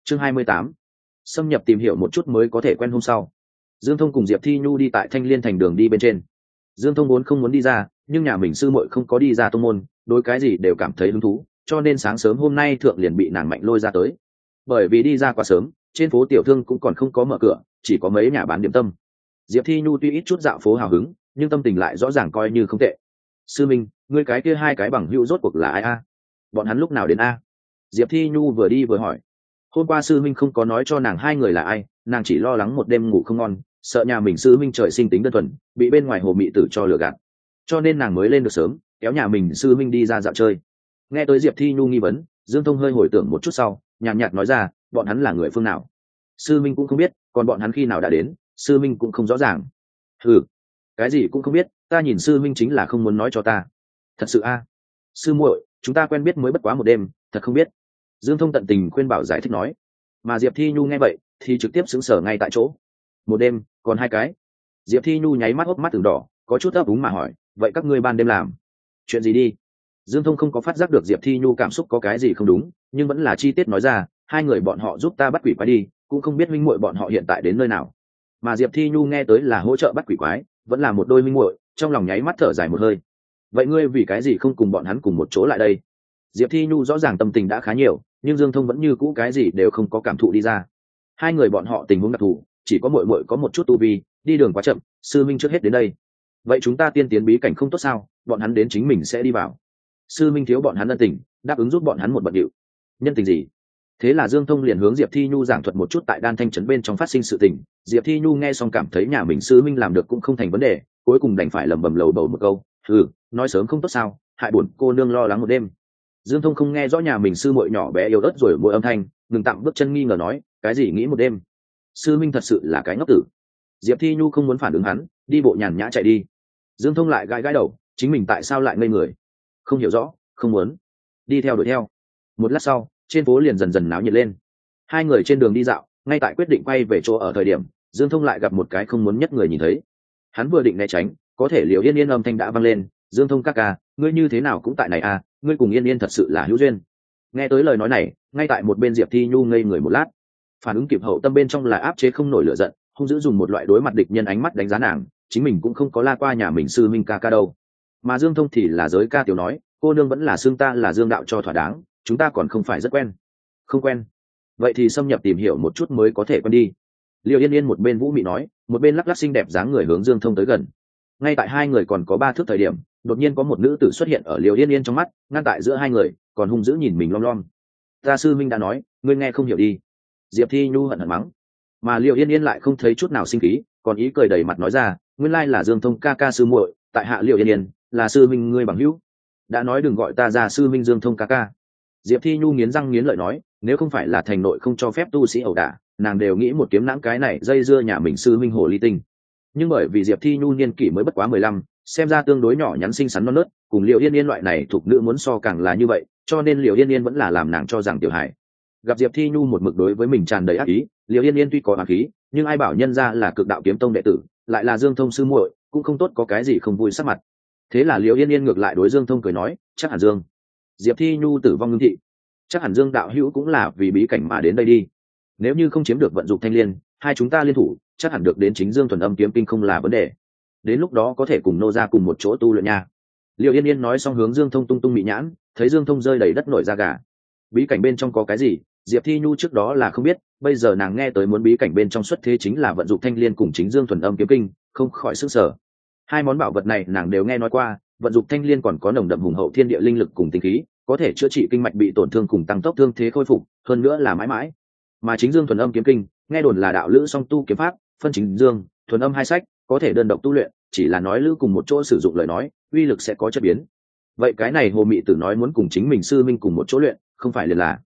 Chương 28. Xâm nhập tìm hiểu một chút mới có thể quen. Hôm sau, Dương Thông cùng Diệp Thi Nhu đi tại Thanh Liên thành đường đi bên trên. Dương Thông vốn không muốn đi ra, nhưng nhà mình sư muội không có đi ra tông môn, đối cái gì đều cảm thấy hứng thú, cho nên sáng sớm hôm nay thượng liền bị nàng mạnh lôi ra tới. Bởi vì đi ra quá sớm, trên phố tiểu thương cũng còn không có mở cửa, chỉ có mấy nhà bán điểm tâm. Diệp Thi Nhu tuy ít chút dạo phố hào hứng, nhưng tâm tình lại rõ ràng coi như không tệ. Sư minh, ngươi cái kia hai cái bằng hữu rốt cuộc là ai a? Bọn hắn lúc nào đến a? Diệp Thi Nhu vừa đi vừa hỏi. Hôm qua sư minh không có nói cho nàng hai người là ai, nàng chỉ lo lắng một đêm ngủ không ngon, sợ nhà mình sư minh trời sinh tính đơn thuần, bị bên ngoài hồ mị tử cho lừa gạt, cho nên nàng mới lên được sớm, kéo nhà mình sư minh đi ra dạo chơi. Nghe tới Diệp Thi Nhu nghi vấn, Dương Thông hơi hồi tưởng một chút sau, nhàn nhạt nói ra, bọn hắn là người phương nào? Sư minh cũng không biết, còn bọn hắn khi nào đã đến, sư minh cũng không rõ ràng. Ừ, cái gì cũng không biết, ta nhìn sư minh chính là không muốn nói cho ta. Thật sự a? Sư muội, chúng ta quen biết mới bất quá một đêm, thật không biết. Dương Thông tận tình khuyên bảo giải thích nói. Mà Diệp Thi Nhu nghe vậy thì trực tiếp sững sờ ngay tại chỗ. Một đêm còn hai cái? Diệp Thi Nhu nháy mắt hốc mắt từng đỏ, có chút ấp úng mà hỏi, vậy các ngươi ban đêm làm chuyện gì đi? Dương Thông không có phát giác được Diệp Thi Nhu cảm xúc có cái gì không đúng, nhưng vẫn là chi tiết nói ra, hai người bọn họ giúp ta bắt quỷ quái đi, cũng không biết minh muội bọn họ hiện tại đến nơi nào. Mà Diệp Thi Nhu nghe tới là hỗ trợ bắt quỷ quái, vẫn là một đôi minh muội, trong lòng nháy mắt thở dài một hơi. Vậy ngươi vì cái gì không cùng bọn hắn cùng một chỗ lại đây? Diệp Thi Nhu rõ ràng tâm tình đã khá nhiều, nhưng Dương Thông vẫn như cũ cái gì đều không có cảm thụ đi ra. Hai người bọn họ tình huống đặc thù, chỉ có muội muội có một chút tu vi, đi đường quá chậm, sư minh trước hết đến đây. Vậy chúng ta tiên tiến bí cảnh không tốt sao? Bọn hắn đến chính mình sẽ đi vào. Sư minh thiếu bọn hắn ân tình, đáp ứng giúp bọn hắn một bận điệu. Nhân tình gì? Thế là Dương Thông liền hướng Diệp Thi Nhu giảng thuật một chút tại Đan Thanh trấn bên trong phát sinh sự tình. Diệp Thi Nhu nghe xong cảm thấy nhà mình sư minh làm được cũng không thành vấn đề, cuối cùng đành phải lẩm bẩm lầu bầu một câu, nói sớm không tốt sao, hại buồn cô nương lo lắng một đêm. Dương Thông không nghe rõ nhà mình sư muội nhỏ bé yếu ớt rồi mỗi âm thanh, ngừng tạm bước chân nghi ngờ nói, cái gì nghĩ một đêm? Sư minh thật sự là cái ngốc tử. Diệp Thi Nhu không muốn phản ứng hắn, đi bộ nhàn nhã chạy đi. Dương Thông lại gãi gãi đầu, chính mình tại sao lại ngây người? Không hiểu rõ, không muốn. Đi theo đuổi theo. Một lát sau, trên phố liền dần dần náo nhiệt lên. Hai người trên đường đi dạo, ngay tại quyết định quay về chỗ ở thời điểm, Dương Thông lại gặp một cái không muốn nhất người nhìn thấy. Hắn vừa định né tránh, có thể Liễu Yên Yên âm thanh đã vang lên, Dương Thông ca ca, ngươi như thế nào cũng tại này à, ngươi cùng Yên Yên thật sự là hữu duyên. Nghe tới lời nói này, ngay tại một bên Diệp Thi Nhu ngây người một lát, phản ứng kịp hậu tâm bên trong là áp chế không nổi lửa giận, hung dữ dùng một loại đối mặt địch nhân ánh mắt đánh giá nàng, chính mình cũng không có la qua nhà mình sư minh ca ca đâu. Mà Dương Thông thì là giới ca tiểu nói, cô nương vẫn là xương ta là Dương đạo cho thỏa đáng, chúng ta còn không phải rất quen. Không quen? Vậy thì xâm nhập tìm hiểu một chút mới có thể quen đi. Liễu Yên Yên một bên vũ mị nói, một bên lắc lắc xinh đẹp dáng người hướng Dương Thông tới gần. Ngay tại hai người còn có 3 thước thời điểm, đột nhiên có một nữ tử xuất hiện ở Liễu Yên Yên trong mắt, ngăn tại giữa hai người, còn hung dữ nhìn mình lom lom. Ta sư minh đã nói, ngươi nghe không hiểu đi. Diệp Thi Nhu hận hận mắng. Mà Liễu Yên Yên lại không thấy chút nào sinh khí, còn ý cười đầy mặt nói ra, nguyên lai là Dương Thông ca ca sư muội, tại hạ Liễu Yên Yên, là sư minh ngươi bằng hữu. Đã nói đừng gọi ta ra sư minh Dương Thông ca ca. Diệp Thi Nhu nghiến răng nghiến lợi nói, nếu không phải là thành nội không cho phép tu sĩ ẩu đả, nàng đều nghĩ một kiếm nãng cái này dây dưa nhà mình sư minh hồ ly tinh. Nhưng bởi vì Diệp Thi Nhu niên kỷ mới bất quá 15, xem ra tương đối nhỏ nhắn xinh xắn non nớt, cùng Liễu Yên Yên loại này thuộc nữ muốn so càng là như vậy, cho nên Liễu Yên Yên vẫn là làm nàng cho rằng tiểu hài. Gặp Diệp Thi Nhu một mực đối với mình tràn đầy ác ý, Liễu Yên Yên tuy có ác khí, nhưng ai bảo nhân ra là Cực Đạo Kiếm Tông đệ tử, lại là Dương Thông sư muội, cũng không tốt có cái gì không vui sắc mặt. Thế là Liễu Yên Yên ngược lại đối Dương Thông cười nói, chắc hẳn Dương. Diệp Thi Nhu tử vong ngưng thị, chắc hẳn Dương đạo hữu cũng là vì bí cảnh mà đến đây đi. Nếu như không chiếm được vận dụng thanh liên, hai chúng ta liên thủ, chắc hẳn được đến chính Dương thuần âm kiếm kinh không là vấn đề. Đến lúc đó có thể cùng nô ra cùng một chỗ tu luyện nha. Liễu Yên Yên nói xong hướng Dương Thông tung tung mị nhãn, thấy Dương Thông rơi đầy đất nổi da gà. Bí cảnh bên trong có cái gì, Diệp Thi Nhu trước đó là không biết, bây giờ nàng nghe tới muốn bí cảnh bên trong xuất thế chính là vận dụng thanh liên cùng chính Dương thuần âm kiếm kinh, không khỏi sức sở. Hai món bảo vật này nàng đều nghe nói qua, vận dụng thanh liên còn có nồng đậm hùng hậu thiên địa linh lực cùng tinh khí, có thể chữa trị kinh mạch bị tổn thương cùng tăng tốc thương thế khôi phục, hơn nữa là mãi mãi. Mà chính Dương thuần âm kiếm kinh, nghe đồn là đạo lữ song tu kiếm pháp, phân chính Dương, thuần âm hai sách, có thể đơn độc tu luyện, chỉ là nói lữ cùng một chỗ sử dụng lời nói, uy lực sẽ có chất biến. Vậy cái này Hồ Mị Tử nói muốn cùng chính mình sư minh cùng một chỗ luyện, không phải liền là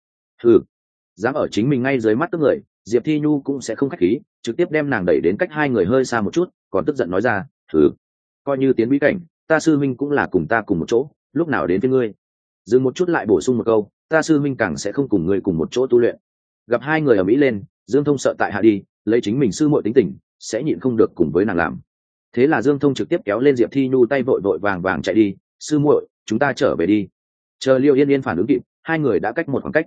dám ở chính mình ngay dưới mắt tức người, Diệp Thi Nhu cũng sẽ không khách khí, trực tiếp đem nàng đẩy đến cách hai người hơi xa một chút, còn tức giận nói ra, coi như tiến bí cảnh, ta sư minh cũng là cùng ta cùng một chỗ, lúc nào đến với ngươi. Dừng một chút lại bổ sung một câu, ta sư minh càng sẽ không cùng ngươi cùng một chỗ tu luyện. Gặp hai người ở mỹ lên, Dương Thông sợ tại hạ đi, lấy chính mình sư muội tính tình, sẽ nhịn không được cùng với nàng làm. Thế là Dương Thông trực tiếp kéo lên Diệp Thi Nhu tay vội vội vàng vàng chạy đi, sư muội, chúng ta trở về đi. Chờ Liễu Yên Yên phản ứng kịp, hai người đã cách một khoảng cách.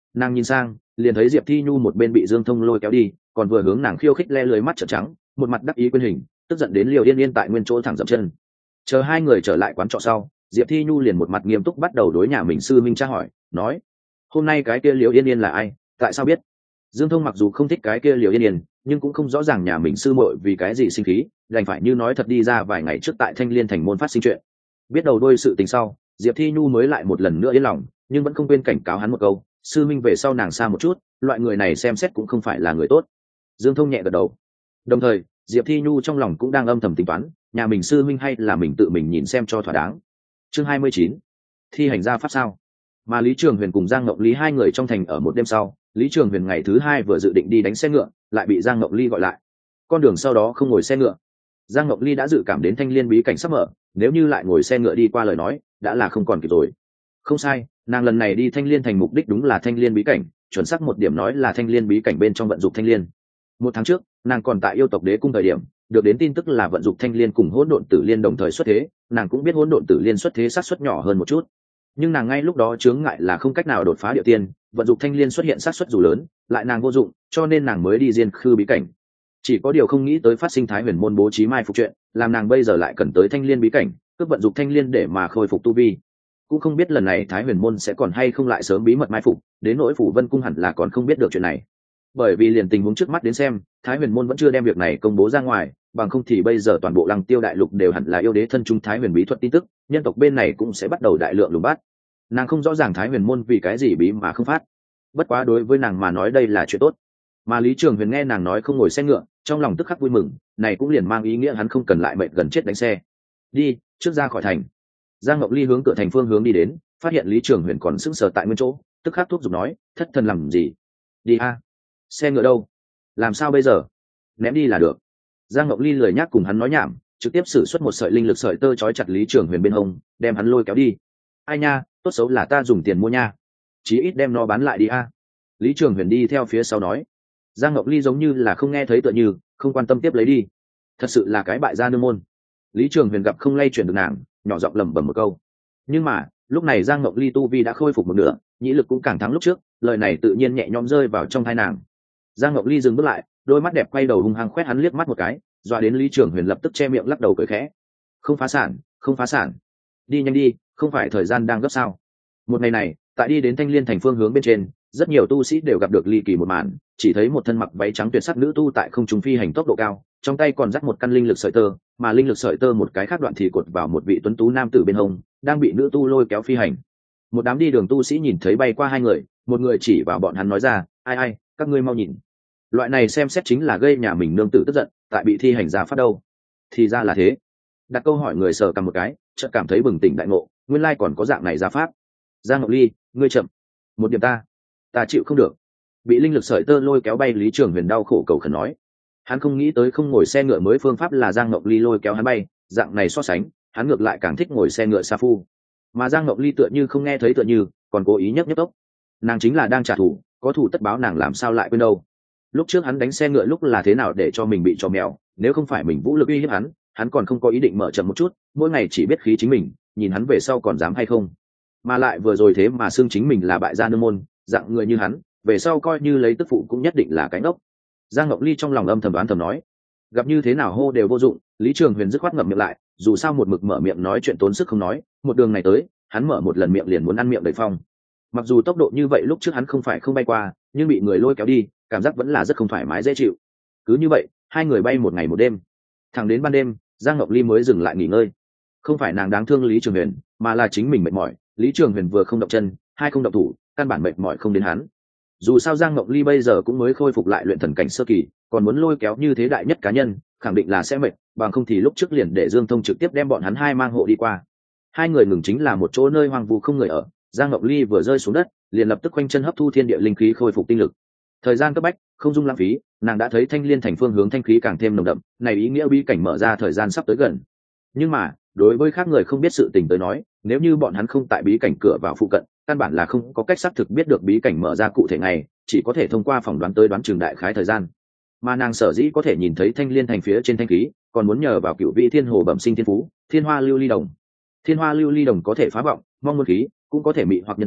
Nàng nhìn sang, liền thấy Diệp Thi Nhu một bên bị Dương Thông lôi kéo đi, còn vừa hướng nàng khiêu khích le lưới mắt trợn trắng, một mặt đắc ý quên hình, tức giận đến Liều Yên Yên tại nguyên chỗ thẳng dậm chân. Chờ hai người trở lại quán trọ sau, Diệp Thi Nhu liền một mặt nghiêm túc bắt đầu đối nhà mình sư minh tra hỏi, nói: hôm nay cái kia Liều Yên Yên là ai, tại sao biết? Dương Thông mặc dù không thích cái kia Liều Yên Yên, nhưng cũng không rõ ràng nhà mình sư muội vì cái gì sinh khí, đành phải như nói thật đi ra vài ngày trước tại Thanh Liên thành môn phát sinh chuyện. Biết đầu đuôi sự tình sau, Diệp Thi Nhu mới lại một lần nữa yên lòng, nhưng vẫn không quên cảnh cáo hắn một câu: sư minh về sau nàng xa một chút, loại người này xem xét cũng không phải là người tốt. Dương Thông nhẹ gật đầu. Đồng thời Diệp Thi Nhu trong lòng cũng đang âm thầm tính toán, nhà mình sư minh hay là mình tự mình nhìn xem cho thỏa đáng. Chương 29. Thi hành gia pháp sao? Mà Lý Trường Huyền cùng Giang Ngọc Lý hai người trong thành ở một đêm sau, Lý Trường Huyền ngày thứ hai vừa dự định đi đánh xe ngựa, lại bị Giang Ngọc Ly gọi lại. Con đường sau đó không ngồi xe ngựa. Giang Ngọc Ly đã dự cảm đến Thanh Liên bí cảnh sắp mở, nếu như lại ngồi xe ngựa đi qua lời nói, đã là không còn kịp rồi. Không sai, nàng lần này đi Thanh Liên thành mục đích đúng là Thanh Liên bí cảnh, chuẩn xác một điểm nói là Thanh Liên bí cảnh bên trong vận dụng Thanh Liên. Một tháng trước, nàng còn tại yêu tộc đế cung thời điểm, được đến tin tức là vận dụng Thanh Liên cùng hỗn độn tử liên đồng thời xuất thế, nàng cũng biết hỗn độn tử liên xuất thế xác suất nhỏ hơn một chút. Nhưng nàng ngay lúc đó chướng ngại là không cách nào đột phá địa tiên, vận dụng Thanh Liên xuất hiện xác suất dù lớn, lại nàng vô dụng, cho nên nàng mới đi diên khư bí cảnh. Chỉ có điều không nghĩ tới phát sinh Thái Huyền môn bố trí mai phục chuyện, làm nàng bây giờ lại cần tới Thanh Liên bí cảnh, cướp vận dụng Thanh Liên để mà khôi phục tu vi. Cũng không biết lần này Thái Huyền môn sẽ còn hay không lại sớm bí mật mai phục, đến nỗi Phủ Vân cung hẳn là còn không biết được chuyện này. Bởi vì liền tình huống trước mắt đến xem, Thái Huyền môn vẫn chưa đem việc này công bố ra ngoài, bằng không thì bây giờ toàn bộ Lăng Tiêu đại lục đều hẳn là yêu đế thân trung Thái Huyền bí thuật tin tức, nhân tộc bên này cũng sẽ bắt đầu đại lượng lùng bắt. Nàng không rõ ràng Thái Huyền môn vì cái gì bí mà không phát, bất quá đối với nàng mà nói đây là chuyện tốt. Mà Lý Trường Huyền nghe nàng nói không ngồi xe ngựa, trong lòng tức khắc vui mừng, này cũng liền mang ý nghĩa hắn không cần lại mệt gần chết đánh xe. Đi, trước ra khỏi thành. Giang Ngọc Ly hướng cửa thành phương hướng đi đến, phát hiện Lý Trường Huyền còn sững sờ tại nguyên chỗ, tức khắc thúc giục nói: thất thần làm gì? Đi a. Xe ngựa đâu? Làm sao bây giờ? Ném đi là được. Giang Ngọc Ly lười nhác cùng hắn nói nhảm, trực tiếp sử xuất một sợi linh lực sợi tơ trói chặt Lý Trường Huyền bên hông, đem hắn lôi kéo đi. Ai nha, tốt xấu là ta dùng tiền mua nha, chí ít đem nó bán lại đi a. Lý Trường Huyền đi theo phía sau nói. Giang Ngọc Ly giống như là không nghe thấy tựa như, không quan tâm tiếp lấy đi. Thật sự là cái bại gia nương môn. Lý Trường Huyền gặp không lay chuyển được nàng, nhỏ giọng lẩm bẩm một câu. Nhưng mà lúc này Giang Ngọc Ly tu vi đã khôi phục một nửa, nhĩ lực cũng càng thắng lúc trước, lời này tự nhiên nhẹ nhõm rơi vào trong tai nàng. Giang Ngọc Ly dừng bước lại, đôi mắt đẹp quay đầu hung hăng quét hắn liếc mắt một cái, dọa đến Lý Trường Huyền lập tức che miệng lắc đầu cười khẽ. Không phá sản, không phá sản. Đi nhanh đi, không phải thời gian đang gấp sao? Một ngày này, tại đi đến Thanh Liên thành phương hướng bên trên, rất nhiều tu sĩ đều gặp được ly kỳ một màn, chỉ thấy một thân mặc váy trắng tuyệt sắc nữ tu tại không trung phi hành tốc độ cao, trong tay còn dắt một căn linh lực sợi tơ, mà linh lực sợi tơ một cái khác đoạn thì cột vào một vị tuấn tú nam tử bên hông, đang bị nữ tu lôi kéo phi hành. Một đám đi đường tu sĩ nhìn thấy bay qua hai người, một người chỉ vào bọn hắn nói ra: ai ai, các ngươi mau nhìn. Loại này xem xét chính là gây nhà mình nương tử tức giận, tại bị thi hành gia pháp đâu. Thì ra là thế. Đặt câu hỏi người sờ cầm một cái, chợt cảm thấy bừng tỉnh đại ngộ, nguyên lai còn có dạng này gia pháp. Giang Ngọc Ly, ngươi chậm một điểm, ta chịu không được. Bị linh lực sợi tơ lôi kéo bay Lý Trường Huyền đau khổ cầu khẩn nói. Hắn không nghĩ tới không ngồi xe ngựa mới phương pháp là Giang Ngọc Ly lôi kéo hắn bay, dạng này so sánh, hắn ngược lại càng thích ngồi xe ngựa sa phu. Mà Giang Ngọc Ly tựa như không nghe thấy tựa như, còn cố ý nhấc tốc. Nàng chính là đang trả thù, có thù tất báo, nàng làm sao lại quên đâu. Lúc trước hắn đánh xe ngựa lúc là thế nào để cho mình bị trò mèo, nếu không phải mình vũ lực uy hiếp hắn còn không có ý định mở chậm một chút, mỗi ngày chỉ biết khí chính mình, nhìn hắn về sau còn dám hay không. Mà lại vừa rồi thế mà xưng chính mình là bại gia nương môn, dạng người như hắn, về sau coi như lấy tức phụ cũng nhất định là cái ngốc. Giang Ngọc Ly trong lòng âm thầm đoán thầm nói. Gặp như thế nào hô đều vô dụng, Lý Trường Huyền dứt khoát ngậm miệng lại, dù sao một mực mở miệng nói chuyện tốn sức không nói, một đường này tới, hắn mở một lần miệng liền muốn ăn miệng đầy phong. Mặc dù tốc độ như vậy lúc trước hắn không phải không bay qua, nhưng bị người lôi kéo đi, cảm giác vẫn là rất không thoải mái dễ chịu. Cứ như vậy, hai người bay một ngày một đêm. Thẳng đến ban đêm, Giang Ngọc Ly mới dừng lại nghỉ ngơi. Không phải nàng đáng thương Lý Trường Huyền, mà là chính mình mệt mỏi. Lý Trường Huyền vừa không động chân, hai không động thủ, căn bản mệt mỏi không đến hắn. Dù sao Giang Ngọc Ly bây giờ cũng mới khôi phục lại luyện thần cảnh sơ kỳ, còn muốn lôi kéo như thế đại nhất cá nhân, khẳng định là sẽ mệt, bằng không thì lúc trước liền để Dương Thông trực tiếp đem bọn hắn hai mang hộ đi qua. Hai người ngừng chính là một chỗ nơi hoang vu không người ở, Giang Ngọc Ly vừa rơi xuống đất, liền lập tức quanh chân hấp thu thiên địa linh khí khôi phục tinh lực. Thời gian cấp bách, không dung lãng phí, nàng đã thấy Thanh Liên thành phương hướng thanh khí càng thêm nồng đậm, này ý nghĩa bí cảnh mở ra thời gian sắp tới gần. Nhưng mà, đối với khác người không biết sự tình tới nói, nếu như bọn hắn không tại bí cảnh cửa vào phụ cận, căn bản là không có cách xác thực biết được bí cảnh mở ra cụ thể ngày, chỉ có thể thông qua phỏng đoán tới đoán trường đại khái thời gian. Mà nàng sở dĩ có thể nhìn thấy Thanh Liên thành phía trên thanh khí, còn muốn nhờ vào cựu vị thiên hồ bẩm sinh thiên phú, thiên hoa lưu ly đồng. Thiên hoa lưu ly đồng có thể phá vọng, mong muốn khí, cũng có thể mị hoặc nhân tâm,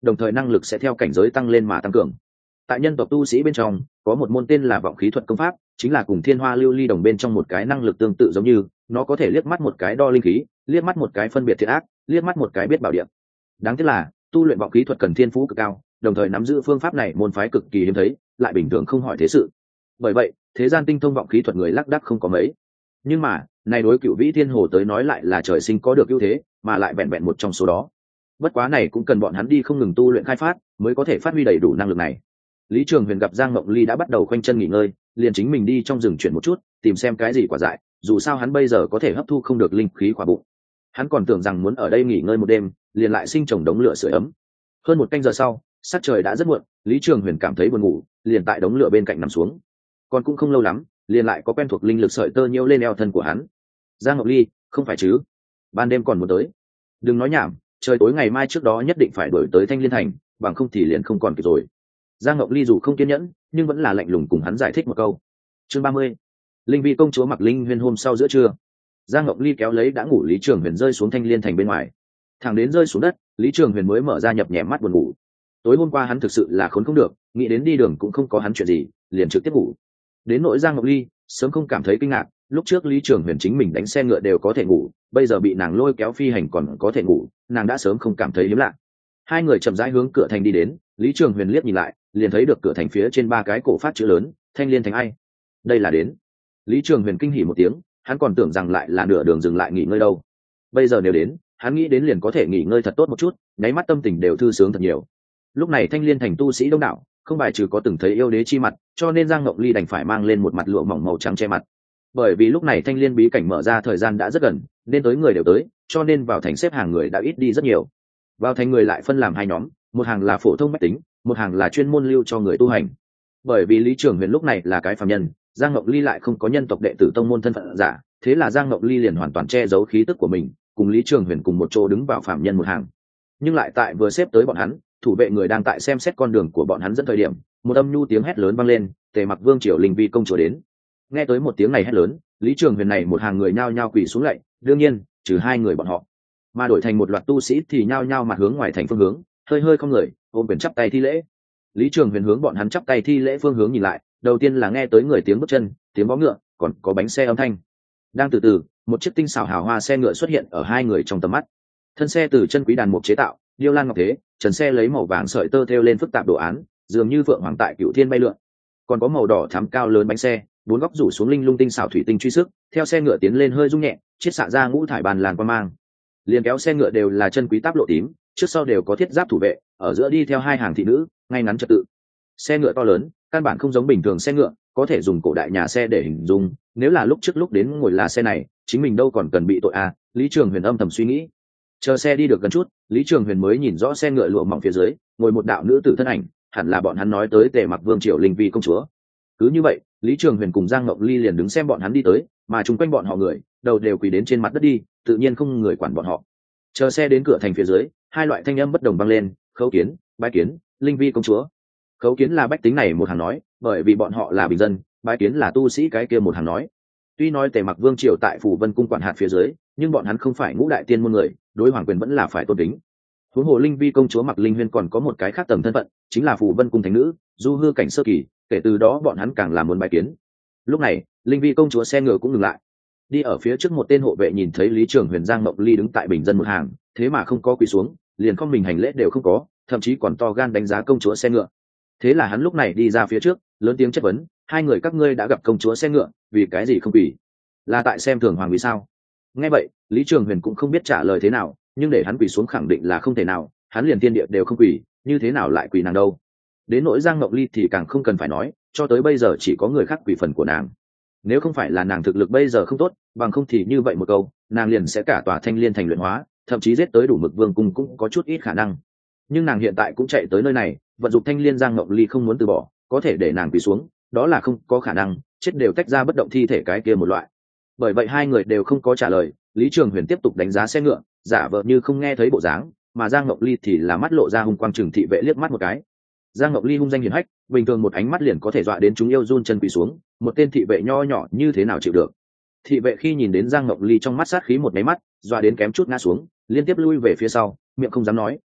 đồng thời năng lực sẽ theo cảnh giới tăng lên mà tăng cường. Tại nhân tộc tu sĩ bên trong có một môn tên là vọng khí thuật công pháp, chính là cùng thiên hoa lưu ly đồng bên trong một cái năng lực tương tự giống như, nó có thể liếc mắt một cái đo linh khí, liếc mắt một cái phân biệt thiện ác, liếc mắt một cái biết bảo điểm. Đáng tiếc là tu luyện vọng khí thuật cần thiên phú cực cao, đồng thời nắm giữ phương pháp này môn phái cực kỳ hiếm thấy, lại bình thường không hỏi thế sự. Bởi vậy thế gian tinh thông vọng khí thuật người lác đác không có mấy. Nhưng mà này đối Cửu Vĩ Thiên Hồ tới nói lại là trời sinh có được ưu thế, mà lại vẹn vẹn một trong số đó. Bất quá này cũng cần bọn hắn đi không ngừng tu luyện khai phát mới có thể phát huy đầy đủ năng lực này. Lý Trường Huyền gặp Giang Mộng Ly đã bắt đầu khoanh chân nghỉ ngơi, liền chính mình đi trong rừng chuyển một chút, tìm xem cái gì quả dại, dù sao hắn bây giờ có thể hấp thu không được linh khí quả bụng. Hắn còn tưởng rằng muốn ở đây nghỉ ngơi một đêm, liền lại sinh trồng đống lửa sưởi ấm. Hơn một canh giờ sau, sắc trời đã rất muộn, Lý Trường Huyền cảm thấy buồn ngủ, liền tại đống lửa bên cạnh nằm xuống. Còn cũng không lâu lắm, liền lại có quen thuộc linh lực sợi tơ nhiễu lên eo thân của hắn. Giang Ngọc Ly, không phải chứ? Ban đêm còn muốn tới? Đừng nói nhảm, trời tối ngày mai trước đó nhất định phải đuổi tới Thanh Liên Thành, bằng không thì liền không còn kịp rồi. Giang Ngọc Ly dù không kiên nhẫn, nhưng vẫn là lạnh lùng cùng hắn giải thích một câu. Chương 30. Linh Vi công chúa mặc linh huyên hôm sau giữa trưa, Giang Ngọc Ly kéo lấy đã ngủ Lý Trường Huyền rơi xuống Thanh Liên Thành bên ngoài. Thẳng đến rơi xuống đất, Lý Trường Huyền mới mở ra nhập nhèm mắt buồn ngủ. Tối hôm qua hắn thực sự là khốn không được, nghĩ đến đi đường cũng không có hắn chuyện gì, liền trực tiếp ngủ. Đến nỗi Giang Ngọc Ly, sớm không cảm thấy kinh ngạc, lúc trước Lý Trường Huyền chính mình đánh xe ngựa đều có thể ngủ, bây giờ bị nàng lôi kéo phi hành còn có thể ngủ, nàng đã sớm không cảm thấy hiếm lạ. Hai người chậm rãi hướng cửa thành đi đến, Lý Trường Huyền liếc nhìn lại, liền thấy được cửa thành phía trên ba cái cổ phát chữ lớn, Thanh Liên Thành ai. Đây là đến. Lý Trường Huyền kinh hỉ một tiếng, hắn còn tưởng rằng lại là nửa đường dừng lại nghỉ ngơi đâu. Bây giờ nếu đến, hắn nghĩ đến liền có thể nghỉ ngơi thật tốt một chút, nháy mắt tâm tình đều thư sướng thật nhiều. Lúc này Thanh Liên Thành tu sĩ đông đảo, không bài trừ có từng thấy yêu đế chi mặt, cho nên Giang Ngọc Ly đành phải mang lên một mặt lụa mỏng màu trắng che mặt. Bởi vì lúc này Thanh Liên bí cảnh mở ra thời gian đã rất gần, nên tới người đều tới, cho nên vào thành xếp hàng người đã ít đi rất nhiều. Vào thành người lại phân làm hai nhóm, một hàng là phổ thông bách tính, một hàng là chuyên môn lưu cho người tu hành. Bởi vì Lý Trường Huyền lúc này là cái phàm nhân, Giang Ngọc Ly lại không có nhân tộc đệ tử tông môn thân phận giả, thế là Giang Ngọc Ly liền hoàn toàn che giấu khí tức của mình, cùng Lý Trường Huyền cùng một chỗ đứng vào phàm nhân một hàng. Nhưng lại tại vừa xếp tới bọn hắn, thủ vệ người đang tại xem xét con đường của bọn hắn dẫn thời điểm, một âm nhu tiếng hét lớn vang lên, Tề Mặc Vương triều Linh Vi công chúa đến. Nghe tới một tiếng này hét lớn, Lý Trường Huyền này một hàng người nhao nhao quỳ xuống lạy, đương nhiên trừ hai người bọn họ, mà đổi thành một loạt tu sĩ thì nhao nhao mặt hướng ngoài thành phương hướng, hơi hơi không người ôm quyền chắp tay thi lễ. Lý Trường Huyền hướng bọn hắn chắp tay thi lễ phương hướng nhìn lại, đầu tiên là nghe tới người tiếng bước chân, tiếng vó ngựa, còn có bánh xe âm thanh. Đang từ từ, một chiếc tinh xảo hào hoa xe ngựa xuất hiện ở hai người trong tầm mắt. Thân xe từ chân quý đàn mục chế tạo, điêu lan ngọc thế, trần xe lấy màu vàng sợi tơ thêu lên phức tạp đồ án, dường như phượng hoàng tại cửu thiên bay lượn. Còn có màu đỏ thắm cao lớn bánh xe, bốn góc rủ xuống linh lung tinh xảo thủy tinh truy sức, theo xe ngựa tiến lên hơi rung nhẹ, chiết xạ ra ngũ thải bàn làn quang mang. Liền kéo xe ngựa đều là chân quý táp lộ tím, trước sau đều có thiết giáp thủ vệ, ở giữa đi theo hai hàng thị nữ, ngay ngắn trật tự. Xe ngựa to lớn, căn bản không giống bình thường xe ngựa, có thể dùng cổ đại nhà xe để hình dung, nếu là lúc trước lúc đến ngồi là xe này, chính mình đâu còn cần bị tội à, Lý Trường Huyền âm thầm suy nghĩ. Chờ xe đi được gần chút, Lý Trường Huyền mới nhìn rõ xe ngựa lụa mỏng phía dưới, ngồi một đạo nữ tử thân ảnh, hẳn là bọn hắn nói tới Tề Mặc Vương triều Linh Vi công chúa. Cứ như vậy, Lý Trường Huyền cùng Giang Ngọc Ly liền đứng xem bọn hắn đi tới, mà chung quanh bọn họ người, đầu đều quỳ đến trên mặt đất đi, tự nhiên không người quản bọn họ. Chờ xe đến cửa thành phía dưới, hai loại thanh âm bất đồng vang lên, khấu kiến, bái kiến, Linh Vi công chúa. Khấu kiến là bách tính này một hàng nói, bởi vì bọn họ là bình dân, bái kiến là tu sĩ cái kia một hàng nói. Tuy nói Tề Mặc Vương triều tại Phù Vân cung quản hạt phía dưới, nhưng bọn hắn không phải ngũ đại tiên môn người, đối hoàng quyền vẫn là phải tôn kính. Huống hồ Linh Vi công chúa Mặc Linh Huyên còn có một cái khác tầng thân phận, chính là Phù Vân cung thánh nữ, du hư cảnh sơ kỳ, kể từ đó bọn hắn càng làm muốn bái kiến. Lúc này, Linh Vi công chúa xe ngựa cũng ngừng lại. Đi ở phía trước một tên hộ vệ nhìn thấy Lý Trường Huyền Giang Mộng Ly đứng tại bình dân một hàng, thế mà không có quỳ xuống, liền không mình hành lễ đều không có, thậm chí còn to gan đánh giá công chúa xe ngựa. Thế là hắn lúc này đi ra phía trước, lớn tiếng chất vấn, hai người các ngươi đã gặp công chúa xe ngựa, vì cái gì không quỳ? Là tại xem thường hoàng vì sao? Nghe vậy, Lý Trường Huyền cũng không biết trả lời thế nào, nhưng để hắn quỳ xuống khẳng định là không thể nào, hắn liền tiên địa đều không quỳ, như thế nào lại quỳ nàng đâu? Đến nỗi Giang Mộng Ly thì càng không cần phải nói, cho tới bây giờ chỉ có người khác quỳ phần của nàng. Nếu không phải là nàng thực lực bây giờ không tốt, bằng không thì như vậy một câu, nàng liền sẽ cả tòa Thanh Liên thành luyện hóa, thậm chí giết tới Đủ Mực Vương cung cũng có chút ít khả năng. Nhưng nàng hiện tại cũng chạy tới nơi này, vận dụng Thanh Liên, Giang Ngọc Ly không muốn từ bỏ, có thể để nàng quỳ xuống, đó là không có khả năng, chết đều tách ra bất động thi thể cái kia một loại. Bởi vậy hai người đều không có trả lời, Lý Trường Huyền tiếp tục đánh giá xe ngựa, giả vờ như không nghe thấy bộ dáng, mà Giang Ngọc Ly thì là mắt lộ ra hung quang trừng thị vệ liếc mắt một cái. Giang Ngọc Ly hung danh hiển hách, bình thường một ánh mắt liền có thể dọa đến chúng yêu run chân quỳ xuống, một tên thị vệ nho nhỏ như thế nào chịu được. Thị vệ khi nhìn đến Giang Ngọc Ly trong mắt sát khí một máy mắt, dọa đến kém chút ngã xuống, liên tiếp lui về phía sau, miệng không dám nói,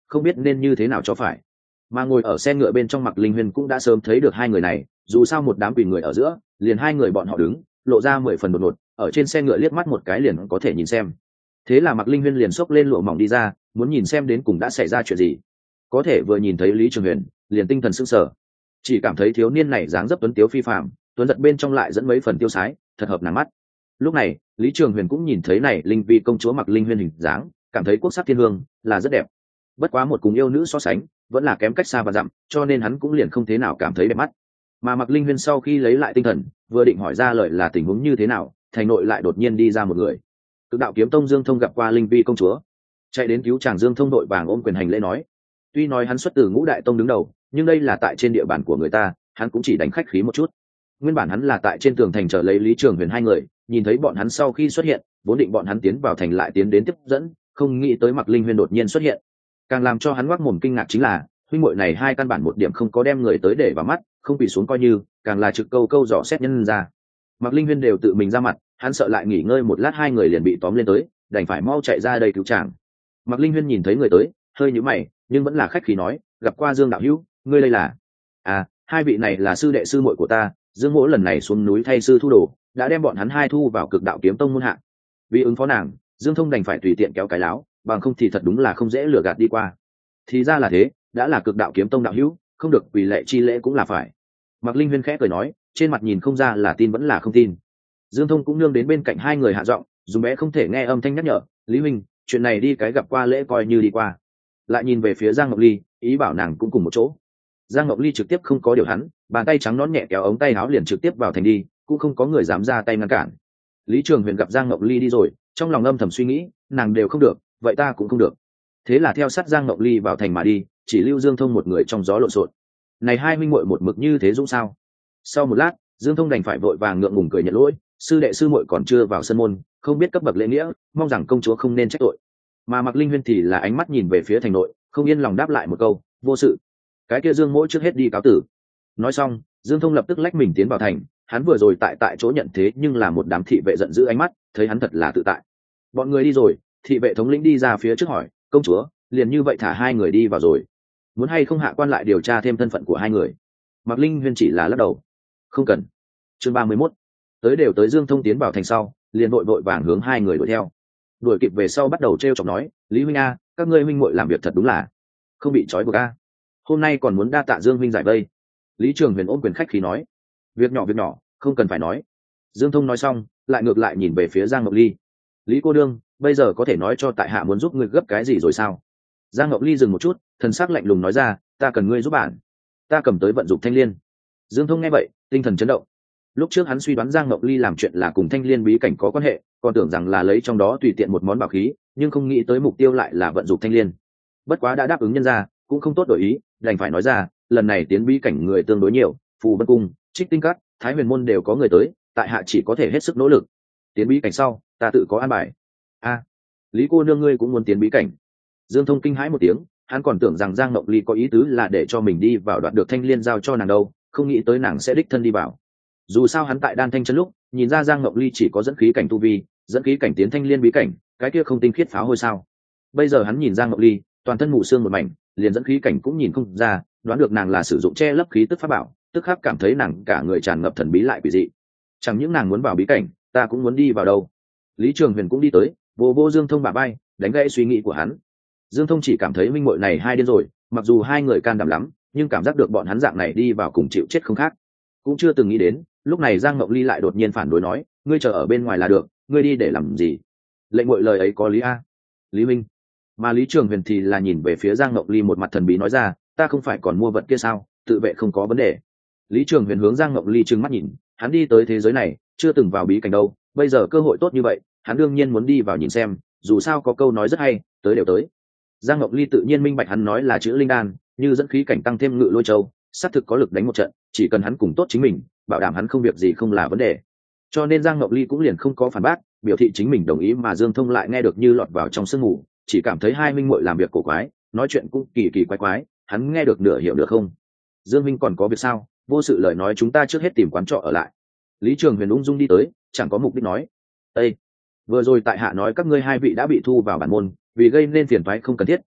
không biết nên như thế nào cho phải. Mà ngồi ở xe ngựa bên trong Mạc Linh Huyên cũng đã sớm thấy được hai người này, dù sao một đám quỷ người ở giữa, liền hai người bọn họ đứng, lộ ra 10 phần đột ngột, ở trên xe ngựa liếc mắt một cái liền có thể nhìn xem. Thế là Mạc Linh Huyên liền xốc lên lụa mỏng đi ra, muốn nhìn xem đến cùng đã xảy ra chuyện gì. Có thể vừa nhìn thấy Lý Trường Huyền, liền tinh thần sững sờ, chỉ cảm thấy thiếu niên này dáng dấp tuấn tiếu phi phàm, tuấn giật bên trong lại dẫn mấy phần tiêu sái, thật hợp nàng mắt. Lúc này, Lý Trường Huyền cũng nhìn thấy này linh vi công chúa Mạc Linh Huyên hình dáng, cảm thấy quốc sắc thiên hương là rất đẹp. Bất quá một cùng yêu nữ so sánh, vẫn là kém cách xa và dặm, cho nên hắn cũng liền không thế nào cảm thấy đẹp mắt. Mà Mạc Linh Huyên sau khi lấy lại tinh thần, vừa định hỏi ra lời là tình huống như thế nào, thành nội lại đột nhiên đi ra một người. Cực đạo kiếm tông Dương Thông gặp qua linh vi công chúa, chạy đến cứu chàng. Dương Thông đội vàng ôm quyền hành lễ nói, tuy nói hắn xuất từ Ngũ Đại Tông đứng đầu, nhưng đây là tại trên địa bàn của người ta, hắn cũng chỉ đánh khách khí một chút. Nguyên bản hắn là tại trên tường thành chờ lấy Lý Trường Huyền hai người, nhìn thấy bọn hắn sau khi xuất hiện, vốn định bọn hắn tiến vào thành lại tiến đến tiếp dẫn, không nghĩ tới Mạc Linh Huyên đột nhiên xuất hiện. Càng làm cho hắn ngoác mồm kinh ngạc chính là, huynh muội này hai căn bản một điểm không có đem người tới để vào mắt, không bị xuống coi như, càng là trực câu câu dò xét nhân ra. Mạc Linh Huyên đều tự mình ra mặt, hắn sợ lại nghỉ ngơi một lát hai người liền bị tóm lên tới, đành phải mau chạy ra đây cứu chàng. Mạc Linh Huyên nhìn thấy người tới, hơi nhíu mày, nhưng vẫn là khách khí nói, gặp qua Dương đạo hữu, ngươi đây là? À, hai vị này là sư đệ sư muội của ta, Dương Mỗ lần này xuống núi thay sư thu đồ, đã đem bọn hắn hai thu vào Cực đạo kiếm tông môn hạ. Vì ứng phó nàng, Dương Thông đành phải tùy tiện kéo cái láo, bằng không thì thật đúng là không dễ lừa gạt đi qua. Thì ra là thế, đã là Cực đạo kiếm tông đạo hữu, không được quỳ lệ chi lễ cũng là phải. Mạc Linh Huyên khẽ cười nói, trên mặt nhìn không ra là tin vẫn là không tin. Dương Thông cũng nương đến bên cạnh hai người hạ giọng, dùng bé không thể nghe âm thanh nhắc nhở, Lý huynh, chuyện này đi cái gặp qua lễ coi như đi qua. Lại nhìn về phía Giang Ngọc Ly, ý bảo nàng cũng cùng một chỗ. Giang Ngọc Ly trực tiếp không có điều hắn, bàn tay trắng nõn nhẹ kéo ống tay áo liền trực tiếp vào thành đi, cũng không có người dám ra tay ngăn cản. Lý Trường Huyền gặp Giang Ngọc Ly đi rồi, trong lòng âm thầm suy nghĩ, nàng đều không được, vậy ta cũng không được. Thế là theo sát Giang Ngọc Ly vào thành mà đi, chỉ lưu Dương Thông một người trong gió lộn xộn. Này hai huynh muội một mực như thế dũng sao? Sau một lát, Dương Thông đành phải vội vàng ngượng ngùng cười nhận lỗi, sư đệ sư muội còn chưa vào sân môn, không biết cấp bậc lễ nghĩa, mong rằng công chúa không nên trách tội. Mà Mạc Linh Huyên thì là ánh mắt nhìn về phía thành nội, không yên lòng đáp lại một câu, vô sự. Cái kia Dương Mỗ trước hết đi cáo tử. Nói xong, Dương Thông lập tức lách mình tiến vào thành, hắn vừa rồi tại chỗ nhận thế nhưng là một đám thị vệ giận dữ ánh mắt, thấy hắn thật là tự tại. Bọn người đi rồi, thị vệ thống lĩnh đi ra phía trước hỏi, công chúa, liền như vậy thả hai người đi vào rồi, muốn hay không hạ quan lại điều tra thêm thân phận của hai người? Mạc Linh Huyên chỉ là lắc đầu, không cần. Chương 31. Tới đều tới, Dương Thông tiến vào thành sau, liền vội vội vàng hướng hai người đuổi theo. Đuổi kịp về sau bắt đầu trêu chọc nói, Lý huynh a, các ngươi huynh muội làm việc thật đúng là không bị trói buộc a. Hôm nay còn muốn đa tạ Dương huynh giải vây. Lý Trường Huyền ôm quyền khách khí nói, việc nhỏ không cần phải nói. Dương Thông nói xong, lại ngược lại nhìn về phía Giang Ngọc Ly. Lý cô đương, bây giờ có thể nói cho tại hạ muốn giúp ngươi gấp cái gì rồi sao? Giang Ngọc Ly dừng một chút, thần sắc lạnh lùng nói ra, ta cần ngươi giúp bạn. Ta cầm tới vận dụng thanh liên. Dương Thông nghe vậy, tinh thần chấn động. Lúc trước hắn suy đoán Giang Ngọc Ly làm chuyện là cùng thanh liên bí cảnh có quan hệ, còn tưởng rằng là lấy trong đó tùy tiện một món bảo khí, nhưng không nghĩ tới mục tiêu lại là vận dụng thanh liên. Bất quá đã đáp ứng nhân ra, cũng không tốt đổi ý, đành phải nói ra, lần này tiến bí cảnh người tương đối nhiều, Phù Vân Cung, Trích Tinh Các, Thái Huyền Môn đều có người tới, tại hạ chỉ có thể hết sức nỗ lực. Tiến bí cảnh sau, ta tự có an bài. A, Lý cô nương ngươi cũng muốn tiến bí cảnh? Dương Thông kinh hãi một tiếng, hắn còn tưởng rằng Giang Ngọc Ly có ý tứ là để cho mình đi vào đoạt được thanh liên giao cho nàng đâu, không nghĩ tới nàng sẽ đích thân đi vào. Dù sao hắn tại Đan Thanh Chân lúc nhìn ra Giang Ngọc Ly chỉ có dẫn khí cảnh tu vi, dẫn khí cảnh tiến thanh liên bí cảnh, cái kia không tinh khiết pháo hôi sao? Bây giờ hắn nhìn Giang Ngọc Ly, toàn thân mù xương một mảnh, liền dẫn khí cảnh cũng nhìn không ra, đoán được nàng là sử dụng che lấp khí tức pháp bảo, tức khắc cảm thấy nàng cả người tràn ngập thần bí lại quỷ dị. Chẳng những nàng muốn vào bí cảnh, ta cũng muốn đi vào đâu. Lý Trường Huyền cũng đi tới, vô Dương Thông bả vai, đánh gãy suy nghĩ của hắn. Dương Thông chỉ cảm thấy minh muội này hai điên rồi, mặc dù hai người can đảm lắm, nhưng cảm giác được bọn hắn dạng này đi vào cùng chịu chết không khác. Cũng chưa từng nghĩ đến, lúc này Giang Ngọc Ly lại đột nhiên phản đối nói, ngươi chờ ở bên ngoài là được, ngươi đi để làm gì? Lệnh muội lời ấy có lý a. Lý minh. Mà Lý Trường Huyền thì là nhìn về phía Giang Ngọc Ly một mặt thần bí nói ra, ta không phải còn mua vật kia sao, tự vệ không có vấn đề. Lý Trường Huyền hướng Giang Ngọc Ly trừng mắt nhìn, hắn đi tới thế giới này, chưa từng vào bí cảnh đâu, bây giờ cơ hội tốt như vậy, hắn đương nhiên muốn đi vào nhìn xem, dù sao có câu nói rất hay, tới đều tới. Giang Ngọc Ly tự nhiên minh bạch hắn nói là chữ linh đan, như dẫn khí cảnh tăng thêm ngự lôi châu, xác thực có lực đánh một trận, chỉ cần hắn cùng tốt chính mình, bảo đảm hắn không việc gì không là vấn đề. Cho nên Giang Ngọc Ly cũng liền không có phản bác, biểu thị chính mình đồng ý, mà Dương Thông lại nghe được như lọt vào trong sương mù, chỉ cảm thấy hai minh muội làm việc cổ quái, nói chuyện cũng kỳ kỳ quái quái, hắn nghe được nửa hiểu được không? Dương minh còn có việc sao? Vô sự lời nói chúng ta trước hết tìm quán trọ ở lại. Lý Trường Huyền ung dung đi tới, chẳng có mục đích nói. Ê, vừa rồi tại hạ nói các ngươi hai vị đã bị thu vào bản môn, vì gây nên phiền toái không cần thiết,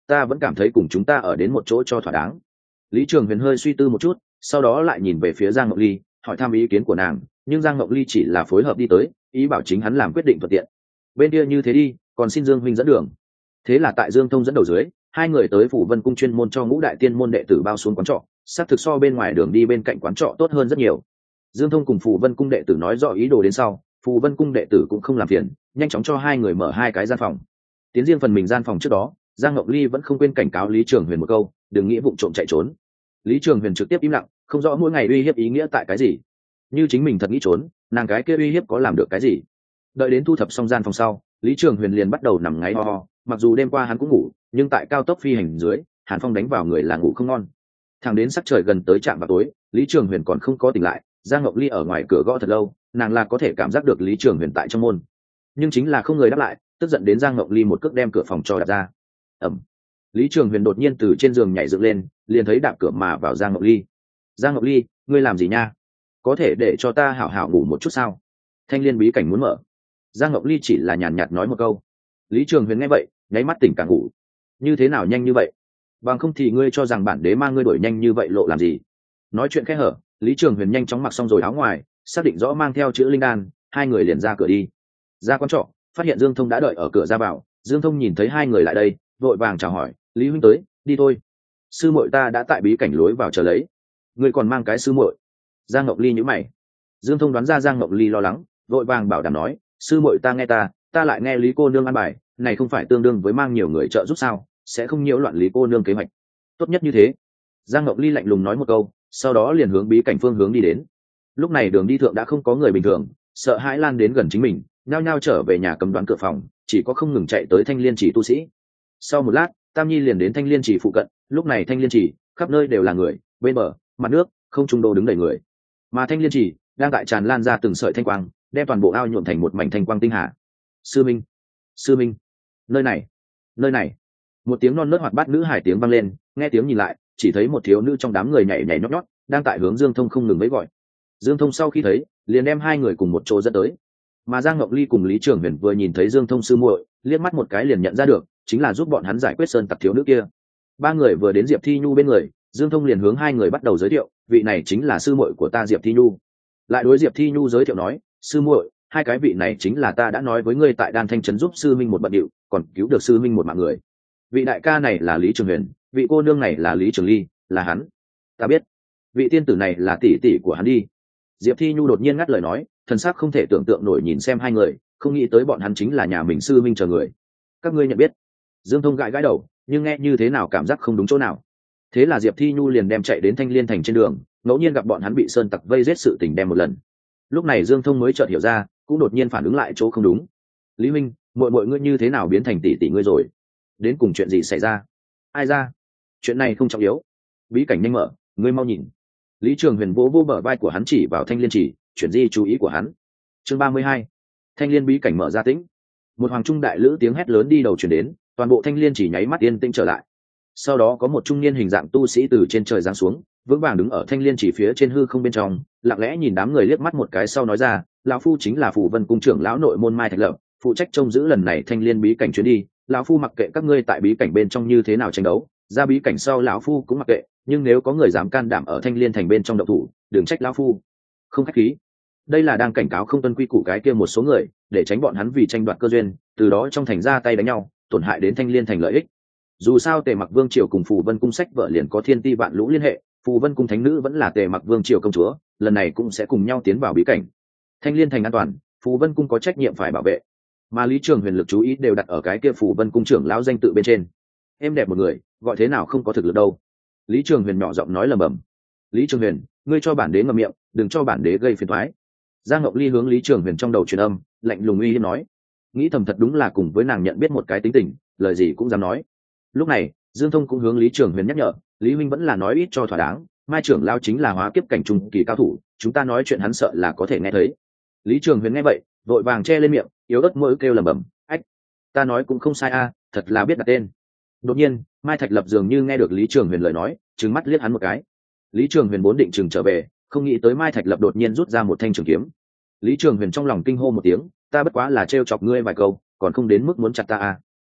ta vẫn cảm thấy cùng chúng ta ở đến một chỗ cho thỏa đáng. Lý Trường Huyền hơi suy tư một chút, sau đó lại nhìn về phía Giang Ngọc Ly, hỏi thăm ý kiến của nàng, nhưng Giang Ngọc Ly chỉ là phối hợp đi tới, ý bảo chính hắn làm quyết định thuận tiện. Bên kia như thế đi, còn xin Dương huynh dẫn đường. Thế là tại Dương Thông dẫn đầu dưới, hai người tới Phủ Vân cung chuyên môn cho ngũ đại tiên môn đệ tử bao xuống quán trọ, xác thực so bên ngoài đường đi bên cạnh quán trọ tốt hơn rất nhiều. Dương Thông cùng Phủ Vân cung đệ tử nói rõ ý đồ đến sau, Phủ Vân cung đệ tử cũng không làm phiền, nhanh chóng cho hai người mở hai cái gian phòng. Tiến riêng phần mình gian phòng trước đó, Giang Ngọc Ly vẫn không quên cảnh cáo Lý Trường Huyền một câu, đừng nghĩ vụng trộm chạy trốn. Lý Trường Huyền trực tiếp im lặng, không rõ mỗi ngày uy hiếp ý nghĩa tại cái gì. Như chính mình thật nghĩ trốn, nàng cái kia uy hiếp có làm được cái gì? Đợi đến thu thập xong gian phòng sau, Lý Trường Huyền liền bắt đầu nằm ngáy ho ho, mặc dù đêm qua hắn cũng ngủ, nhưng tại cao tốc phi hành dưới, hàn phong đánh vào người là ngủ không ngon. Thẳng đến sắc trời gần tới trạm vào tối, Lý Trường Huyền còn không có tỉnh lại, Giang Ngọc Ly ở ngoài cửa gõ thật lâu, nàng là có thể cảm giác được Lý Trường Huyền tại trong môn, nhưng chính là không người đáp lại, tức giận đến Giang Ngọc Ly một cước đem cửa phòng cho đạp ra. Ẩm. Lý Trường Huyền đột nhiên từ trên giường nhảy dựng lên, liền thấy đạp cửa mà vào Giang Ngọc Ly. Giang Ngọc Ly, ngươi làm gì nha? Có thể để cho ta hảo hảo ngủ một chút sao? Thanh Liên bí cảnh muốn mở. Giang Ngọc Ly chỉ là nhàn nhạt nói một câu. Lý Trường Huyền nghe vậy, nháy mắt tỉnh cả ngủ. Như thế nào nhanh như vậy? Bằng không thì ngươi cho rằng bản đế mang ngươi đuổi nhanh như vậy lộ làm gì? Nói chuyện khẽ hở, Lý Trường Huyền nhanh chóng mặc xong rồi áo ngoài, xác định rõ mang theo chữ linh đan, hai người liền ra cửa đi. Ra quán trọ, phát hiện Dương Thông đã đợi ở cửa ra vào. Dương Thông nhìn thấy hai người lại đây, vội vàng chào hỏi, Lý huynh tới, đi thôi. Sư muội ta đã tại bí cảnh lối vào chờ lấy. Ngươi còn mang cái sư muội? Giang Ngọc Ly nhíu mày. Dương Thông đoán ra Giang Ngọc Ly lo lắng, vội vàng bảo đảm nói, sư muội ta nghe ta lại nghe Lý cô nương an bài, này không phải tương đương với mang nhiều người trợ giúp sao, sẽ không nhiễu loạn Lý cô nương kế hoạch. Tốt nhất như thế. Giang Ngọc Ly lạnh lùng nói một câu, sau đó liền hướng bí cảnh phương hướng đi đến. Lúc này đường đi thượng đã không có người bình thường, sợ hãi lan đến gần chính mình, nhao nhao trở về nhà cấm đoán cửa phòng, chỉ có không ngừng chạy tới Thanh Liên Chỉ tu sĩ. Sau một lát, Tam Nhi liền đến Thanh Liên Chỉ phụ cận, lúc này Thanh Liên Chỉ khắp nơi đều là người, bên bờ, mặt nước, không trung đô đứng đầy người. Mà Thanh Liên Chỉ đang tại tràn lan ra từng sợi thanh quang, đem toàn bộ ao nhuộm thành một mảnh thanh quang tinh hà. Sư Minh, sư Minh, nơi này. Một tiếng non nớt hoạt bát nữ hải tiếng vang lên, nghe tiếng nhìn lại, chỉ thấy một thiếu nữ trong đám người nhảy nhảy nhót nhót, đang tại hướng Dương Thông không ngừng mấy gọi. Dương Thông sau khi thấy, liền đem hai người cùng một chỗ dẫn tới. Mà Giang Ngọc Ly cùng Lý Trường Huyền vừa nhìn thấy Dương Thông sư muội, liếc mắt một cái liền nhận ra được, chính là giúp bọn hắn giải quyết sơn tặc thiếu nữ kia. Ba người vừa đến Diệp Thi Nhu bên người, Dương Thông liền hướng hai người bắt đầu giới thiệu, vị này chính là sư muội của ta Diệp Thi Nhu. Lại đối Diệp Thi Nhu giới thiệu nói, sư muội, hai cái vị này chính là ta đã nói với ngươi tại Đan Thanh trấn giúp sư minh một bận điệu, còn cứu được sư minh một mạng người. Vị đại ca này là Lý Trường Huyền, vị cô nương này là Lý Trường Ly, là hắn. Ta biết. Vị tiên tử này là tỷ tỷ của hắn đi. Diệp Thi Nhu đột nhiên ngắt lời nói, thần sắc không thể tưởng tượng nổi nhìn xem hai người, không nghĩ tới bọn hắn chính là nhà mình sư minh chờ người. Các ngươi nhận biết? Dương Thông gãi gãi đầu, nhưng nghe như thế nào cảm giác không đúng chỗ nào. Thế là Diệp Thi Nhu liền đem chạy đến Thanh Liên thành trên đường, ngẫu nhiên gặp bọn hắn bị sơn tặc vây giết sự tình đem một lần. Lúc này Dương Thông mới chợt hiểu ra, cũng đột nhiên phản ứng lại chỗ không đúng. Lý Minh, muội ngươi như thế nào biến thành tỷ tỷ ngươi rồi? Đến cùng chuyện gì xảy ra? Ai ra? Chuyện này không trọng yếu. Bí cảnh nhanh mở, ngươi mau nhìn. Lý Trường Huyền vỗ vỗ bờ vai của hắn chỉ vào Thanh Liên Chỉ, chuyển di chú ý của hắn. Chương 32. Thanh Liên bí cảnh mở ra tĩnh. Một hoàng trung đại lữ tiếng hét lớn đi đầu truyền đến, toàn bộ Thanh Liên Chỉ nháy mắt yên tĩnh trở lại. Sau đó có một trung niên hình dạng tu sĩ từ trên trời giáng xuống, vững vàng đứng ở Thanh Liên Chỉ phía trên hư không bên trong, lặng lẽ nhìn đám người liếc mắt một cái sau nói ra, lão phu chính là Phủ Vân cung trưởng lão nội môn Mai Thạch Lập, phụ trách trông giữ lần này Thanh Liên bí cảnh chuyến đi. Lão phu mặc kệ các ngươi tại bí cảnh bên trong như thế nào tranh đấu, ra bí cảnh sau lão phu cũng mặc kệ, nhưng nếu có người dám can đảm ở Thanh Liên thành bên trong động thủ, đừng trách lão phu không khách khí. Đây là đang cảnh cáo không tuân quy củ cái kia một số người, để tránh bọn hắn vì tranh đoạt cơ duyên, từ đó trong thành ra tay đánh nhau, tổn hại đến Thanh Liên thành lợi ích. Dù sao Tề Mặc Vương triều cùng Phù Vân cung sách vợ liền có thiên ti vạn lũ liên hệ, Phù Vân cung thánh nữ vẫn là Tề Mặc Vương triều công chúa, lần này cũng sẽ cùng nhau tiến vào bí cảnh. Thanh Liên thành an toàn, Phù Vân cung có trách nhiệm phải bảo vệ. Mà Lý Trường Huyền lực chú ý đều đặt ở cái kia Phù Vân cung trưởng lão danh tự bên trên. Em đẹp một người, gọi thế nào không có thực lực đâu. Lý Trường Huyền nhỏ giọng nói lầm bầm. Lý Trường Huyền, ngươi cho bản đế ngậm miệng, đừng cho bản đế gây phiền toái. Giang Ngọc Ly hướng Lý Trường Huyền trong đầu truyền âm, lạnh lùng uy hiếp nói. Nghĩ thầm thật đúng là cùng với nàng nhận biết một cái tính tình, lời gì cũng dám nói. Lúc này Dương Thông cũng hướng Lý Trường Huyền nhắc nhở, Lý huynh vẫn là nói ít cho thỏa đáng, Mai trưởng lao chính là hóa kiếp cảnh trung kỳ cao thủ, chúng ta nói chuyện hắn sợ là có thể nghe thấy. Lý Trường Huyền nghe vậy, vội vàng che lên miệng, yếu ớt môi kêu lẩm bẩm, ách, ta nói cũng không sai a, thật là biết đặt tên. Đột nhiên Mai Thạch Lập dường như nghe được Lý Trường Huyền lời nói, trừng mắt liếc hắn một cái. Lý Trường Huyền vốn định trừng trở về, không nghĩ tới Mai Thạch Lập đột nhiên rút ra một thanh trường kiếm. Lý Trường Huyền trong lòng kinh hô một tiếng, ta bất quá là trêu chọc ngươi vài câu, còn không đến mức muốn chặt ta a.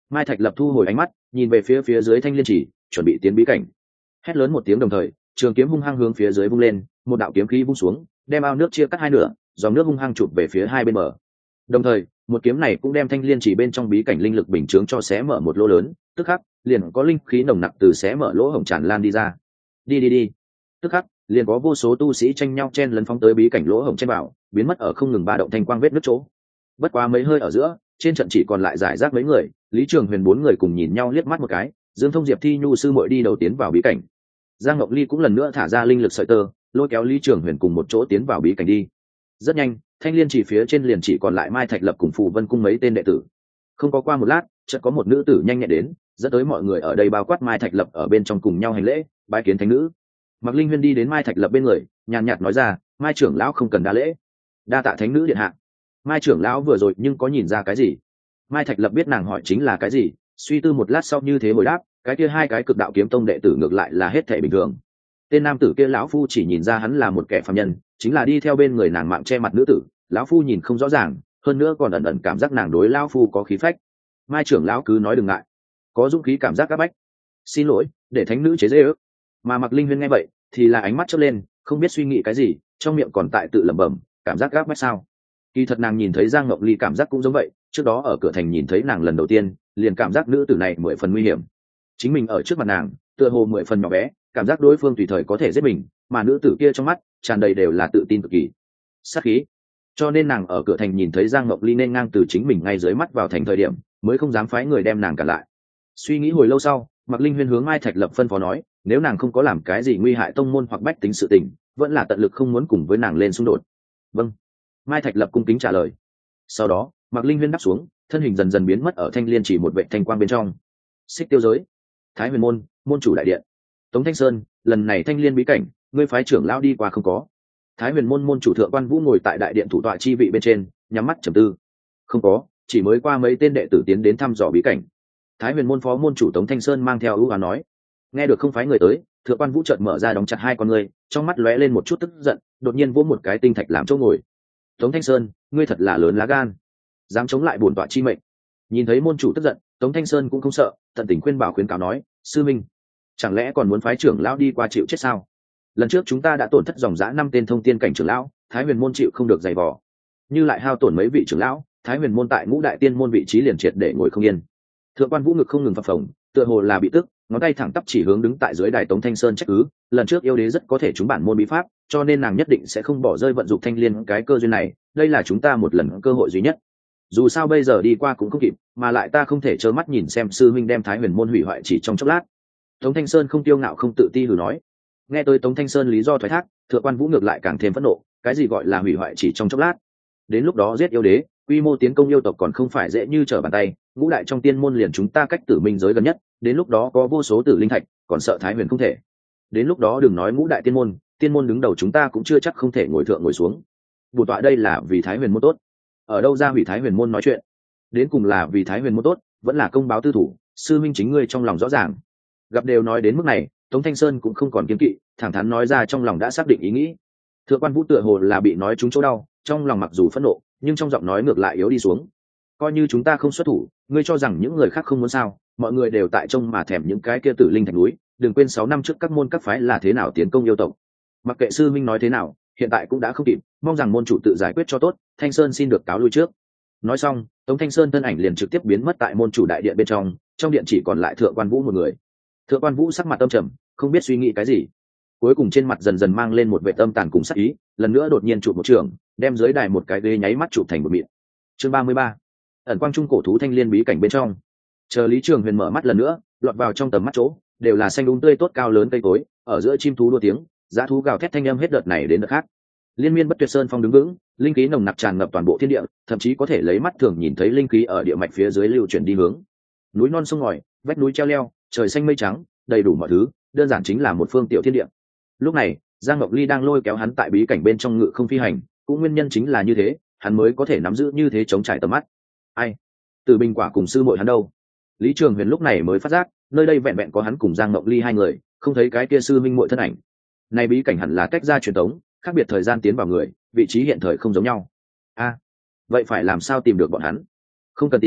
Mai Thạch Lập thu hồi ánh mắt, nhìn về phía dưới Thanh Liên Chỉ, chuẩn bị tiến bí cảnh. Hét lớn một tiếng đồng thời, trường kiếm hung hăng hướng phía dưới vung lên, một đạo kiếm khí vung xuống, đem ao nước chia cắt hai nửa, dòng nước hung hăng chụp về phía hai bên bờ. Đồng thời, một kiếm này cũng đem Thanh Liên Chỉ bên trong bí cảnh linh lực bình chướng cho xé mở một lỗ lớn, tức khắc, liền có linh khí nồng nặc từ xé mở lỗ hổng tràn lan đi ra. Đi. Tức khắc, liền có vô số tu sĩ tranh nhau chen lấn phóng tới bí cảnh lỗ hổng chen vào, biến mất ở không ngừng ba động thanh quang vết nước chỗ. Bất quá mấy hơi ở giữa, trên trận chỉ còn lại giải rác mấy người, Lý Trường Huyền bốn người cùng nhìn nhau liếc mắt một cái, Dương Thông, Diệp Thi Nhu sư muội đi đầu tiến vào bí cảnh. Giang Ngọc Ly cũng lần nữa thả ra linh lực sợi tơ, lôi kéo Lý Trường Huyền cùng một chỗ tiến vào bí cảnh đi. Rất nhanh, Thanh Liên Chỉ phía trên liền chỉ còn lại Mai Thạch Lập cùng Phù Vân cung mấy tên đệ tử. Không có qua một lát, chợt có một nữ tử nhanh nhẹn đến, dẫn tới mọi người ở đây bao quát Mai Thạch Lập ở bên trong cùng nhau hành lễ, bái kiến thánh nữ. Mạc Linh Huyên đi đến Mai Thạch Lập bên người, nhàn nhạt nói ra, Mai trưởng lão không cần đa lễ. Đa tạ thánh nữ điện hạ. Mai trưởng lão vừa rồi nhưng có nhìn ra cái gì? Mai Thạch Lập biết nàng hỏi chính là cái gì, suy tư một lát sau như thế hồi đáp, cái kia hai cái cực đạo kiếm tông đệ tử ngược lại là hết thể bình thường. Tên nam tử kia lão phu chỉ nhìn ra hắn là một kẻ phàm nhân, chính là đi theo bên người nàng mạng che mặt nữ tử, lão phu nhìn không rõ ràng, hơn nữa còn ẩn ẩn cảm giác nàng đối lão phu có khí phách. Mai trưởng lão cứ nói đừng ngại, có dũng khí cảm giác áp bách. Xin lỗi, để thánh nữ chế giễu ước. Mà Mạc Linh Huyên nghe vậy, thì là ánh mắt chớp lên, không biết suy nghĩ cái gì, trong miệng còn tại tự lẩm bẩm, cảm giác áp bách sao? Kỳ thật nàng nhìn thấy Giang Ngọc Ly cảm giác cũng giống vậy, trước đó ở cửa thành nhìn thấy nàng lần đầu tiên, liền cảm giác nữ tử này mười phần nguy hiểm. Chính mình ở trước mặt nàng, tựa hồ mười phần nhỏ bé, cảm giác đối phương tùy thời có thể giết mình, mà nữ tử kia trong mắt tràn đầy đều là tự tin cực kỳ, sát khí. Cho nên nàng ở cửa thành nhìn thấy Giang Ngọc Ly nên ngang từ chính mình ngay dưới mắt vào thành thời điểm, mới không dám phái người đem nàng cản lại. Suy nghĩ hồi lâu sau, Mạc Linh Huyên hướng Mai Thạch Lập phân phó nói, nếu nàng không có làm cái gì nguy hại tông môn hoặc bách tính sự tình, vẫn là tận lực không muốn cùng với nàng lên xung đột. Vâng. Mai Thạch Lập cung kính trả lời. Sau đó, Mạc Linh Huyên đáp xuống, thân hình dần dần biến mất ở Thanh Liên Chỉ một vệ thanh quang bên trong. Xích Tiêu giới, Thái Huyền môn, môn chủ đại điện. Tống Thanh Sơn, lần này Thanh Liên bí cảnh, ngươi phái trưởng lão đi qua không có? Thái Huyền môn môn chủ Thượng Quan Vũ ngồi tại đại điện thủ tọa chi vị bên trên, nhắm mắt trầm tư. Không có, chỉ mới qua mấy tên đệ tử tiến đến thăm dò bí cảnh. Thái Huyền môn phó môn chủ Tống Thanh Sơn mang theo ưu ái nói. Nghe được không phái người tới, Thượng Quan Vũ chợt mở ra đóng chặt hai con ngươi, trong mắt lóe lên một chút tức giận, đột nhiên vỗ một cái tinh thạch làm chỗ ngồi. Tống Thanh Sơn, ngươi thật là lớn lá gan, dám chống lại bổn tọa chi mệnh. Nhìn thấy môn chủ tức giận, Tống Thanh Sơn cũng không sợ, tận tình khuyên cáo nói, sư minh, chẳng lẽ còn muốn phái trưởng lão đi qua chịu chết sao? Lần trước chúng ta đã tổn thất dòng dã 5 tên thông tiên cảnh trưởng lão, Thái Huyền môn chịu không được dày vò, như lại hao tổn mấy vị trưởng lão, Thái Huyền môn tại ngũ đại tiên môn vị trí liền triệt để ngồi không yên. Thượng Quan Vũ ngực không ngừng phập phồng, tựa hồ là bị tức, ngón tay thẳng tắp chỉ hướng đứng tại dưới đài Tống Thanh Sơn trách cứ, lần trước yêu đế rất có thể trúng bản môn bí pháp, cho nên nàng nhất định sẽ không bỏ rơi vận dụng Thanh Liên cái cơ duyên này, đây là chúng ta một lần cơ hội duy nhất. Dù sao bây giờ đi qua cũng không kịp, mà lại ta không thể trơ mắt nhìn xem sư huynh đem Thái Huyền môn hủy hoại chỉ trong chốc lát. Tống Thanh Sơn không tiêu ngạo không tự ti hừ nói. Nghe tới Tống Thanh Sơn lý do thoái thác, Thượng Quan Vũ ngược lại càng thêm phẫn nộ, cái gì gọi là hủy hoại chỉ trong chốc lát? Đến lúc đó giết yêu đế, quy mô tiến công yêu tộc còn không phải dễ như trở bàn tay, ngũ đại trong tiên môn liền chúng ta cách tử minh giới gần nhất, đến lúc đó có vô số tử linh thạch, còn sợ Thái Huyền không thể. Đến lúc đó đừng nói ngũ đại tiên môn đứng đầu chúng ta cũng chưa chắc không thể ngồi thượng ngồi xuống. Bổn tọa đây là vì Thái Huyền môn tốt. Ở đâu ra hủy Thái Huyền môn nói chuyện? Đến cùng là vì Thái Huyền môn tốt, vẫn là công báo tư thủ, sư minh chính ngươi trong lòng rõ ràng. Gặp đều nói đến mức này, Tống Thanh Sơn cũng không còn kiêng kỵ, thẳng thắn nói ra trong lòng đã xác định ý nghĩ. Thượng Quan Vũ tựa hồ là bị nói trúng chỗ đau, trong lòng mặc dù phẫn nộ, nhưng trong giọng nói ngược lại yếu đi xuống. Coi như chúng ta không xuất thủ, ngươi cho rằng những người khác không muốn sao? Mọi người đều tại trông mà thèm những cái kia tử linh thạch núi, đừng quên 6 năm trước các môn các phái là thế nào tiến công yêu tộc. Mặc kệ sư minh nói thế nào, hiện tại cũng đã không kịp, mong rằng môn chủ tự giải quyết cho tốt. Thanh Sơn xin được cáo lui trước. Nói xong, Tống Thanh Sơn thân ảnh liền trực tiếp biến mất tại môn chủ đại điện bên trong điện chỉ còn lại Thượng Quan Vũ một người. Thượng Quan Vũ sắc mặt âm trầm, không biết suy nghĩ cái gì, cuối cùng trên mặt dần dần mang lên một vẻ âm tàn cùng sắc ý, lần nữa đột nhiên chụp một trường, đem dưới đài một cái ghế nháy mắt chụp thành một mịn. Chương 33. Ẩn quang trung cổ thú Thanh Liên bí cảnh bên trong. Chờ Lý Trường Huyền mở mắt lần nữa, lọt vào trong tầm mắt chỗ đều là xanh đúng tươi tốt cao lớn cây cối, ở giữa chim thú đua tiếng, dã thú gào thét thanh âm hết đợt này đến đợt khác. Liên miên bất tuyệt sơn phong đứng vững, linh khí nồng nặc tràn ngập toàn bộ thiên địa, thậm chí có thể lấy mắt thường nhìn thấy linh khí ở địa mạch phía dưới lưu chuyển đi hướng. Núi non sông ngòi, vách núi treo leo, trời xanh mây trắng, đầy đủ mọi thứ, đơn giản chính là một phương tiểu thiên địa. Lúc này, Giang Ngọc Ly đang lôi kéo hắn tại bí cảnh bên trong ngự không phi hành, cũng nguyên nhân chính là như thế, hắn mới có thể nắm giữ như thế chống trải tầm mắt. Ai? Từ Bình Quả cùng sư muội hắn đâu? Lý Trường Huyền lúc này mới phát giác, nơi đây vẹn vẹn có hắn cùng Giang Ngọc Ly hai người, không thấy cái kia sư minh muội thân ảnh. Này bí cảnh hẳn là cách ra truyền thống, khác biệt thời gian tiến vào người, vị trí hiện thời không giống nhau. Vậy phải làm sao tìm được bọn hắn? Không cần tìm,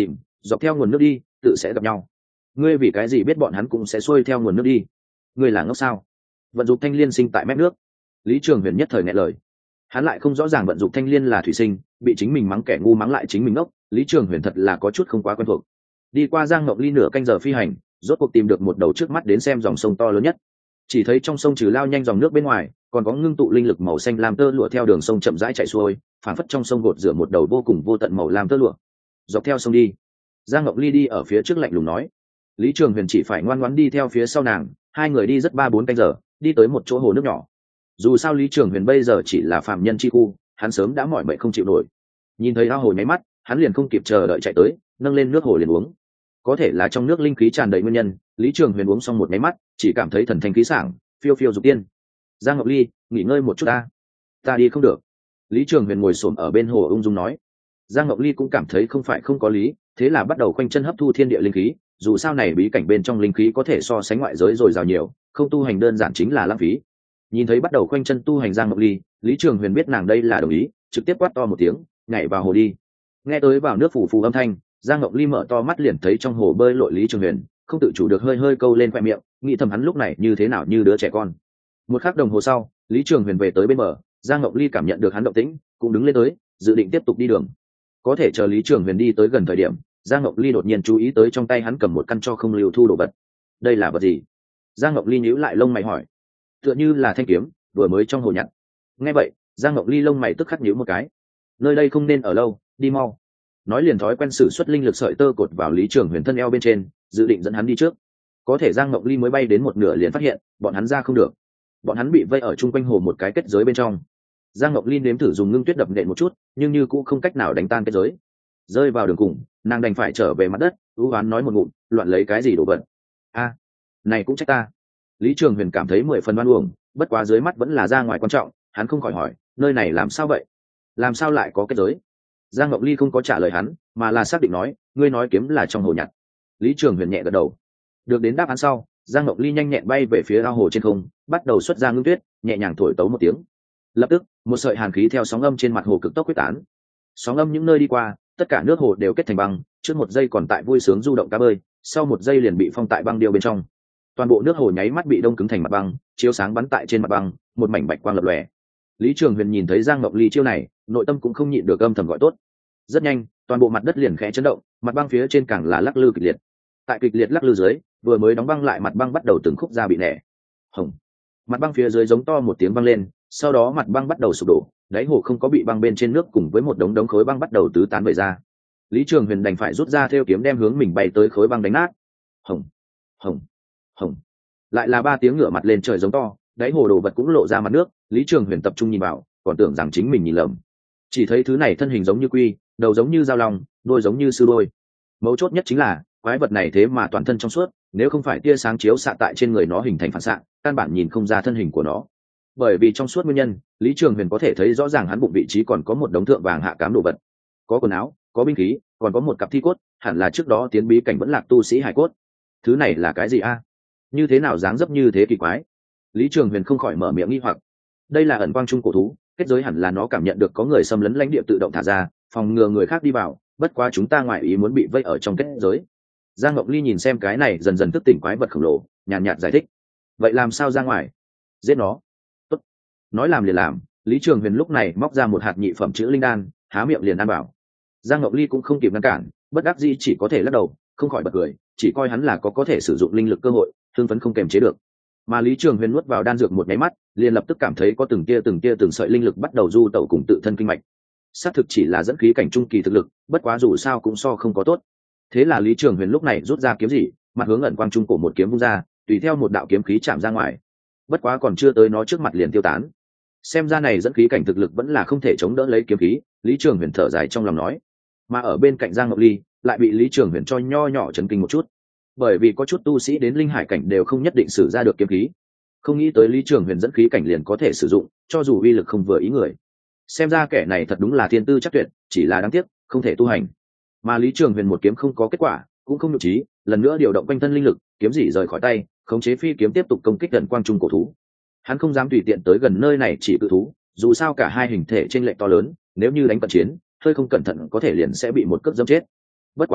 dọc theo nguồn nước đi tự sẽ gặp nhau. Ngươi vì cái gì biết bọn hắn cũng sẽ xuôi theo nguồn nước đi? Ngươi là ngốc sao? Vận dụng thanh liên sinh tại mép nước. Lý Trường Huyền nhất thời nghẹn lời. Hắn lại không rõ ràng vận dụng thanh liên là thủy sinh, bị chính mình mắng kẻ ngu mắng lại chính mình ngốc. Lý Trường Huyền thật là có chút không quá quen thuộc. Đi qua Giang Ngọc Ly nửa canh giờ phi hành, rốt cuộc tìm được một đầu trước mắt đến xem dòng sông to lớn nhất. Chỉ thấy trong sông trừ lao nhanh dòng nước bên ngoài, còn có ngưng tụ linh lực màu xanh lam tơ lụa theo đường sông chậm rãi chạy xuôi, phản phất trong sông gột rửa một đầu vô cùng vô tận màu lam tơ lụa. Dọc theo sông đi. Giang Ngọc Ly đi ở phía trước lạnh lùng nói. Lý Trường Huyền chỉ phải ngoan ngoãn đi theo phía sau nàng, hai người đi rất 3-4 canh giờ, đi tới một chỗ hồ nước nhỏ. Dù sao Lý Trường Huyền bây giờ chỉ là phàm nhân chi khu, hắn sớm đã mỏi mệt không chịu nổi. Nhìn thấy ao hồ nháy mắt, hắn liền không kịp chờ đợi chạy tới, nâng lên nước hồ liền uống. Có thể là trong nước linh khí tràn đầy nguyên nhân, Lý Trường Huyền uống xong một nháy mắt, chỉ cảm thấy thần thanh khí sảng, phiêu phiêu dục tiên. Giang Ngọc Ly, nghỉ ngơi một chút ta đi không được. Lý Trường Huyền ngồi xổm ở bên hồ ung dung nói. Giang Ngọc Ly cũng cảm thấy không phải không có lý, thế là bắt đầu khoanh chân hấp thu thiên địa linh khí. Dù sao này bí cảnh bên trong linh khí có thể so sánh ngoại giới dồi dào nhiều, không tu hành đơn giản chính là lãng phí. Nhìn thấy bắt đầu khoanh chân tu hành Giang Ngọc Ly, Lý Trường Huyền biết nàng đây là đồng ý, trực tiếp quát to một tiếng, nhảy vào hồ đi. Nghe tới vào nước phù phù âm thanh, Giang Ngọc Ly mở to mắt liền thấy trong hồ bơi lội Lý Trường Huyền, không tự chủ được hơi hơi câu lên khoe miệng, nghĩ thầm hắn lúc này như thế nào như đứa trẻ con. Một khắc đồng hồ sau, Lý Trường Huyền về tới bên bờ, Giang Ngọc Ly cảm nhận được hắn động tĩnh, cũng đứng lên tới, dự định tiếp tục đi đường. Có thể chờ Lý Trường Huyền đi tới gần thời điểm, Giang Ngọc Ly đột nhiên chú ý tới trong tay hắn cầm một căn cho không lưu thu đồ vật. Đây là vật gì? Giang Ngọc Ly nhíu lại lông mày hỏi. Tựa như là thanh kiếm, vừa mới trong hồ nhặt. Nghe vậy, Giang Ngọc Ly lông mày tức khắc nhíu một cái. Nơi đây không nên ở lâu, đi mau. Nói liền thói quen sử xuất linh lực sợi tơ cột vào Lý Trường Huyền thân eo bên trên, dự định dẫn hắn đi trước. Có thể Giang Ngọc Ly mới bay đến một nửa liền phát hiện, bọn hắn ra không được. Bọn hắn bị vây ở chung quanh hồ một cái kết giới bên trong. Giang Ngọc Ly nếm thử dùng ngưng tuyết đập nện một chút, nhưng như cũng không cách nào đánh tan kết giới. Rơi vào đường cùng, nàng đành phải trở về mặt đất, ưu oán nói một ngụm, loạn lấy cái gì đổ vật. Này cũng trách ta. Lý Trường Huyền cảm thấy 10 phần oan uổng, bất quá dưới mắt vẫn là ra ngoài quan trọng, hắn không khỏi hỏi, nơi này làm sao vậy? Làm sao lại có kết giới? Giang Ngọc Ly không có trả lời hắn, mà là xác định nói, ngươi nói kiếm là trong hồ nhặt. Lý Trường Huyền nhẹ gật đầu. Được đến đáp án sau, Giang Ngọc Ly nhanh nhẹn bay về phía ao hồ trên không, bắt đầu xuất ra ngưng tuyết, nhẹ nhàng thổi tấu một tiếng. Lập tức, một sợi hàn khí theo sóng âm trên mặt hồ cực tốc quyết tán. Sóng âm những nơi đi qua, tất cả nước hồ đều kết thành băng, trước một giây còn tại vui sướng du động cá bơi, sau một giây liền bị phong tại băng điêu bên trong. Toàn bộ nước hồ nháy mắt bị đông cứng thành mặt băng, chiếu sáng bắn tại trên mặt băng, một mảnh bạch quang lập lòe. Lý Trường Huyền nhìn thấy Giang Ngọc Ly chiêu này, nội tâm cũng không nhịn được âm thầm gọi tốt. Rất nhanh, toàn bộ mặt đất liền khẽ chấn động, mặt băng phía trên càng là lắc lư kịch liệt. Tại kịch liệt lắc lư dưới, vừa mới đóng băng lại mặt băng bắt đầu từng khúc ra bị nẻ. Hồng. Mặt băng phía dưới giống to một tiếng vang lên, sau đó mặt băng bắt đầu sụp đổ, đáy hồ không có bị băng bên trên nước cùng với một đống khối băng bắt đầu tứ tán bày ra. Lý Trường Huyền đành phải rút ra theo kiếm đem hướng mình bay tới khối băng đánh nát. Hồng, hồng, hồng. Lại là 3 tiếng ngửa mặt lên trời giống to, đáy hồ đồ vật cũng lộ ra mặt nước. Lý Trường Huyền tập trung nhìn vào, còn tưởng rằng chính mình nhìn lầm. Chỉ thấy thứ này thân hình giống như quy, đầu giống như dao long, đuôi giống như sư đôi. Mấu chốt nhất chính là quái vật này thế mà toàn thân trong suốt, nếu không phải tia sáng chiếu xạ tại trên người nó hình thành phản xạ, căn bản nhìn không ra thân hình của nó. Bởi vì trong suốt nguyên nhân, Lý Trường Huyền có thể thấy rõ ràng hắn bụng vị trí còn có một đống thượng vàng hạ cám đồ vật, có quần áo, có binh khí, còn có một cặp thi cốt, hẳn là trước đó tiến bí cảnh vẫn lạc tu sĩ hải cốt. Thứ này là cái gì a? Như thế nào dáng dấp như thế kỳ quái? Lý Trường Huyền không khỏi mở miệng nghi hoặc. Đây là ẩn quang trung cổ thú, kết giới hẳn là nó cảm nhận được có người xâm lấn lãnh địa tự động thả ra, phòng ngừa người khác đi vào, bất quá chúng ta ngoại ý muốn bị vây ở trong kết giới. Giang Ngọc Ly nhìn xem cái này dần dần thức tỉnh quái vật khổng lồ, nhàn nhạt giải thích. Vậy làm sao ra ngoài? Giết nó. Tốt. Nói làm liền làm, Lý Trường Huyền lúc này móc ra một hạt nhị phẩm chữ linh đan, há miệng liền ăn bảo. Giang Ngọc Ly cũng không kịp ngăn cản, bất đắc dĩ chỉ có thể lắc đầu, không khỏi bật cười, chỉ coi hắn là có thể sử dụng linh lực cơ hội, thương phấn không kềm chế được. Mà Lý Trường Huyền nuốt vào đan dược một cái mắt, liền lập tức cảm thấy có từng tia từng sợi linh lực bắt đầu du tẩu cùng tự thân kinh mạch. Xác thực chỉ là dẫn khí cảnh trung kỳ thực lực, bất quá dù sao cũng so không có tốt. Thế là Lý Trường Huyền lúc này rút ra kiếm gì, mặt hướng ẩn quang trung cổ một kiếm vung ra, tùy theo một đạo kiếm khí chạm ra ngoài. Bất quá còn chưa tới nó trước mặt liền tiêu tán. Xem ra này dẫn khí cảnh thực lực vẫn là không thể chống đỡ lấy kiếm khí, Lý Trường Huyền thở dài trong lòng nói. Mà ở bên cạnh Giang Ngọc Ly lại bị Lý Trường Huyền cho nho nhỏ chấn kinh một chút, bởi vì có chút tu sĩ đến linh hải cảnh đều không nhất định sử ra được kiếm khí, không nghĩ tới Lý Trường Huyền dẫn khí cảnh liền có thể sử dụng, cho dù uy lực không vừa ý người. Xem ra kẻ này thật đúng là thiên tư chắc tuyệt, chỉ là đáng tiếc không thể tu hành. Mà Lý Trường Huyền một kiếm không có kết quả, cũng không nhục trí, lần nữa điều động quanh thân linh lực, kiếm dỉ rời khỏi tay, khống chế phi kiếm tiếp tục công kích gần quang trung cổ thú. Hắn không dám tùy tiện tới gần nơi này chỉ cự thú, dù sao cả hai hình thể trên lệch to lớn, nếu như đánh cận chiến, hơi không cẩn thận có thể liền sẽ bị một cước dẫm chết. Bất quá,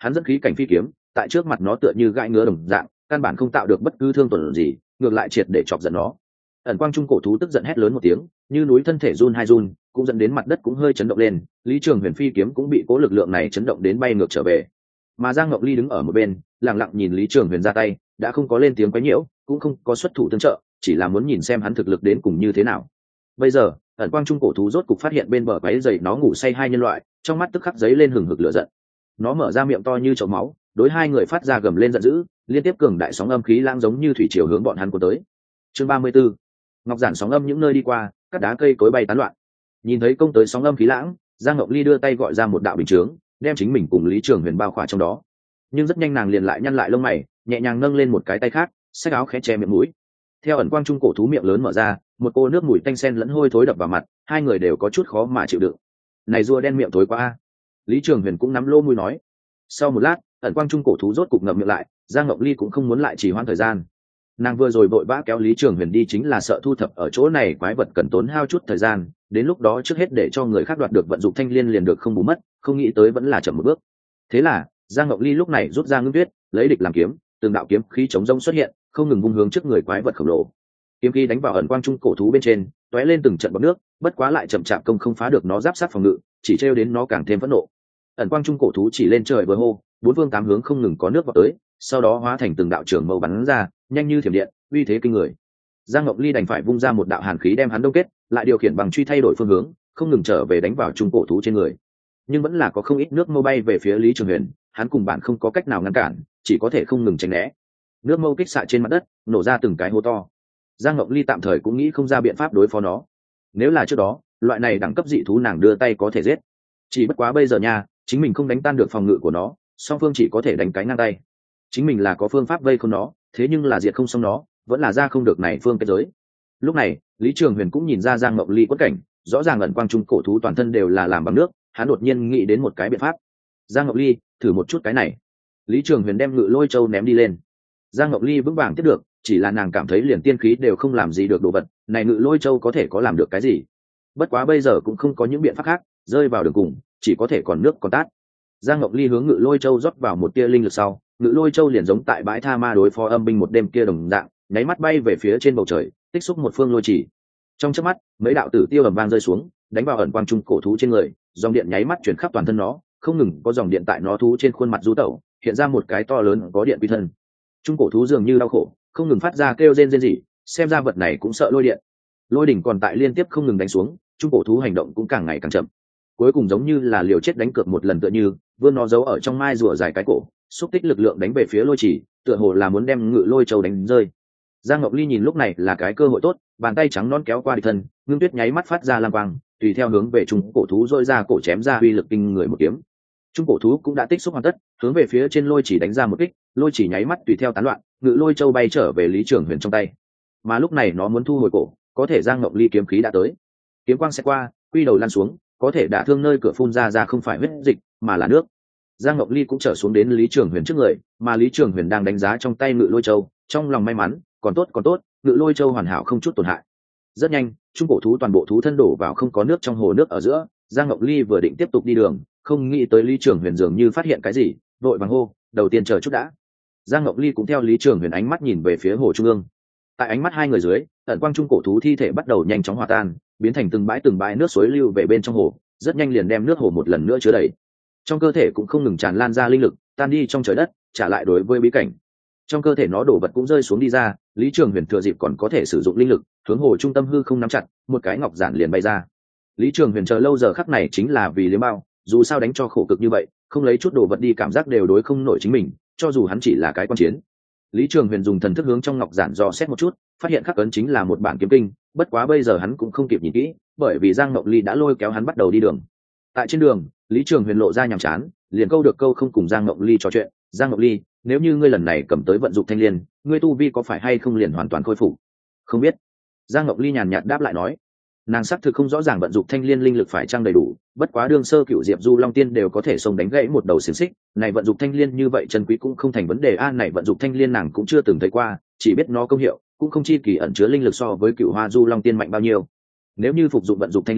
hắn dẫn khí cảnh phi kiếm tại trước mặt nó tựa như gãi ngứa đồng dạng, căn bản không tạo được bất cứ thương tổn gì, ngược lại triệt để chọc giận nó. Ẩn quang trung cổ thú tức giận hét lớn một tiếng, như núi thân thể run hai run, cũng dẫn đến mặt đất cũng hơi chấn động lên, Lý Trường Huyền phi kiếm cũng bị cố lực lượng này chấn động đến bay ngược trở về. Mà Giang Ngọc Ly đứng ở một bên, lặng lặng nhìn Lý Trường Huyền ra tay, đã không có lên tiếng quấy nhiễu, cũng không có xuất thủ tương trợ, chỉ là muốn nhìn xem hắn thực lực đến cùng như thế nào. Bây giờ, ẩn quang trung cổ thú rốt cục phát hiện bên bờ váy dày nó ngủ say hai nhân loại, trong mắt tức khắc giấy lên hừng hực lửa giận. Nó mở ra miệng to như chậu máu, đối hai người phát ra gầm lên giận dữ, liên tiếp cường đại sóng âm khí lãng giống như thủy triều hướng bọn hắn cuốn tới. Chương 34. Ngọc giản sóng âm những nơi đi qua, các đá cây cối bay tán loạn. Nhìn thấy công tới sóng âm khí lãng, Giang Ngọc Ly đưa tay gọi ra một đạo bình chướng, đem chính mình cùng Lý Trường Huyền bao khỏa trong đó. Nhưng rất nhanh nàng liền lại nhăn lại lông mày, nhẹ nhàng nâng lên một cái tay khác, xách áo khẽ che miệng mũi. Theo ẩn quang trung cổ thú miệng lớn mở ra, một cô nước mùi tanh sen lẫn hôi thối đập vào mặt, hai người đều có chút khó mà chịu đựng. Này rùa đen miệng thối quá a. Lý Trường Huyền cũng nắm lô mũi nói. Sau một lát, ẩn quang trung cổ thú rốt cục ngậm miệng lại, Giang Ngọc Ly cũng không muốn lại trì hoãn thời gian. Nàng vừa rồi vội vã kéo Lý Trường Huyền đi chính là sợ thu thập ở chỗ này quái vật cần tốn hao chút thời gian, đến lúc đó trước hết để cho người khác đoạt được vận dụng thanh liên liền được không bù mất, không nghĩ tới vẫn là chậm một bước. Thế là Giang Ngọc Ly lúc này rút ra ngưng tuyết, lấy địch làm kiếm, từng đạo kiếm khí chống rông xuất hiện, không ngừng vung hướng trước người quái vật khổng lồ. Kiếm khí đánh vào ẩn quang trung cổ thú bên trên, tóe lên từng trận bọt nước, bất quá lại chậm chạp công không phá được nó giáp sát phòng ngự, chỉ trêu đến nó càng thêm phẫn nộ. Ẩn quang trung cổ thú chỉ lên trời vừa hô, bốn phương tám hướng không ngừng có nước vào tới, sau đó hóa thành từng đạo trường mâu bắn ra, nhanh như thiểm điện, uy thế kinh người. Giang Ngọc Ly đành phải vung ra một đạo hàn khí đem hắn đông kết, lại điều khiển bằng truy thay đổi phương hướng, không ngừng trở về đánh vào trung cổ thú trên người. Nhưng vẫn là có không ít nước mâu bay về phía Lý Trường Huyền, hắn cùng bạn không có cách nào ngăn cản, chỉ có thể không ngừng tránh né. Nước mâu kích xạ trên mặt đất, nổ ra từng cái hố to. Giang Ngọc Ly tạm thời cũng nghĩ không ra biện pháp đối phó nó. Nếu là trước đó, loại này đẳng cấp dị thú nàng đưa tay có thể giết. Chỉ bất quá bây giờ nha, chính mình không đánh tan được phòng ngự của nó, song phương chỉ có thể đánh cái ngang tay. Chính mình là có phương pháp vây không nó, thế nhưng là diệt không xong nó, vẫn là ra không được này phương kết giới. Lúc này, Lý Trường Huyền cũng nhìn ra Giang Ngọc Ly quất cảnh, rõ ràng ẩn quang trung cổ thú toàn thân đều là làm bằng nước, hắn đột nhiên nghĩ đến một cái biện pháp. Giang Ngọc Ly, thử một chút cái này. Lý Trường Huyền đem ngự lôi châu ném đi lên. Giang Ngọc Ly vững vàng tiếp được, chỉ là nàng cảm thấy liền tiên khí đều không làm gì được đồ vật, này ngự lôi châu có thể có làm được cái gì? Bất quá bây giờ cũng không có những biện pháp khác, rơi vào đường cùng, chỉ có thể còn nước còn tát. Giang Ngọc Ly hướng ngự lôi châu rót vào một tia linh lực sau, ngự lôi châu liền giống tại bãi tha ma đối phó âm binh một đêm kia đồng dạng, nháy mắt bay về phía trên bầu trời, tích xúc một phương lôi chỉ. Trong chớp mắt, mấy đạo tử tiêu ầm vang rơi xuống, đánh vào ẩn quang trung cổ thú trên người, dòng điện nháy mắt chuyển khắp toàn thân nó, không ngừng có dòng điện tại nó thú trên khuôn mặt du tẩu, hiện ra một cái to lớn có điện quy thân. Trung cổ thú dường như đau khổ, không ngừng phát ra kêu rên rỉ, xem ra vật này cũng sợ lôi điện. Lôi đỉnh còn tại liên tiếp không ngừng đánh xuống, trung cổ thú hành động cũng càng ngày càng chậm. Cuối cùng giống như là liều chết đánh cược một lần tựa như, vươn nó giấu ở trong mai rùa dài cái cổ, xúc tích lực lượng đánh về phía lôi chỉ, tựa hồ là muốn đem ngự lôi châu đánh rơi. Giang Ngọc Ly nhìn lúc này là cái cơ hội tốt, bàn tay trắng non kéo qua địch thân, ngưng tuyết nháy mắt phát ra lam quang, tùy theo hướng về trung cổ thú dội ra cổ chém ra uy lực kinh người một kiếm. Trung cổ thú cũng đã tích xúc hoàn tất, hướng về phía trên lôi chỉ đánh ra một kích, lôi chỉ nháy mắt tùy theo tán loạn, ngự lôi châu bay trở về Lý Trường Huyền trong tay. Mà lúc này nó muốn thu hồi cổ, có thể Giang Ngọc Ly kiếm khí đã tới, kiếm quang sẽ qua, quy đầu lăn xuống, có thể đả thương nơi cửa phun ra không phải huyết dịch, mà là nước. Giang Ngọc Ly cũng trở xuống đến Lý Trường Huyền trước người, mà Lý Trường Huyền đang đánh giá trong tay ngự lôi châu, trong lòng may mắn, còn tốt, ngự lôi châu hoàn hảo không chút tổn hại. Rất nhanh, trung cổ thú toàn bộ thú thân đổ vào không có nước trong hồ nước ở giữa, Giang Ngọc Ly vừa định tiếp tục đi đường, không nghĩ tới Lý Trường Huyền dường như phát hiện cái gì, vội vàng hô, đầu tiên chờ chút đã. Giang Ngọc Ly cũng theo Lý Trường Huyền ánh mắt nhìn về phía hồ trung ương. Tại ánh mắt hai người dưới, ẩn quang trung cổ thú thi thể bắt đầu nhanh chóng hòa tan, biến thành từng bãi nước suối lưu về bên trong hồ, rất nhanh liền đem nước hồ một lần nữa chứa đầy. Trong cơ thể cũng không ngừng tràn lan ra linh lực, tan đi trong trời đất, trả lại đối với bí cảnh. Trong cơ thể nó đổ vật cũng rơi xuống đi ra, Lý Trường Huyền thừa dịp còn có thể sử dụng linh lực, hướng hồ trung tâm hư không nắm chặt, một cái ngọc giản liền bay ra. Lý Trường Huyền chờ lâu giờ khắc này chính là vì liếm bao, dù sao đánh cho khổ cực như vậy, không lấy chút đồ vật đi cảm giác đều đối không nổi chính mình, cho dù hắn chỉ là cái quan chiến. Lý Trường Huyền dùng thần thức hướng trong ngọc giản dò xét một chút, phát hiện khắc ấn chính là một bản kiếm kinh, bất quá bây giờ hắn cũng không kịp nhìn kỹ, bởi vì Giang Ngọc Ly đã lôi kéo hắn bắt đầu đi đường. Tại trên đường, Lý Trường Huyền lộ ra nhàm chán, liền câu được câu không cùng Giang Ngọc Ly trò chuyện. Giang Ngọc Ly, nếu như ngươi lần này cầm tới vận dụng thanh liên, ngươi tu vi có phải hay không liền hoàn toàn khôi phục? Không biết. Giang Ngọc Ly nhàn nhạt đáp lại nói, nàng xác thực không rõ ràng vận dụng thanh liên linh lực phải trang đầy đủ, bất quá đương sơ cựu diệp du long tiên đều có thể xông đánh gãy một đầu xiềng xích, này vận dụng thanh liên như vậy chân quý cũng không thành vấn đề. Này vận dụng thanh liên nàng cũng chưa từng thấy qua, chỉ biết nó công hiệu, cũng không chi kỳ ẩn chứa linh lực so với cựu hoa du long tiên mạnh bao nhiêu. Nếu như phục dụng vận dụng thanh liên,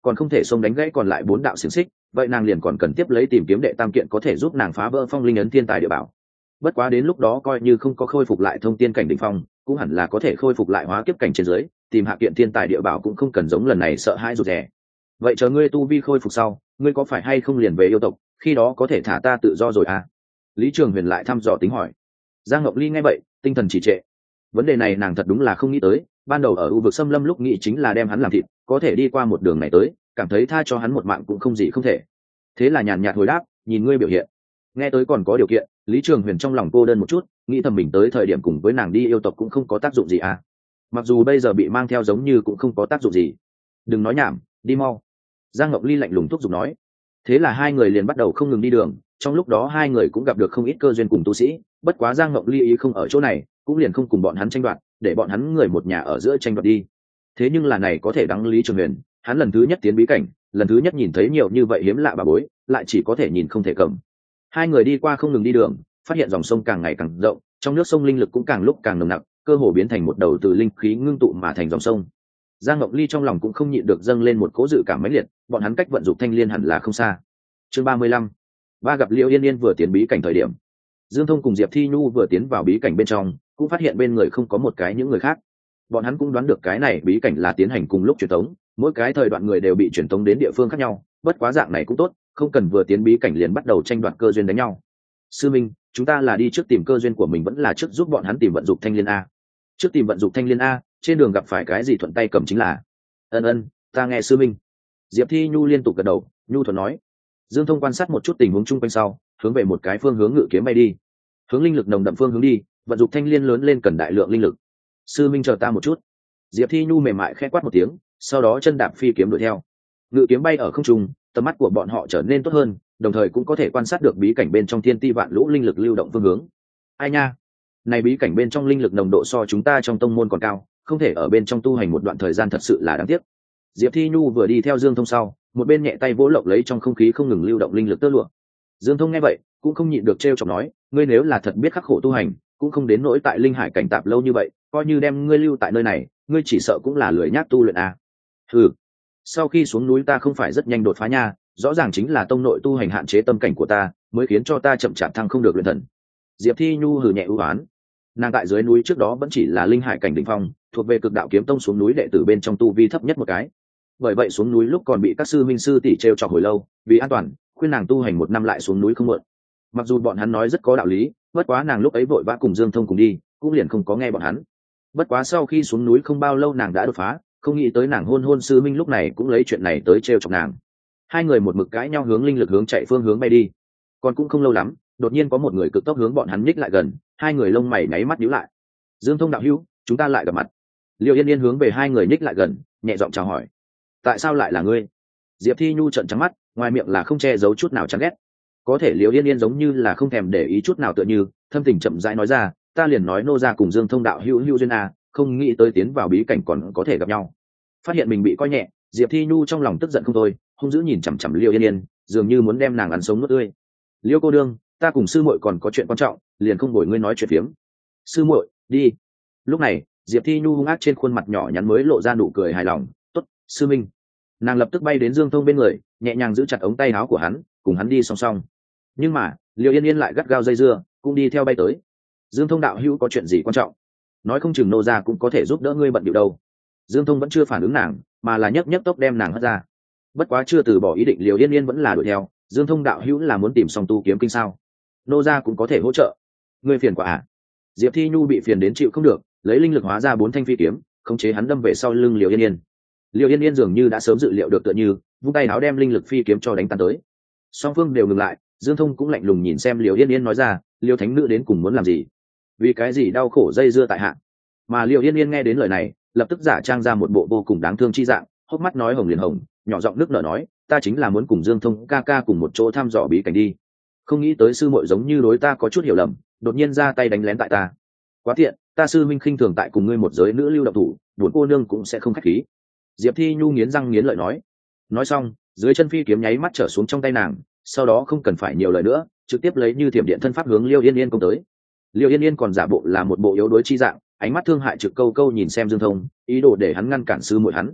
còn không thể xông đánh gãy còn lại 4 đạo xiềng xích, vậy nàng liền còn cần tiếp lấy tìm kiếm đệ tam kiện có thể giúp nàng phá vỡ phong linh ấn thiên tài địa bảo. Bất quá đến lúc đó coi như không có khôi phục lại thông tiên cảnh đỉnh phong, cũng hẳn là có thể khôi phục lại hóa kiếp cảnh trên dưới, tìm hạ kiện thiên tài địa bảo cũng không cần giống lần này sợ hãi rụt rè. Vậy chờ ngươi tu vi khôi phục sau, ngươi có phải hay không liền về yêu tộc, khi đó có thể thả ta tự do rồi à? Lý Trường Huyền lại thăm dò tính hỏi. Giang Ngọc Ly nghe vậy, tinh thần trì trệ. Vấn đề này nàng thật đúng là không nghĩ tới, ban đầu ở u vực xâm lâm lúc nghĩ chính là đem hắn làm thịt, có thể đi qua một đường này tới, cảm thấy tha cho hắn một mạng cũng không gì không thể. Thế là nhàn nhạt hồi đáp, nhìn ngươi biểu hiện. Nghe tới còn có điều kiện, Lý Trường Huyền trong lòng cô đơn một chút, nghĩ thầm mình tới thời điểm cùng với nàng đi yêu tộc cũng không có tác dụng gì à. Mặc dù bây giờ bị mang theo giống như cũng không có tác dụng gì. Đừng nói nhảm, đi mau. Giang Ngọc Ly lạnh lùng thúc giục nói. Thế là hai người liền bắt đầu không ngừng đi đường, trong lúc đó hai người cũng gặp được không ít cơ duyên cùng tu sĩ, bất quá Giang Ngọc Ly ý không ở chỗ này, cũng liền không cùng bọn hắn tranh đoạt, để bọn hắn người một nhà ở giữa tranh đoạt đi. Thế nhưng là này có thể đắng Lý Trường Huyền, hắn lần thứ nhất tiến bí cảnh, lần thứ nhất nhìn thấy nhiều như vậy hiếm lạ bà bối, lại chỉ có thể nhìn không thể cầm. Hai người đi qua không ngừng đi đường, phát hiện dòng sông càng ngày càng rộng, trong nước sông linh lực cũng càng lúc càng nồng nặc, cơ hồ biến thành một đầu từ linh khí ngưng tụ mà thành dòng sông. Giang Ngọc Ly trong lòng cũng không nhịn được dâng lên một cỗ dự cảm mãnh liệt, bọn hắn cách vận dụng thanh liên hẳn là không xa. Chương 35. Ba gặp Liễu Yên Yên vừa tiến bí cảnh thời điểm, Dương Thông cùng Diệp Thi Nhu vừa tiến vào bí cảnh bên trong, cũng phát hiện bên người không có một cái những người khác. Bọn hắn cũng đoán được cái này bí cảnh là tiến hành cùng lúc truyền tống, mỗi cái thời đoạn người đều bị truyền tống đến địa phương khác nhau, bất quá dạng này cũng tốt, không cần vừa tiến bí cảnh liền bắt đầu tranh đoạt cơ duyên đánh nhau. Sư Minh, chúng ta là đi trước tìm cơ duyên của mình vẫn là trước giúp bọn hắn tìm vận dụng thanh liên a? Trước tìm vận dụng thanh liên a, trên đường gặp phải cái gì thuận tay cầm chính là. Ân, ta nghe sư Minh. Diệp Thi Nhu liên tục gật đầu, nhu thuận nói. Dương Thông quan sát một chút tình huống chung quanh sau, hướng về một cái phương hướng ngự kiếm bay đi. Hướng linh lực nồng đậm phương hướng đi, vận dụng thanh liên lớn lên cần đại lượng linh lực. Sư Minh chờ ta một chút. Diệp Thi Nhu mềm mại khẽ quát một tiếng, sau đó chân đạp phi kiếm đuổi theo. Ngự kiếm bay ở không trung, tầm mắt của bọn họ trở nên tốt hơn, đồng thời cũng có thể quan sát được bí cảnh bên trong thiên ti vạn lũ linh lực lưu động phương hướng. Ai nha, này bí cảnh bên trong linh lực nồng độ so chúng ta trong tông môn còn cao, không thể ở bên trong tu hành một đoạn thời gian thật sự là đáng tiếc. Diệp Thi Nhu vừa đi theo Dương Thông sau, một bên nhẹ tay vỗ lộng lấy trong không khí không ngừng lưu động linh lực tơ lụa. Dương Thông nghe vậy, cũng không nhịn được trêu chọc nói, ngươi nếu là thật biết khắc khổ tu hành, cũng không đến nỗi tại linh hải cảnh tạp lâu như vậy, coi như đem ngươi lưu tại nơi này, ngươi chỉ sợ cũng là lười nhác tu luyện à. Ừ, sau khi xuống núi ta không phải rất nhanh đột phá nha, rõ ràng chính là tông nội tu hành hạn chế tâm cảnh của ta, mới khiến cho ta chậm chạp thăng không được luyện thần. Diệp Thi Nhu hừ nhẹ ưu oán. Nàng tại dưới núi trước đó vẫn chỉ là linh hải cảnh đỉnh phong, thuộc về cực đạo kiếm tông xuống núi đệ tử bên trong tu vi thấp nhất một cái. Bởi vậy xuống núi lúc còn bị các sư minh sư tỷ trêu chọc hồi lâu, vì an toàn, khuyên nàng tu hành 1 năm lại xuống núi không muộn. Mặc dù bọn hắn nói rất có đạo lý, bất quá nàng lúc ấy vội vã cùng Dương Thông cùng đi, cũng liền không có nghe bọn hắn. Bất quá sau khi xuống núi không bao lâu nàng đã đột phá, không nghĩ tới nàng hôn sư minh lúc này cũng lấy chuyện này tới trêu chọc nàng. Hai người một mực cãi nhau hướng linh lực hướng chạy phương hướng bay đi. Còn cũng không lâu lắm, đột nhiên có một người cực tốc hướng bọn hắn nhích lại gần, hai người lông mày nháy mắt nhíu lại. Dương Thông đạo hữu, chúng ta lại gặp mặt. Liêu Yên Yên hướng về hai người nhích lại gần, nhẹ giọng chào hỏi. Tại sao lại là ngươi? Diệp Thi Nhu trợn trắng mắt, ngoài miệng là không che giấu chút nào chán ghét. Có thể Liêu Yên Yên giống như là không thèm để ý chút nào, tựa như thâm tình chậm rãi nói ra, ta liền nói nô gia cùng Dương Thông đạo hữu hữu duyên à, không nghĩ tới tiến vào bí cảnh còn có thể gặp nhau. Phát hiện mình bị coi nhẹ, Diệp Thi Nhu trong lòng tức giận không thôi, hung dữ nhìn chằm chằm Liêu Yên Yên, dường như muốn đem nàng ăn sống nuốt tươi. Liêu cô đương, ta cùng sư muội còn có chuyện quan trọng, liền không bồi ngươi nói chuyện phiếm. Sư muội, đi. Lúc này, Diệp Thi Nhu hung ác trên khuôn mặt nhỏ nhắn mới lộ ra nụ cười hài lòng. Tốt, sư minh. Nàng lập tức bay đến Dương Thông bên người, nhẹ nhàng giữ chặt ống tay áo của hắn, cùng hắn đi song song. Nhưng mà, Liêu Yên Yên lại gắt gao dây dưa, cũng đi theo bay tới. Dương Thông đạo hữu có chuyện gì quan trọng? Nói không chừng nô gia cũng có thể giúp đỡ ngươi bận điệu đâu. Dương Thông vẫn chưa phản ứng nàng, mà là nhấc tốc đem nàng hất ra. Bất quá chưa từ bỏ ý định, Liêu Yên Yên vẫn là đuổi theo. Dương Thông đạo hữu là muốn tìm song tu kiếm kinh sao? Nô gia cũng có thể hỗ trợ. Ngươi phiền quả à? Diệp Thi Nhu bị phiền đến chịu không được, lấy linh lực hóa ra 4 thanh phi kiếm, khống chế hắn đâm về sau lưng Liêu Yên Yên. Liêu Yên Yên dường như đã sớm dự liệu được, tựa như vung tay áo đem linh lực phi kiếm cho đánh tan tới. Song phương đều ngừng lại, Dương Thông cũng lạnh lùng nhìn xem Liêu Yên Yên nói ra, Liêu thánh nữ đến cùng muốn làm gì? Vì cái gì đau khổ dây dưa tại hạ? Mà Liêu Yên Yên nghe đến lời này, lập tức giả trang ra một bộ vô cùng đáng thương chi dạng, hốc mắt nói hồng liền hồng, nhỏ giọng nước nở nói, ta chính là muốn cùng Dương Thông ca ca cùng một chỗ thăm dò bí cảnh đi. Không nghĩ tới sư muội giống như đối ta có chút hiểu lầm, đột nhiên ra tay đánh lén tại ta. Quá tiện, ta sư minh khinh thường tại cùng ngươi một giới nữ lưu động thủ, buồn cô nương cũng sẽ không khách khí. Diệp Thi Nhu nghiến răng nghiến lợi nói. Nói xong, dưới chân phi kiếm nháy mắt trở xuống trong tay nàng, sau đó không cần phải nhiều lời nữa, trực tiếp lấy như thiểm điện thân pháp hướng Liêu Yên Yên công tới. Liêu Yên Yên còn giả bộ là một bộ yếu đuối chi dạng, ánh mắt thương hại trực câu câu nhìn xem Dương Thông, ý đồ để hắn ngăn cản sư muội hắn.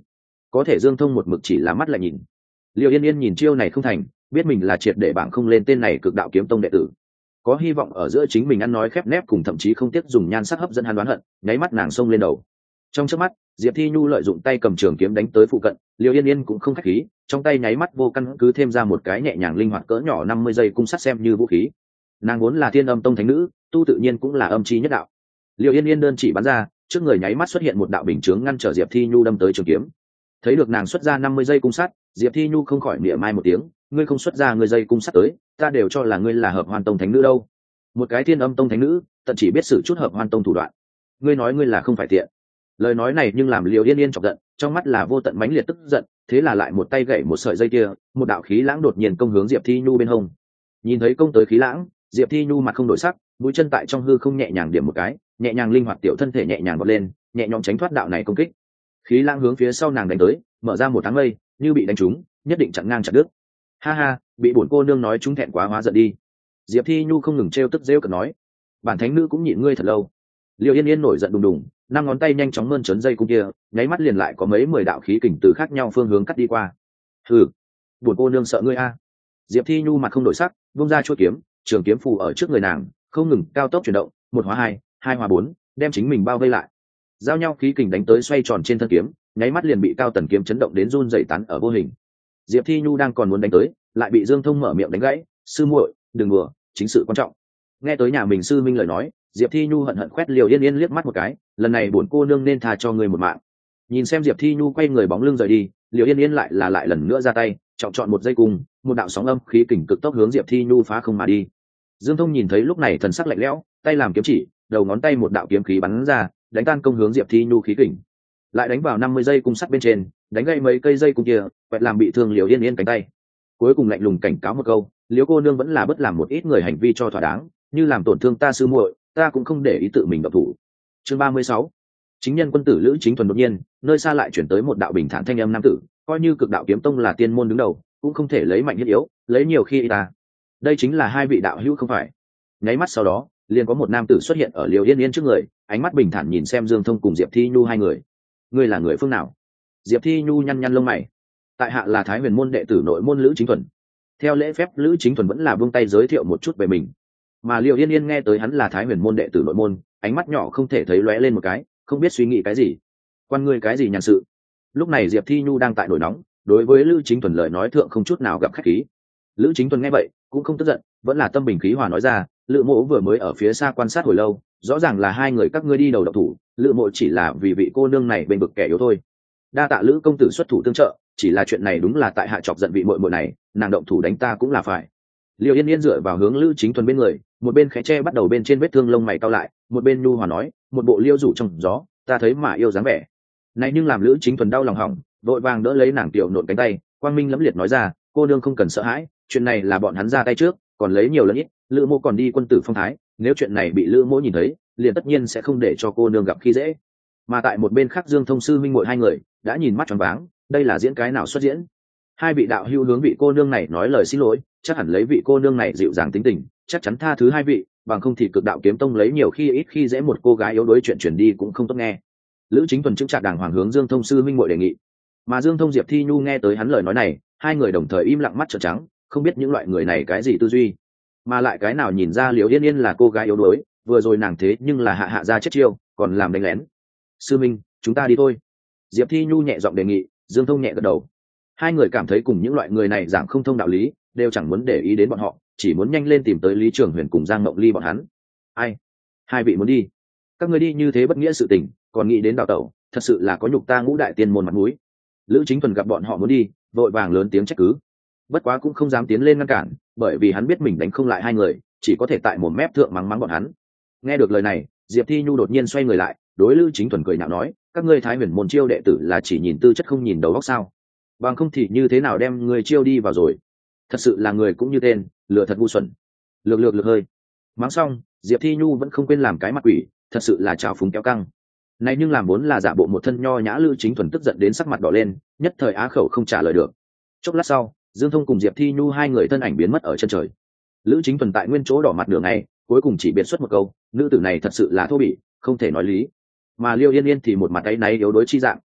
có thể Dương Thông một mực chỉ là mắt lại nhìn. Liêu Yên Yên nhìn chiêu này không thành, biết mình là triệt để bảng không lên tên này cực đạo kiếm tông đệ tử, có hy vọng ở giữa chính mình ăn nói khép nép, cùng thậm chí không tiếc dùng nhan sắc hấp dẫn hắn đoán hận, nháy mắt nàng xông lên đầu. Trong chớp mắt, Diệp Thi Nhu lợi dụng tay cầm trường kiếm đánh tới phụ cận, Liêu Yên Yên cũng không khách khí, trong tay nháy mắt vô căn cứ thêm ra một cái nhẹ nhàng linh hoạt cỡ nhỏ 50 giây cung sắt xem như vũ khí. Nàng vốn là Thiên Âm Tông thánh nữ, tu tự nhiên cũng là âm chi nhất đạo. Liêu Yên Yên đơn chỉ bắn ra, trước người nháy mắt xuất hiện một đạo bình chướng ngăn trở Diệp Thi Nhu đâm tới trường kiếm. Thấy được nàng xuất ra 50 giây cung sắt, Diệp Thi Nhu không khỏi mỉa mai một tiếng, ngươi không xuất ra ngươi dây cung sắt tới, ta đều cho là ngươi là Hợp Hoan Tông thánh nữ đâu. Một cái Thiên Âm Tông thánh nữ, tận chỉ biết sử chút Hợp Hoan Tông thủ đoạn. Ngươi nói ngươi là không phải tiện. Lời nói này nhưng làm Liêu Yên Yên chọc giận, trong mắt là vô tận mãnh liệt tức giận, thế là lại một tay gậy một sợi dây kia, một đạo khí lãng đột nhiên công hướng Diệp Thi Nhu bên hông. Nhìn thấy công tới khí lãng, Diệp Thi Nhu mặt không đổi sắc, mũi chân tại trong hư không nhẹ nhàng điểm một cái, nhẹ nhàng linh hoạt tiểu thân thể nhẹ nhàng vọt lên, nhẹ nhõm tránh thoát đạo này công kích. Khí lãng hướng phía sau nàng đánh tới, mở ra một tháng mây, như bị đánh trúng, nhất định chặn ngang chặt đứt. Ha ha, bị bổn cô nương nói chúng thẹn quá hóa giận đi. Diệp Thi Nhu không ngừng trêu tức rêu cợt nói, bản thánh nữ cũng nhịn ngươi thật lâu. Liêu Yên Yên nổi giận đùng đùng, năm ngón tay nhanh chóng mơn trớn dây cung kia, nháy mắt liền lại có mấy 10 đạo khí kình từ khác nhau phương hướng cắt đi qua. Hừ, bổn cô nương sợ ngươi a. Diệp Thi Nhu mặt không đổi sắc, vung ra chuôi kiếm, trường kiếm phù ở trước người nàng, không ngừng cao tốc chuyển động, một hóa hai, hai hóa bốn, đem chính mình bao vây lại. Giao nhau khí kình đánh tới xoay tròn trên thân kiếm, nháy mắt liền bị cao tần kiếm chấn động đến run rẩy tán ở vô hình. Diệp Thi Nhu đang còn muốn đánh tới, lại bị Dương Thông mở miệng đánh gãy, sư muội, đừng đùa, chính sự quan trọng. Nghe tới nhà mình sư minh lời nói, Diệp Thi Nhu hận hận khoét Liêu Yên Yên liếc mắt một cái, lần này bổn cô nương nên tha cho ngươi một mạng. Nhìn xem Diệp Thi Nhu quay người bóng lưng rời đi, Liêu Yên Yên lại lần nữa ra tay, chọn một dây cung, một đạo sóng âm khí kình cực tốc hướng Diệp Thi Nhu phá không mà đi. Dương Thông nhìn thấy lúc này thần sắc lạnh lẽo, tay làm kiếm chỉ, đầu ngón tay một đạo kiếm khí bắn ra, đánh tan công hướng Diệp Thi Nhu khí kình, lại đánh vào 50 giây cung sắt bên trên, đánh gãy mấy cây dây cung kia, quẹt làm bị thương Liêu Yên Yên cánh tay. Cuối cùng lạnh lùng cảnh cáo một câu, Liêu cô nương vẫn là bất làm một ít người hành vi cho thỏa đáng, như làm tổn thương ta sư muội, ta cũng không để ý tự mình động thủ. Chương 36. Chính nhân quân tử Lữ Chính Thuần đột nhiên, nơi xa lại chuyển tới một đạo bình thản thanh âm nam tử, coi như Cực Đạo Kiếm Tông là tiên môn đứng đầu, cũng không thể lấy mạnh nhất yếu, lấy nhiều khi ta. Đây chính là hai vị đạo hữu không phải? Nháy mắt sau đó, liền có một nam tử xuất hiện ở Liêu Yên Yên trước người, ánh mắt bình thản nhìn xem Dương Thông cùng Diệp Thi Nhu hai người. Ngươi là người phương nào? Diệp Thi Nhu nhăn nhăn lông mày. Tại hạ là Thái Huyền môn đệ tử nội môn Lữ Chính Thuần. Theo lễ phép, Lữ Chính Thuần vẫn là buông tay giới thiệu một chút về mình. Mà Liêu Yên Yên nghe tới hắn là Thái Huyền môn đệ tử nội môn, ánh mắt nhỏ không thể thấy lóe lên một cái, không biết suy nghĩ cái gì. Quan ngươi cái gì nhàn sự? Lúc này Diệp Thi Nhu đang tại nổi nóng, đối với Lữ Chính Thuần lời nói thượng không chút nào gặp khách khí. Lữ Chính Thuần nghe vậy cũng không tức giận, vẫn là tâm bình khí hòa nói ra, Lữ mộ vừa mới ở phía xa quan sát hồi lâu, rõ ràng là hai người các ngươi đi đầu độc thủ, Lữ mộ chỉ là vì vị cô nương này bên bực kẻ yếu thôi. Đa tạ Lữ công tử xuất thủ tương trợ, chỉ là chuyện này đúng là tại hạ chọc giận vị muội muội này, nàng động thủ đánh ta cũng là phải. Liêu Yên Yên dựa vào hướng Lữ Chính Thuần bên người, một bên khẽ che bắt đầu bên trên vết thương lông mày cau lại, một bên nhu hòa nói, một bộ liêu rủ trong gió, ta thấy mà yêu dáng vẻ. Này nhưng làm Lữ Chính Thuần đau lòng hỏng, vội vàng đỡ lấy nàng tiểu nộn cánh tay, quang minh lẫm liệt nói ra, cô nương không cần sợ hãi, chuyện này là bọn hắn ra tay trước, còn lấy nhiều lẫn ít, Lữ mộ còn đi quân tử phong thái, nếu chuyện này bị Lữ mộ nhìn thấy, liền tất nhiên sẽ không để cho cô nương gặp khi dễ. Mà tại một bên khác Dương Thông sư minh muội hai người đã nhìn mắt choáng váng, đây là diễn cái nào xuất diễn? Hai vị đạo hữu hướng vị cô nương này nói lời xin lỗi, chắc hẳn lấy vị cô nương này dịu dàng tính tình, chắc chắn tha thứ hai vị, bằng không thì Cực Đạo Kiếm Tông lấy nhiều khi ít khi dễ một cô gái yếu đuối chuyện chuyển đi cũng không tốt nghe. Lữ Chính Thuần chững chạc đàng hoàng hướng Dương Thông sư minh muội đề nghị. Mà Dương Thông Diệp Thi Nhu nghe tới hắn lời nói này, hai người đồng thời im lặng mắt trợn trắng, không biết những loại người này cái gì tư duy, mà lại cái nào nhìn ra Liễu Yên Yên là cô gái yếu đuối, vừa rồi nàng thế nhưng là hạ ra chết chiêu, còn làm đánh lén. Sư minh, chúng ta đi thôi. Diệp Thi Nhu nhẹ giọng đề nghị, Dương Thông nhẹ gật đầu. Hai người cảm thấy cùng những loại người này giảng không thông đạo lý, đều chẳng muốn để ý đến bọn họ, chỉ muốn nhanh lên tìm tới Lý Trường Huyền cùng Giang Mộng Ly bọn hắn. Ai? Hai vị muốn đi? Các người đi như thế bất nghĩa sự tình, còn nghĩ đến đào tẩu, thật sự là có nhục ta Ngũ Đại Tiên môn mặt mũi. Lữ Chính Thuần gặp bọn họ muốn đi, vội vàng lớn tiếng trách cứ. Bất quá cũng không dám tiến lên ngăn cản, bởi vì hắn biết mình đánh không lại hai người, chỉ có thể tại một mép thượng mắng mắng bọn hắn. Nghe được lời này, Diệp Thi Nhu đột nhiên xoay người lại, đối Lữ Chính Thuần cười nhạo nói, các ngươi Thái Huyền môn chiêu đệ tử là chỉ nhìn tư chất không nhìn đầu óc sao? Bằng không thì như thế nào đem người chiêu đi vào rồi? Thật sự là người cũng như tên, lừa thật ngu xuẩn. Lược hơi. Mắng xong, Diệp Thi Nhu vẫn không quên làm cái mặt quỷ, thật sự là trào phúng kéo căng. Này nhưng làm vốn là giả bộ một thân nho nhã Lữ Chính Thuần tức giận đến sắc mặt đỏ lên, nhất thời á khẩu không trả lời được. Chốc lát sau, Dương Thông cùng Diệp Thi Nhu hai người thân ảnh biến mất ở chân trời. Lữ Chính Thuần tại nguyên chỗ đỏ mặt nửa ngày, cuối cùng chỉ biệt xuất một câu, nữ tử này thật sự là thô bỉ, không thể nói lý. Mà Liêu Yên Yên thì một mặt áy náy yếu đuối chi dạng.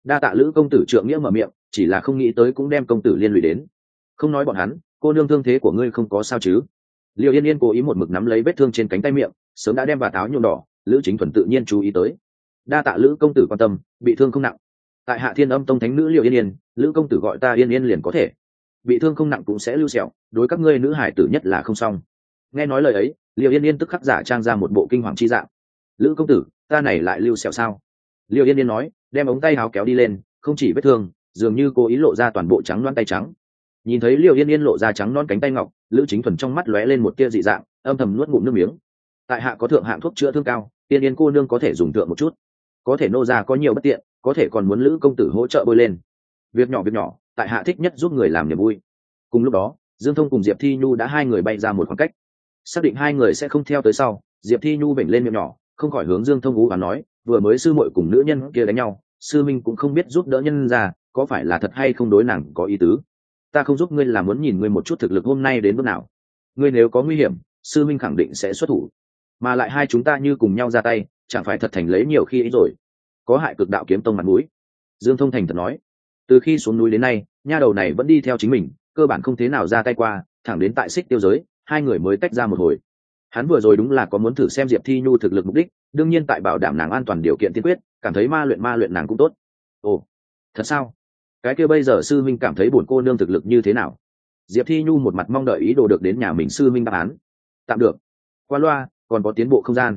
Đa tạ Lữ công tử trượng nghĩa mở miệng, chỉ là không nghĩ tới cũng đem công tử liên lụy đến. Không nói bọn hắn, cô nương thương thế của ngươi không có sao chứ? Liêu Yên Yên cố ý một mực nắm lấy vết thương trên cánh tay miệng, sớm đã đem vạt áo nhuộm đỏ. Lữ Chính Thuần tự nhiên chú ý tới. Đa tạ Lữ công tử quan tâm, bị thương không nặng. Tại Hạ Thiên Âm Tông thánh nữ Liêu Yên Yên, Lữ công tử gọi ta Yên Yên liền có thể. Bị thương không nặng cũng sẽ lưu sẹo, đối các ngươi nữ hải tử nhất là không xong. Nghe nói lời ấy, Liêu Yên Yên tức khắc giả trang ra một bộ kinh hoàng chi dạng. Lữ công tử, ta này lại lưu sẹo sao? Liêu Yên Yên nói, đem ống tay áo kéo đi lên, không chỉ vết thương, dường như cố ý lộ ra toàn bộ trắng loáng tay trắng. Nhìn thấy Liêu Yên Yên lộ ra trắng non cánh tay ngọc, Lữ Chính Thuần trong mắt lóe lên một tia dị dạng, âm thầm nuốt ngụm nước miếng. Tại Hạ có thượng hạng thuốc chữa thương cao, Yên Yên cô nương có thể dùng thượng một chút. Có thể nô ra có nhiều bất tiện, có thể còn muốn Lữ công tử hỗ trợ bôi lên. Việc nhỏ, Tại Hạ thích nhất giúp người làm niềm vui. Cùng lúc đó, Dương Thông cùng Diệp Thi Nhu đã hai người bay ra một khoảng cách. Xác định hai người sẽ không theo tới sau, Diệp Thi Nhu vểnh lên miệng nhỏ, không khỏi hướng Dương Thông ú và nói, vừa mới sư muội cùng nữ nhân kia đánh nhau, sư minh cũng không biết giúp đỡ nhân ra, có phải là thật hay không đối nàng có ý tứ. Ta không giúp ngươi là muốn nhìn ngươi một chút thực lực hôm nay đến bước nào. Ngươi nếu có nguy hiểm, sư minh khẳng định sẽ xuất thủ, mà lại hai chúng ta như cùng nhau ra tay, chẳng phải thật thành lấy nhiều khi ấy rồi. Có hại Cực Đạo Kiếm Tông mặt mũi. Dương Thông thành thật nói, từ khi xuống núi đến nay, nha đầu này vẫn đi theo chính mình, cơ bản không thế nào ra tay qua, thẳng đến tại Xích Tiêu giới, hai người mới tách ra một hồi. Hắn vừa rồi đúng là có muốn thử xem Diệp Thi Nhu thực lực mục đích, đương nhiên tại bảo đảm nàng an toàn điều kiện tiên quyết, cảm thấy ma luyện nàng cũng tốt. Ồ, thật sao? Cái kia bây giờ sư minh cảm thấy bổn cô nương thực lực như thế nào? Diệp Thi Nhu một mặt mong đợi ý đồ được đến nhà mình sư minh đáp án. Tạm được. Qua loa, còn có tiến bộ không gian.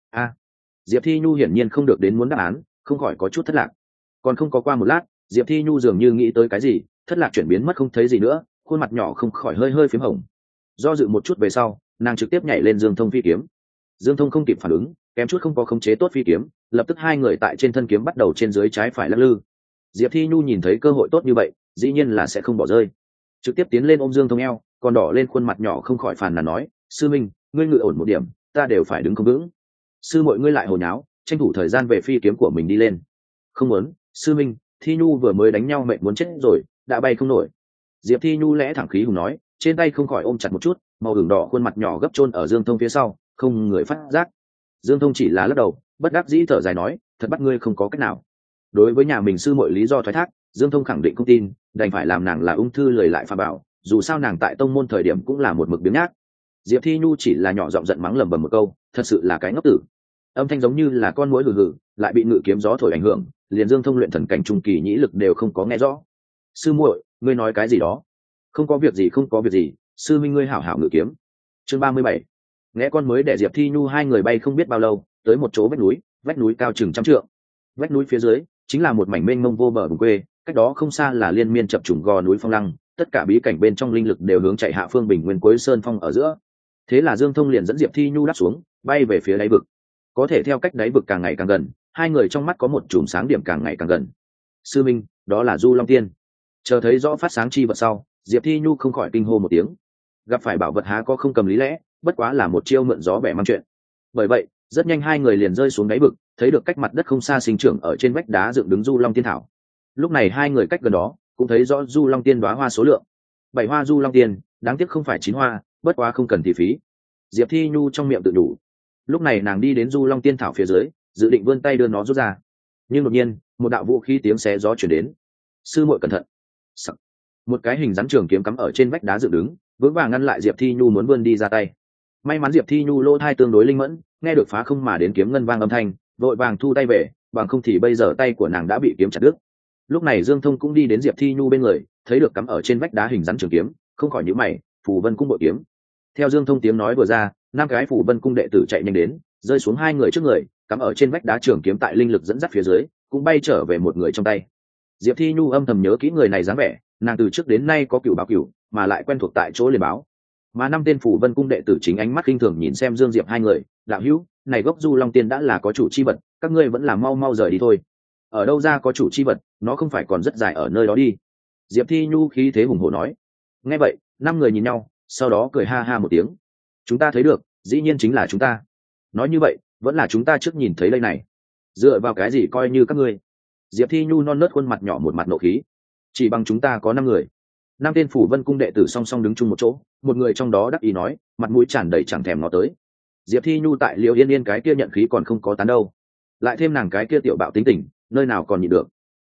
Diệp Thi Nhu hiển nhiên không được đến muốn đáp án, không khỏi có chút thất lạc. Còn không có qua một lát, Diệp Thi Nhu dường như nghĩ tới cái gì, thất lạc chuyển biến mất không thấy gì nữa, khuôn mặt nhỏ không khỏi hơi phím hồng. Do dự một chút về sau, nàng trực tiếp nhảy lên Dương Thông phi kiếm. Dương Thông không kịp phản ứng, kém chút không có khống chế tốt phi kiếm, lập tức hai người tại trên thân kiếm bắt đầu trên dưới trái phải lắc lư. Diệp Thi Nhu nhìn thấy cơ hội tốt như vậy, dĩ nhiên là sẽ không bỏ rơi, trực tiếp tiến lên ôm Dương Thông eo, còn đỏ lên khuôn mặt nhỏ không khỏi phàn nàn nói, sư minh, ngươi ngự ổn một điểm, ta đều phải đứng không vững. Sư muội ngươi lại hồ nháo, tranh thủ thời gian về phi kiếm của mình đi lên. Không muốn, sư minh, Thi Nhu vừa mới đánh nhau mệt muốn chết rồi, đã bay không nổi. Diệp Thi Nhu lẽ thẳng khí hùng nói, trên tay không khỏi ôm chặt một chút, màu hưởng đỏ khuôn mặt nhỏ gấp chôn ở Dương Thông phía sau, không người phát giác. Dương Thông chỉ là lắc đầu, bất đắc dĩ thở dài nói, thật bắt ngươi không có cách nào. Đối với nhà mình sư muội lý do thoái thác, Dương Thông khẳng định không tin, đành phải làm nàng là ung thư lời lại phà bảo, dù sao nàng tại tông môn thời điểm cũng là một mực biếng nhác. Diệp Thi Nhu chỉ là nhỏ giọng giận mắng lầm bầm một câu, thật sự là cái ngốc tử. Âm thanh giống như là con muỗi hừ hừ, lại bị ngự kiếm gió thổi ảnh hưởng, liền Dương Thông luyện thần cảnh trung kỳ nhĩ lực đều không có nghe rõ. Sư muội, ngươi nói cái gì đó? Không có việc gì, sư minh ngươi hảo hảo ngự kiếm. Chương 37. Nghe con mới để Diệp Thi Nhu hai người bay không biết bao lâu, tới một chỗ vách núi cao chừng 100 trượng. Vách núi phía dưới chính là một mảnh mênh mông vô bờ vùng quê, cách đó không xa là liên miên chập trùng gò núi phong lăng, tất cả bí cảnh bên trong linh lực đều hướng chạy hạ phương bình nguyên cuối sơn phong ở giữa. Thế là Dương Thông liền dẫn Diệp Thi Nhu đáp xuống, bay về phía đáy vực. Có thể theo cách đáy vực càng ngày càng gần, hai người trong mắt có một chùm sáng điểm càng ngày càng gần. Sư minh, đó là Du Long Tiên. Chờ thấy rõ phát sáng chi vật sau, Diệp Thi Nhu không khỏi kinh hô một tiếng. Gặp phải bảo vật há có không cầm lý lẽ, bất quá là một chiêu mượn gió bẻ mang chuyện. Bởi vậy, rất nhanh hai người liền rơi xuống đáy vực, thấy được cách mặt đất không xa sinh trưởng ở trên vách đá dựng đứng Du Long Tiên thảo. Lúc này hai người cách gần đó, cũng thấy rõ Du Long Tiên đóa hoa số lượng. 7 hoa Du Long Tiên, đáng tiếc không phải 9 hoa, bất quá không cần thị phí. Diệp Thi Nhu trong miệng tự đủ. Lúc này nàng đi đến Du Long Tiên thảo phía dưới, dự định vươn tay đưa nó rút ra. Nhưng đột nhiên, một đạo vũ khí tiếng xé gió truyền đến. Sư muội cẩn thận. Sắc. Một cái hình rắn trường kiếm cắm ở trên vách đá dựng đứng, vững vàng ngăn lại Diệp Thi Nhu muốn vươn đi ra tay. May mắn Diệp Thi Nhu lỗ thai tương đối linh mẫn, nghe được phá không mà đến kiếm ngân vang âm thanh, vội vàng thu tay về, bằng không thì bây giờ tay của nàng đã bị kiếm chặt đứt. Lúc này Dương Thông cũng đi đến Diệp Thi Nhu bên người, thấy được cắm ở trên vách đá hình rắn trường kiếm, không khỏi nhíu mày, Phù Vân cung bội kiếm. Theo Dương Thông tiếng nói vừa ra, 5 cái Phù Vân cung đệ tử chạy nhanh đến, rơi xuống hai người trước người, cắm ở trên vách đá trường kiếm tại linh lực dẫn dắt phía dưới, cũng bay trở về một người trong tay. Diệp Thi Nhu âm thầm nhớ kỹ người này dáng vẻ, nàng từ trước đến nay có cửu báo cửu, mà lại quen thuộc tại chỗ liền báo. Mà 5 tên Phù Vân cung đệ tử chính ánh mắt khinh thường nhìn xem Dương Diệp hai người, đạo hữu, này gốc Du Long Tiên đã là có chủ chi vật, các ngươi vẫn là mau mau rời đi thôi. Ở đâu ra có chủ chi vật, nó không phải còn rất dài ở nơi đó đi. Diệp Thi Nhu khí thế hùng hổ nói. Nghe vậy, 5 người nhìn nhau, sau đó cười ha ha một tiếng. Chúng ta thấy được, dĩ nhiên chính là chúng ta. Nói như vậy, vẫn là chúng ta trước nhìn thấy đây này. Dựa vào cái gì coi như các ngươi? Diệp Thi Nhu non nớt khuôn mặt nhỏ một mặt nộ khí. Chỉ bằng chúng ta có 5 người. 5 tên Phủ Vân cung đệ tử song song đứng chung một chỗ, một người trong đó đắc ý nói, mặt mũi tràn đầy chẳng thèm ngó tới. Diệp Thi Nhu tại Liễu Yên Yên cái kia nhận khí còn không có tán đâu, lại thêm nàng cái kia tiểu bạo tính tình, nơi nào còn nhịn được.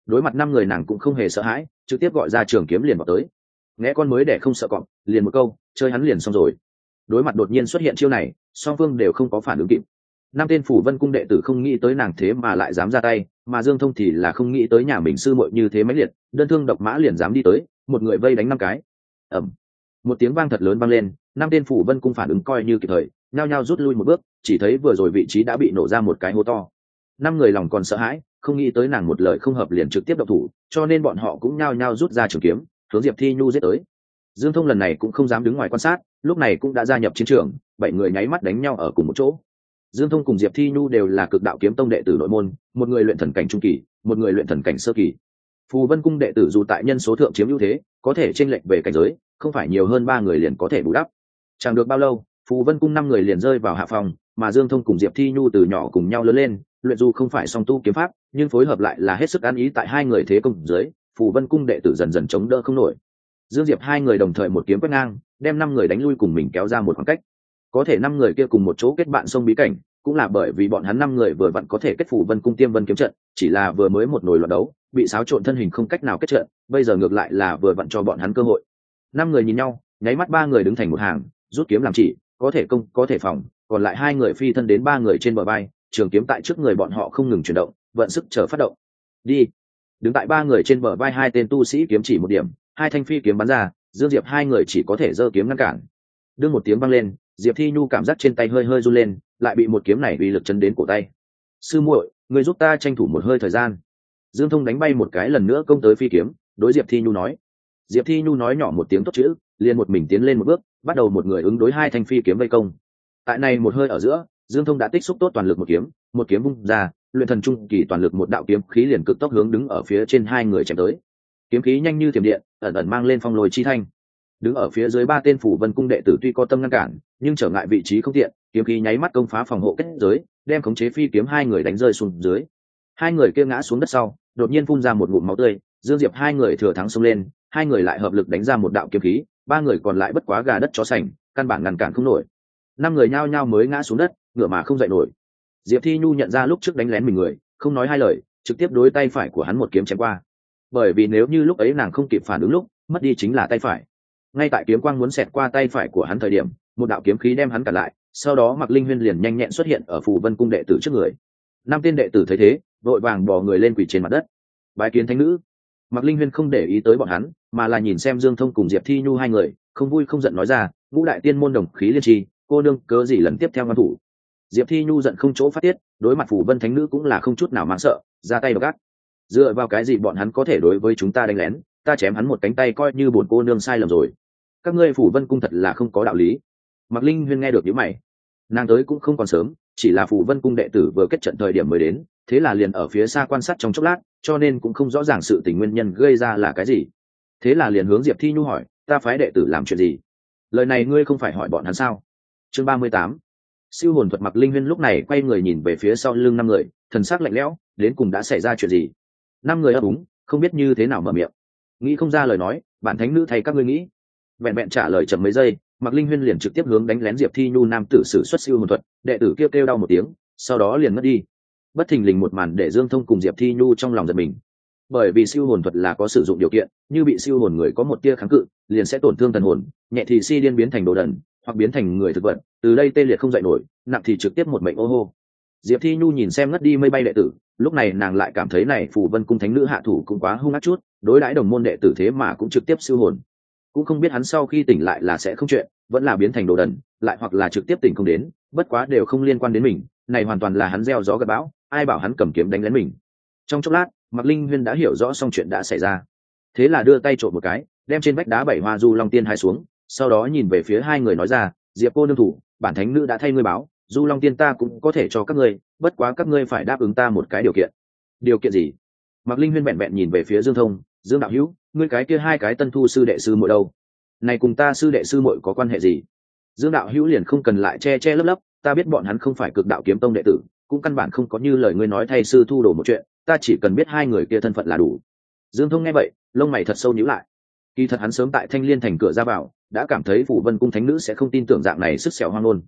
đối mặt 5 người nàng cũng không hề sợ hãi, trực tiếp gọi ra trường kiếm liền vào tới. Nghe con mới để không sợ cọp, liền một câu chơi hắn liền xong rồi. Đối mặt đột nhiên xuất hiện chiêu này, song phương đều không có phản ứng kịp. 5 tên phủ vân cung đệ tử không nghĩ tới nàng thế mà lại dám ra tay, mà Dương Thông thì là không nghĩ tới nhà mình sư muội như thế mãnh liệt, đơn thương độc mã liền dám đi tới, một người vây đánh 5 cái. Ầm, một tiếng vang thật lớn vang lên, 5 tên phủ vân cung phản ứng coi như kịp thời, nhao nhao rút lui một bước, chỉ thấy vừa rồi vị trí đã bị nổ ra một cái hố to. 5 người lòng còn sợ hãi, không nghĩ tới nàng một lời không hợp liền trực tiếp động thủ, cho nên bọn họ cũng nhao nhao rút ra trường kiếm, hướng Diệp Thi Nhu giết tới. Dương Thông lần này cũng không dám đứng ngoài quan sát, lúc này cũng đã gia nhập chiến trường, 7 người nháy mắt đánh nhau ở cùng một chỗ. Dương Thông cùng Diệp Thi Nhu đều là cực đạo kiếm tông đệ tử nội môn, một người luyện thần cảnh trung kỳ, một người luyện thần cảnh sơ kỳ. Phù Vân cung đệ tử dù tại nhân số thượng chiếm ưu thế, có thể chênh lệch về cảnh giới, không phải nhiều hơn 3 người liền có thể bù đắp. Chẳng được bao lâu, Phù Vân cung 5 người liền rơi vào hạ phòng, mà Dương Thông cùng Diệp Thi Nhu từ nhỏ cùng nhau lớn lên, luyện dù không phải song tu kiếm pháp, nhưng phối hợp lại là hết sức ăn ý tại 2 người thế công dưới, Phù Vân cung đệ tử dần dần chống đỡ không nổi. Dương Diệp 2 người đồng thời một kiếm quét ngang, đem 5 người đánh lui cùng mình kéo ra một khoảng cách. Có thể 5 người kia cùng một chỗ kết bạn sông bí cảnh, cũng là bởi vì bọn hắn 5 người vừa vặn có thể kết Phù Vân cung Tiêm Vân kiếm trận, chỉ là vừa mới một nồi loạn đấu, bị xáo trộn thân hình không cách nào kết trận, bây giờ ngược lại là vừa vặn cho bọn hắn cơ hội. 5 người nhìn nhau, nháy mắt 3 người đứng thành một hàng, rút kiếm làm chỉ, có thể công, có thể phòng, còn lại 2 người phi thân đến 3 người trên bờ vai, trường kiếm tại trước người bọn họ không ngừng chuyển động, vận sức chờ phát động. Đi. Đứng tại 3 người trên bờ vai 2 tên tu sĩ kiếm chỉ một điểm, 2 thanh phi kiếm bắn ra, Dương Diệp 2 người chỉ có thể giơ kiếm ngăn cản. Đương một tiếng vang lên, Diệp Thi Nhu cảm giác trên tay hơi hơi run lên, lại bị một kiếm này uy lực chấn đến cổ tay. Sư muội, người giúp ta tranh thủ một hơi thời gian. Dương Thông đánh bay một cái lần nữa công tới phi kiếm, đối Diệp Thi Nhu nói. Diệp Thi Nhu nói nhỏ một tiếng tốt chữ, liền một mình tiến lên một bước, bắt đầu một người ứng đối 2 thanh phi kiếm vây công. Tại này một hơi ở giữa, Dương Thông đã tích xúc tốt toàn lực một kiếm vung ra, luyện thần trung kỳ toàn lực một đạo kiếm khí liền cực tốc hướng đứng ở phía trên 2 người chém tới. Kiếm khí nhanh như thiểm điện, ẩn ẩn mang lên phong lôi chi thanh. Đứng ở phía dưới 3 tên phủ vân cung đệ tử tuy có tâm ngăn cản, nhưng trở ngại vị trí không tiện, kiếm khí nháy mắt công phá phòng hộ kết giới, đem khống chế phi kiếm 2 người đánh rơi xuống dưới. 2 người kia ngã xuống đất sau, đột nhiên phun ra một ngụm máu tươi, Dương Diệp 2 người thừa thắng xông lên, 2 người lại hợp lực đánh ra một đạo kiếm khí, 3 người còn lại bất quá gà đất chó sành, căn bản ngăn cản không nổi. 5 người nhao nhao mới ngã xuống đất, ngửa mà không dậy nổi. Diệp Thi Nhu nhận ra lúc trước đánh lén mình người, không nói hai lời, trực tiếp đối tay phải của hắn một kiếm chém qua. Bởi vì nếu như lúc ấy nàng không kịp phản ứng lúc, mất đi chính là tay phải. Ngay tại kiếm quang muốn xẹt qua tay phải của hắn thời điểm, một đạo kiếm khí đem hắn cản lại, sau đó Mạc Linh Huyên liền nhanh nhẹn xuất hiện ở Phù Vân cung đệ tử trước người. 5 tên đệ tử thấy thế, vội vàng bò người lên quỳ trên mặt đất. Bái kiến thánh nữ. Mạc Linh Huyên không để ý tới bọn hắn, mà là nhìn xem Dương Thông cùng Diệp Thi Nhu 2 người, không vui không giận nói ra, ngũ đại tiên môn đồng khí liên trì, cô nương cớ gì lần tiếp theo ngăn thủ. Diệp Thi Nhu giận không chỗ phát tiết, đối mặt Phù Vân thánh nữ cũng là không chút nào mang sợ, ra tay độc ác. Dựa vào cái gì bọn hắn có thể đối với chúng ta đánh lén, ta chém hắn một cánh tay coi như bổn cô nương sai lầm rồi. Các ngươi Phù Vân cung thật là không có đạo lý. Mạc Linh Huyên nghe được nhíu mày. Nàng tới cũng không còn sớm, chỉ là Phù Vân cung đệ tử vừa kết trận thời điểm mới đến, thế là liền ở phía xa quan sát trong chốc lát, cho nên cũng không rõ ràng sự tình nguyên nhân gây ra là cái gì. Thế là liền hướng Diệp Thi Nhu hỏi, ta phái đệ tử làm chuyện gì? Lời này ngươi không phải hỏi bọn hắn sao? Chương 38. Siêu hồn thuật. Mạc Linh Huyên lúc này quay người nhìn về phía sau lưng 5 người, thần sắc lạnh lẽo, đến cùng đã xảy ra chuyện gì? 5 người ấp úng, không biết như thế nào mở miệng, nghĩ không ra lời nói, bản thánh nữ thay các ngươi nghĩ. Vẹn vẹn trả lời chậm mấy giây, Mạc Linh Huyên liền trực tiếp hướng đánh lén Diệp Thi Nhu nam tử sử xuất siêu hồn thuật, đệ tử kêu đau một tiếng, sau đó liền mất đi. Bất thình lình một màn để Dương Thông cùng Diệp Thi Nhu trong lòng giật mình, bởi vì siêu hồn thuật là có sử dụng điều kiện, như bị siêu hồn người có một tia kháng cự, liền sẽ tổn thương thần hồn, nhẹ thì si điên biến thành đồ đần, hoặc biến thành người thực vật, từ đây tê liệt không dậy nổi, nặng thì trực tiếp một mệnh ô hô. Diệp Thi Nhu nhìn xem ngất đi mây bay đệ tử, lúc này nàng lại cảm thấy này Phù Vân cung thánh nữ hạ thủ cũng quá hung ác chút, đối đãi đồng môn đệ tử thế mà cũng trực tiếp siêu hồn. Cũng không biết hắn sau khi tỉnh lại là sẽ không chuyện, vẫn là biến thành đồ đần, lại hoặc là trực tiếp tỉnh không đến, bất quá đều không liên quan đến mình, này hoàn toàn là hắn gieo gió gặt bão, ai bảo hắn cầm kiếm đánh lén mình. Trong chốc lát, Mạc Linh Huyên đã hiểu rõ xong chuyện đã xảy ra, thế là đưa tay trộm một cái, đem trên vách đá 7 hoa du long tiên hái xuống, sau đó nhìn về phía 2 người nói ra, Diệp cô nương thủ, bản thánh nữ đã thay ngươi báo, du long tiên ta cũng có thể cho các ngươi, bất quá các ngươi phải đáp ứng ta một cái điều kiện. Điều kiện gì? Mạc Linh Huyên bẽn bẽn nhìn về phía Dương Thông, Dương đạo hữu, ngươi cái kia 2 cái tân thu sư đệ sư muội đâu? Này cùng ta sư đệ sư muội có quan hệ gì? Dương đạo hữu liền không cần lại che lấp lấp, ta biết bọn hắn không phải cực đạo kiếm tông đệ tử, cũng căn bản không có như lời ngươi nói thay sư thu đồ một chuyện, ta chỉ cần biết 2 người kia thân phận là đủ. Dương Thông nghe vậy, lông mày thật sâu nhíu lại. Kỳ thật hắn sớm tại Thanh Liên thành cửa ra vào đã cảm thấy Phù Vân cung thánh nữ sẽ không tin tưởng dạng này sức xẻo hoang luôn.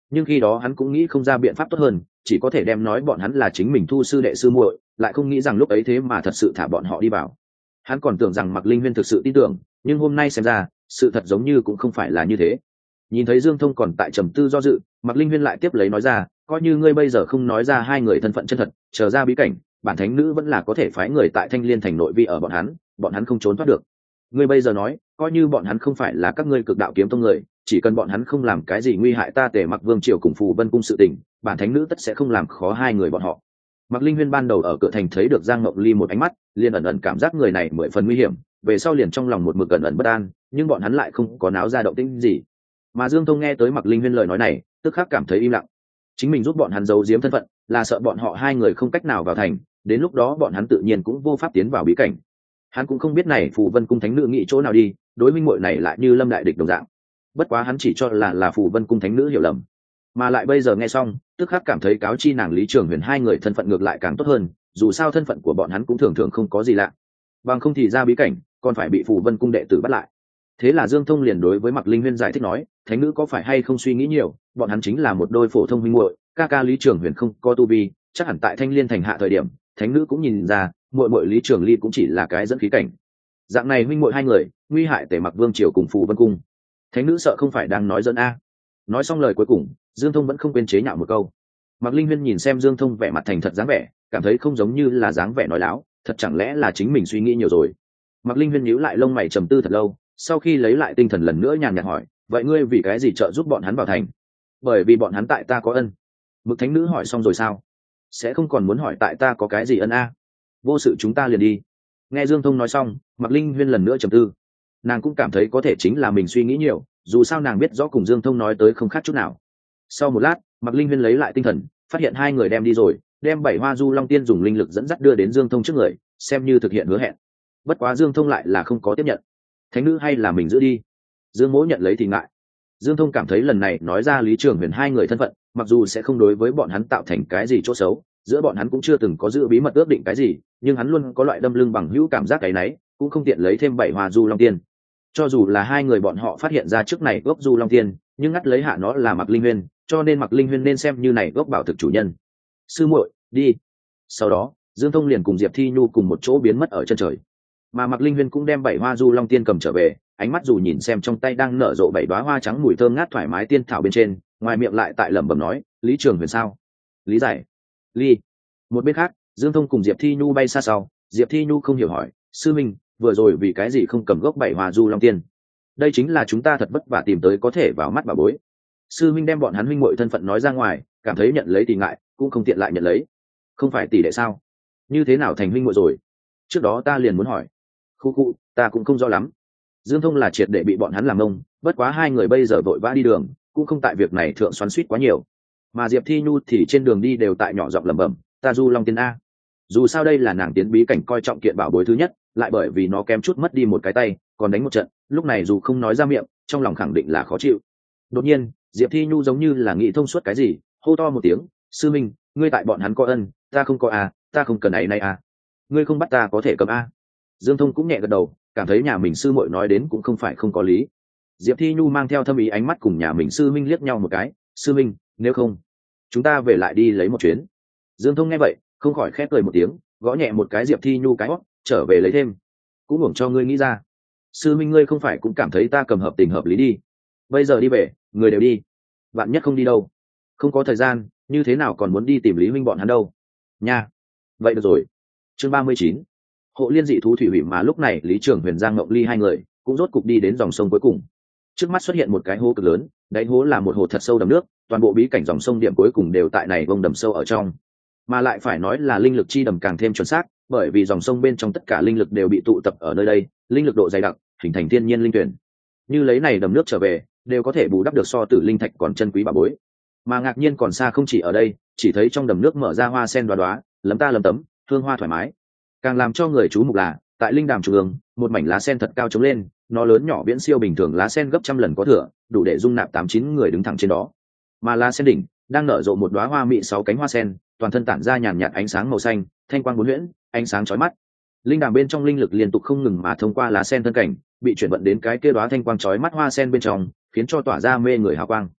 nhưng khi đó hắn cũng nghĩ không ra biện pháp tốt hơn, chỉ có thể đem nói bọn hắn là chính mình thu sư đệ sư muội, lại không nghĩ rằng lúc ấy thế mà thật sự thả bọn họ đi vào. Hắn còn tưởng rằng Mạc Linh Huyên thực sự tin tưởng, nhưng hôm nay xem ra sự thật giống như cũng không phải là như thế. Nhìn thấy Dương Thông còn tại trầm tư do dự, Mạc Linh Huyên lại tiếp lấy nói ra, coi như ngươi bây giờ không nói ra hai người thân phận chân thật, chờ ra bí cảnh, bản thánh nữ vẫn là có thể phái người tại Thanh Liên thành nội vi ở bọn hắn không trốn thoát được. Ngươi bây giờ nói, coi như bọn hắn không phải là các ngươi Cực Đạo Kiếm Tông người, chỉ cần bọn hắn không làm cái gì nguy hại ta Tề Mặc Vương triều cùng Phù Vân cung sự tình, bản thánh nữ tất sẽ không làm khó hai người bọn họ. Mạc Linh Huyên ban đầu ở cửa thành thấy được Giang Ngọc Ly một ánh mắt, liền ẩn ẩn cảm giác người này mười phần nguy hiểm, về sau liền trong lòng một mực ẩn ẩn bất an, nhưng bọn hắn lại không có náo ra động tĩnh gì. Mà Dương Thông nghe tới Mạc Linh Huyên lời nói này, tức khắc cảm thấy im lặng. Chính mình giúp bọn hắn giấu giếm thân phận, là sợ bọn họ hai người không cách nào vào thành, đến lúc đó bọn hắn tự nhiên cũng vô pháp tiến vào bí cảnh. Hắn cũng không biết này Phù Vân cung thánh nữ nghĩ chỗ nào đi, đối minh muội này lại như lâm đại địch đồng dạng. Bất quá hắn chỉ cho là Phù Vân cung thánh nữ hiểu lầm, mà lại bây giờ nghe xong, tức khắc cảm thấy cáo chi nàng Lý Trường Huyền hai người thân phận ngược lại càng tốt hơn, dù sao thân phận của bọn hắn cũng thường thường không có gì lạ. Bằng không thì ra bí cảnh, còn phải bị Phù Vân cung đệ tử bắt lại. Thế là Dương Thông liền đối với Mạc Linh Huyên giải thích nói, thánh nữ có phải hay không suy nghĩ nhiều, bọn hắn chính là một đôi phổ thông huynh muội, ca ca Lý Trường Huyền không có tu vi, chắc hẳn tại Thanh Liên thành hạ thời điểm, thánh nữ cũng nhìn ra, muội muội Lý Trường Ly cũng chỉ là cái dẫn khí cảnh. Dạng này huynh muội hai người, nguy hại Tề Mặc Vương triều cùng Phù Vân cung. Thánh nữ sợ không phải đang nói giỡn a. Nói xong lời cuối cùng, Dương Thông vẫn không quên chế nhạo một câu. Mạc Linh Huyên nhìn xem Dương Thông vẻ mặt thành thật dáng vẻ, cảm thấy không giống như là dáng vẻ nói láo, thật chẳng lẽ là chính mình suy nghĩ nhiều rồi. Mạc Linh Huyên nhíu lại lông mày trầm tư thật lâu, sau khi lấy lại tinh thần lần nữa nhàn nhạt hỏi, vậy ngươi vì cái gì trợ giúp bọn hắn vào thành? Bởi vì bọn hắn tại ta có ân. Bực thánh nữ hỏi xong rồi sao? Sẽ không còn muốn hỏi tại ta có cái gì ân a? Vô sự chúng ta liền đi. Nghe Dương Thông nói xong, Mạc Linh Huyên lần nữa trầm tư. Nàng cũng cảm thấy có thể chính là mình suy nghĩ nhiều, dù sao nàng biết rõ cùng Dương Thông nói tới không khác chút nào. Sau một lát, Mạc Linh Huyên lấy lại tinh thần, phát hiện hai người đem đi rồi, đem 7 hoa du long tiên dùng linh lực dẫn dắt đưa đến Dương Thông trước người, xem như thực hiện hứa hẹn. Bất quá Dương Thông lại là không có tiếp nhận. Thánh nữ hay là mình giữ đi? Dương Mỗ nhận lấy thì ngại. Dương Thông cảm thấy lần này nói ra Lý Trường Huyền hai người thân phận, mặc dù sẽ không đối với bọn hắn tạo thành cái gì chỗ xấu, giữa bọn hắn cũng chưa từng có giữ bí mật ước định cái gì, nhưng hắn luôn có loại đâm lưng bằng hữu cảm giác cái nấy, cũng không tiện lấy thêm 7 hoa du long tiên. Cho dù là hai người bọn họ phát hiện ra trước này gốc du long tiên, nhưng ngắt lấy hạ nó là Mạc Linh Huyên, cho nên Mạc Linh Huyên nên xem như này gốc bảo thực chủ nhân. Sư muội, đi. Sau đó, Dương Thông liền cùng Diệp Thi Nhu cùng một chỗ biến mất ở chân trời. Mà Mạc Linh Huyên cũng đem 7 hoa du long tiên cầm trở về, ánh mắt dù nhìn xem trong tay đang nở rộ 7 đóa hoa trắng mùi thơm ngát thoải mái tiên thảo bên trên, ngoài miệng lại tại lẩm bẩm nói, Lý Trường Huyền sao? Lý giải. Ly. Một bên khác, Dương Thông cùng Diệp Thi Nhu bay xa sau, Diệp Thi Nhu không hiểu hỏi, sư minh, vừa rồi vì cái gì không cầm gốc 7 hoa du long tiên? Đây chính là chúng ta thật vất vả tìm tới có thể vào mắt bà bối. Sư minh đem bọn hắn huynh muội thân phận nói ra ngoài, cảm thấy nhận lấy thì ngại, cũng không tiện lại nhận lấy. Không phải tỷ đệ sao? Như thế nào thành huynh muội rồi? Trước đó ta liền muốn hỏi. Khu, ta cũng không rõ lắm. Dương Thông là triệt để bị bọn hắn làm ngông, bất quá hai người bây giờ vội vã đi đường, cũng không tại việc này thượng xoắn xuýt quá nhiều. Mà Diệp Thi Nhu thì trên đường đi đều tại nhỏ giọng lẩm bẩm, ta du long tiên a. Dù sao đây là nàng tiến bí cảnh coi trọng kiện bảo bối thứ nhất, lại bởi vì nó kém chút mất đi một cái tay, còn đánh một trận, lúc này dù không nói ra miệng, trong lòng khẳng định là khó chịu. Đột nhiên, Diệp Thi Nhu giống như là nghĩ thông suốt cái gì, hô to một tiếng, sư minh, ngươi tại bọn hắn có ân, ta không có a, ta không cần ấy này a. Ngươi không bắt ta có thể cầm a. Dương Thông cũng nhẹ gật đầu, cảm thấy nhà mình sư muội nói đến cũng không phải không có lý. Diệp Thi Nhu mang theo thâm ý ánh mắt cùng nhà mình sư minh liếc nhau một cái, sư minh, nếu không chúng ta về lại đi lấy một chuyến. Dương Thông nghe vậy không khỏi khép cười một tiếng, gõ nhẹ một cái Diệp Thi Nhu cái hót, trở về lấy thêm. Cũng hưởng cho ngươi nghĩ ra. Sư minh ngươi không phải cũng cảm thấy ta cầm hợp tình hợp lý đi. Bây giờ đi về, người đều đi. Bạn nhất không đi đâu. Không có thời gian, như thế nào còn muốn đi tìm Lý huynh bọn hắn đâu. Nha. Vậy được rồi. Chương 39. Hộ liên dị thú thủy hủy mà lúc này Lý Trường Huyền Giang Ngộng Ly hai người cũng rốt cục đi đến dòng sông cuối cùng. Trước mắt xuất hiện một cái hố cực lớn, đáy hố là một hồ thật sâu đầm nước, toàn bộ bí cảnh dòng sông điểm cuối cùng đều tại này vông đầm sâu ở trong. Mà lại phải nói là linh lực chi đầm càng thêm chuẩn xác, bởi vì dòng sông bên trong tất cả linh lực đều bị tụ tập ở nơi đây, linh lực độ dày đặc, hình thành thiên nhiên linh tuyển. Như lấy này đầm nước trở về, đều có thể bù đắp được so tử linh thạch còn chân quý bảo bối. Mà ngạc nhiên còn xa không chỉ ở đây, chỉ thấy trong đầm nước mở ra hoa sen đóa, lấm ta lấm tấm, hương hoa thoải mái. Càng làm cho người chú mục là, tại linh đàm trung ương, một mảnh lá sen thật cao trống lên, nó lớn nhỏ viễn siêu bình thường lá sen gấp trăm lần có thừa, đủ để dung nạp 8-9 người đứng thẳng trên đó. Mà lá sen đỉnh đang nở rộ một đóa hoa mị 6 cánh hoa sen, toàn thân tản ra nhàn nhạt ánh sáng màu xanh, thanh quang bốn huyễn, ánh sáng chói mắt. Linh đàm bên trong linh lực liên tục không ngừng mà thông qua lá sen thân cảnh, bị chuyển vận đến cái kia đóa thanh quang chói mắt hoa sen bên trong, khiến cho tỏa ra mê người hào quang.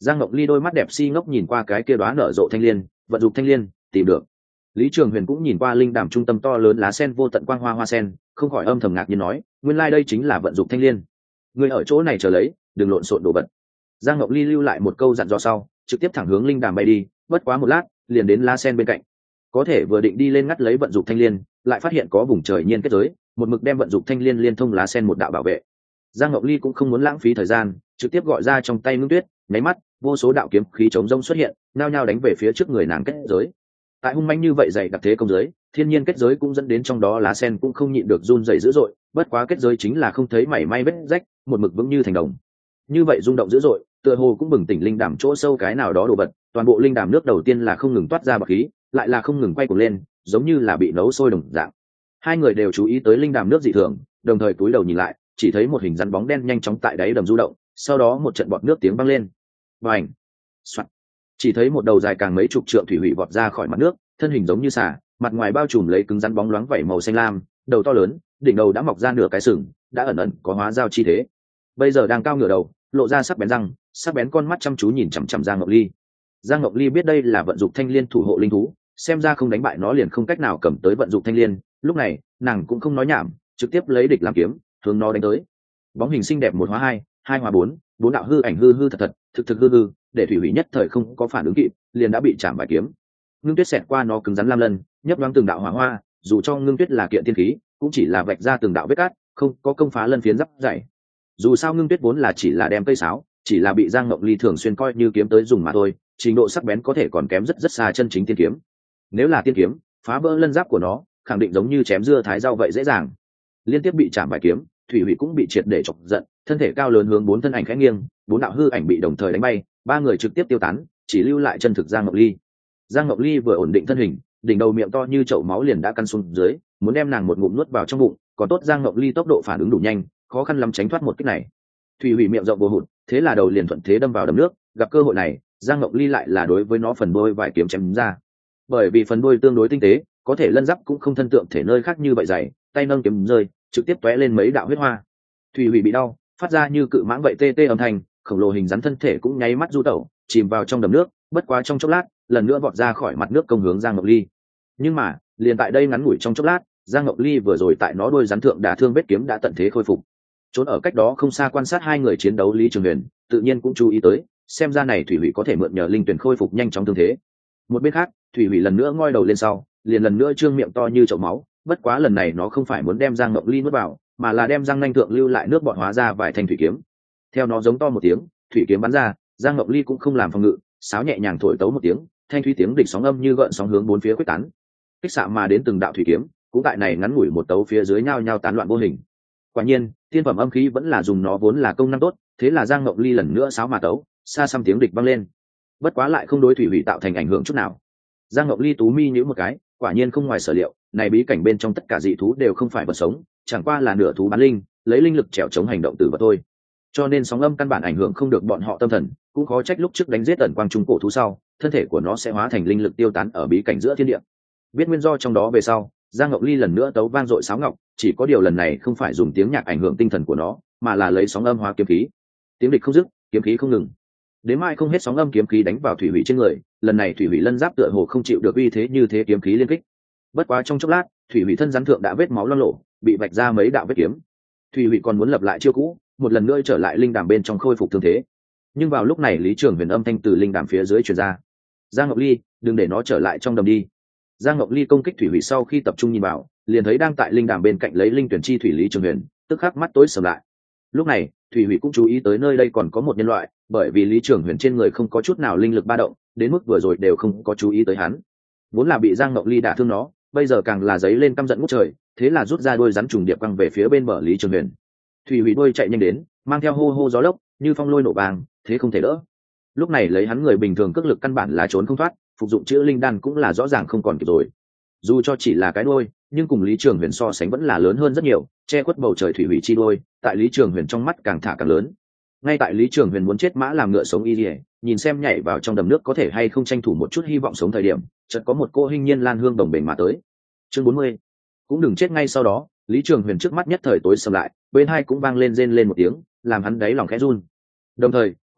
Giang Ngọc Ly đôi mắt đẹp si ngốc nhìn qua cái kia đóa nở rộ thanh liên, vận dụng thanh liên, tìm được. Lý Trường Huyền cũng nhìn qua linh đàm trung tâm to lớn lá sen vô tận quang hoa hoa sen, không khỏi âm thầm ngạc nhiên nói, nguyên lai đây chính là vận dụng thanh liên. Người ở chỗ này chờ lấy, đừng lộn xộn đồ vật. Giang Ngọc Ly lưu lại một câu dặn dò sau, trực tiếp thẳng hướng linh đàm bay đi, bất quá một lát, liền đến lá sen bên cạnh. Có thể vừa định đi lên ngắt lấy vận dụng thanh liên, lại phát hiện có vùng trời nhiên kết giới, một mực đem vận dụng thanh liên liên thông lá sen một đạo bảo vệ. Giang Ngọc Ly cũng không muốn lãng phí thời gian, trực tiếp gọi ra trong tay Ngưng Tuyết, nháy mắt, vô số đạo kiếm khí chống rông xuất hiện, nao nhao đánh về phía trước người nàng kết giới. Tại hung manh như vậy dày đặc thế công giới, thiên nhiên kết giới cũng dẫn đến trong đó lá sen cũng không nhịn được run rẩy dữ dội, bất quá kết giới chính là không thấy mảy may vết rách, một mực vững như thành đồng. Như vậy rung động dữ dội, tựa hồ cũng bừng tỉnh linh đàm chỗ sâu cái nào đó đồ vật, toàn bộ linh đàm nước đầu tiên là không ngừng toát ra bọt khí, lại là không ngừng quay cuồng lên, giống như là bị nấu sôi đồng dạng. Hai người đều chú ý tới linh đàm nước dị thường, đồng thời cúi đầu nhìn lại, chỉ thấy một hình rắn bóng đen nhanh chóng tại đáy đầm du động, sau đó một trận bọt nước tiếng vang lên. Bành! Soạt! Chỉ thấy một đầu dài càng mấy chục trượng thủy hủy vọt ra khỏi mặt nước, thân hình giống như xà, mặt ngoài bao trùm lấy cứng rắn bóng loáng vảy màu xanh lam, đầu to lớn, đỉnh đầu đã mọc ra nửa cái sừng, đã ẩn ẩn có hóa giao chi thế. Bây giờ đang cao ngửa đầu, lộ ra sắc bén răng, sắc bén con mắt chăm chú nhìn chằm chằm Giang Ngọc Ly. Giang Ngọc Ly biết đây là vận dụng thanh liên thủ hộ linh thú, xem ra không đánh bại nó liền không cách nào cầm tới vận dụng thanh liên, lúc này, nàng cũng không nói nhảm, trực tiếp lấy địch làm kiếm, hướng nó đánh tới. Bóng hình xinh đẹp một hóa hai, hai hóa bốn, bốn đạo hư ảnh hư hư thật thật, thực thực hư hư, để thủy hủy nhất thời không có phản ứng kịp, liền đã bị chạm vài kiếm. Ngưng Tuyết xẹt qua nó cứng rắn lam lân, nhấp nhoáng từng đạo hỏa hoa, dù cho Ngưng Tuyết là kiện tiên khí, cũng chỉ là vạch ra từng đạo vết cát, không có công phá lân phiến giáp dày. Dù sao Ngưng Tuyết vốn là chỉ là đem cây sáo, chỉ là bị Giang Ngọc Ly thường xuyên coi như kiếm tới dùng mà thôi, trình độ sắc bén có thể còn kém rất rất xa chân chính tiên kiếm. Nếu là tiên kiếm, phá vỡ lân giáp của nó, khẳng định giống như chém dưa thái rau vậy dễ dàng. Liên tiếp bị chạm vài kiếm, thủy hủy cũng bị triệt để chọc giận, thân thể cao lớn hướng bốn thân ảnh khẽ nghiêng, bốn đạo hư ảnh bị đồng thời đánh bay, ba người trực tiếp tiêu tán, chỉ lưu lại chân thực Giang Ngọc Ly. Giang Ngọc Ly vừa ổn định thân hình, đỉnh đầu miệng to như chậu máu liền đã căn xuống dưới, muốn đem nàng một ngụm nuốt vào trong bụng, còn tốt Giang Ngọc Ly tốc độ phản ứng đủ nhanh, khó khăn lắm tránh thoát một kích này. Thủy hủy miệng rộng bồ hụt, thế là đầu liền thuận thế đâm vào đầm nước, gặp cơ hội này, Giang Ngọc Ly lại là đối với nó phần đuôi vài kiếm chém ra. Bởi vì phần đuôi tương đối tinh tế, có thể lân giáp cũng không thân tượng thể nơi khác như vậy dày, tay nâng kiếm rơi, trực tiếp tóe lên mấy đạo huyết hoa. Thủy hủy bị đau, phát ra như cự mãng vậy tê tê âm thanh, khổng lồ hình rắn thân thể cũng nháy mắt du tẩu, chìm vào trong đầm nước, bất quá trong chốc lát, lần nữa vọt ra khỏi mặt nước công hướng Giang Ngọc Ly. Nhưng mà, liền tại đây ngắn ngủi trong chốc lát, Giang Ngọc Ly vừa rồi tại nó đuôi rắn thượng đả thương vết kiếm đã tận thế khôi phục. Trốn ở cách đó không xa quan sát hai người chiến đấu Lý Trường Huyền, tự nhiên cũng chú ý tới, xem ra này thủy hủy có thể mượn nhờ linh tuyển khôi phục nhanh chóng thương thế. Một bên khác, thủy hủy lần nữa ngoi đầu lên sau, liền lần nữa trương miệng to như chậu máu, bất quá lần này nó không phải muốn đem Giang Ngọc Ly nuốt vào, mà là đem răng nanh thượng lưu lại nước bọt hóa ra vài thanh thủy kiếm. Theo nó giống to một tiếng, thủy kiếm bắn ra, Giang Ngọc Ly cũng không làm phòng ngự, sáo nhẹ nhàng thổi tấu một tiếng, thanh thủy tiếng địch sóng âm như gợn sóng hướng bốn phía quyết tán. Kích xạ mà đến từng đạo thủy kiếm, cũng tại này ngắn ngủi một tấu phía dưới nhao nhao tán loạn vô hình. Quả nhiên, thiên phẩm âm khí vẫn là dùng nó vốn là công năng tốt, thế là Giang Ngọc Ly lần nữa sáo mà tấu, xa xăm tiếng địch vang lên. Bất quá lại không đối thủy hủy tạo thành ảnh hưởng chút nào. Giang Ngọc Ly tú mi nhíu một cái, quả nhiên không ngoài sở liệu, này bí cảnh bên trong tất cả dị thú đều không phải vật sống, chẳng qua là nửa thú bán linh, lấy linh lực trèo chống hành động tử vật thôi. Cho nên sóng âm căn bản ảnh hưởng không được bọn họ tâm thần, cũng khó trách lúc trước đánh giết tần quang trung cổ thú sau, thân thể của nó sẽ hóa thành linh lực tiêu tán ở bí cảnh giữa thiên địa. Biết nguyên do trong đó về sau, Giang Ngọc Ly lần nữa tấu vang dội sáo ngọc, chỉ có điều lần này không phải dùng tiếng nhạc ảnh hưởng tinh thần của nó, mà là lấy sóng âm hóa kiếm khí. Tiếng địch không dứt, kiếm khí không ngừng. Đến mai không hết sóng âm kiếm khí đánh vào thủy hủy trên người, lần này thủy hủy lân giáp tựa hồ không chịu được uy thế như thế kiếm khí liên kích. Bất quá trong chốc lát, thủy hủy thân rắn thượng đã vết máu loang lổ, bị vạch ra mấy đạo vết kiếm. Thủy hủy còn muốn lập lại chiêu cũ, một lần nữa trở lại linh đàm bên trong khôi phục thương thế. Nhưng vào lúc này Lý Trường Huyền âm thanh từ linh đàm phía dưới truyền ra: Giang Ngọc Ly, đừng để nó trở lại trong đầm đi. Giang Ngọc Ly công kích thủy hủy sau khi tập trung nhìn vào, liền thấy đang tại linh đàm bên cạnh lấy linh tuyển chi thủy Lý Trường Huyền, tức khắc mắt tối sầm lại. Lúc này, thủy hủy cũng chú ý tới nơi đây còn có một nhân loại, bởi vì Lý Trường Huyền trên người không có chút nào linh lực ba động, đến mức vừa rồi đều không có chú ý tới hắn. Vốn là bị Giang Ngọc Ly đả thương nó, bây giờ càng là giấy lên căm giận ngút trời, thế là rút ra đôi rắn trùng điệp quăng về phía bên bờ Lý Trường Huyền. Thủy hủy đôi chạy nhanh đến, mang theo hô hô gió lốc, như phong lôi nổ vàng, thế không thể đỡ. Lúc này lấy hắn người bình thường cước lực căn bản là trốn không thoát, phục dụng chữa linh đan cũng là rõ ràng không còn kịp rồi. Dù cho chỉ là cái đôi, nhưng cùng Lý Trường Huyền so sánh vẫn là lớn hơn rất nhiều, che khuất bầu trời thủy hủy chi đôi, tại Lý Trường Huyền trong mắt càng thả càng lớn. Ngay tại Lý Trường Huyền muốn chết mã làm ngựa sống y liễu, nhìn xem nhảy vào trong đầm nước có thể hay không tranh thủ một chút hy vọng sống thời điểm, chợt có một cô hình nhiên lan hương đồng bền mà tới. Chương 40. Cũng đừng chết ngay sau đó, Lý Trường Huyền trước mắt nhất thời tối sầm lại, bên hai cũng vang lên rên lên một tiếng, làm hắn đáy lòng khẽ run. Đồng thời,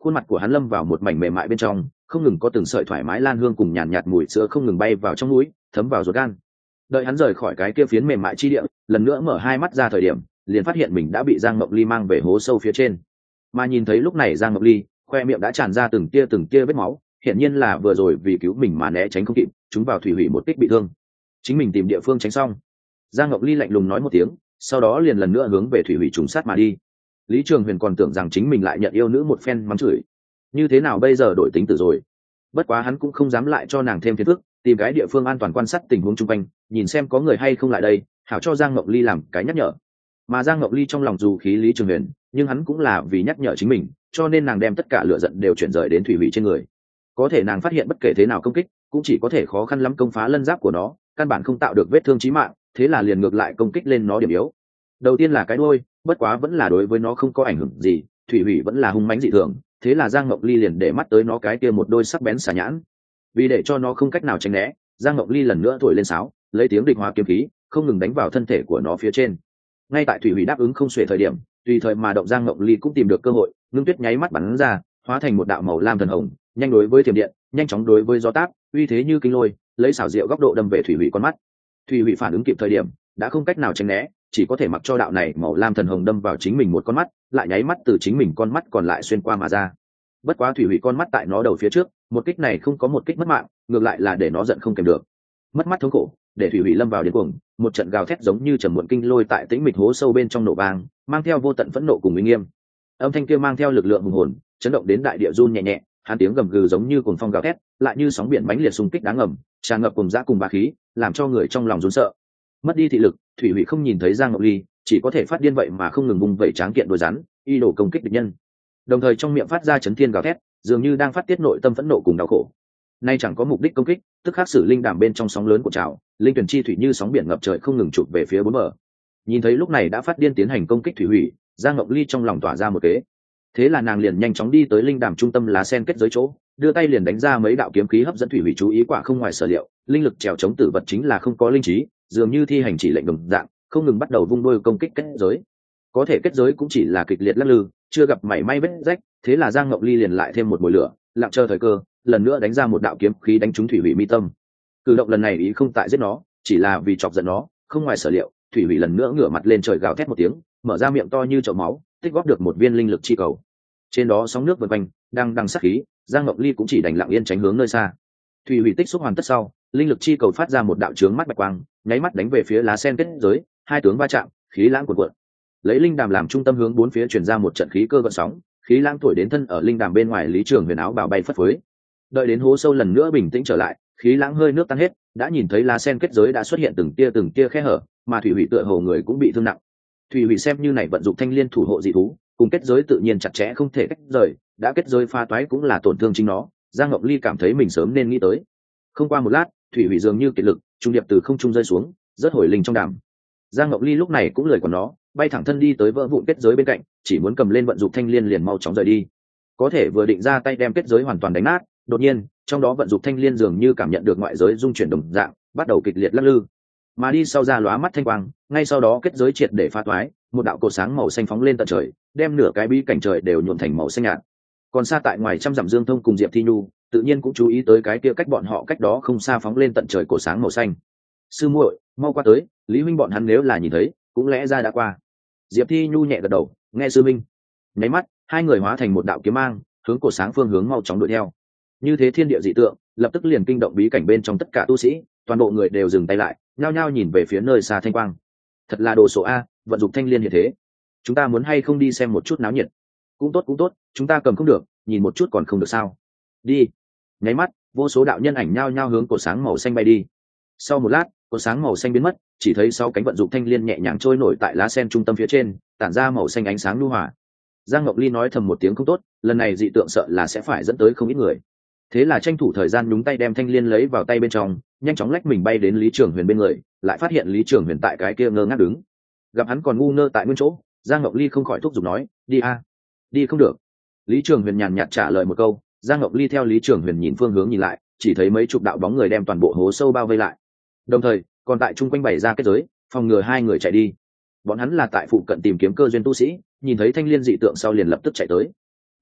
khuôn mặt của hắn lâm vào một mảnh mềm mại bên trong, không ngừng có từng sợi thoải mái lan hương cùng nhàn nhạt mùi sữa không ngừng bay vào trong mũi, thấm vào ruột gan. Đợi hắn rời khỏi cái kia phiến mềm mại chi địa, lần nữa mở hai mắt ra thời điểm, liền phát hiện mình đã bị Giang Ngọc Ly mang về hố sâu phía trên. Mà nhìn thấy lúc này Giang Ngọc Ly, khoe miệng đã tràn ra từng tia vết máu, hiển nhiên là vừa rồi vì cứu mình mà né tránh không kịp, chúng vào thủy hủy một kích bị thương. Chính mình tìm địa phương tránh xong, Giang Ngọc Ly lạnh lùng nói một tiếng, sau đó liền lần nữa hướng về thủy hủy trùng sát mà đi. Lý Trường Huyền còn tưởng rằng chính mình lại nhận yêu nữ một phen mắng chửi, như thế nào bây giờ đổi tính tử rồi. Bất quá hắn cũng không dám lại cho nàng thêm phiền phức, tìm cái địa phương an toàn quan sát tình huống chung quanh, nhìn xem có người hay không lại đây, hảo cho Giang Ngọc Ly làm cái nhắc nhở. Mà Giang Ngọc Ly trong lòng dù khí Lý Trường Huyền, nhưng hắn cũng là vì nhắc nhở chính mình, cho nên nàng đem tất cả lửa giận đều chuyển rời đến thủy hủy trên người. Có thể nàng phát hiện bất kể thế nào công kích, cũng chỉ có thể khó khăn lắm công phá lân giáp của nó, căn bản không tạo được vết thương chí mạng, thế là liền ngược lại công kích lên nó điểm yếu. Đầu tiên là cái đuôi, bất quá vẫn là đối với nó không có ảnh hưởng gì, thủy hủy vẫn là hung mãnh dị thường, thế là Giang Ngọc Ly liền để mắt tới nó cái kia một đôi sắc bén xà nhãn. Vì để cho nó không cách nào tránh né, Giang Ngọc Ly lần nữa thổi lên sáo, lấy tiếng địch hóa kiếm khí, không ngừng đánh vào thân thể của nó phía trên. Ngay tại thủy hủy đáp ứng không xuể thời điểm, tùy thời mà động Giang Ngọc Ly cũng tìm được cơ hội, ngưng tuyết nháy mắt bắn ra, hóa thành một đạo màu lam thần hồng, nhanh đối với thiểm điện, nhanh chóng đối với gió táp, uy thế như kinh lôi, lấy xảo diệu góc độ đâm về thủy hủy con mắt. Thủy hủy phản ứng kịp thời điểm, đã không cách nào tránh né, chỉ có thể mặc cho đạo này màu lam thần hồng đâm vào chính mình một con mắt, lại nháy mắt từ chính mình con mắt còn lại xuyên qua mà ra. Bất quá thủy hủy con mắt tại nó đầu phía trước, một kích này không có một kích mất mạng, ngược lại là để nó giận không kèm được. Mất mắt thống khổ, để thủy hủy lâm vào điên cuồng, một trận gào thét giống như trầm muộn kinh lôi tại tĩnh mịch hố sâu bên trong nổ vang, mang theo vô tận phẫn nộ cùng uy nghiêm. Âm thanh kia mang theo lực lượng hùng hồn, chấn động đến đại địa run nhẹ nhẹ, hắn tiếng gầm gừ giống như cuồng phong gào thét, lại như sóng biển mãnh liệt xung kích đáng ngầm, tràn ngập cùng dã cùng bá khí, làm cho người trong lòng run sợ. Mất đi thị lực, thủy hủy không nhìn thấy Giang Ngọc Ly, chỉ có thể phát điên vậy mà không ngừng vung vẩy tráng kiện đôi rắn, y đổ công kích địch nhân. Đồng thời trong miệng phát ra chấn thiên gào thét, dường như đang phát tiết nội tâm phẫn nộ cùng đau khổ. Nay chẳng có mục đích công kích, tức khắc sử linh đảm bên trong sóng lớn của trào, linh tuyển chi thủy như sóng biển ngập trời không ngừng chụp về phía bốn bờ. Nhìn thấy lúc này đã phát điên tiến hành công kích thủy hủy, Giang Ngọc Ly trong lòng tỏa ra một kế. Thế là nàng liền nhanh chóng đi tới linh đảm trung tâm lá sen kết giới chỗ, đưa tay liền đánh ra mấy đạo kiếm khí hấp dẫn thủy hủy chú ý. Quả không ngoài sở liệu, linh lực trèo chống tử vật chính là không có linh trí, dường như thi hành chỉ lệnh đồng dạng, không ngừng bắt đầu vung đôi công kích kết giới. Có thể kết giới cũng chỉ là kịch liệt lắc lư, chưa gặp mảy may vết rách, thế là Giang Ngọc Ly liền lại thêm một mồi lửa, lặng chờ thời cơ, lần nữa đánh ra một đạo kiếm khí đánh trúng thủy hủy mi tâm. Cử động lần này ý không tại giết nó, chỉ là vì chọc giận nó. Không ngoài sở liệu, thủy hủy lần nữa ngửa mặt lên trời gào thét một tiếng, mở ra miệng to như chậu máu, tích góp được một viên linh lực chi cầu. Trên đó sóng nước vần quanh, đang sát khí, Giang Ngọc Ly cũng chỉ đành lặng yên tránh hướng nơi xa. Thủy hủy tích xúc hoàn tất sau, linh lực chi cầu phát ra một đạo chướng mắt bạch quang, nháy mắt đánh về phía lá sen kết giới, hai tướng va chạm, khí lãng cuộn cuộn. Lấy linh đàm làm trung tâm hướng bốn phía truyền ra một trận khí cơ gợn sóng, khí lãng thổi đến thân ở linh đàm bên ngoài Lý Trường Huyền áo bào bay phất phới. Đợi đến hố sâu lần nữa bình tĩnh trở lại, khí lãng hơi nước tan hết, đã nhìn thấy lá sen kết giới đã xuất hiện từng tia khe hở, mà thủy hủy tựa hồ người cũng bị thương nặng. Thủy hủy xem như này vận dụng thanh liên thủ hộ dị thú, cùng kết giới tự nhiên chặt chẽ không thể cách rời, đã kết giới pha toái cũng là tổn thương chính nó. Giang Ngọc Ly cảm thấy mình sớm nên nghĩ tới. Không qua một lát, thủy hủy dường như kiệt lực, trung điệp từ không trung rơi xuống, rớt hồi linh trong đàm. Giang Ngọc Ly lúc này cũng lười của nó, bay thẳng thân đi tới vỡ vụn kết giới bên cạnh, chỉ muốn cầm lên vận dụng thanh liên liền mau chóng rời đi. Có thể vừa định ra tay đem kết giới hoàn toàn đánh nát, đột nhiên trong đó vận dụng thanh liên dường như cảm nhận được ngoại giới dung chuyển đồng dạng, bắt đầu kịch liệt lắc lư, mà đi sau ra lóa mắt thanh quang, ngay sau đó kết giới triệt để phá toái, một đạo cột sáng màu xanh phóng lên tận trời, đem nửa cái bí cảnh trời đều nhuộm thành màu xanh nhạt. Còn xa tại ngoài trăm dặm Dương Thông cùng Diệp Thi Nhu tự nhiên cũng chú ý tới cái kia cách bọn họ cách đó không xa phóng lên tận trời cột sáng màu xanh. Sư muội, mau qua tới, Lý huynh bọn hắn nếu là nhìn thấy, cũng lẽ ra đã qua. Diệp Thi Nhu nhẹ gật đầu, nghe sư minh. Nháy mắt, hai người hóa thành một đạo kiếm mang, hướng cột sáng phương hướng mau chóng đuổi theo. Như thế thiên địa dị tượng, lập tức liền kinh động bí cảnh bên trong tất cả tu sĩ, toàn bộ người đều dừng tay lại, nhao nhao nhìn về phía nơi xa thanh quang. Thật là đồ sộ a, vận dụng thanh liên hiện thế. Chúng ta muốn hay không đi xem một chút náo nhiệt? Cũng tốt, chúng ta cầm không được, nhìn một chút còn không được sao? Đi. Nháy mắt, vô số đạo nhân ảnh nhao nhao hướng cột sáng màu xanh bay đi. Sau một lát, cột sáng màu xanh biến mất, chỉ thấy sau cánh vận dụng thanh liên nhẹ nhàng trôi nổi tại lá sen trung tâm phía trên, tản ra màu xanh ánh sáng nhu hòa. Giang Ngọc Ly nói thầm một tiếng không tốt, lần này dị tượng sợ là sẽ phải dẫn tới không ít người. Thế là tranh thủ thời gian nhúng tay đem thanh liên lấy vào tay bên trong, nhanh chóng lách mình bay đến Lý Trường Huyền bên người, lại phát hiện Lý Trường Huyền tại cái kia ngơ ngác đứng. Gặp hắn còn ngu ngơ tại nguyên chỗ, Giang Ngọc Ly không khỏi thúc giục nói, đi a. Đi không được. Lý Trường Huyền nhàn nhạt trả lời một câu. Giang Ngọc Ly theo Lý Trường Huyền nhìn phương hướng nhìn lại, chỉ thấy mấy chục đạo bóng người đem toàn bộ hố sâu bao vây lại, đồng thời còn tại chung quanh bày ra kết giới, phòng ngừa hai người chạy đi. Bọn hắn là tại phụ cận tìm kiếm cơ duyên tu sĩ, nhìn thấy thanh liên dị tượng sau liền lập tức chạy tới.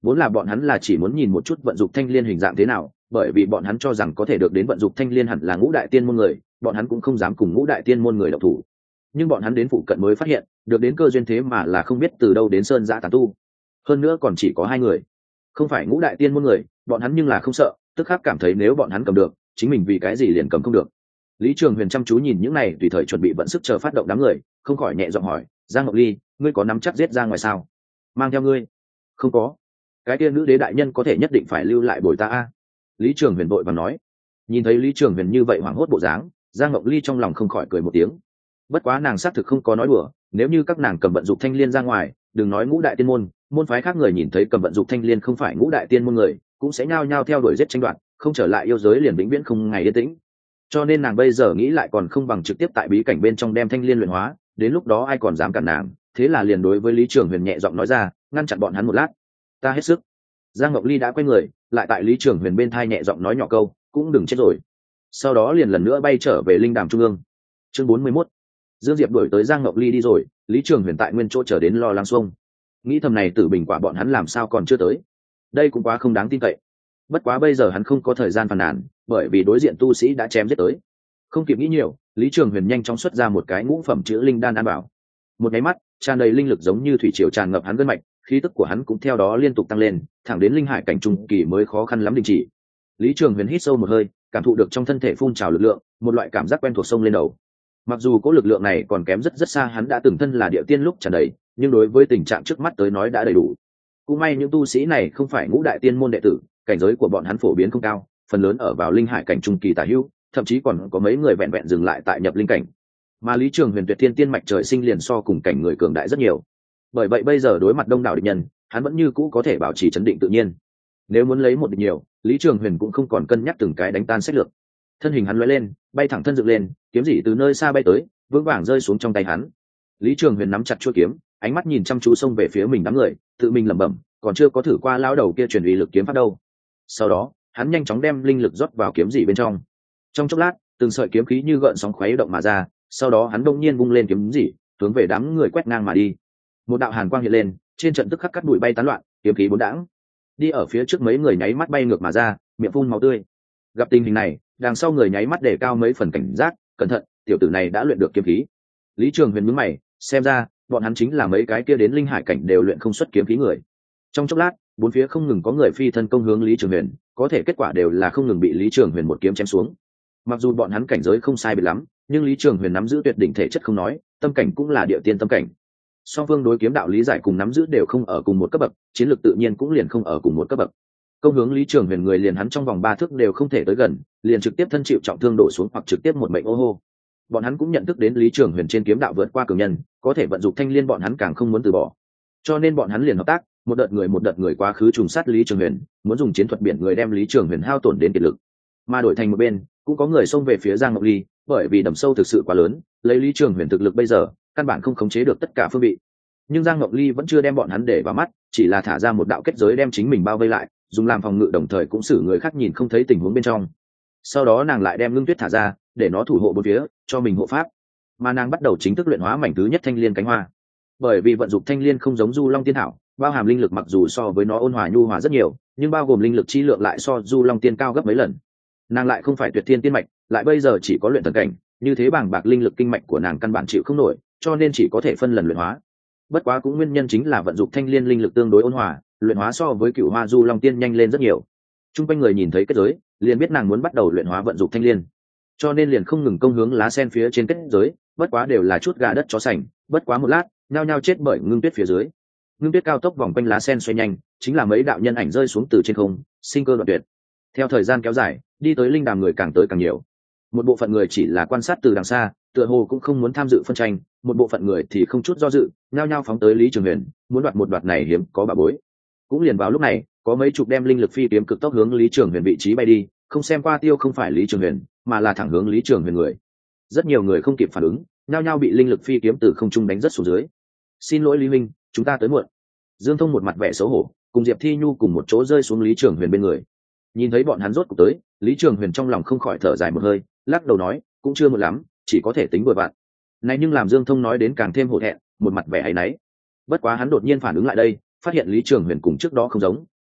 vốn là bọn hắn là chỉ muốn nhìn một chút vận dụng thanh liên hình dạng thế nào, bởi vì bọn hắn cho rằng có thể được đến vận dụng thanh liên hẳn là ngũ đại tiên môn người, bọn hắn cũng không dám cùng ngũ đại tiên môn người độc thủ. Nhưng bọn hắn đến phụ cận mới phát hiện được đến cơ duyên thế mà là không biết từ đâu đến sơn giã tán tu, hơn nữa còn chỉ có 2 người, không phải ngũ đại tiên môn người. Bọn hắn nhưng là không sợ, tức khắc cảm thấy nếu bọn hắn cầm được, chính mình vì cái gì liền cầm không được. Lý Trường Huyền chăm chú nhìn những này tùy thời chuẩn bị vận sức chờ phát động đám người, không khỏi nhẹ giọng hỏi, Giang Ngọc Ly, ngươi có nắm chắc giết ra ngoài sao? Mang theo ngươi? Không có. Cái kia nữ đế đại nhân có thể nhất định phải lưu lại bồi ta a. Lý Trường Huyền vội vàng nói. Nhìn thấy Lý Trường Huyền như vậy hoảng hốt bộ dáng, Giang Ngọc Ly trong lòng không khỏi cười một tiếng. Bất quá nàng xác thực không có nói đùa, nếu như các nàng cầm vận dụng thanh liên ra ngoài, đừng nói ngũ đại tiên môn, môn phái khác người nhìn thấy cầm vận dụng thanh liên không phải ngũ đại tiên môn người, cũng sẽ nhao nhao theo đuổi giết tranh đoạt, không trở lại yêu giới liền vĩnh viễn không ngày yên tĩnh. Cho nên nàng bây giờ nghĩ lại còn không bằng trực tiếp tại bí cảnh bên trong đem thanh liên luyện hóa, đến lúc đó ai còn dám cản nàng. Thế là liền đối với Lý Trường Huyền nhẹ giọng nói ra, ngăn chặn bọn hắn một lát. Ta hết sức. Giang Ngọc Ly đã quay người, lại tại Lý Trường Huyền bên thai nhẹ giọng nói nhỏ câu, cũng đừng chết rồi. Sau đó liền lần nữa bay trở về linh đàm trung ương. Chương 41. Dương Diệp đuổi tới Giang Ngọc Ly đi rồi, Lý Trường Huyền tại nguyên chỗ chờ đến lo lắng xuông. Nghĩ thầm này tử bình quả bọn hắn làm sao còn chưa tới. Đây cũng quá không đáng tin cậy. Bất quá bây giờ hắn không có thời gian phàn nàn, bởi vì đối diện tu sĩ đã chém giết tới. Không kịp nghĩ nhiều, Lý Trường Huyền nhanh chóng xuất ra một cái ngũ phẩm chữ linh đan an bảo. Một cái mắt, tràn đầy linh lực giống như thủy triều tràn ngập hắn gân mạch, khí tức của hắn cũng theo đó liên tục tăng lên, thẳng đến linh hải cảnh trung kỳ mới khó khăn lắm đình chỉ. Lý Trường Huyền hít sâu một hơi, cảm thụ được trong thân thể phun trào lực lượng, một loại cảm giác quen thuộc xông lên đầu. Mặc dù có lực lượng này còn kém rất rất xa hắn đã từng thân là địa tiên lúc tràn đầy, nhưng đối với tình trạng trước mắt tới nói đã đầy đủ. Cũng may những tu sĩ này không phải ngũ đại tiên môn đệ tử, cảnh giới của bọn hắn phổ biến không cao, phần lớn ở vào linh hải cảnh trung kỳ tả hữu, thậm chí còn có mấy người vẹn vẹn dừng lại tại nhập linh cảnh. Mà Lý Trường Huyền tuyệt thiên tiên mạch trời sinh liền so cùng cảnh người cường đại rất nhiều. Bởi vậy bây giờ đối mặt đông đảo địch nhân, hắn vẫn như cũ có thể bảo trì trấn định tự nhiên. Nếu muốn lấy một địch nhiều, Lý Trường Huyền cũng không còn cân nhắc từng cái đánh tan sách lược. Thân hình hắn lóe lên, bay thẳng thân dựng lên, kiếm chỉ từ nơi xa bay tới, vững vàng rơi xuống trong tay hắn. Lý Trường Huyền nắm chặt chuôi kiếm, ánh mắt nhìn chăm chú xông về phía mình đám người, tự mình lẩm bẩm, còn chưa có thử qua lão đầu kia truyền uy lực kiếm pháp đâu. Sau đó, hắn nhanh chóng đem linh lực rót vào kiếm chỉ bên trong. Trong chốc lát, từng sợi kiếm khí như gợn sóng khuấy động mà ra, sau đó hắn đột nhiên vung lên kiếm chỉ, hướng về đám người quét ngang mà đi. Một đạo hàn quang hiện lên, trên trận tức khắc cắt bụi bay tán loạn, kiếm khí bốn đãng. Đi ở phía trước mấy người nháy mắt bay ngược mà ra, miệng phun máu tươi. Gặp tình hình này, đằng sau người nháy mắt để cao mấy phần cảnh giác, cẩn thận, tiểu tử này đã luyện được kiếm khí. Lý Trường Huyền nhướng mày, xem ra bọn hắn chính là mấy cái kia đến linh hải cảnh đều luyện không xuất kiếm khí người. Trong chốc lát, bốn phía không ngừng có người phi thân công hướng Lý Trường Huyền, có thể kết quả đều là không ngừng bị Lý Trường Huyền một kiếm chém xuống. Mặc dù bọn hắn cảnh giới không sai biệt lắm, nhưng Lý Trường Huyền nắm giữ tuyệt đỉnh thể chất không nói, tâm cảnh cũng là địa tiên tâm cảnh. Song phương đối kiếm đạo lý giải cùng nắm giữ đều không ở cùng một cấp bậc, chiến lược tự nhiên cũng liền không ở cùng một cấp bậc. Công hướng Lý Trường Huyền người liền hắn trong vòng 3 thước đều không thể tới gần, liền trực tiếp thân chịu trọng thương đổ xuống hoặc trực tiếp một mệnh ô hô. Bọn hắn cũng nhận thức đến Lý Trường Huyền trên kiếm đạo vượt qua cường nhân, có thể vận dụng thanh liên bọn hắn càng không muốn từ bỏ. Cho nên bọn hắn liền hợp tác, một đợt người quá khứ trùng sát Lý Trường Huyền, muốn dùng chiến thuật biển người đem Lý Trường Huyền hao tổn đến kiệt lực. Mà đổi thành một bên, cũng có người xông về phía Giang Ngọc Ly, bởi vì đầm sâu thực sự quá lớn, lấy Lý Trường Huyền thực lực bây giờ, căn bản không khống chế được tất cả phương vị. Nhưng Giang Ngọc Ly vẫn chưa đem bọn hắn để vào mắt, chỉ là thả ra một đạo kết giới đem chính mình bao vây lại, dùng làm phòng ngự đồng thời cũng xử người khác nhìn không thấy tình huống bên trong. Sau đó nàng lại đem Ngưng Tuyết thả ra, để nó thủ hộ bốn phía, cho mình hộ pháp. Mà nàng bắt đầu chính thức luyện hóa mảnh thứ nhất thanh liên cánh hoa. Bởi vì vận dụng thanh liên không giống Du Long Tiên Thảo, bao hàm linh lực mặc dù so với nó ôn hòa nhu hòa rất nhiều, nhưng bao gồm linh lực chi lượng lại so Du Long Tiên cao gấp mấy lần. Nàng lại không phải tuyệt thiên tiên mạch, lại bây giờ chỉ có luyện thần cảnh, như thế bàng bạc linh lực kinh mạch của nàng căn bản chịu không nổi, cho nên chỉ có thể phân lần luyện hóa. Bất quá cũng nguyên nhân chính là vận dụng thanh liên linh lực tương đối ôn hòa, luyện hóa so với Cửu Hoa Du Long Tiên nhanh lên rất nhiều. Trung quanh người nhìn thấy kết giới, liền biết nàng muốn bắt đầu luyện hóa vận dụng thanh liên, cho nên liền không ngừng công hướng lá sen phía trên kết giới, bất quá đều là chút gà đất chó sành, bất quá một lát, nhao nhao chết bởi Ngưng Tuyết phía dưới. Ngưng Tuyết cao tốc vòng quanh lá sen xoay nhanh, chính là mấy đạo nhân ảnh rơi xuống từ trên không, sinh cơ đoạn tuyệt. Theo thời gian kéo dài, đi tới linh đàm người càng tới càng nhiều. Một bộ phận người chỉ là quan sát từ đằng xa, tựa hồ cũng không muốn tham dự phân tranh, một bộ phận người thì không chút do dự, nhao nhao phóng tới Lý Trường Huyền, muốn đoạt một đoạt này hiếm có bà bối. Cũng liền vào lúc này, có mấy chục đem linh lực phi kiếm cực tốc hướng Lý Trường Huyền vị trí bay đi, không xem qua tiêu không phải Lý Trường Huyền, mà là thẳng hướng Lý Trường Huyền người. Rất nhiều người không kịp phản ứng, nhao nhao bị linh lực phi kiếm từ không trung đánh rất xuống dưới. Xin lỗi Lý Minh, chúng ta tới muộn. Dương Thông một mặt vẻ xấu hổ, cùng Diệp Thi Nhu cùng một chỗ rơi xuống Lý Trường Huyền bên người. Nhìn thấy bọn hắn rốt cuộc tới, Lý Trường Huyền trong lòng không khỏi thở dài một hơi, lắc đầu nói, cũng chưa muộn lắm, chỉ có thể tính bừa bạn. Này nhưng làm Dương Thông nói đến càng thêm hổ thẹn, một mặt vẻ áy náy. Bất quá hắn đột nhiên phản ứng lại đây, phát hiện Lý Trường Huyền cùng trước đó không giống,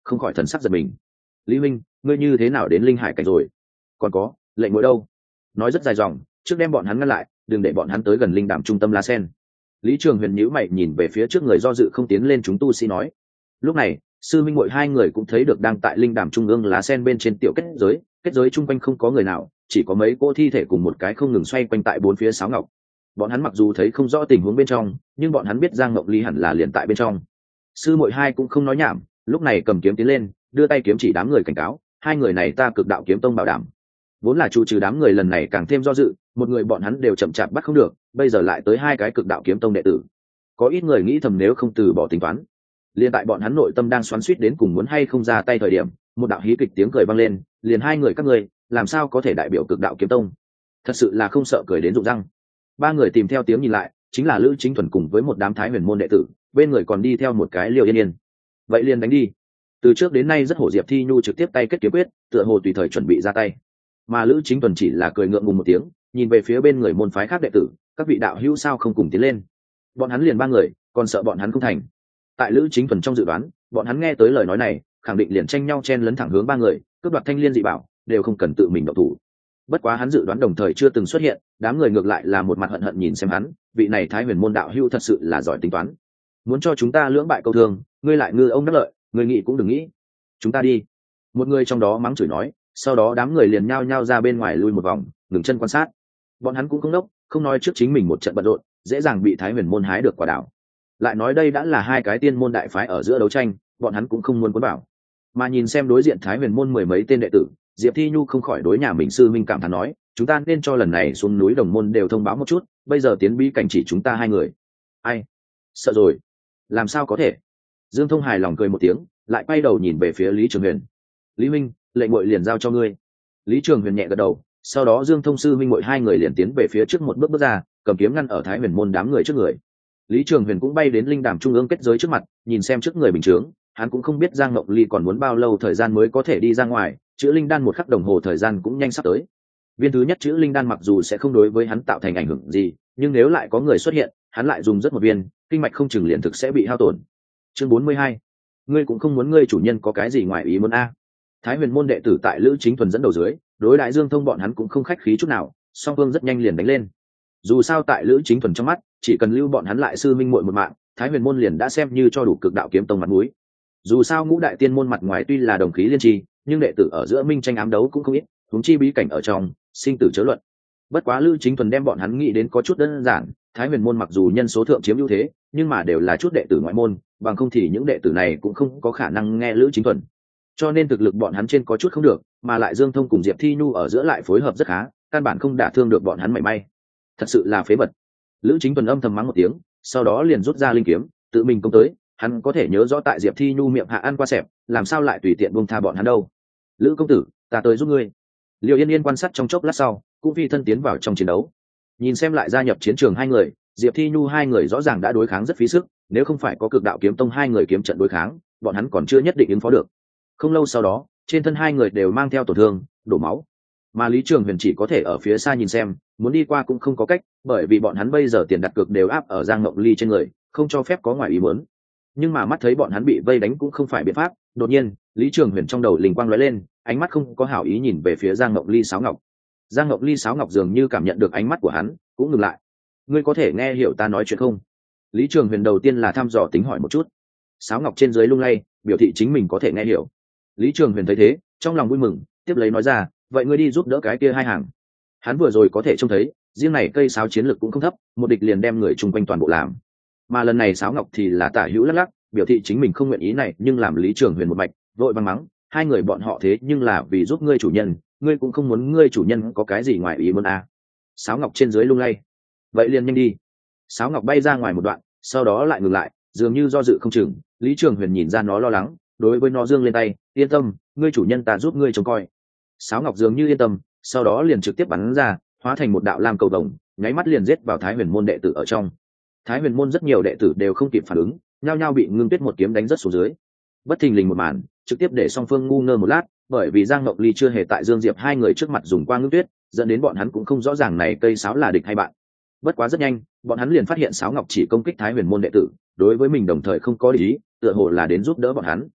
không khỏi thần sắc giật mình. Lý Minh, ngươi như thế nào đến linh hải cảnh rồi? Còn có lệnh ngồi đâu? Nói rất dài dòng, trước đem bọn hắn ngăn lại, đừng để bọn hắn tới gần linh đàm trung tâm lá sen. Lý Trường Huyền nhíu mày nhìn về phía trước người do dự không tiến lên chúng tu sĩ nói. Lúc này sư minh muội hai người cũng thấy được đang tại linh đàm trung ương lá sen bên trên tiểu kết giới chung quanh không có người nào, chỉ có mấy cỗ thi thể cùng một cái không ngừng xoay quanh tại bốn phía sáo ngọc. Bọn hắn mặc dù thấy không rõ tình huống bên trong, nhưng bọn hắn biết Giang Ngọc Ly hẳn là liền tại bên trong. Sư muội hai cũng không nói nhảm, lúc này cầm kiếm tiến lên, đưa tay kiếm chỉ đám người cảnh cáo, hai người này ta Cực Đạo Kiếm Tông bảo đảm. Vốn là chủ trừ đám người lần này càng thêm do dự, một người bọn hắn đều chậm chạp bắt không được, bây giờ lại tới hai cái Cực Đạo Kiếm Tông đệ tử. Có ít người nghĩ thầm nếu không từ bỏ tính toán. Liên tại bọn hắn nội tâm đang xoắn xuýt đến cùng muốn hay không ra tay thời điểm, một đạo hí kịch tiếng cười vang lên, liền hai người các ngươi, làm sao có thể đại biểu Cực Đạo Kiếm Tông? Thật sự là không sợ cười đến rụng răng. Ba người tìm theo tiếng nhìn lại, chính là Lữ Chính Thuần cùng với một đám Thái Huyền môn đệ tử, bên người còn đi theo một cái Liêu Yên Yên. Vậy liền đánh đi. Từ trước đến nay rất hổ Diệp Thi Nhu trực tiếp tay kết kiếm quyết, tựa hồ tùy thời chuẩn bị ra tay. Mà Lữ Chính Thuần chỉ là cười ngượng ngùng một tiếng, nhìn về phía bên người môn phái khác đệ tử, các vị đạo hữu sao không cùng tiến lên? Bọn hắn liền ba người, còn sợ bọn hắn không thành. Tại Lữ Chính Thuần trong dự đoán, bọn hắn nghe tới lời nói này, khẳng định liền tranh nhau chen lấn thẳng hướng ba người, cướp đoạt thanh liên dị bảo, đều không cần tự mình động thủ. Bất quá hắn dự đoán đồng thời chưa từng xuất hiện, đám người ngược lại là một mặt hận hận nhìn xem hắn, vị này Thái Huyền môn đạo hữu thật sự là giỏi tính toán. Muốn cho chúng ta lưỡng bại câu thương, ngươi lại ngư ông đắc lợi, ngươi nghĩ cũng đừng nghĩ. Chúng ta đi. Một người trong đó mắng chửi nói, sau đó đám người liền nhao nhao ra bên ngoài lui một vòng, ngừng chân quan sát. Bọn hắn cũng không đốc, không nói trước chính mình một trận bận rộn, dễ dàng bị Thái Huyền môn hái được quả đảo. Lại nói đây đã là hai cái tiên môn đại phái ở giữa đấu tranh, bọn hắn cũng không muốn cuốn vào. Mà nhìn xem đối diện Thái Huyền môn mười mấy tên đệ tử, Diệp Thi Nhu không khỏi đối nhà mình sư minh cảm thán nói, chúng ta nên cho lần này xuống núi đồng môn đều thông báo một chút, bây giờ tiến bí cảnh chỉ chúng ta hai người. Ai? Sợ rồi. Làm sao có thể? Dương Thông hài lòng cười một tiếng, lại quay đầu nhìn về phía Lý Trường Huyền. Lý Minh, lệnh muội liền giao cho ngươi. Lý Trường Huyền nhẹ gật đầu, sau đó Dương Thông sư minh muội hai người liền tiến về phía trước một bước ra, cầm kiếm ngăn ở Thái Huyền môn đám người trước người. Lý Trường Huyền cũng bay đến linh đàm trung ương kết giới trước mặt, nhìn xem trước người bình chướng, hắn cũng không biết Giang Ngọc Ly còn muốn bao lâu thời gian mới có thể đi ra ngoài, chữ linh đan một khắc đồng hồ thời gian cũng nhanh sắp tới. Viên thứ nhất chữ linh đan mặc dù sẽ không đối với hắn tạo thành ảnh hưởng gì, nhưng nếu lại có người xuất hiện, hắn lại dùng rất một viên, kinh mạch không chừng liền thực sẽ bị hao tổn. Chương 42. Ngươi cũng không muốn ngươi chủ nhân có cái gì ngoài ý muốn a. Thái Huyền môn đệ tử tại Lữ Chính Thuần dẫn đầu dưới, đối đại Dương Thông bọn hắn cũng không khách khí chút nào, song phương rất nhanh liền đánh lên. Dù sao tại Lữ Chính Thuần trong mắt, chỉ cần lưu bọn hắn lại sư minh muội một mạng, Thái Huyền môn liền đã xem như cho đủ Cực Đạo Kiếm Tông mặt mũi. Dù sao ngũ đại tiên môn mặt ngoài tuy là đồng khí liên tri, nhưng đệ tử ở giữa minh tranh ám đấu cũng không ít, huống chi bí cảnh ở trong, sinh tử chớ luận. Bất quá Lữ Chính Thuần đem bọn hắn nghĩ đến có chút đơn giản, Thái Huyền môn mặc dù nhân số thượng chiếm ưu thế, nhưng mà đều là chút đệ tử ngoại môn, bằng không thì những đệ tử này cũng không có khả năng nghe Lữ Chính Thuần. Cho nên thực lực bọn hắn trên có chút không được, mà lại Dương Thông cùng Diệp Thi Nhu ở giữa lại phối hợp rất khá, căn bản không đả thương được bọn hắn mảy may. Thật sự là phế vật. Lữ Chính Thuần âm thầm mắng một tiếng, sau đó liền rút ra linh kiếm, tự mình công tới. Hắn có thể nhớ rõ tại Diệp Thi Nhu miệng hạ ăn qua xẹp, làm sao lại tùy tiện buông tha bọn hắn đâu. Lữ công tử, ta tới giúp ngươi. Liêu Yên Yên quan sát trong chốc lát sau, cũng phi thân tiến vào trong chiến đấu. Nhìn xem lại gia nhập chiến trường hai người, Diệp Thi Nhu hai người rõ ràng đã đối kháng rất phí sức, nếu không phải có Cực Đạo Kiếm Tông hai người kiếm trận đối kháng, bọn hắn còn chưa nhất định ứng phó được. Không lâu sau đó, trên thân hai người đều mang theo tổn thương, đổ máu. Mà Lý Trường Huyền chỉ có thể ở phía xa nhìn xem, muốn đi qua cũng không có cách, bởi vì bọn hắn bây giờ tiền đặt cược đều áp ở Giang Ngọc Ly trên người, không cho phép có ngoài ý muốn. Nhưng mà mắt thấy bọn hắn bị vây đánh cũng không phải biện pháp, đột nhiên, Lý Trường Huyền trong đầu linh quang lóe lên, ánh mắt không có hảo ý nhìn về phía Giang Ngọc Ly Sáo Ngọc. Giang Ngọc Ly Sáo Ngọc dường như cảm nhận được ánh mắt của hắn, cũng ngừng lại. Ngươi có thể nghe hiểu ta nói chuyện không? Lý Trường Huyền đầu tiên là thăm dò tính hỏi một chút. Sáo Ngọc trên dưới lung lay, biểu thị chính mình có thể nghe hiểu. Lý Trường Huyền thấy thế, trong lòng vui mừng, tiếp lấy nói ra, vậy ngươi đi giúp đỡ cái kia hai hàng. Hắn vừa rồi có thể trông thấy, riêng này cây sáo chiến lực cũng không thấp, một địch liền đem người chung quanh toàn bộ làm. Mà lần này Sáo Ngọc thì là tả hữu lắc lắc, biểu thị chính mình không nguyện ý này, nhưng làm Lý Trường Huyền một mạch, vội vàng mắng, hai người bọn họ thế nhưng là vì giúp ngươi chủ nhân, ngươi cũng không muốn ngươi chủ nhân có cái gì ngoài ý muốn à. Sáo Ngọc trên dưới lung lay. Vậy liền nhanh đi. Sáo Ngọc bay ra ngoài một đoạn, sau đó lại ngừng lại, dường như do dự không chừng. Lý Trường Huyền nhìn ra nó lo lắng, đối với nó giương lên tay, yên tâm, ngươi chủ nhân ta giúp ngươi trông coi. Sáo Ngọc dường như yên tâm, sau đó liền trực tiếp bắn ra, hóa thành một đạo lam cầu đồng, nháy mắt liền giết vào Thái Huyền môn đệ tử ở trong. Thái Huyền môn rất nhiều đệ tử đều không kịp phản ứng, nhao nhao bị Ngưng Tuyết một kiếm đánh rất xuống dưới. Bất thình lình một màn, trực tiếp để song phương ngu ngơ một lát, bởi vì Giang Ngọc Ly chưa hề tại Dương Diệp hai người trước mặt dùng qua Ngưng Tuyết, dẫn đến bọn hắn cũng không rõ ràng này cây sáo là địch hay bạn. Bất quá rất nhanh, bọn hắn liền phát hiện Sáo Ngọc chỉ công kích Thái Huyền môn đệ tử, đối với mình đồng thời không có ý, tựa hồ là đến giúp đỡ bọn hắn.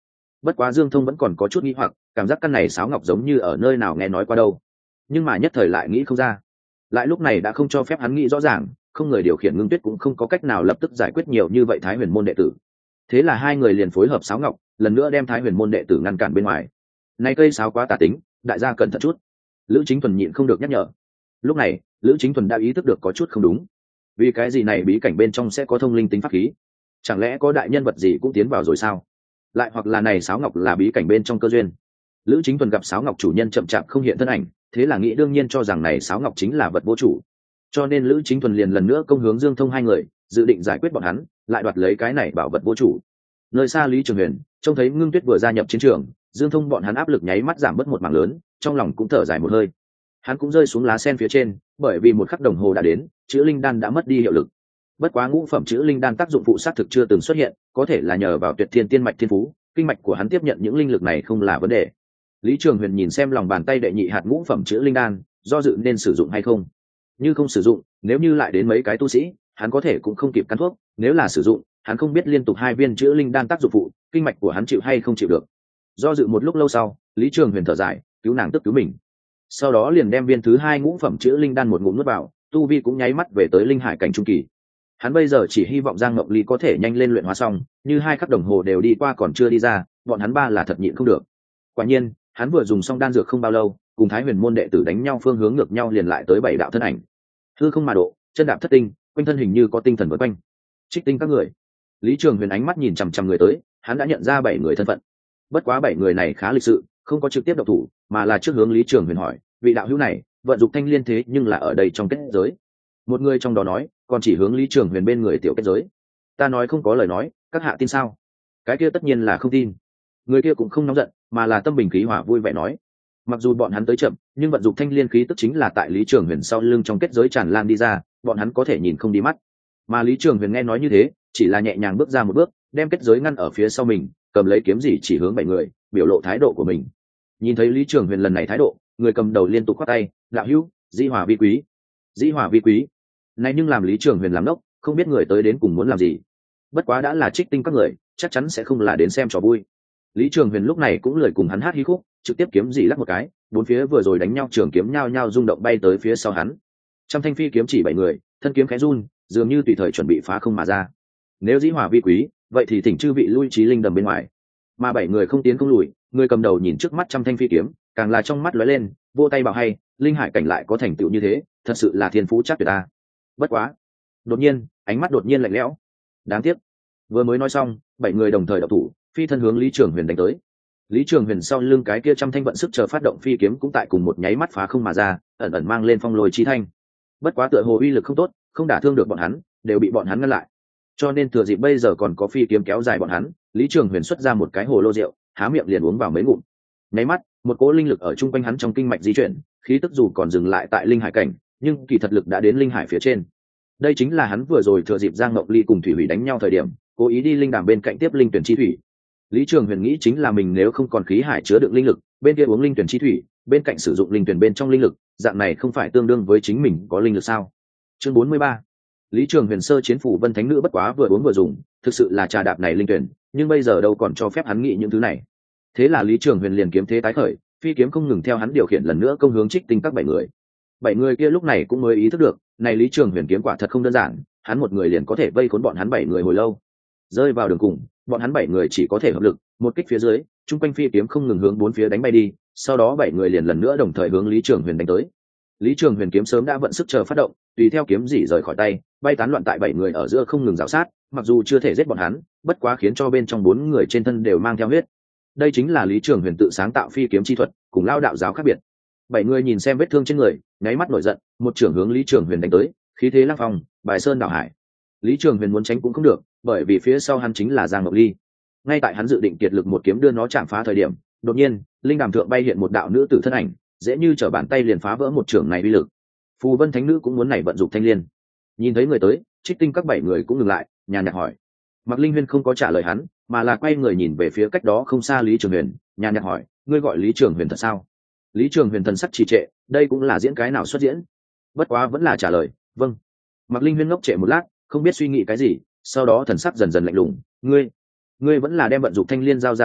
Bất quá Dương Thông vẫn còn có chút nghi hoặc, cảm giác căn này sáo ngọc giống như ở nơi nào nghe nói qua đâu, nhưng mà nhất thời lại nghĩ không ra. Lại lúc này đã không cho phép hắn nghĩ rõ ràng, không người điều khiển Ngưng Tuyết cũng không có cách nào lập tức giải quyết nhiều như vậy Thái Huyền môn đệ tử. Thế là hai người liền phối hợp sáo ngọc, lần nữa đem Thái Huyền môn đệ tử ngăn cản bên ngoài. Này cây sáo quá tà tính, đại gia cẩn thận chút. Lữ Chính Thuần nhịn không được nhắc nhở. Lúc này, Lữ Chính Thuần đã ý thức được có chút không đúng. Vì cái gì này bí cảnh bên trong sẽ có thông linh tính pháp khí? Chẳng lẽ có đại nhân vật gì cũng tiến vào rồi sao? Lại hoặc là này sáo ngọc là bí cảnh bên trong cơ duyên? Lữ Chính Thuần gặp sáo ngọc chủ nhân chậm chạp không hiện thân ảnh, thế là nghĩ đương nhiên cho rằng này sáo ngọc chính là vật vô chủ. Cho nên Lữ Chính Thuần liền lần nữa công hướng Dương Thông hai người, dự định giải quyết bọn hắn, lại đoạt lấy cái này bảo vật vô chủ. Nơi xa Lý Trường Huyền trông thấy Ngưng Tuyết vừa gia nhập chiến trường, Dương Thông bọn hắn áp lực nháy mắt giảm bớt một mảng lớn, trong lòng cũng thở dài một hơi. Hắn cũng rơi xuống lá sen phía trên, bởi vì một khắc đồng hồ đã đến, chữ linh đan đã mất đi hiệu lực. Bất quá ngũ phẩm chữ linh đan tác dụng phụ sát thực chưa từng xuất hiện, có thể là nhờ vào Tuyệt Thiên Tiên mạch thiên phú, kinh mạch của hắn tiếp nhận những linh lực này không là vấn đề. Lý Trường Huyền nhìn xem lòng bàn tay đệ nhị hạt ngũ phẩm chữ linh đan, do dự nên sử dụng hay không. Như không sử dụng, nếu như lại đến mấy cái tu sĩ, hắn có thể cũng không kịp căn thuốc, nếu là sử dụng, hắn không biết liên tục hai viên chữ linh đan tác dụng phụ, kinh mạch của hắn chịu hay không chịu được. Do dự một lúc lâu sau, Lý Trường Huyền thở dài, cứu nàng tức cứu mình. Sau đó liền đem viên thứ hai ngũ phẩm chữ linh đan một ngụm nuốt vào, tu vi cũng nháy mắt về tới linh hải cảnh trung kỳ. Hắn bây giờ chỉ hy vọng Giang Ngọc Ly có thể nhanh lên luyện hóa xong, như hai khắc đồng hồ đều đi qua còn chưa đi ra, bọn hắn ba là thật nhịn không được. Quả nhiên, hắn vừa dùng xong đan dược không bao lâu, cùng Thái Huyền môn đệ tử đánh nhau phương hướng ngược nhau liền lại tới bảy đạo thân ảnh. Hư không mà độ, chân đạp thất tinh, quanh thân hình như có tinh thần vây quanh. Trích tinh các người. Lý Trường Huyền ánh mắt nhìn chằm chằm người tới, hắn đã nhận ra bảy người thân phận. Bất quá bảy người này khá lịch sự, không có trực tiếp động thủ, mà là trước hướng Lý Trường Huyền hỏi, vị đạo hữu này, vận dụng thanh liên thế nhưng là ở đây trong kết giới. Một người trong đó nói, còn chỉ hướng Lý Trường Huyền bên người tiểu kết giới. Ta nói không có lời nói, các hạ tin sao? Cái kia tất nhiên là không tin. Người kia cũng không nóng giận, mà là tâm bình khí hòa vui vẻ nói. Mặc dù bọn hắn tới chậm, nhưng vận dụng thanh liên khí tức chính là tại Lý Trường Huyền sau lưng trong kết giới tràn lan đi ra, bọn hắn có thể nhìn không đi mắt. Mà Lý Trường Huyền nghe nói như thế, chỉ là nhẹ nhàng bước ra một bước, đem kết giới ngăn ở phía sau mình, cầm lấy kiếm chỉ chỉ hướng bảy người, biểu lộ thái độ của mình. Nhìn thấy Lý Trường Huyền lần này thái độ, người cầm đầu liên tục khoát tay, đạo hữu, dĩ hòa vi quý. Dĩ hòa vi quý. Này nhưng làm Lý Trường Huyền làm nốc, không biết người tới đến cùng muốn làm gì. Bất quá đã là trích tinh các người, chắc chắn sẽ không là đến xem trò vui. Lý Trường Huyền lúc này cũng lời cùng hắn hát hí khúc, trực tiếp kiếm chỉ lắc một cái, bốn phía vừa rồi đánh nhau trường kiếm nhao nhao rung động bay tới phía sau hắn. Trăm thanh phi kiếm chỉ bảy người, thân kiếm khẽ run, dường như tùy thời chuẩn bị phá không mà ra. Nếu dĩ hòa vi quý, vậy thì thỉnh chư vị lui trí linh đầm bên ngoài. Mà bảy người không tiến không lùi, người cầm đầu nhìn trước mắt trăm thanh phi kiếm, càng là trong mắt lóe lên, vô tay bảo hay, linh hải cảnh lại có thành tựu như thế, thật sự là thiên phú chắc tuyệt ta. Bất quá, đột nhiên, ánh mắt đột nhiên lạnh lẽo. Đáng tiếc, vừa mới nói xong, bảy người đồng thời động thủ, phi thân hướng Lý Trường Huyền đánh tới. Lý Trường Huyền sau lưng cái kia trăm thanh vận sức chờ phát động phi kiếm cũng tại cùng một nháy mắt phá không mà ra, ẩn ẩn mang lên phong lôi chi thanh. Bất quá tựa hồ uy lực không tốt, không đả thương được bọn hắn, đều bị bọn hắn ngăn lại. Cho nên thừa dịp bây giờ còn có phi kiếm kéo dài bọn hắn, Lý Trường Huyền xuất ra một cái hồ lô rượu, há miệng liền uống vào mấy ngụm. Nháy mắt, một cỗ linh lực ở trung quanh hắn trong kinh mạch di chuyển, khí tức dù còn dừng lại tại linh hải cảnh, nhưng kỳ thật lực đã đến linh hải phía trên. Đây chính là hắn vừa rồi thừa dịp Giang Ngọc Ly cùng Thủy Hủy đánh nhau thời điểm, cố ý đi linh đàm bên cạnh tiếp linh tuyển chi thủy. Lý Trường Huyền nghĩ chính là mình nếu không còn khí hải chứa đựng linh lực, bên kia uống linh tuyển chi thủy, bên cạnh sử dụng linh tuyển bên trong linh lực, dạng này không phải tương đương với chính mình có linh lực sao? Chương 43. Lý Trường Huyền sơ chiến phủ Vân Thánh Nữ bất quá vừa uống vừa dùng, thực sự là trà đạp này linh tuyển, nhưng bây giờ đâu còn cho phép hắn nghĩ những thứ này. Thế là Lý Trường Huyền liền kiếm thế tái khởi, phi kiếm không ngừng theo hắn điều khiển lần nữa công hướng trích tinh các bảy người. Bảy người kia lúc này cũng mới ý thức được, này Lý Trường Huyền kiếm quả thật không đơn giản, hắn một người liền có thể vây khốn bọn hắn bảy người hồi lâu. Rơi vào đường cùng, bọn hắn bảy người chỉ có thể hợp lực, một kích phía dưới, trung quanh phi kiếm không ngừng hướng bốn phía đánh bay đi, sau đó bảy người liền lần nữa đồng thời hướng Lý Trường Huyền đánh tới. Lý Trường Huyền kiếm sớm đã vận sức chờ phát động, tùy theo kiếm rỉ rời khỏi tay, bay tán loạn tại bảy người ở giữa không ngừng rào sát, mặc dù chưa thể giết bọn hắn, bất quá khiến cho bên trong bốn người trên thân đều mang theo huyết. Đây chính là Lý Trường Huyền tự sáng tạo phi kiếm chi thuật, cùng Lao đạo giáo khác biệt. Bảy người nhìn xem vết thương trên người, nháy mắt nổi giận, một trưởng hướng Lý Trường Huyền đánh tới, khí thế lăng phong, bài sơn đảo hải. Lý Trường Huyền muốn tránh cũng không được, bởi vì phía sau hắn chính là Giang Ngọc Ly. Ngay tại hắn dự định kiệt lực một kiếm đưa nó chạm phá thời điểm, đột nhiên, linh đàm thượng bay hiện một đạo nữ tử thân ảnh, dễ như trở bàn tay liền phá vỡ một trưởng này uy lực. Phù Vân Thánh Nữ cũng muốn này vận dụng thanh liên. Nhìn thấy người tới, trích tinh các bảy người cũng ngừng lại, nhàn nhạt hỏi. Mạc Linh Huyên không có trả lời hắn, mà là quay người nhìn về phía cách đó không xa Lý Trường Huyền, nhàn nhạt hỏi, ngươi gọi Lý Trường Huyền thật sao? Lý Trường Huyền thần sắc trì trệ, đây cũng là diễn cái nào xuất diễn? Bất quá vẫn là trả lời, vâng. Mạc Linh Huyên ngốc trệ một lát, không biết suy nghĩ cái gì, sau đó thần sắc dần dần lạnh lùng, ngươi vẫn là đem vận dụng thanh liên giao ra a,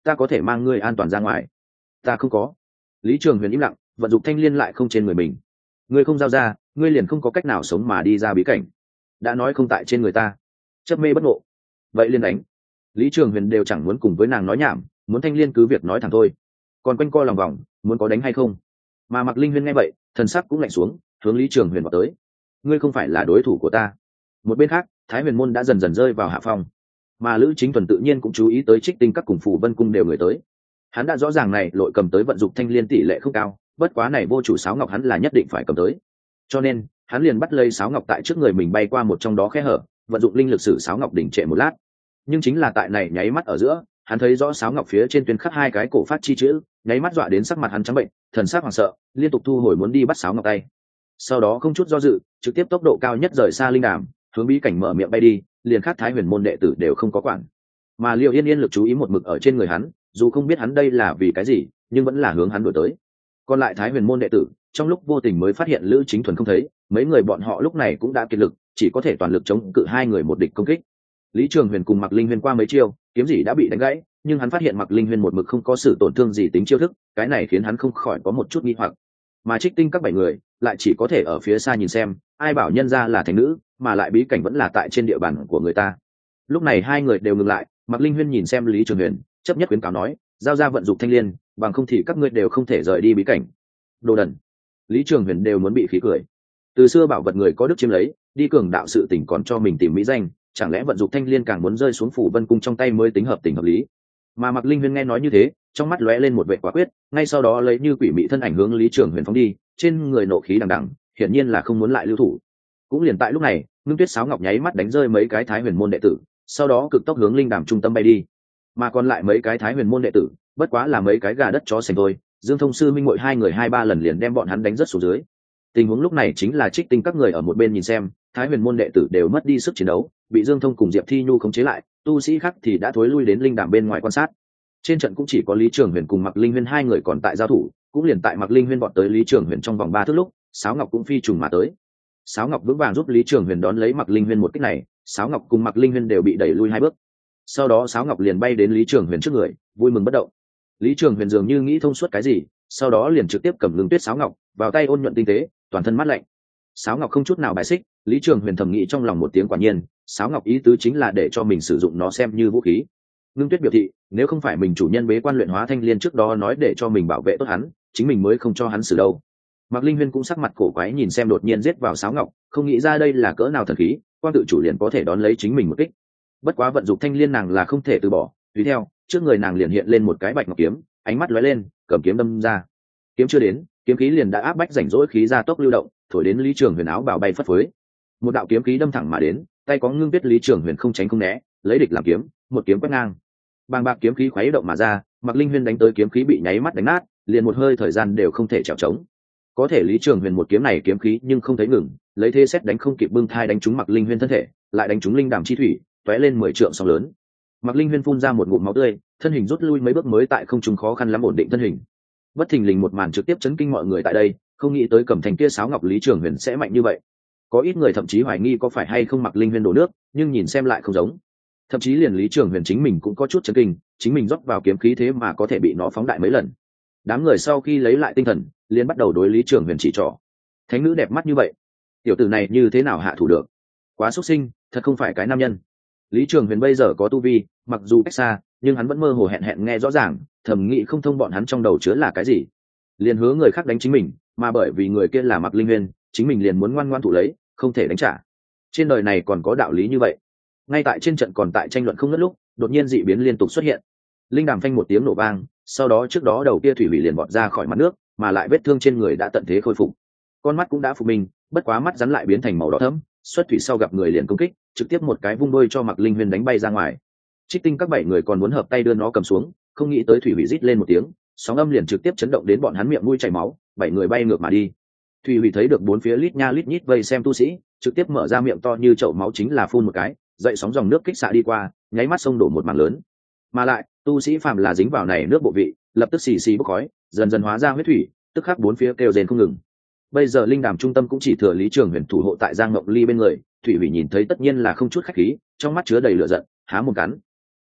ta có thể mang ngươi an toàn ra ngoài. Ta không có. Lý Trường Huyền im lặng, vận dụng thanh liên lại không trên người mình. Ngươi không giao ra, ngươi liền không có cách nào sống mà đi ra bí cảnh. Đã nói không tại trên người ta, chấp mê bất ngộ, vậy liền đánh. Lý Trường Huyền đều chẳng muốn cùng với nàng nói nhảm, muốn thanh liên cứ việc nói thẳng thôi, còn quanh co lòng vòng muốn có đánh hay không. Mà Mạc Linh Huyên nghe vậy, thần sắc cũng lạnh xuống, hướng Lý Trường Huyền vào tới. Ngươi không phải là đối thủ của ta. Một bên khác, Thái Huyền môn đã dần dần rơi vào hạ phong, mà Lữ Chính Thuần tự nhiên cũng chú ý tới Trích Tinh các cùng Phủ Vân cung đều người tới. Hắn đã rõ ràng này lội cầm tới vận dụng thanh liên tỷ lệ không cao, bất quá này vô chủ sáo ngọc hắn là nhất định phải cầm tới, cho nên hắn liền bắt lấy sáo ngọc tại trước người mình bay qua một trong đó khe hở, vận dụng linh lực sử sáo ngọc đỉnh trệ một lát. Nhưng chính là tại này nháy mắt ở giữa, hắn thấy rõ sáo ngọc phía trên tuyến khắc hai cái cổ phát chi chữ, nháy mắt dọa đến sắc mặt hắn trắng bệnh, thần sắc hoảng sợ, liên tục thu hồi muốn đi bắt sáo ngọc tay. Sau đó không chút do dự, trực tiếp tốc độ cao nhất rời xa linh đàm, hướng bí cảnh mở miệng bay đi, liền khắc Thái Huyền môn đệ tử đều không có quản. Mà Liêu Yên Yên lực chú ý một mực ở trên người hắn, dù không biết hắn đây là vì cái gì, nhưng vẫn là hướng hắn đuổi tới. Còn lại Thái Huyền môn đệ tử, trong lúc vô tình mới phát hiện Lữ Chính Thuần không thấy, mấy người bọn họ lúc này cũng đã kiệt lực, chỉ có thể toàn lực chống cự hai người một địch công kích. Lý Trường Huyền cùng Mạc Linh Huyên qua mấy chiêu, kiếm gì đã bị đánh gãy, nhưng hắn phát hiện Mạc Linh Huyên một mực không có sự tổn thương gì tính chiêu thức, cái này khiến hắn không khỏi có một chút nghi hoặc. Mà Trích Tinh các 7 người lại chỉ có thể ở phía xa nhìn xem, ai bảo nhân ra là thành nữ, mà lại bí cảnh vẫn là tại trên địa bàn của người ta. Lúc này hai người đều ngừng lại, Mạc Linh Huyên nhìn xem Lý Trường Huyền, chấp nhất khuyến cáo nói, giao ra vận dụng thanh liên, bằng không thì các ngươi đều không thể rời đi bí cảnh. Đồ đần. Lý Trường Huyền đều muốn bị khí cười. Từ xưa bảo vật người có đức chiếm lấy, đi cường đạo sự tình còn cho mình tìm mỹ danh, chẳng lẽ vận dụng thanh liên càng muốn rơi xuống Phủ Vân cung trong tay mới tính hợp tình hợp lý. Mà Mạc Linh Huyên nghe nói như thế, trong mắt lóe lên một vẻ quả quyết, ngay sau đó lấy như quỷ mị thân ảnh hướng Lý Trường Huyền phóng đi, trên người nộ khí đằng đằng, hiển nhiên là không muốn lại lưu thủ. Cũng liền tại lúc này, Ngưng Tuyết Sáo Ngọc nháy mắt đánh rơi mấy cái Thái Huyền môn đệ tử, sau đó cực tốc hướng linh đàm trung tâm bay đi. Mà còn lại mấy cái Thái Huyền môn đệ tử, bất quá là mấy cái gà đất chó sành thôi, Dương Thông sư minh muội hai người 2-3 lần liền đem bọn hắn đánh rất xuống dưới. Tình huống lúc này chính là Trích Tinh các người ở một bên nhìn xem, Thái Huyền môn đệ tử đều mất đi sức chiến đấu, bị Dương Thông cùng Diệp Thi Nhu khống chế lại, tu sĩ khác thì đã thối lui đến linh đàm bên ngoài quan sát. Trên trận cũng chỉ có Lý Trường Huyền cùng Mạc Linh Huyên hai người còn tại giao thủ, cũng liền tại Mạc Linh Huyên vọt tới Lý Trường Huyền trong vòng 3 thước lúc, Sáo Ngọc cũng phi trùng mà tới. Sáo Ngọc vững vàng giúp Lý Trường Huyền đón lấy Mạc Linh Huyên một kích này, Sáo Ngọc cùng Mạc Linh Huyên đều bị đẩy lui 2 bước. Sau đó Sáo Ngọc liền bay đến Lý Trường Huyền trước người, vui mừng bất động. Lý Trường Huyền dường như nghĩ thông suốt cái gì, sau đó liền trực tiếp cầm Ngưng Tuyết Sáo Ngọc, vào tay ôn nhuận tinh tế, toàn thân mát lạnh. Sáo Ngọc không chút nào bài xích, Lý Trường Huyền thầm nghĩ trong lòng một tiếng quả nhiên, Sáo Ngọc ý tứ chính là để cho mình sử dụng nó xem như vũ khí. Ngưng Tuyết biểu thị, nếu không phải mình chủ nhân bế quan luyện hóa thanh liên trước đó nói để cho mình bảo vệ tốt hắn, chính mình mới không cho hắn xử đâu. Mạc Linh Huyên cũng sắc mặt cổ quái nhìn xem đột nhiên giết vào Sáo Ngọc, không nghĩ ra đây là cỡ nào thần khí, quan tự chủ liền có thể đón lấy chính mình một kích. Bất quá vận dụng thanh liên nàng là không thể từ bỏ, tùy theo, trước người nàng liền hiện lên một cái bạch ngọc kiếm, ánh mắt lóe lên, cầm kiếm đâm ra. Kiếm chưa đến, kiếm khí liền đã áp bách rảnh rỗi khí ra tốc lưu động, thổi đến Lý Trường Huyền áo bào bay phất phới. Một đạo kiếm khí đâm thẳng mà đến, tay có Ngưng Tuyết Lý Trường Huyền không tránh không né, lấy địch làm kiếm, một kiếm quét ngang. Bàng bạc kiếm khí khuấy động mà ra, Mạc Linh Huyên đánh tới kiếm khí bị nháy mắt đánh nát, liền một hơi thời gian đều không thể chèo chống. Có thể Lý Trường Huyền một kiếm này kiếm khí nhưng không thấy ngừng, lấy thế xét đánh không kịp bưng thai đánh trúng Mạc Linh Huyên thân thể, lại đánh trúng linh đàm chi thủy, tóe lên 10 trượng sóng lớn. Mạc Linh Huyên phun ra một ngụm máu tươi, thân hình rút lui mấy bước mới tại không trung khó khăn lắm ổn định thân hình. Bất thình lình một màn trực tiếp chấn kinh mọi người tại đây, không nghĩ tới cầm thành kia Sáo Ngọc Lý Trường Huyền sẽ mạnh như vậy. Có ít người thậm chí hoài nghi có phải hay không Mạc Linh Huyên đổ nước, nhưng nhìn xem lại không giống. Thậm chí liền Lý Trường Huyền chính mình cũng có chút chấn kinh, chính mình rót vào kiếm khí thế mà có thể bị nó phóng đại mấy lần. Đám người sau khi lấy lại tinh thần, liền bắt đầu đối Lý Trường Huyền chỉ trỏ. Thánh nữ đẹp mắt như vậy, tiểu tử này như thế nào hạ thủ được? Quá xuất sinh, thật không phải cái nam nhân. Lý Trường Huyền bây giờ có tu vi, mặc dù cách xa, nhưng hắn vẫn mơ hồ hẹn nghe rõ ràng, thẩm nghĩ không thông bọn hắn trong đầu chứa là cái gì. Liền hứa người khác đánh chính mình, mà bởi vì người kia là Mạc Linh Huyên, chính mình liền muốn ngoan ngoãn thủ lấy, không thể đánh trả. Trên đời này còn có đạo lý như vậy. Ngay tại trên trận còn tại tranh luận không ngớt lúc, đột nhiên dị biến liên tục xuất hiện. Linh đàm phanh một tiếng nổ vang, sau đó trước đó đầu kia thủy hủy liền bọt ra khỏi mặt nước, mà lại vết thương trên người đã tận thế khôi phục. Con mắt cũng đã phục minh, bất quá mắt rắn lại biến thành màu đỏ thẫm, xuất thủy sau gặp người liền công kích, trực tiếp một cái vung đôi cho Mạc Linh Huyên đánh bay ra ngoài. Trích Tinh các 7 người còn muốn hợp tay đưa nó cầm xuống, không nghĩ tới thủy hủy rít lên một tiếng, sóng âm liền trực tiếp chấn động đến bọn hắn miệng mũi chảy máu, 7 người bay ngược mà đi. Thủy hủy thấy được bốn phía lít nha lít nhít vây xem tu sĩ, trực tiếp mở ra miệng to như chậu máu chính là phun một cái, dậy sóng dòng nước kích xạ đi qua, nháy mắt sông đổ một mảng lớn. Mà lại, tu sĩ phàm là dính vào này nước bộ vị, lập tức xì xì bốc khói, dần dần hóa ra huyết thủy, tức khắc bốn phía kêu rền không ngừng. Bây giờ linh đàm trung tâm cũng chỉ thừa Lý Trường Huyền thủ hộ tại Giang Ngọc Ly bên người, thủy hủy nhìn thấy tất nhiên là không chút khách khí, trong mắt chứa đầy lửa giận, há một cắn.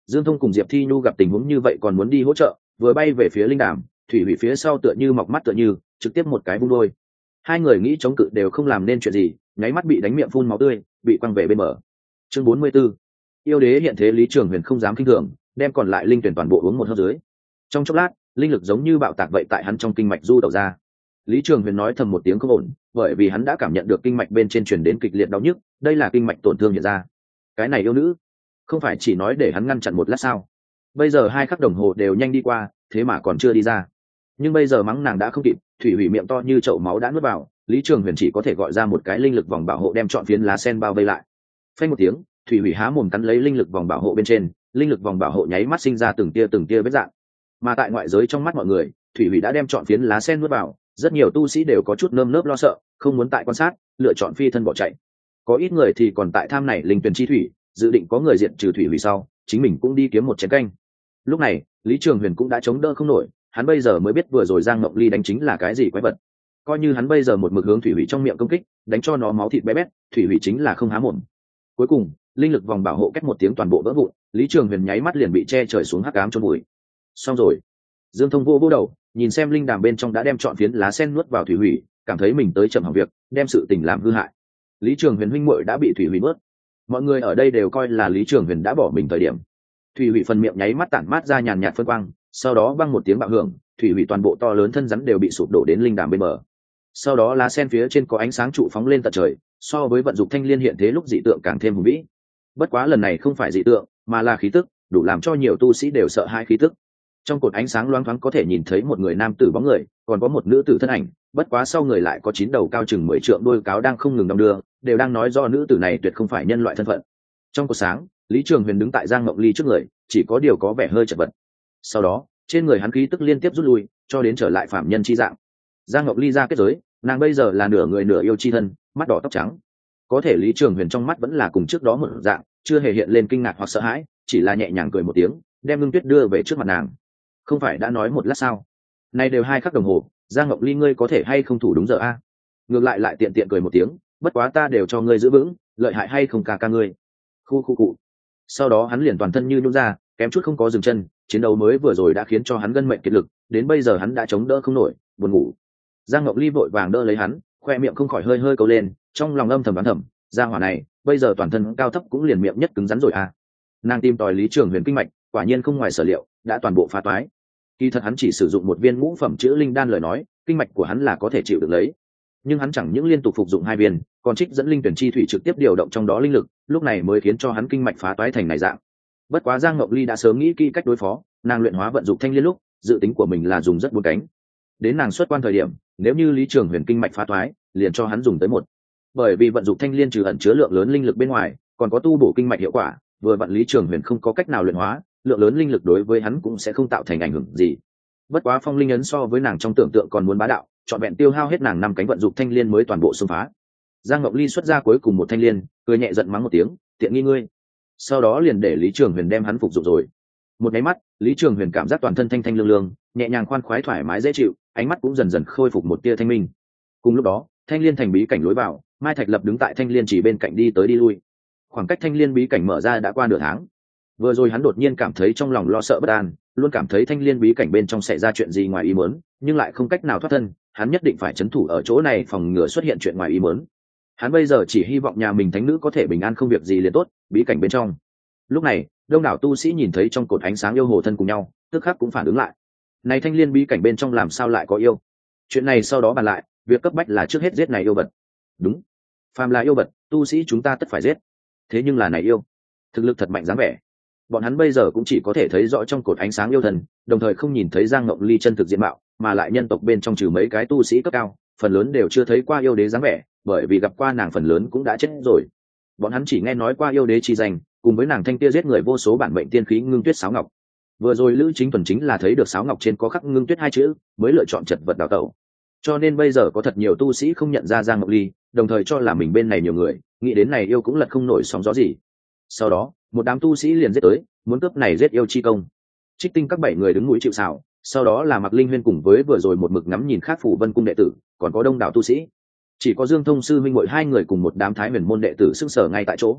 Dương Thông cùng Diệp Thi Nhu gặp tình huống như vậy còn muốn đi hỗ trợ, vừa bay về phía linh đàm, thủy hủy phía sau tựa như mọc mắt tựa như trực tiếp một cái vung đôi. Hai người nghĩ chống cự đều không làm nên chuyện gì, nháy mắt bị đánh miệng phun máu tươi, bị quăng về bên bờ. Chương 44. Yêu đế hiện thế. Lý Trường Huyền không dám kinh thường, đem còn lại linh tuyển toàn bộ uống một hơi dưới. Trong chốc lát, linh lực giống như bạo tạc vậy tại hắn trong kinh mạch du đầu ra. Lý Trường Huyền nói thầm một tiếng không ổn, bởi vì hắn đã cảm nhận được kinh mạch bên trên truyền đến kịch liệt đau nhức, đây là kinh mạch tổn thương hiện ra. Cái này yêu nữ, không phải chỉ nói để hắn ngăn chặn một lát sao? Bây giờ 2 khắc đồng hồ đều nhanh đi qua, thế mà còn chưa đi ra. Nhưng bây giờ mắng nàng đã không kịp, thủy hủy miệng to như chậu máu đã nuốt vào, Lý Trường Huyền chỉ có thể gọi ra một cái linh lực vòng bảo hộ đem trọn phiến lá sen bao vây lại. Phanh một tiếng, thủy hủy há mồm cắn lấy linh lực vòng bảo hộ bên trên, linh lực vòng bảo hộ nháy mắt sinh ra từng tia vết dạng. Mà tại ngoại giới trong mắt mọi người, thủy hủy đã đem trọn phiến lá sen nuốt vào, rất nhiều tu sĩ đều có chút nơm nớp lo sợ, không muốn tại quan sát, lựa chọn phi thân bỏ chạy. Có ít người thì còn tại tham này linh tuyển chi thủy, dự định có người diệt trừ thủy hủy sau, chính mình cũng đi kiếm một chén canh. Lúc này, Lý Trường Huyền cũng đã chống đỡ không nổi, hắn bây giờ mới biết vừa rồi Giang Mộng Ly đánh chính là cái gì quái vật. Coi như hắn bây giờ một mực hướng thủy hủy trong miệng công kích, đánh cho nó máu thịt bé bét, thủy hủy chính là không há mồm. Cuối cùng, linh lực vòng bảo hộ cách một tiếng toàn bộ vỡ vụn, Lý Trường Huyền nháy mắt liền bị che trời xuống hắc ám chôn vùi. Xong rồi. Dương Thông vô đầu, nhìn xem linh đàm bên trong đã đem trọn phiến lá sen nuốt vào thủy hủy, cảm thấy mình tới chậm hỏng việc, đem sự tình làm hư hại. Lý Trường Huyền huynh muội đã bị thủy hủy nuốt. Mọi người ở đây đều coi là Lý Trường Huyền đã bỏ mình thời điểm. Thủy hủy phần miệng nháy mắt tản mát ra nhàn nhạt phân quang, sau đó vang một tiếng bạo hưởng, thủy hủy toàn bộ to lớn thân rắn đều bị sụp đổ đến linh đàm bên bờ. Sau đó lá sen phía trên có ánh sáng trụ phóng lên tận trời, so với vận dụng thanh liên hiện thế lúc dị tượng càng thêm hùng vĩ. Bất quá lần này không phải dị tượng, mà là khí tức, đủ làm cho nhiều tu sĩ đều sợ hãi khí tức. Trong cột ánh sáng loáng thoáng có thể nhìn thấy một người nam tử bóng người, còn có một nữ tử thân ảnh, bất quá sau người lại có 9 đầu cao chừng 10 trượng đuôi cáo đang không ngừng đong đưa, đều đang nói do nữ tử này tuyệt không phải nhân loại thân phận. Trong cột sáng, Lý Trường Huyền đứng tại Giang Mộng Ly trước người, chỉ có điều có vẻ hơi chật vật. Sau đó, trên người hắn khí tức liên tiếp rút lui, cho đến trở lại phạm nhân chi dạng. Giang Mộng Ly ra kết giới, nàng bây giờ là nửa người nửa yêu chi thân, mắt đỏ tóc trắng. Có thể Lý Trường Huyền trong mắt vẫn là cùng trước đó một dạng, chưa hề hiện lên kinh ngạc hoặc sợ hãi, chỉ là nhẹ nhàng cười một tiếng, đem Ngưng Tuyết đưa về trước mặt nàng. Không phải đã nói một lát sao? Nay đều 2 khắc đồng hồ, Giang Ngọc Ly ngươi có thể hay không thủ đúng giờ a? Ngược lại tiện cười một tiếng, bất quá ta đều cho ngươi giữ vững, lợi hại hay không ca ngươi. Khu cụ. Sau đó hắn liền toàn thân như nhũn ra, kém chút không có dừng chân, chiến đấu mới vừa rồi đã khiến cho hắn gân mệnh kiệt lực, đến bây giờ hắn đã chống đỡ không nổi, buồn ngủ. Giang Ngọc Ly vội vàng đỡ lấy hắn, khoe miệng không khỏi hơi câu lên, trong lòng âm thầm đoán thầm, gia hỏa này, bây giờ toàn thân cao thấp cũng liền miệng nhất cứng rắn rồi à. Nàng tìm tòi Lý Trường Huyền kinh mạch, quả nhiên không ngoài sở liệu, đã toàn bộ phá toái. Kỳ thật hắn chỉ sử dụng một viên ngũ phẩm chữa linh đan lời nói, kinh mạch của hắn là có thể chịu được lấy. Nhưng hắn chẳng những liên tục phục dụng 2 viên, còn trích dẫn linh tuyển chi thủy trực tiếp điều động trong đó linh lực, lúc này mới khiến cho hắn kinh mạch phá toái thành này dạng. Bất quá Giang Ngọc Ly đã sớm nghĩ kỹ cách đối phó, nàng luyện hóa vận dụng thanh liên lúc, dự tính của mình là dùng rất bốn cánh. Đến nàng xuất quan thời điểm, nếu như Lý Trường Huyền kinh mạch phá toái, liền cho hắn dùng tới 1. Bởi vì vận dụng thanh liên trừ ẩn chứa lượng lớn linh lực bên ngoài, còn có tu bổ kinh mạch hiệu quả, vừa vận Lý Trường Huyền không có cách nào luyện hóa, lượng lớn linh lực đối với hắn cũng sẽ không tạo thành ảnh hưởng gì. Bất quá phong linh ấn so với nàng trong tưởng tượng còn muốn bá đạo, chọn vẹn tiêu hao hết nàng 5 cánh vận dụng thanh liên mới toàn bộ xông phá. Giang Ngọc Ly xuất ra cuối cùng một thanh liên, cười nhẹ giận mắng một tiếng, tiện nghi ngươi. Sau đó liền để Lý Trường Huyền đem hắn phục dụng rồi. Một cái mắt, Lý Trường Huyền cảm giác toàn thân thanh lương lương, nhẹ nhàng khoan khoái thoải mái dễ chịu, ánh mắt cũng dần dần khôi phục một tia thanh minh. Cùng lúc đó, thanh liên thành bí cảnh lối vào, Mai Thạch Lập đứng tại thanh liên chỉ bên cạnh đi tới đi lui. Khoảng cách thanh liên bí cảnh mở ra đã qua nửa tháng. Vừa rồi hắn đột nhiên cảm thấy trong lòng lo sợ bất an, luôn cảm thấy thanh liên bí cảnh bên trong xảy ra chuyện gì ngoài ý muốn, nhưng lại không cách nào thoát thân, hắn nhất định phải trấn thủ ở chỗ này phòng ngừa xuất hiện chuyện ngoài ý muốn. Hắn bây giờ chỉ hy vọng nhà mình thánh nữ có thể bình an không việc gì liền tốt. Bí cảnh bên trong, lúc này đông đảo tu sĩ nhìn thấy trong cột ánh sáng yêu hồ thân cùng nhau, tức khắc cũng phản ứng lại. Này thanh liên bí cảnh bên trong làm sao lại có yêu? Chuyện này sau đó bàn lại, việc cấp bách là trước hết giết này yêu vật. Đúng, phàm là yêu vật, tu sĩ chúng ta tất phải giết. Thế nhưng là này yêu, thực lực thật mạnh dáng vẻ. Bọn hắn bây giờ cũng chỉ có thể thấy rõ trong cột ánh sáng yêu thần, đồng thời không nhìn thấy Giang Ngộng Ly chân thực diện mạo, mà lại nhân tộc bên trong trừ mấy cái tu sĩ cấp cao, phần lớn đều chưa thấy qua yêu đế dáng vẻ, bởi vì gặp qua nàng phần lớn cũng đã chết rồi. Bọn hắn chỉ nghe nói qua yêu đế chi danh, cùng với nàng thanh tia giết người vô số bản mệnh tiên khí ngưng tuyết sáo ngọc. Vừa rồi Lữ Chính Tuần chính là thấy được sáo ngọc trên có khắc ngưng tuyết 2 chữ, mới lựa chọn chật vật đào tẩu. Cho nên bây giờ có thật nhiều tu sĩ không nhận ra Giang Ngọc Ly, đồng thời cho là mình bên này nhiều người, nghĩ đến này yêu cũng lật không nổi sóng gió gì. Sau đó, một đám tu sĩ liền giết tới, muốn cướp này giết yêu chi công. Trích Tinh các 7 người đứng mũi chịu sào, sau đó là Mạc Linh Huyên cùng với vừa rồi một mực ngắm nhìn khác Phủ Vân cung đệ tử, còn có đông đảo tu sĩ. Chỉ có Dương Thông sư huynh muội 2 người cùng một đám Thái Huyền môn đệ tử sững sờ ngay tại chỗ.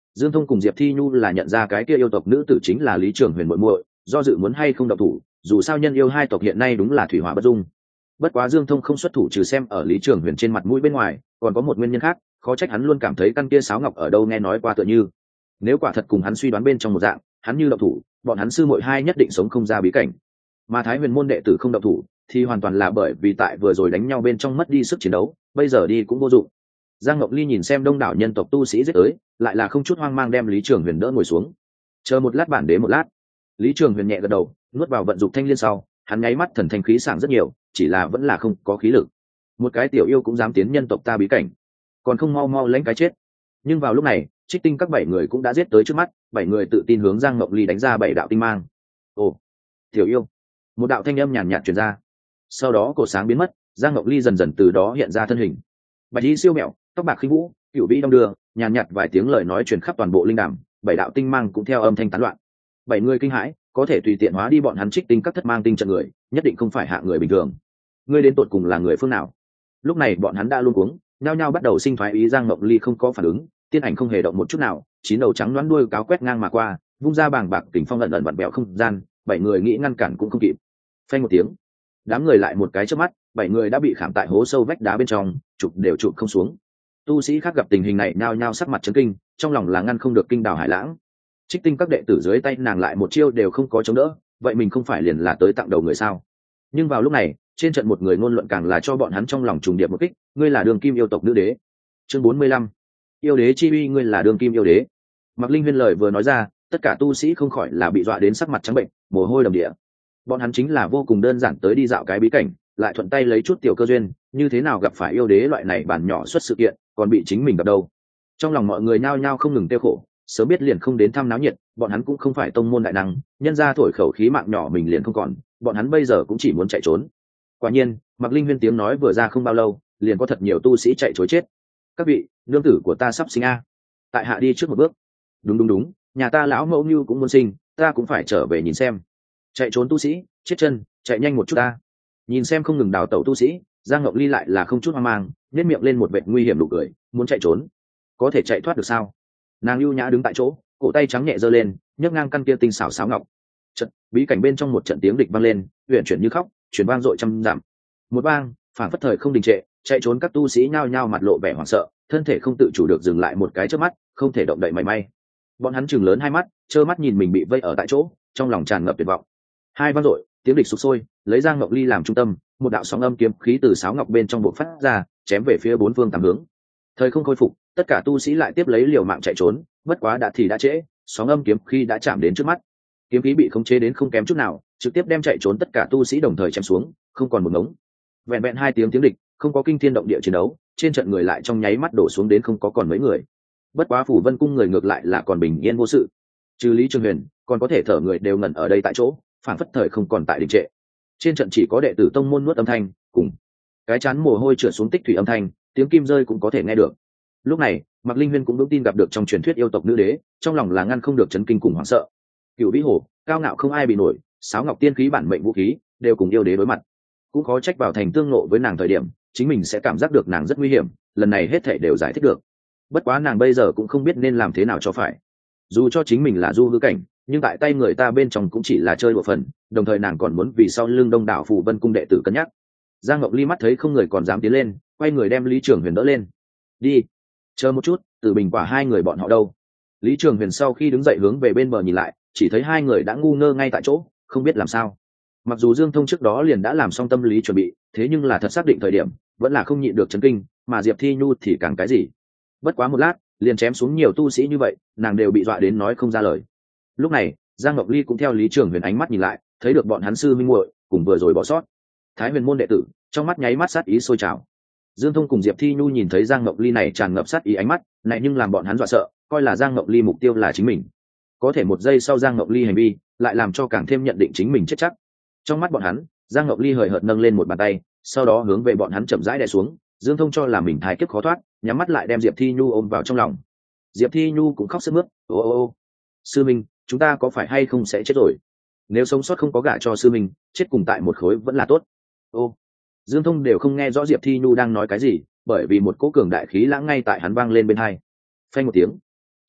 Dương Thông cùng Diệp Thi Nhu là nhận ra cái kia yêu tộc nữ tử chính là Lý Trường Huyền muội muội, do dự muốn hay không động thủ, dù sao nhân yêu hai tộc hiện nay đúng là thủy hỏa bất dung. Bất quá Dương Thông không xuất thủ trừ xem ở Lý Trường Huyền trên mặt mũi bên ngoài, còn có một nguyên nhân khác, khó trách hắn luôn cảm thấy căn kia sáo ngọc ở đâu nghe nói qua tựa như. Nếu quả thật cùng hắn suy đoán bên trong một dạng, hắn như động thủ, bọn hắn sư muội hai nhất định sống không ra bí cảnh. Mà Thái Huyền môn đệ tử không động thủ, thì hoàn toàn là bởi vì tại vừa rồi đánh nhau bên trong mất đi sức chiến đấu, bây giờ đi cũng vô dụng. Giang Ngọc Ly nhìn xem đông đảo nhân tộc tu sĩ giết tới, lại là không chút hoang mang đem Lý Trường Huyền đỡ ngồi xuống. Chờ một lát bản đế một lát. Lý Trường Huyền nhẹ gật đầu, nuốt vào vận dụng thanh liên sau, hắn nháy mắt thần thanh khí sảng rất nhiều, chỉ là vẫn là không có khí lực. Một cái tiểu yêu cũng dám tiến nhân tộc ta bí cảnh, còn không mau mau lãnh cái chết. Nhưng vào lúc này, Trích Tinh các 7 người cũng đã giết tới trước mắt, 7 người tự tin hướng Giang Ngọc Ly đánh ra 7 đạo tinh mang. Ồ, tiểu yêu. Một đạo thanh âm nhàn nhạt truyền ra. Sau đó cổ sáng biến mất, Giang Ngọc Ly dần dần từ đó hiện ra thân hình. Bạch y siêu mẹo, tóc bạc khinh vũ, cửu vĩ đong đưa, nhàn nhạt vài tiếng lời nói truyền khắp toàn bộ linh đàm, 7 đạo tinh mang cũng theo âm thanh tán loạn. 7 người kinh hãi, có thể tùy tiện hóa đi bọn hắn Trích Tinh các thất mang tinh trận người, nhất định không phải hạ người bình thường. Ngươi đến tột cùng là người phương nào? Lúc này bọn hắn đã luống cuống, nhao nhao bắt đầu sinh thoái ý. Giang Ngọc Ly không có phản ứng, tiên ảnh không hề động một chút nào, chín đầu trắng đoán đuôi cáo quét ngang mà qua, vung ra bàng bạc kình phong ẩn ẩn vặn vẹo không gian, 7 người nghĩ ngăn cản cũng không kịp. Phanh một tiếng, đám người lại một cái chớp mắt, 7 người đã bị khảm tại hố sâu vách đá bên trong, chụp đều chụp không xuống. Tu sĩ khác gặp tình hình này nhao nhao sắc mặt chấn kinh, trong lòng là ngăn không được kinh đảo hải lãng. Trích Tinh các đệ tử dưới tay nàng lại một chiêu đều không có chống đỡ, vậy mình không phải liền là tới tặng đầu người sao? Nhưng vào lúc này, trên trận một người ngôn luận càng là cho bọn hắn trong lòng trùng điệp một kích, ngươi là đường kim yêu tộc nữ đế. Chương 45. Yêu đế chi uy, ngươi là đường kim yêu đế. Mạc Linh Huyên lời vừa nói ra, tất cả tu sĩ không khỏi là bị dọa đến sắc mặt trắng bệnh, mồ hôi đầm đìa. Bọn hắn chính là vô cùng đơn giản tới đi dạo cái bí cảnh, lại thuận tay lấy chút tiểu cơ duyên, như thế nào gặp phải yêu đế loại này bản nhỏ xuất sự kiện, còn bị chính mình gặp đâu. Trong lòng mọi người nhao nhao không ngừng tiêu khổ, sớm biết liền không đến thăm náo nhiệt, bọn hắn cũng không phải tông môn đại năng, nhân ra thổi khẩu khí mạng nhỏ mình liền không còn, bọn hắn bây giờ cũng chỉ muốn chạy trốn. Quả nhiên, Mạc Linh Huyên tiếng nói vừa ra không bao lâu, liền có thật nhiều tu sĩ chạy trối chết. Các vị, nương tử của ta sắp sinh a. Tại hạ đi trước một bước. Đúng, nhà ta lão mẫu như cũng muốn sinh, ta cũng phải trở về nhìn xem. Chạy trốn tu sĩ, chết chân, chạy nhanh một chút ta. Nhìn xem không ngừng đào tẩu tu sĩ, Giang Ngọc Ly lại là không chút hoang mang, nhếch miệng lên một vệt nguy hiểm nụ cười, muốn chạy trốn, có thể chạy thoát được sao? Nàng ưu nhã đứng tại chỗ, cổ tay trắng nhẹ giơ lên, nhấc ngang căn kia tinh xảo sáo ngọc. Trận bí cảnh bên trong một trận tiếng địch vang lên, huyền chuyển như khóc, truyền vang dội trăm dặm. Một vang, phản phất thời không đình trệ, chạy trốn các tu sĩ nhao nhao mặt lộ vẻ hoảng sợ, thân thể không tự chủ được dừng lại một cái chớp mắt, không thể động đậy mảy may. Bọn hắn chừng lớn hai mắt, trơ mắt nhìn mình bị vây ở tại chỗ, trong lòng tràn ngập tuyệt vọng. Hai vang dội, tiếng địch sục sôi, lấy Giang Ngọc Ly làm trung tâm, một đạo sóng âm kiếm khí từ sáo ngọc bên trong bộc phát ra, chém về phía bốn phương tám hướng. Thời không khôi phục, tất cả tu sĩ lại tiếp lấy liều mạng chạy trốn, bất quá đã thì đã trễ, sóng âm kiếm khí đã chạm đến trước mắt. Kiếm khí bị khống chế đến không kém chút nào, trực tiếp đem chạy trốn tất cả tu sĩ đồng thời chém xuống, không còn một ngống. Vẹn vẹn 2 tiếng địch, không có kinh thiên động địa chiến đấu, trên trận người lại trong nháy mắt đổ xuống đến không có còn mấy người. Bất quá Phủ Vân cung người ngược lại là còn bình yên vô sự. Trừ Lý Trường Huyền, còn có thể thở người đều ngẩn ở đây tại chỗ, phản phất thời không còn tại đình trệ. Trên trận chỉ có đệ tử tông môn nuốt âm thanh, cùng cái chán mồ hôi trượt xuống tích thủy âm thanh, tiếng kim rơi cũng có thể nghe được. Lúc này, Mạc Linh Huyên cũng vững tin gặp được trong truyền thuyết yêu tộc nữ đế, trong lòng là ngăn không được chấn kinh cùng hoảng sợ. Cửu Vĩ Hồ, cao ngạo không ai bị nổi, sáo ngọc tiên khí bản mệnh vũ khí, đều cùng yêu đế đối mặt. Cũng khó trách vào thành tương ngộ với nàng thời điểm, chính mình sẽ cảm giác được nàng rất nguy hiểm, lần này hết thảy đều giải thích được. Bất quá nàng bây giờ cũng không biết nên làm thế nào cho phải. Dù cho chính mình là du hư cảnh, nhưng tại tay người ta bên trong cũng chỉ là chơi đùa phần, đồng thời nàng còn muốn vì sau lưng đông đảo Phủ Vân cung đệ tử cân nhắc. Giang Ngọc Ly mắt thấy không người còn dám tiến lên, quay người đem Lý Trường Huyền đỡ lên. Đi, chờ một chút, Tử Bình Quả hai người bọn họ đâu? Lý Trường Huyền sau khi đứng dậy hướng về bên bờ nhìn lại, chỉ thấy hai người đã ngu ngơ ngay tại chỗ, không biết làm sao. Mặc dù Dương Thông trước đó liền đã làm xong tâm lý chuẩn bị, thế nhưng là thật xác định thời điểm, vẫn là không nhịn được chấn kinh, mà Diệp Thi Nhu thì càng cái gì. Bất quá một lát, liền chém xuống nhiều tu sĩ như vậy, nàng đều bị dọa đến nói không ra lời. Lúc này, Giang Ngọc Ly cũng theo Lý Trường Huyền ánh mắt nhìn lại, thấy được bọn hắn sư minh muội cùng vừa rồi bỏ sót Thái Huyền môn đệ tử, trong mắt nháy mắt sát ý sôi trào. Dương Thông cùng Diệp Thi Nhu nhìn thấy Giang Ngọc Ly này tràn ngập sát ý ánh mắt, này nhưng làm bọn hắn dọa sợ, coi là Giang Ngọc Ly mục tiêu là chính mình. Có thể một giây sau Giang Ngọc Ly hành vi, lại làm cho càng thêm nhận định chính mình chết chắc. Trong mắt bọn hắn, Giang Ngọc Ly hời hợt nâng lên một bàn tay, sau đó hướng về bọn hắn chậm rãi đè xuống. Dương Thông cho là mình thái kiếp khó thoát, nhắm mắt lại đem Diệp Thi Nhu ôm vào trong lòng. Diệp Thi Nhu cũng khóc sướt mướt, ô, sư minh, chúng ta có phải hay không sẽ chết rồi? Nếu sống sót không có gả cho sư minh, chết cùng tại một khối vẫn là tốt. Ô, Dương Thông đều không nghe rõ Diệp Thi Nhu đang nói cái gì, bởi vì một cỗ cường đại khí lãng ngay tại hắn vang lên bên tai. Phanh một tiếng,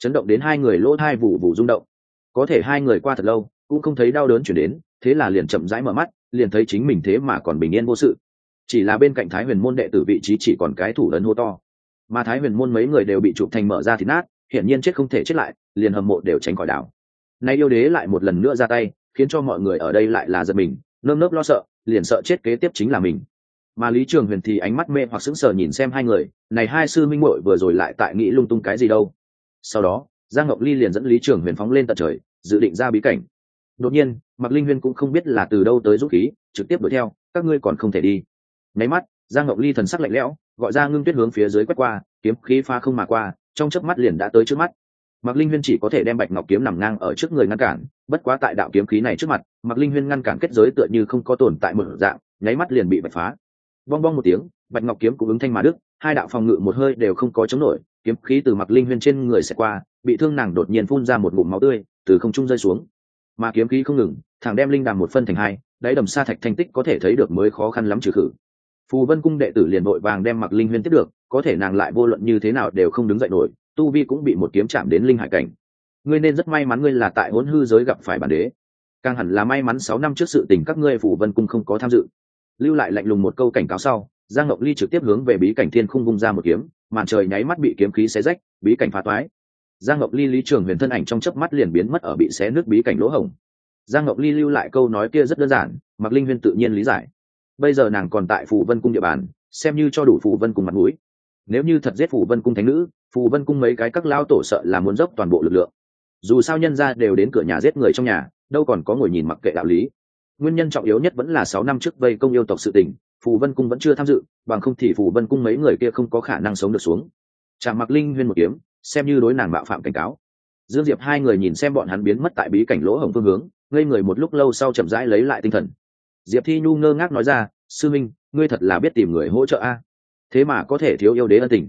chấn động đến hai người lỗ thai vụ vụ rung động. Có thể hai người qua thật lâu cũng không thấy đau đớn chuyển đến, thế là liền chậm rãi mở mắt, liền thấy chính mình thế mà còn bình yên vô sự. Chỉ là bên cạnh Thái Huyền môn đệ tử vị trí chỉ còn cái thủ ấn hô to, mà Thái Huyền môn mấy người đều bị chụp thành mở ra thịt nát, hiển nhiên chết không thể chết lại, liền hầm mộ đều tránh khỏi đảo. Nay yêu đế lại một lần nữa ra tay, khiến cho mọi người ở đây lại là giật mình, nơm nớp lo sợ, liền sợ chết kế tiếp chính là mình. Mà Lý Trường Huyền thì ánh mắt mê hoặc sững sờ nhìn xem hai người, này hai sư minh muội vừa rồi lại tại nghĩ lung tung cái gì đâu. Sau đó, Giang Ngọc Ly liền dẫn Lý Trường Huyền phóng lên tận trời, dự định ra bí cảnh. Đột nhiên, Mạc Linh Huyên cũng không biết là từ đâu tới dũng khí, trực tiếp đuổi theo, các ngươi còn không thể đi. Nháy mắt, Giang Ngọc Ly thần sắc lạnh lẽo, gọi ra Ngưng Tuyết hướng phía dưới quét qua, kiếm khí pha không mà qua, trong chớp mắt liền đã tới trước mắt. Mạc Linh Huyên chỉ có thể đem Bạch Ngọc kiếm nằm ngang ở trước người ngăn cản, bất quá tại đạo kiếm khí này trước mặt, Mạc Linh Huyên ngăn cản kết giới tựa như không có tồn tại một dạng, nháy mắt liền bị bạch phá. Bong bong một tiếng, Bạch Ngọc kiếm cũng ứng thanh mà đứt, hai đạo phòng ngự một hơi đều không có chống nổi, kiếm khí từ Mạc Linh Huyên trên người xẹt qua, bị thương nàng đột nhiên phun ra một ngụm máu tươi, từ không trung rơi xuống. Mà kiếm khí không ngừng, thẳng đem linh đàm một phân thành hai, đáy đầm sa thạch thanh tích có thể thấy được mới khó khăn lắm trừ khử. Phù Vân cung đệ tử liền vội vàng đem Mạc Linh Huyên tiếp được, có thể nàng lại vô luận như thế nào đều không đứng dậy nổi, tu vi cũng bị một kiếm chạm đến linh hải cảnh. Ngươi nên rất may mắn ngươi là tại hỗn hư giới gặp phải bản đế, càng hẳn là may mắn 6 năm trước sự tình các ngươi Phù Vân cung không có tham dự. Lưu lại lạnh lùng một câu cảnh cáo sau, Giang Ngọc Ly trực tiếp hướng về bí cảnh thiên khung vung ra một kiếm, màn trời nháy mắt bị kiếm khí xé rách, bí cảnh phá toái. Giang Ngọc Ly Lý Trường Huyền thân ảnh trong chớp mắt liền biến mất ở bị xé nứt bí cảnh lỗ hổng. Giang Ngọc Ly lưu lại câu nói kia rất đơn giản, Mạc Linh Huyên tự nhiên lý giải. Bây giờ nàng còn tại Phù Vân cung địa bàn, xem như cho đủ Phù Vân cung mặt mũi. Nếu như thật giết Phù Vân cung thánh nữ, Phù Vân cung mấy cái các lao tổ sợ là muốn dốc toàn bộ lực lượng. Dù sao nhân gia đều đến cửa nhà giết người trong nhà, đâu còn có ngồi nhìn mặc kệ đạo lý. Nguyên nhân trọng yếu nhất vẫn là 6 năm trước vây công yêu tộc sự tình, Phù Vân cung vẫn chưa tham dự, bằng không thì Phù Vân cung mấy người kia không có khả năng sống được xuống. Chạm Mạc Linh Huyên một kiếm, xem như đối nàng mạo phạm cảnh cáo. Dương Diệp hai người nhìn xem bọn hắn biến mất tại bí cảnh lỗ hổng phương hướng, ngây người một lúc lâu sau chậm rãi lấy lại tinh thần. Diệp Thi Nhu ngơ ngác nói ra, sư minh, ngươi thật là biết tìm người hỗ trợ a, thế mà có thể thiếu yêu đế ân tình.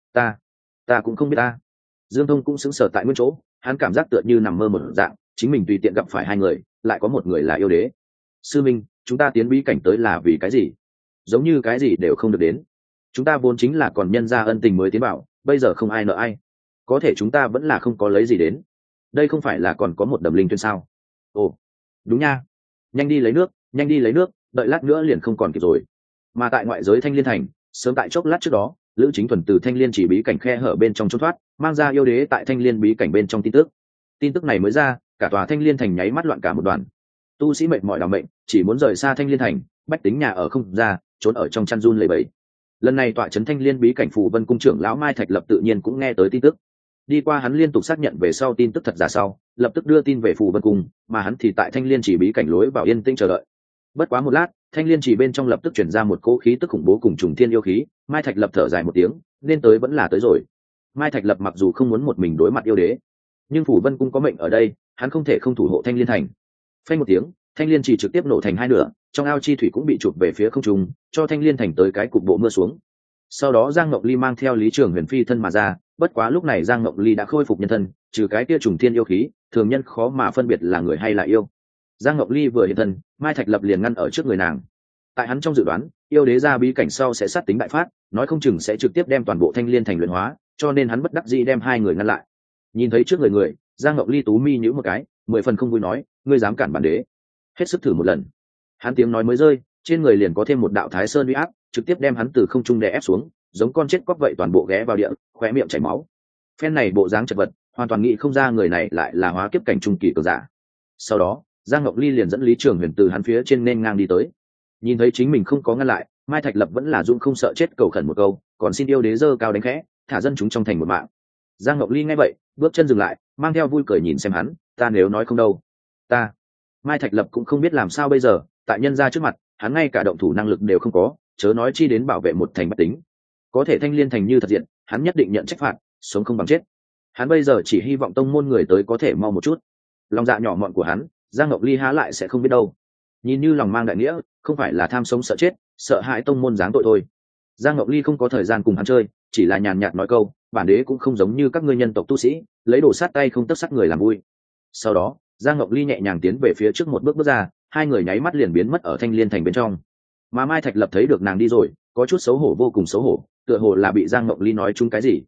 Ta cũng không biết a. Dương Thông cũng sững sờ tại nguyên chỗ, hắn cảm giác tựa như nằm mơ một dạng, chính mình tùy tiện gặp phải hai người, lại có một người là yêu đế. Sư minh, chúng ta tiến bí cảnh tới là vì cái gì? Giống như cái gì đều không được đến. Chúng ta vốn chính là còn nhân ra ân tình mới tiến vào, bây giờ không ai nợ ai. Có thể chúng ta vẫn là không có lấy gì đến. Đây không phải là còn có một đầm linh tuyên sao? Ồ, đúng nha. Nhanh đi lấy nước, đợi lát nữa liền không còn kịp rồi. Mà tại ngoại giới Thanh Liên thành, sớm tại chốc lát trước đó, Lữ Chính Thuần từ Thanh Liên chỉ bí cảnh khe hở bên trong trốn thoát, mang ra yêu đế tại Thanh Liên bí cảnh bên trong tin tức. Tin tức này mới ra, cả tòa Thanh Liên thành nháy mắt loạn cả một đoàn. Tu sĩ mệt mỏi đào mệnh, chỉ muốn rời xa Thanh Liên thành, bách tính nhà ở không ra, trốn ở trong chăn run lẩy bẩy. Lần này tọa trấn Thanh Liên bí cảnh Phù Vân cung trưởng lão Mai Thạch Lập tự nhiên cũng nghe tới tin tức. Đi qua hắn liên tục xác nhận về sau tin tức thật giả sau, lập tức đưa tin về Phù Vân cung, mà hắn thì tại Thanh Liên chỉ bí cảnh lối vào yên tĩnh chờ đợi. Bất quá một lát, Thanh Liên chỉ bên trong lập tức chuyển ra một cỗ khí tức khủng bố cùng trùng thiên yêu khí. Mai Thạch Lập thở dài một tiếng, nên tới vẫn là tới rồi. Mai Thạch Lập mặc dù không muốn một mình đối mặt yêu đế, nhưng Phù Vân cung có mệnh ở đây, hắn không thể không thủ hộ Thanh Liên thành. Phanh một tiếng, Thanh Liên chỉ trực tiếp nổ thành hai nửa, trong ao chi thủy cũng bị chụp về phía không trung, cho Thanh Liên thành tới cái cục bộ mưa xuống. Sau đó Giang Ngọc Ly mang theo Lý Trường Huyền phi thân mà ra, bất quá lúc này Giang Ngọc Ly đã khôi phục nhân thân, trừ cái kia trùng thiên yêu khí, thường nhân khó mà phân biệt là người hay là yêu. Giang Ngọc Ly vừa hiện thân, Mai Thạch Lập liền ngăn ở trước người nàng. Tại hắn trong dự đoán, yêu đế ra bí cảnh sau sẽ sát tính đại phát, nói không chừng sẽ trực tiếp đem toàn bộ Thanh Liên thành luyện hóa, cho nên hắn bất đắc dĩ đem hai người ngăn lại. Nhìn thấy trước người, Giang Ngọc Ly tú mi nhíu một cái, 10 phần không vui nói, ngươi dám cản bản đế, hết sức thử một lần. Hắn tiếng nói mới rơi, trên người liền có thêm một đạo Thái Sơn uy áp, trực tiếp đem hắn từ không trung đè ép xuống, giống con chết cóc vậy toàn bộ ghé vào địa, khóe miệng chảy máu. Phen này bộ dáng chật vật, hoàn toàn nghĩ không ra người này lại là hóa kiếp cảnh trung kỳ cường giả. Sau đó, Giang Ngọc Ly liền dẫn Lý Trường Huyền từ hắn phía trên nên ngang đi tới. Nhìn thấy chính mình không có ngăn lại, Mai Thạch Lập vẫn là dũng không sợ chết cầu khẩn một câu, còn xin yêu đế dơ cao đánh khẽ, thả dân chúng trong thành một mạng. Giang Ngọc Ly nghe vậy, bước chân dừng lại, mang theo vui cười nhìn xem hắn, ta nếu nói không đâu, ta. Mai Thạch Lập cũng không biết làm sao bây giờ, tại nhân gia trước mặt, hắn ngay cả động thủ năng lực đều không có, chớ nói chi đến bảo vệ một thành bách tính. Có thể Thanh Liên thành như thật diện, hắn nhất định nhận trách phạt, sống không bằng chết. Hắn bây giờ chỉ hy vọng tông môn người tới có thể mau một chút. Lòng dạ nhỏ mọn của hắn, Giang Ngọc Ly há lại sẽ không biết đâu. Nhìn như lòng mang đại nghĩa, không phải là tham sống sợ chết, sợ hãi tông môn giáng tội thôi. Giang Ngọc Ly không có thời gian cùng hắn chơi, chỉ là nhàn nhạt nói câu, bản đế cũng không giống như các ngươi nhân tộc tu sĩ, lấy đồ sát tay không tất sát người làm vui. Sau đó, Giang Ngọc Ly nhẹ nhàng tiến về phía trước một bước ra, hai người nháy mắt liền biến mất ở Thanh Liên thành bên trong. Mà Mai Thạch Lập thấy được nàng đi rồi, có chút xấu hổ, vô cùng xấu hổ, tựa hồ là bị Giang Ngọc Ly nói chung cái gì.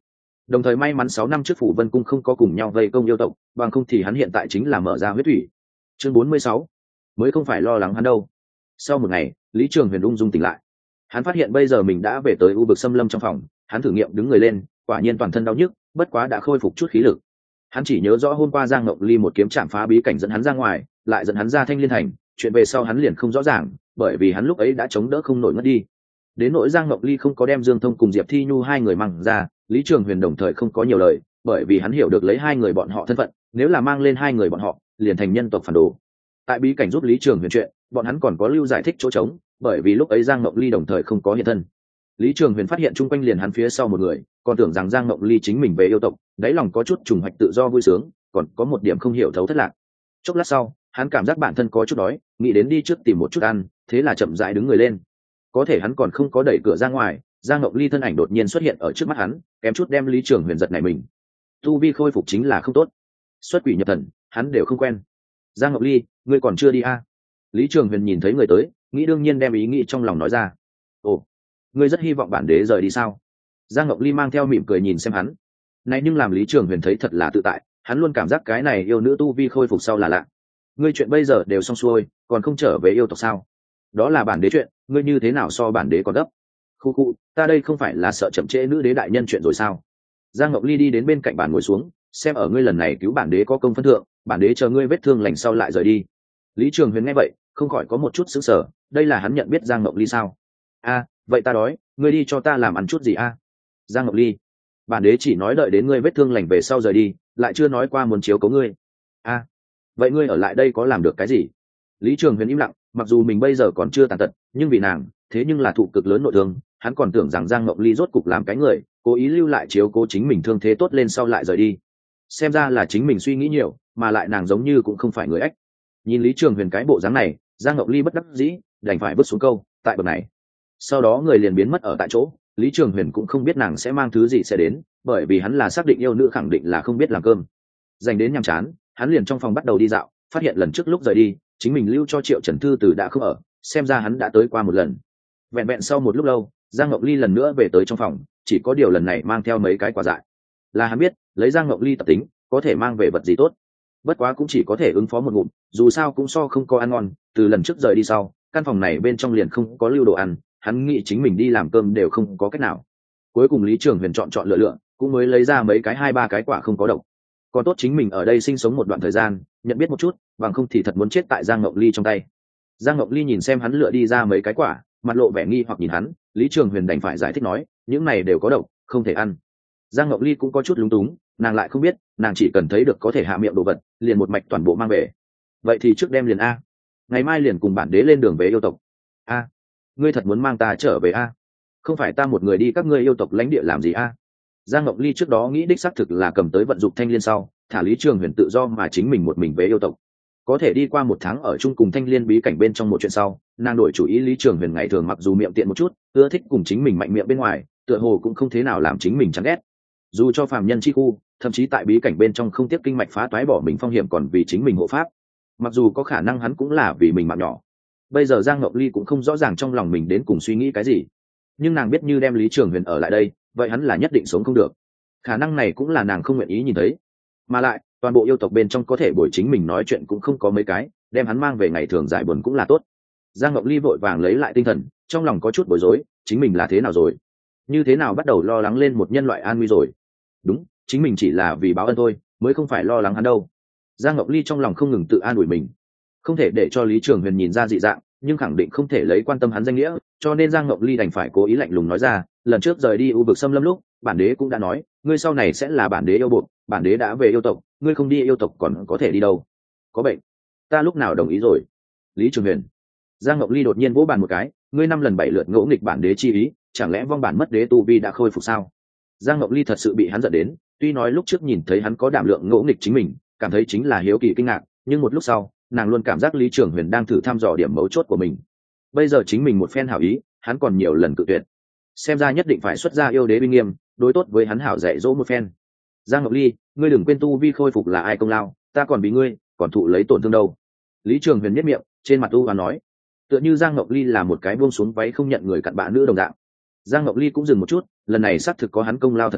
đồng thời may mắn 6 năm trước phủ vân cung không có cùng nhau vây công yêu tộc, bằng không thì hắn hiện tại chính là mở ra huyết thủy. Chương 46, mới không phải lo lắng hắn đâu. Sau một ngày, Lý Trường Huyền ung dung tỉnh lại. Hắn phát hiện bây giờ mình đã về tới u vực xâm lâm trong phòng. Hắn thử nghiệm đứng người lên, quả nhiên toàn thân đau nhức, bất quá đã khôi phục chút khí lực. Hắn chỉ nhớ rõ hôm qua Giang Ngọc Ly một kiếm chạm phá bí cảnh dẫn hắn ra ngoài, lại dẫn hắn ra Thanh Liên Thành, chuyện về sau hắn liền không rõ ràng, bởi vì hắn lúc ấy đã chống đỡ không nổi ngất đi. Đến nỗi Giang Ngọc Ly không có đem Dương Thông cùng Diệp Thi Nhu hai người mang ra, Lý Trường Huyền đồng thời không có nhiều lời, bởi vì hắn hiểu được lấy hai người bọn họ thân phận, nếu là mang lên hai người bọn họ, liền thành nhân tộc phản đồ. Tại bí cảnh giúp Lý Trường Huyền chuyện, bọn hắn còn có lưu giải thích chỗ trống, bởi vì lúc ấy Giang Ngọc Ly đồng thời không có hiện thân. Lý Trường Huyền phát hiện chung quanh liền hắn phía sau một người, còn tưởng rằng Giang Ngọc Ly chính mình về yêu tộc, đáy lòng có chút trùng hoạch tự do vui sướng, còn có một điểm không hiểu thấu thất lạc. Chốc lát sau, hắn cảm giác bản thân có chút đói, nghĩ đến đi trước tìm một chút ăn, thế là chậm rãi đứng người lên. Có thể hắn còn không có đẩy cửa ra ngoài, Giang Ngọc Ly thân ảnh đột nhiên xuất hiện ở trước mắt hắn, kém chút đem Lý Trường Huyền giật nảy mình. Tu vi khôi phục chính là không tốt, xuất quỷ nhập thần, hắn đều không quen. Giang Ngọc Ly, ngươi còn chưa đi à? Lý Trường Huyền nhìn thấy người tới, nghĩ đương nhiên đem ý nghĩ trong lòng nói ra. Ồ, ngươi rất hy vọng bản đế rời đi sao? Giang Ngọc Ly mang theo mỉm cười nhìn xem hắn. Này nhưng làm Lý Trường Huyền thấy thật là tự tại, hắn luôn cảm giác cái này yêu nữ tu vi khôi phục sau là lạ. Ngươi chuyện bây giờ đều xong xuôi, còn không trở về yêu tộc sao? Đó là bản đế chuyện, ngươi như thế nào so bản đế còn gấp? Khu khu, ta đây không phải là sợ chậm trễ nữ đế đại nhân chuyện rồi sao? Giang Ngọc Ly đi đến bên cạnh bàn ngồi xuống, xem ở ngươi lần này cứu bản đế có công phân thượng, bản đế chờ ngươi vết thương lành sau lại rời đi. Lý Trường Huyền nghe vậy, không khỏi có một chút sững sờ, đây là hắn nhận biết Giang Ngọc Ly sao? A, vậy ta đói, ngươi đi cho ta làm ăn chút gì a? Giang Ngọc Ly, bản đế chỉ nói đợi đến ngươi vết thương lành về sau rời đi, lại chưa nói qua muốn chiếu cố ngươi. A, vậy ngươi ở lại đây có làm được cái gì? Lý Trường Huyền im lặng, mặc dù mình bây giờ còn chưa tàn tật, nhưng vì nàng, thế nhưng là thụ cực lớn nội thương, hắn còn tưởng rằng Giang Ngọc Ly rốt cục làm cái người, cố ý lưu lại chiếu cố chính mình thương thế tốt lên sau lại rời đi. Xem ra là chính mình suy nghĩ nhiều, mà lại nàng giống như cũng không phải người ếch. Nhìn Lý Trường Huyền cái bộ dáng này, Giang Ngọc Ly bất đắc dĩ, đành phải vứt xuống câu, tại bậc này. Sau đó người liền biến mất ở tại chỗ, Lý Trường Huyền cũng không biết nàng sẽ mang thứ gì sẽ đến, bởi vì hắn là xác định yêu nữ khẳng định là không biết làm cơm. Dành đến nhàm chán, hắn liền trong phòng bắt đầu đi dạo, phát hiện lần trước lúc rời đi, chính mình lưu cho Triệu Trần Thư từ đã không ở, xem ra hắn đã tới qua một lần. Vẹn vẹn sau một lúc lâu, Giang Ngọc Ly lần nữa về tới trong phòng, chỉ có điều lần này mang theo mấy cái quả dại. Là hắn biết, lấy Giang Ngọc Ly tập tính, có thể mang về vật gì tốt. Bất quá cũng chỉ có thể ứng phó một ngụm, dù sao cũng so không có ăn ngon, từ lần trước rời đi sau, căn phòng này bên trong liền không có lưu đồ ăn, hắn nghĩ chính mình đi làm cơm đều không có cách nào. Cuối cùng Lý Trường Huyền chọn lựa lựa, cũng mới lấy ra mấy cái 2-3 cái quả không có độc. Còn tốt chính mình ở đây sinh sống một đoạn thời gian, nhận biết một chút, bằng không thì thật muốn chết tại Giang Ngọc Ly trong tay. Giang Ngọc Ly nhìn xem hắn lựa đi ra mấy cái quả, mặt lộ vẻ nghi hoặc nhìn hắn, Lý Trường Huyền đành phải giải thích nói, những này đều có độc, không thể ăn. Giang Ngọc Ly cũng có chút lúng túng, nàng lại không biết, nàng chỉ cần thấy được có thể hạ miệng đồ vật, liền một mạch toàn bộ mang về. Vậy thì trước đem liền a, ngày mai liền cùng bản đế lên đường về yêu tộc. A, ngươi thật muốn mang ta trở về a? Không phải ta một người đi các ngươi yêu tộc lãnh địa làm gì a? Giang Ngọc Ly trước đó nghĩ đích xác thực là cầm tới vận dụng Thanh Liên sau, thả Lý Trường Huyền tự do mà chính mình một mình về yêu tộc. Có thể đi qua 1 tháng ở chung cùng Thanh Liên bí cảnh bên trong một chuyện sau, nàng đổi chủ ý. Lý Trường Huyền ngày thường mặc dù miệng tiện một chút, ưa thích cùng chính mình mạnh miệng bên ngoài, tựa hồ cũng không thế nào làm chính mình chán ghét. Dù cho phàm nhân chi khu, thậm chí tại bí cảnh bên trong không tiếp kinh mạch phá toái bỏ mình phong hiểm còn vì chính mình hộ pháp. Mặc dù có khả năng hắn cũng là vì mình mạng nhỏ. Bây giờ Giang Ngọc Ly cũng không rõ ràng trong lòng mình đến cùng suy nghĩ cái gì, nhưng nàng biết như đem Lý Trường Huyền ở lại đây, vậy hắn là nhất định sống không được. Khả năng này cũng là nàng không nguyện ý nhìn thấy. Mà lại, toàn bộ yêu tộc bên trong có thể bồi chính mình nói chuyện cũng không có mấy cái, đem hắn mang về ngày thường giải buồn cũng là tốt. Giang Ngọc Ly vội vàng lấy lại tinh thần, trong lòng có chút bối rối, chính mình là thế nào rồi? Như thế nào bắt đầu lo lắng lên một nhân loại an nguy rồi? Đúng, chính mình chỉ là vì báo ân thôi, mới không phải lo lắng hắn đâu. Giang Ngọc Ly trong lòng không ngừng tự an ủi mình, không thể để cho Lý Trường Huyền nhìn ra dị dạng, nhưng khẳng định không thể lấy quan tâm hắn danh nghĩa, cho nên Giang Ngọc Ly đành phải cố ý lạnh lùng nói ra, lần trước rời đi u vực xâm lâm lúc, bản đế cũng đã nói, ngươi sau này sẽ là bản đế yêu buộc, bản đế đã về yêu tộc, ngươi không đi yêu tộc còn có thể đi đâu? Có bệnh? Ta lúc nào đồng ý rồi? Lý Trường Huyền. Giang Ngọc Ly đột nhiên vỗ bàn một cái, ngươi 5 lần 7 lượt ngỗ nghịch bản đế chi ý, chẳng lẽ vong bản mất đế tu vi đã khôi phục sao? Giang Ngọc Ly thật sự bị hắn giận đến, tuy nói lúc trước nhìn thấy hắn có đảm lượng ngỗ nghịch chính mình, cảm thấy chính là hiếu kỳ kinh ngạc, nhưng một lúc sau, nàng luôn cảm giác Lý Trường Huyền đang thử thăm dò điểm mấu chốt của mình. Bây giờ chính mình một phen hảo ý, hắn còn nhiều lần cự tuyệt, xem ra nhất định phải xuất ra yêu đế uy nghiêm, đối tốt với hắn hảo dạy dỗ một phen. Giang Ngọc Ly, ngươi đừng quên tu vi khôi phục là ai công lao, ta còn bị ngươi còn thụ lấy tổn thương đâu. Lý Trường Huyền nhếch miệng, trên mặt u và nói, tựa như Giang Ngọc Ly là một cái buông xuống váy không nhận người cặn bã nữ đồng dạng. Giang Ngọc Ly cũng dừng một chút, lần này xác thực có hắn công lao thật lớn,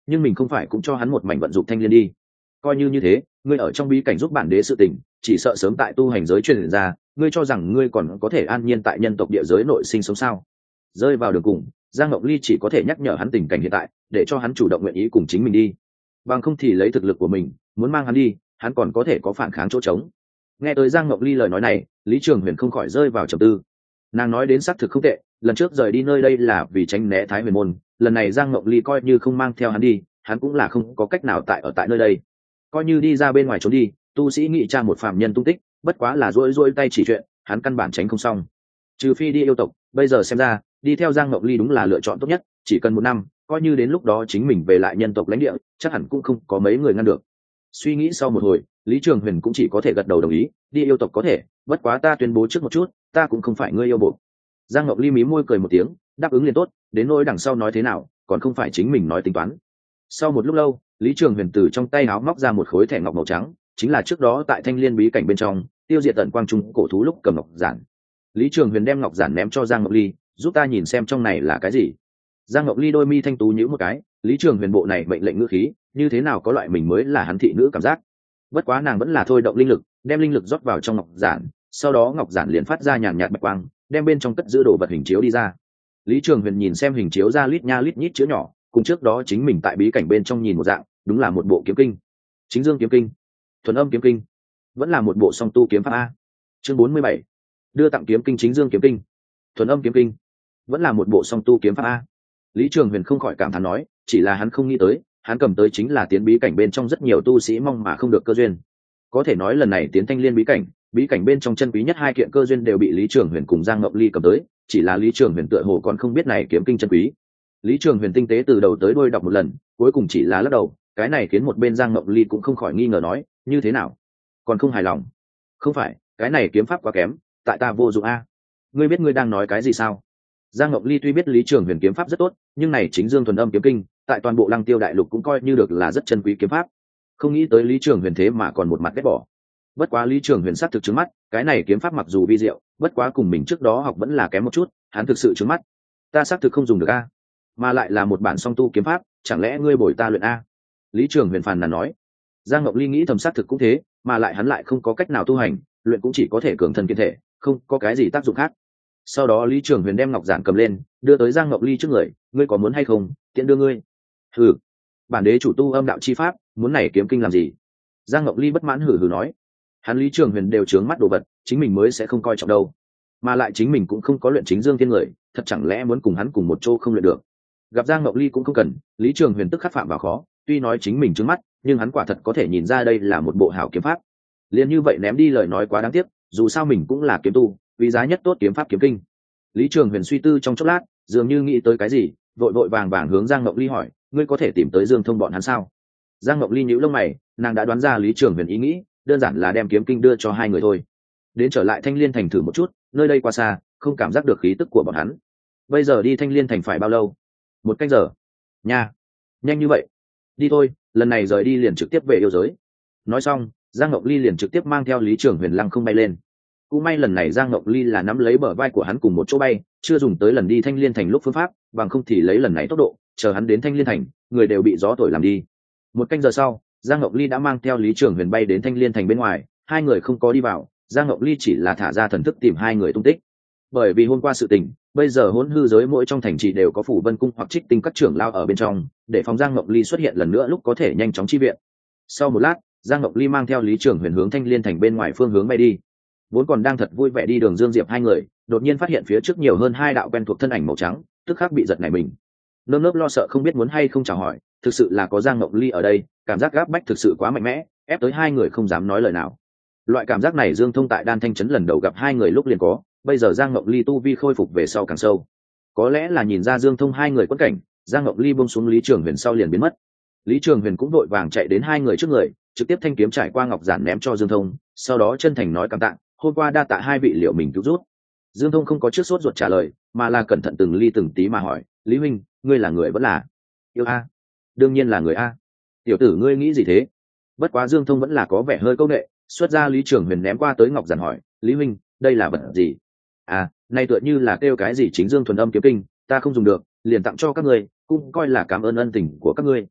nhưng mình không phải cũng cho hắn một mảnh vận dụng thanh liên đi. Coi như thế, ngươi ở trong bí cảnh giúp bản đế sự tình, chỉ sợ sớm tại tu hành giới truyền ra, ngươi cho rằng ngươi còn có thể an nhiên tại nhân tộc địa giới nội sinh sống sao? Rơi vào đường cùng, Giang Ngọc Ly chỉ có thể nhắc nhở hắn tình cảnh hiện tại, để cho hắn chủ động nguyện ý cùng chính mình đi. Bằng không thì lấy thực lực của mình, muốn mang hắn đi, hắn còn có thể có phản kháng chỗ trống. Nghe tới Giang Ngọc Ly lời nói này, Lý Trường Huyền không khỏi rơi vào trầm tư. Nàng nói đến xác thực không tệ, lần trước rời đi nơi đây là vì tránh né Thái Huyền môn, lần này Giang Ngọc Ly coi như không mang theo hắn đi, hắn cũng là không có cách nào ở tại nơi đây. Coi như đi ra bên ngoài trốn đi, tu sĩ nghị tra một phàm nhân tung tích, bất quá là rỗi tay chỉ chuyện, hắn căn bản tránh không xong. Trừ phi đi yêu tộc, bây giờ xem ra, đi theo Giang Ngọc Ly đúng là lựa chọn tốt nhất, chỉ cần 1 năm, coi như đến lúc đó chính mình về lại nhân tộc lãnh địa, chắc hẳn cũng không có mấy người ngăn được. Suy nghĩ sau một hồi, Lý Trường Huyền cũng chỉ có thể gật đầu đồng ý, đi yêu tộc có thể, bất quá ta tuyên bố trước một chút, ta cũng không phải ngươi yêu bộ. Giang Ngọc Ly mí môi cười một tiếng, đáp ứng liền tốt, đến nỗi đằng sau nói thế nào, còn không phải chính mình nói tính toán. Sau một lúc lâu, Lý Trường Huyền từ trong tay áo móc ra một khối thẻ ngọc màu trắng, chính là trước đó tại Thanh Liên bí cảnh bên trong tiêu diệt tận quang trung cổ thú lúc cầm ngọc giản. Lý Trường Huyền đem ngọc giản ném cho Giang Ngọc Ly, giúp ta nhìn xem trong này là cái gì. Giang Ngọc Ly đôi mi thanh tú nhíu một cái, Lý Trường Huyền bộ này mệnh lệnh ngữ khí, như thế nào có loại mình mới là hắn thị nữ cảm giác. Bất quá nàng vẫn là thôi động linh lực, đem linh lực rót vào trong ngọc giản, sau đó ngọc giản liền phát ra nhàn nhạt bạch quang, đem bên trong cất giữ đồ vật hình chiếu đi ra. Lý Trường Huyền nhìn xem hình chiếu ra lít nha lít nhít chữ nhỏ, cùng trước đó chính mình tại bí cảnh bên trong nhìn một dạng, đúng là một bộ kiếm kinh. Chính dương kiếm kinh, thuần âm kiếm kinh, vẫn là một bộ song tu kiếm pháp a. Chương 47, đưa tặng kiếm kinh. Chính dương kiếm kinh, thuần âm kiếm kinh, vẫn là một bộ song tu kiếm pháp a. Lý Trường Huyền không khỏi cảm thán nói, chỉ là hắn không nghĩ tới, hắn cầm tới chính là tiến bí cảnh bên trong rất nhiều tu sĩ mong mà không được cơ duyên. Có thể nói lần này tiến Thanh Liên bí cảnh bên trong chân quý nhất 2 kiện cơ duyên đều bị Lý Trường Huyền cùng Giang Ngọc Ly cầm tới, chỉ là Lý Trường Huyền tựa hồ còn không biết này kiếm kinh chân quý. Lý Trường Huyền tinh tế từ đầu tới đuôi đọc một lần, cuối cùng chỉ là lắc đầu, cái này khiến một bên Giang Ngọc Ly cũng không khỏi nghi ngờ nói, như thế nào? Còn không hài lòng? Không phải, cái này kiếm pháp quá kém, tại ta vô dụng a. Ngươi biết ngươi đang nói cái gì sao? Giang Ngọc Ly tuy biết Lý Trường Huyền kiếm pháp rất tốt, nhưng này chính dương thuần âm kiếm kinh, tại toàn bộ Lăng Tiêu đại lục cũng coi như được là rất chân quý kiếm pháp. Không nghĩ tới Lý Trường Huyền thế mà còn một mặt ghét bỏ. Bất quá Lý Trường Huyền sát thực trứng mắt, cái này kiếm pháp mặc dù vi diệu, bất quá cùng mình trước đó học vẫn là kém một chút, hắn thực sự trứng mắt. Ta xác thực không dùng được a, mà lại là một bản song tu kiếm pháp, chẳng lẽ ngươi bồi ta luyện a? Lý Trường Huyền phàn nàn nói. Giang Ngọc Ly nghĩ thầm sát thực cũng thế, mà lại hắn lại không có cách nào tu hành, luyện cũng chỉ có thể cường thân kiên thể, không có cái gì tác dụng khác. Sau đó Lý Trường Huyền đem ngọc giản cầm lên, đưa tới Giang Ngọc Ly trước người, ngươi có muốn hay không, tiện đưa ngươi. Hừ, bản đế chủ tu âm đạo chi pháp, muốn này kiếm kinh làm gì? Giang Ngọc Ly bất mãn hừ hừ nói. Hắn Lý Trường Huyền đều trướng mắt đồ vật, chính mình mới sẽ không coi trọng đâu, mà lại chính mình cũng không có luyện chính dương thiên người, thật chẳng lẽ muốn cùng hắn cùng một chỗ không luyện được? Gặp Giang Ngọc Ly cũng không cần, Lý Trường Huyền tức khắc phạm vào khó, tuy nói chính mình trướng mắt, nhưng hắn quả thật có thể nhìn ra đây là một bộ hảo kiếm pháp. Liên như vậy ném đi lời nói quá đáng tiếc, dù sao mình cũng là kiếm tu, vì giá nhất tốt kiếm pháp kiếm kinh. Lý Trường Huyền suy tư trong chốc lát, dường như nghĩ tới cái gì, vội vàng hướng Giang Ngọc Ly hỏi, ngươi có thể tìm tới Dương Thông bọn hắn sao? Giang Ngọc Ly nhíu lông mày, nàng đã đoán ra Lý Trường Huyền ý nghĩ, đơn giản là đem kiếm kinh đưa cho 2 người thôi. Đến trở lại Thanh Liên thành thử một chút, nơi đây quá xa, không cảm giác được khí tức của bọn hắn. Bây giờ đi Thanh Liên thành phải bao lâu? 1 canh giờ. Nha, nhanh như vậy. Đi thôi, lần này rời đi liền trực tiếp về yêu giới. Nói xong, Giang Ngọc Ly liền trực tiếp mang theo Lý Trường Huyền lăng không bay lên. Cũng may lần này Giang Ngọc Ly là nắm lấy bờ vai của hắn cùng một chỗ bay, chưa dùng tới lần đi Thanh Liên thành lúc phương pháp, bằng không thì lấy lần này tốc độ, chờ hắn đến Thanh Liên thành, người đều bị gió thổi làm đi. 1 canh giờ sau, Giang Ngọc Ly đã mang theo Lý Trường Huyền bay đến Thanh Liên thành bên ngoài, 2 người không có đi vào, Giang Ngọc Ly chỉ là thả ra thần thức tìm 2 người tung tích. Bởi vì hôm qua sự tình, bây giờ hỗn hư giới mỗi trong thành trì đều có phủ vân cung hoặc trích tinh các trưởng lao ở bên trong, để phòng Giang Ngọc Ly xuất hiện lần nữa lúc có thể nhanh chóng chi viện. Sau một lát, Giang Ngọc Ly mang theo Lý Trường Huyền hướng Thanh Liên thành bên ngoài phương hướng bay đi. Vốn còn đang thật vui vẻ đi đường Dương Diệp 2 người, đột nhiên phát hiện phía trước nhiều hơn 2 đạo quen thuộc thân ảnh màu trắng, tức khắc bị giật nảy mình. Nơm nớp lo sợ không biết muốn hay không chào hỏi, thực sự là có Giang Ngọc Ly ở đây, cảm giác gáp bách thực sự quá mạnh mẽ, ép tới 2 người không dám nói lời nào. Loại cảm giác này Dương Thông tại Đan Thanh trấn lần đầu gặp 2 người lúc liền có, bây giờ Giang Ngọc Ly tu vi khôi phục về sau càng sâu. Có lẽ là nhìn ra Dương Thông 2 người quẫn cảnh, Giang Ngọc Ly buông xuống Lý Trường Huyền sau liền biến mất. Lý Trường Huyền cũng vội vàng chạy đến 2 người trước người, trực tiếp thanh kiếm trải qua ngọc giản ném cho Dương Thông, sau đó chân thành nói cảm tạ, hôm qua đa tạ 2 vị liệu mình cứu rút. Dương Thông không có trước sốt ruột trả lời, mà là cẩn thận từng ly từng tí mà hỏi, Lý huynh, ngươi là người vẫn là yêu a? Đương nhiên là người a. Tiểu tử ngươi nghĩ gì thế? Bất quá Dương Thông vẫn là có vẻ hơi câu nệ, xuất ra Lý Trường Huyền ném qua tới ngọc giản hỏi, Lý huynh, đây là vật gì? À, này tựa như là kêu cái gì chính dương thuần âm kiếm kinh, ta không dùng được, liền tặng cho các ngươi, cũng coi là cảm ơn ân tình của các ngươi.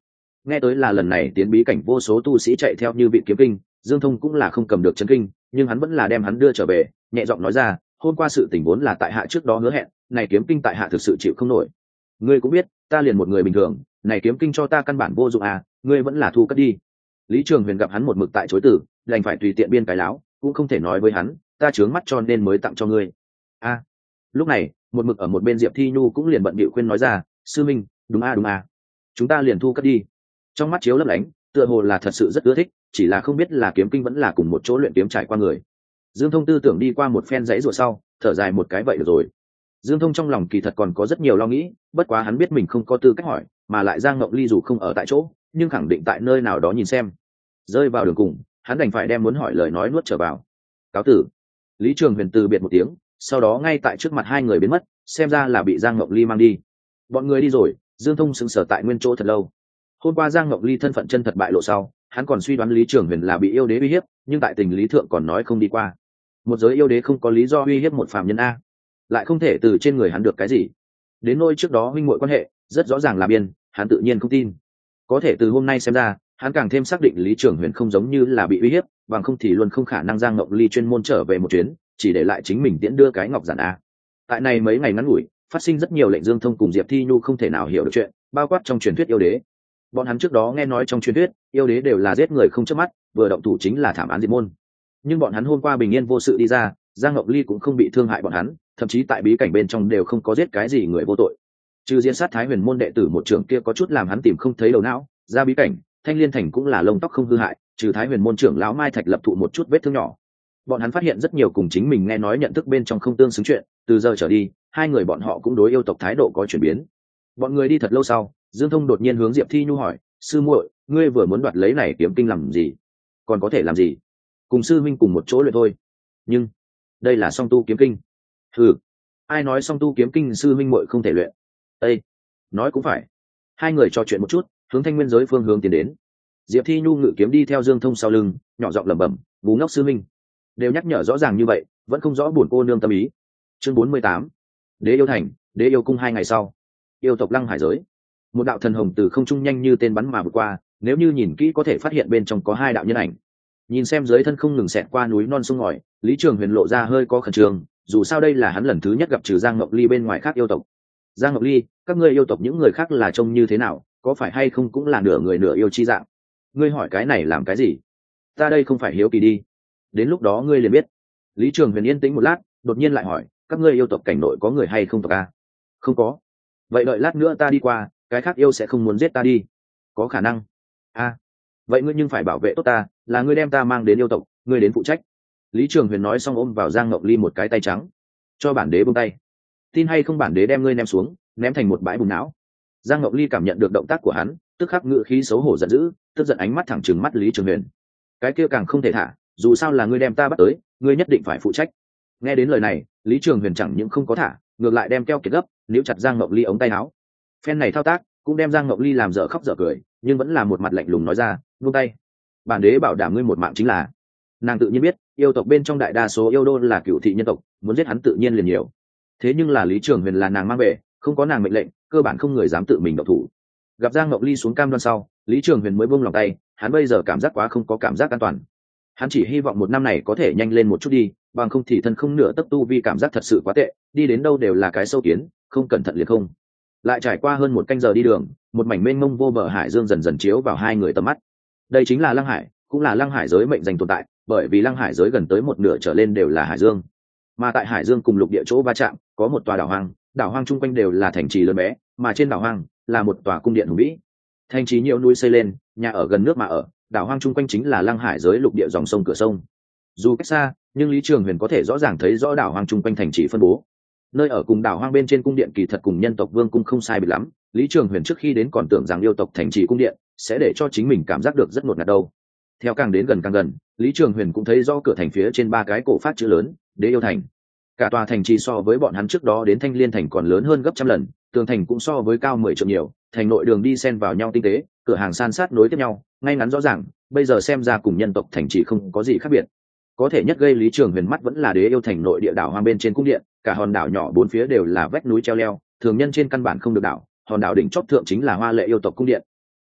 Nghe tới là lần này tiến bí cảnh vô số tu sĩ chạy theo như vị kiếm kinh, Dương Thông cũng là không cầm được chấn kinh, nhưng hắn vẫn là đem hắn đưa trở về, nhẹ giọng nói ra, hôm qua sự tình vốn là tại hạ trước đó hứa hẹn, này kiếm kinh tại hạ thực sự chịu không nổi. Ngươi cũng biết, ta liền một người bình thường, này kiếm kinh cho ta căn bản vô dụng à, ngươi vẫn là thu cất đi. Lý Trường Huyền gặp hắn một mực tại chối từ, đành phải tùy tiện biên cái láo, cũng không thể nói với hắn, ta chướng mắt cho nên mới tặng cho ngươi. A. Lúc này, một mực ở một bên Diệp Thi Nhu cũng liền bận bịu khuyên nói ra, sư minh, đúng a, chúng ta liền thu cất đi. Trong mắt chiếu lấp lánh, tựa hồ là thật sự rất ưa thích, chỉ là không biết là kiếm kinh vẫn là cùng một chỗ luyện kiếm trải qua người. Dương Thông tư tưởng đi qua một phen dãy rủa sau, thở dài một cái vậy được rồi. Dương Thông trong lòng kỳ thật còn có rất nhiều lo nghĩ, bất quá hắn biết mình không có tư cách hỏi, mà lại Giang Ngộng Ly dù không ở tại chỗ, nhưng khẳng định tại nơi nào đó nhìn xem. Rơi vào đường cùng, hắn đành phải đem muốn hỏi lời nói nuốt trở vào. Cáo tử. Lý Trường Huyền từ biệt một tiếng, sau đó ngay tại trước mặt hai người biến mất, xem ra là bị Giang Ngộng Ly mang đi. Bọn người đi rồi, Dương Thông sững sờ tại nguyên chỗ thật lâu. Hôm qua Giang Ngộng Ly thân phận chân thật bại lộ sau, hắn còn suy đoán Lý Trường Huyền là bị yêu đế uy hiếp, nhưng tại tình lý thượng còn nói không đi qua. Một giới yêu đế không có lý do uy hiếp một phàm nhân a, lại không thể từ trên người hắn được cái gì. Đến nỗi trước đó huynh muội quan hệ, rất rõ ràng là biên, hắn tự nhiên không tin. Có thể từ hôm nay xem ra, hắn càng thêm xác định Lý Trường Huyền không giống như là bị uy hiếp, bằng không thì luôn không khả năng Giang Ngộng Ly chuyên môn trở về một chuyến, chỉ để lại chính mình tiễn đưa cái ngọc giản a. Tại này mấy ngày ngắn ngủi, phát sinh rất nhiều lệnh Dương Thông cùng Diệp Thi Nhu không thể nào hiểu được chuyện, bao quát trong truyền thuyết yêu đế. Bọn hắn trước đó nghe nói trong truyền thuyết, yêu đế đều là giết người không chớp mắt, vừa động thủ chính là thảm án diệt môn. Nhưng bọn hắn hôm qua bình yên vô sự đi ra, Giang Ngọc Ly cũng không bị thương hại bọn hắn, thậm chí tại bí cảnh bên trong đều không có giết cái gì người vô tội. Trừ diễn sát Thái Huyền môn đệ tử một trưởng kia có chút làm hắn tìm không thấy đầu não, ra bí cảnh, Thanh Liên thành cũng là lông tóc không hư hại, trừ Thái Huyền môn trưởng lão Mai Thạch lập thụ một chút vết thương nhỏ. Bọn hắn phát hiện rất nhiều cùng chính mình nghe nói nhận thức bên trong không tương xứng chuyện, từ giờ trở đi, hai người bọn họ cũng đối yêu tộc thái độ có chuyển biến. Bọn người đi thật lâu sau, Dương Thông đột nhiên hướng Diệp Thi Nhu hỏi, sư muội, ngươi vừa muốn đoạt lấy này kiếm kinh làm gì? Còn có thể làm gì? Cùng sư minh cùng một chỗ luyện thôi. Nhưng đây là song tu kiếm kinh. Ừ, ai nói song tu kiếm kinh sư minh muội không thể luyện? Ê, nói cũng phải. Hai người trò chuyện một chút, hướng Thanh Nguyên giới phương hướng tiến đến. Diệp Thi Nhu ngự kiếm đi theo Dương Thông sau lưng, nhỏ giọng lẩm bẩm, bú ngốc sư minh. Đều nhắc nhở rõ ràng như vậy, vẫn không rõ buồn cô nương tâm ý. Chương 48. Đế yêu thành, Đế yêu cung 2 ngày sau. Yêu tộc Lăng Hải giới. Một đạo thần hồng từ không trung nhanh như tên bắn mà vượt qua, nếu như nhìn kỹ có thể phát hiện bên trong có 2 đạo nhân ảnh. Nhìn xem dưới thân không ngừng xẹt qua núi non sông ngòi, Lý Trường Huyền lộ ra hơi có khẩn trương, dù sao đây là hắn lần thứ nhất gặp trừ Giang Ngọc Ly bên ngoài khác yêu tộc. Giang Ngọc Ly, các ngươi yêu tộc những người khác là trông như thế nào, có phải hay không cũng là nửa người nửa yêu chi dạng? Ngươi hỏi cái này làm cái gì? Ta đây không phải hiếu kỳ đi. Đến lúc đó ngươi liền biết. Lý Trường Huyền yên tĩnh một lát, đột nhiên lại hỏi, các ngươi yêu tộc cảnh nội có người hay không tộc a? Không có. Vậy đợi lát nữa ta đi qua, cái khác yêu sẽ không muốn giết ta đi. Có khả năng. A, vậy ngươi nhưng phải bảo vệ tốt ta, là ngươi đem ta mang đến yêu tộc, ngươi đến phụ trách. Lý Trường Huyền nói xong ôm vào Giang Ngọc Ly một cái tay trắng, cho bản đế buông tay. Tin hay không bản đế đem ngươi ném xuống, ném thành một bãi bùn não. Giang Ngọc Ly cảm nhận được động tác của hắn, tức khắc ngự khí xấu hổ giận dữ, tức giận ánh mắt thẳng trừng mắt Lý Trường Huyền. Cái kia càng không thể thả, dù sao là ngươi đem ta bắt tới, ngươi nhất định phải phụ trách. Nghe đến lời này, Lý Trường Huyền chẳng những không có thả, ngược lại đem keo kiệt gấp, níu chặt Giang Ngọc Ly ống tay áo. Phen này thao tác cũng đem Giang Ngọc Ly làm dở khóc dở cười, nhưng vẫn là một mặt lạnh lùng nói ra, buông tay. Bản đế bảo đảm ngươi một mạng chính là. Nàng tự nhiên biết, yêu tộc bên trong đại đa số yêu đô là cửu thị nhân tộc, muốn giết hắn tự nhiên liền nhiều. Thế nhưng là Lý Trường Huyền là nàng mang về, không có nàng mệnh lệnh, cơ bản không người dám tự mình động thủ. Gặp Giang Ngọc Ly xuống cam đoan sau, Lý Trường Huyền mới buông lòng tay, hắn bây giờ cảm giác quá không có cảm giác an toàn. Hắn chỉ hy vọng một năm này có thể nhanh lên một chút đi, bằng không thì thân không nửa tấc tu vi cảm giác thật sự quá tệ, đi đến đâu đều là cái sâu kiến, không cẩn thận liền không. Lại trải qua hơn một canh giờ đi đường, một mảnh mênh mông vô bờ hải dương dần dần chiếu vào hai người tầm mắt. Đây chính là Lăng Hải, cũng là Lăng Hải giới mệnh danh tồn tại, bởi vì Lăng Hải giới gần tới một nửa trở lên đều là hải dương. Mà tại hải dương cùng lục địa chỗ va chạm, có một tòa đảo hoang chung quanh đều là thành trì lớn bé, mà trên đảo hoang là một tòa cung điện hùng vĩ. Thành trì nhiều núi xây lên, nhà ở gần nước mà ở, đảo hoang chung quanh chính là Lăng Hải giới lục địa dòng sông cửa sông. Dù cách xa, nhưng Lý Trường Huyền có thể rõ ràng thấy rõ đảo hoang chung quanh thành trì phân bố. Nơi ở cùng đảo hoang bên trên cung điện kỳ thật cùng nhân tộc vương cung không sai biệt lắm. Lý Trường Huyền trước khi đến còn tưởng rằng yêu tộc thành trì cung điện sẽ để cho chính mình cảm giác được rất ngột ngạt đâu. Theo càng đến gần càng gần, Lý Trường Huyền cũng thấy rõ cửa thành phía trên 3 cái cổ phát chữ lớn, Đế yêu thành. Cả tòa thành trì so với bọn hắn trước đó đến Thanh Liên thành còn lớn hơn gấp trăm lần, tường thành cũng so với cao 10 trượng nhiều, thành nội đường đi xen vào nhau tinh tế, cửa hàng san sát nối tiếp nhau, ngay ngắn rõ ràng, bây giờ xem ra cùng nhân tộc thành trì không có gì khác biệt. Có thể nhất gây Lý Trường Huyền mắt vẫn là Đế yêu thành nội địa đảo hoang bên trên cung điện, cả hòn đảo nhỏ 4 phía đều là vách núi treo leo, thường nhân trên căn bản không được đảo, hòn đảo đỉnh chót thượng chính là hoa lệ yêu tộc cung điện.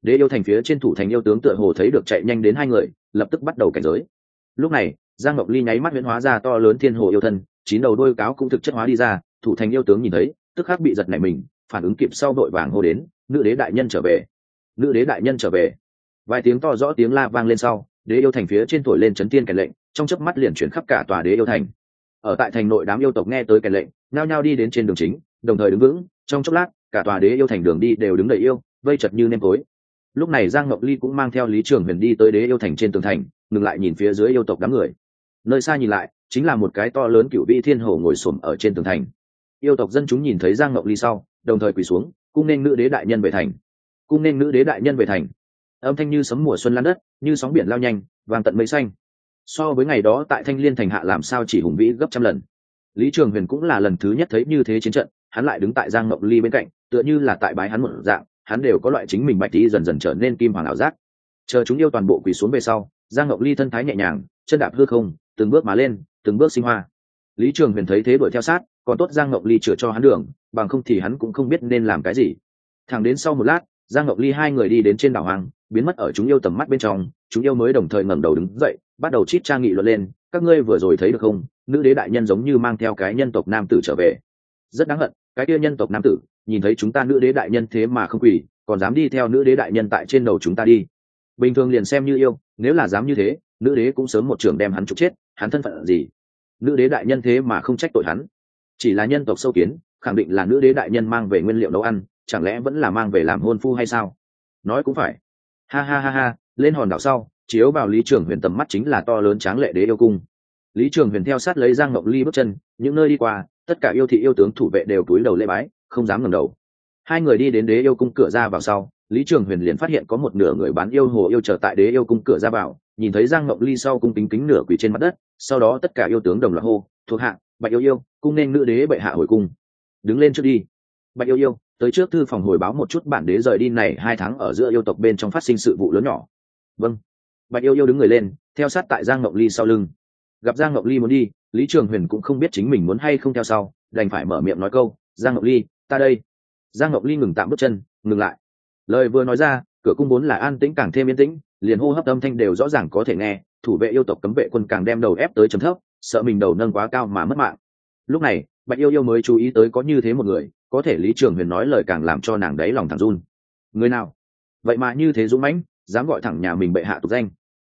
Đế yêu thành phía trên thủ thành yêu tướng tựa hồ thấy được chạy nhanh đến hai người, lập tức bắt đầu cảnh giới. Lúc này Giang Ngọc Ly nháy mắt huyễn hóa ra to lớn thiên hồ yêu thân, 9 đầu đôi cáo cũng thực chất hóa đi ra. Thủ thành yêu tướng nhìn thấy tức khắc bị giật nảy mình, phản ứng kịp sau đội vàng hô đến: nữ đế đại nhân trở về, nữ đế đại nhân trở về. Vài tiếng to rõ tiếng la vang lên sau, đế yêu thành phía trên thổi lên chấn thiên kèn lệnh, trong chớp mắt liền chuyển khắp cả tòa đế yêu thành. Ở tại thành nội đám yêu tộc nghe tới kèn lệnh, nhao nhao đi đến trên đường chính, đồng thời đứng vững. Trong chốc lát cả tòa đế yêu thành đường đi đều đứng đầy yêu, vây chật như nêm tối. Lúc này Giang Ngọc Ly cũng mang theo Lý Trường Huyền đi tới đế yêu thành trên tường thành, ngừng lại nhìn phía dưới yêu tộc đám người. Nơi xa nhìn lại chính là một cái to lớn cựu vĩ thiên hồ ngồi xổm ở trên tường thành. Yêu tộc dân chúng nhìn thấy Giang Ngọc Ly sau, đồng thời quỳ xuống, cung nên nữ đế đại nhân về thành, cung nên nữ đế đại nhân về thành. Âm thanh như sấm mùa xuân lan đất, như sóng biển lao nhanh, vang tận mây xanh. So với ngày đó tại Thanh Liên thành hạ làm sao chỉ hùng vĩ gấp trăm lần. Lý Trường Huyền cũng là lần thứ nhất thấy như thế chiến trận, hắn lại đứng tại Giang Ngọc Ly bên cạnh, tựa như là tại bái hắn một dạng, hắn đều có loại chính mình bạch tí dần dần trở nên kim hoàng ảo giác. Chờ chúng yêu toàn bộ quỳ xuống về sau, Giang Ngọc Ly thân thái nhẹ nhàng, chân đạp hư không, từng bước mà lên, từng bước sinh hoa. Lý Trường Huyền thấy thế đuổi theo sát, còn tốt Giang Ngọc Ly chữa cho hắn đường, bằng không thì hắn cũng không biết nên làm cái gì. Thẳng đến sau một lát, Giang Ngọc Ly hai người đi đến trên đảo hoang, biến mất ở chúng yêu tầm mắt bên trong. Chúng yêu mới đồng thời ngẩng đầu đứng dậy, bắt đầu chít cha nghị luận lên: các ngươi vừa rồi thấy được không, nữ đế đại nhân giống như mang theo cái nhân tộc nam tử trở về. Rất đáng hận, cái kia nhân tộc nam tử nhìn thấy chúng ta nữ đế đại nhân thế mà không quỳ, còn dám đi theo nữ đế đại nhân tại trên đầu chúng ta đi. Bình thường liền xem như yêu, nếu là dám như thế, nữ đế cũng sớm một trường đem hắn trục chết. Hắn thân phận gì? Nữ đế đại nhân thế mà không trách tội hắn. Chỉ là nhân tộc sâu kiến, khẳng định là nữ đế đại nhân mang về nguyên liệu nấu ăn, chẳng lẽ vẫn là mang về làm hôn phu hay sao? Nói cũng phải. Ha ha ha ha. Lên hòn đảo sau, chiếu vào Lý Trường Huyền tầm mắt chính là to lớn tráng lệ đế yêu cung. Lý Trường Huyền theo sát lấy Giang Ngọc Ly bước chân, những nơi đi qua, tất cả yêu thị yêu tướng thủ vệ đều cúi đầu lễ bái, không dám ngẩng đầu. Hai người đi đến đế yêu cung cửa ra vào sau, Lý Trường Huyền liền phát hiện có một nửa người bán yêu hồ yêu chờ tại đế yêu cung cửa ra vào, nhìn thấy Giang Ngọc Ly sau cung kính kính nửa quỳ trên mặt đất. Sau đó tất cả yêu tướng đồng loạt hô: thuộc hạ Bạch yêu yêu, cung nên nữ đế bệ hạ hồi cung. Đứng lên trước đi. Bạch yêu yêu, tới trước thư phòng hồi báo một chút bản đế rời đi này 2 tháng ở giữa yêu tộc bên trong phát sinh sự vụ lớn nhỏ. Vâng. Bạch yêu yêu đứng người lên, theo sát tại Giang Ngọc Ly sau lưng. Gặp Giang Ngọc Ly muốn đi, Lý Trường Huyền cũng không biết chính mình muốn hay không theo sau, đành phải mở miệng nói câu: Giang Ngọc Ly, ta đây. Giang Ngọc Ly ngừng tạm bước chân, ngừng lại. Lời vừa nói ra, cửa cung vốn là an tĩnh càng thêm yên tĩnh, liền hô hấp âm thanh đều rõ ràng có thể nghe. Thủ vệ yêu tộc cấm vệ quân càng đem đầu ép tới trầm thấp, sợ mình đầu nâng quá cao mà mất mạng. Lúc này Bạch yêu yêu mới chú ý tới có như thế một người, có thể Lý Trường Huyền nói lời càng làm cho nàng đáy lòng thẳng run. Người nào vậy mà như thế dũng mãnh, dám gọi thẳng nhà mình bệ hạ tục danh.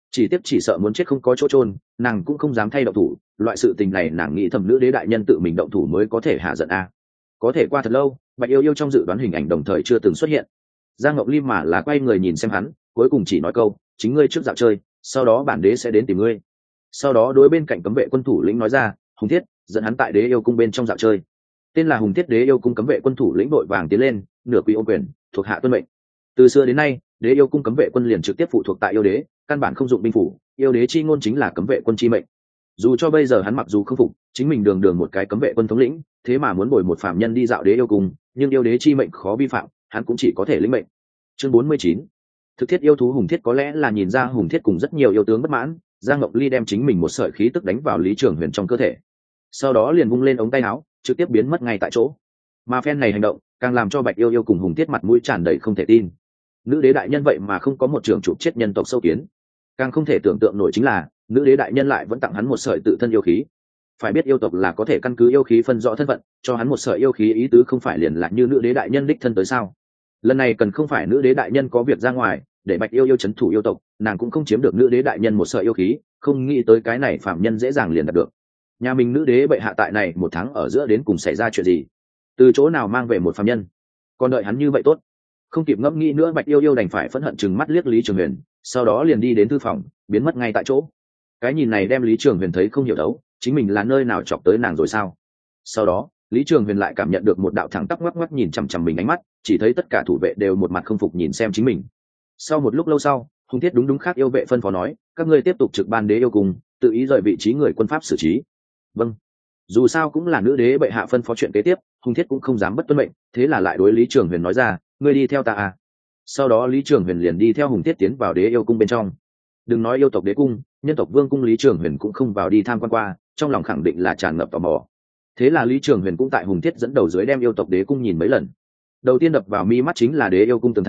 Chỉ sợ muốn chết không có chỗ chôn, nàng cũng không dám thay động thủ. Loại sự tình này nàng nghĩ thầm nữ đế đại nhân tự mình động thủ mới có thể hạ giận a. Có thể qua thật lâu, Bạch yêu yêu trong dự đoán hình ảnh đồng thời chưa từng xuất hiện. Giang Ngọc Ly mà là quay người nhìn xem hắn, cuối cùng chỉ nói câu: chính ngươi trước dạo chơi, sau đó bản đế sẽ đến tìm ngươi. Sau đó đối bên cạnh cấm vệ quân thủ lĩnh nói ra: Hùng Thiết, dẫn hắn tại đế yêu cung bên trong dạo chơi. Tên là Hùng Thiết đế yêu cung cấm vệ quân thủ lĩnh đội vàng tiến lên, nửa quỳ ôm quyền, thuộc hạ tuân mệnh. Từ xưa đến nay, đế yêu cung cấm vệ quân liền trực tiếp phụ thuộc tại yêu đế, căn bản không dụng binh phủ, yêu đế chi ngôn chính là cấm vệ quân chi mệnh. Dù cho bây giờ hắn mặc dù không phục, chính mình đường đường một cái cấm vệ quân thống lĩnh, thế mà muốn bồi một phạm nhân đi dạo đế yêu cung, nhưng yêu đế chi mệnh khó vi phạm, hắn cũng chỉ có thể lĩnh mệnh. Chương 49. Thực thiết yêu thú Hùng Thiết có lẽ là nhìn ra Hùng Thiết cùng rất nhiều yêu tướng bất mãn, Giang Ngọc Ly đem chính mình một sợi khí tức đánh vào Lý Trường Huyền trong cơ thể, sau đó liền vung lên ống tay áo, trực tiếp biến mất ngay tại chỗ. Mà phen này hành động càng làm cho Bạch yêu yêu cùng Hùng Thiết mặt mũi tràn đầy không thể tin. Nữ đế đại nhân vậy mà không có một trưởng chụp chết nhân tộc sâu kiến. Càng không thể tưởng tượng nổi chính là nữ đế đại nhân lại vẫn tặng hắn một sợi tự thân yêu khí. Phải biết yêu tộc là có thể căn cứ yêu khí phân rõ thân phận, cho hắn một sợi yêu khí ý tứ không phải liền là như nữ đế đại nhân đích thân tới sao? Lần này cần không phải nữ đế đại nhân có việc ra ngoài, để Bạch yêu yêu trấn thủ yêu tộc, nàng cũng không chiếm được nữ đế đại nhân một sợi yêu khí, không nghĩ tới cái này phạm nhân dễ dàng liền đạt được. Nhà mình nữ đế bệ hạ tại này 1 tháng ở giữa đến cùng xảy ra chuyện gì? Từ chỗ nào mang về một phạm nhân? Còn đợi hắn như vậy tốt. Không kịp ngẫm nghĩ nữa, Bạch yêu yêu đành phải phẫn hận chừng mắt liếc Lý Trường Huyền, sau đó liền đi đến thư phòng, biến mất ngay tại chỗ. Cái nhìn này đem Lý Trường Huyền thấy không hiểu đấu, chính mình là nơi nào chọc tới nàng rồi sao? Sau đó Lý Trường Huyền lại cảm nhận được một đạo thẳng tắp ngoắc ngoắc nhìn chằm chằm mình ánh mắt, chỉ thấy tất cả thủ vệ đều một mặt không phục nhìn xem chính mình. Sau một lúc lâu sau, Hùng Thiết đúng khác yêu vệ phân phó nói: các ngươi tiếp tục trực ban đế yêu cùng, tự ý rời vị trí người quân pháp xử trí. Vâng. Dù sao cũng là nữ đế bệ hạ phân phó chuyện kế tiếp, Hùng Thiết cũng không dám bất tuân mệnh, thế là lại đối Lý Trường Huyền nói ra: ngươi đi theo ta à. Sau đó Lý Trường Huyền liền đi theo Hùng Thiết tiến vào đế yêu cung bên trong. Đừng nói yêu tộc đế cung, nhân tộc vương cung Lý Trường Huyền cũng không vào đi tham quan qua, trong lòng khẳng định là tràn ngập tò mò. Thế là Lý Trường Huyền cũng tại Hùng Thiết dẫn đầu dưới đem yêu tộc đế cung nhìn mấy lần. Đầu tiên đập vào mi mắt chính là đế yêu cung tường thành,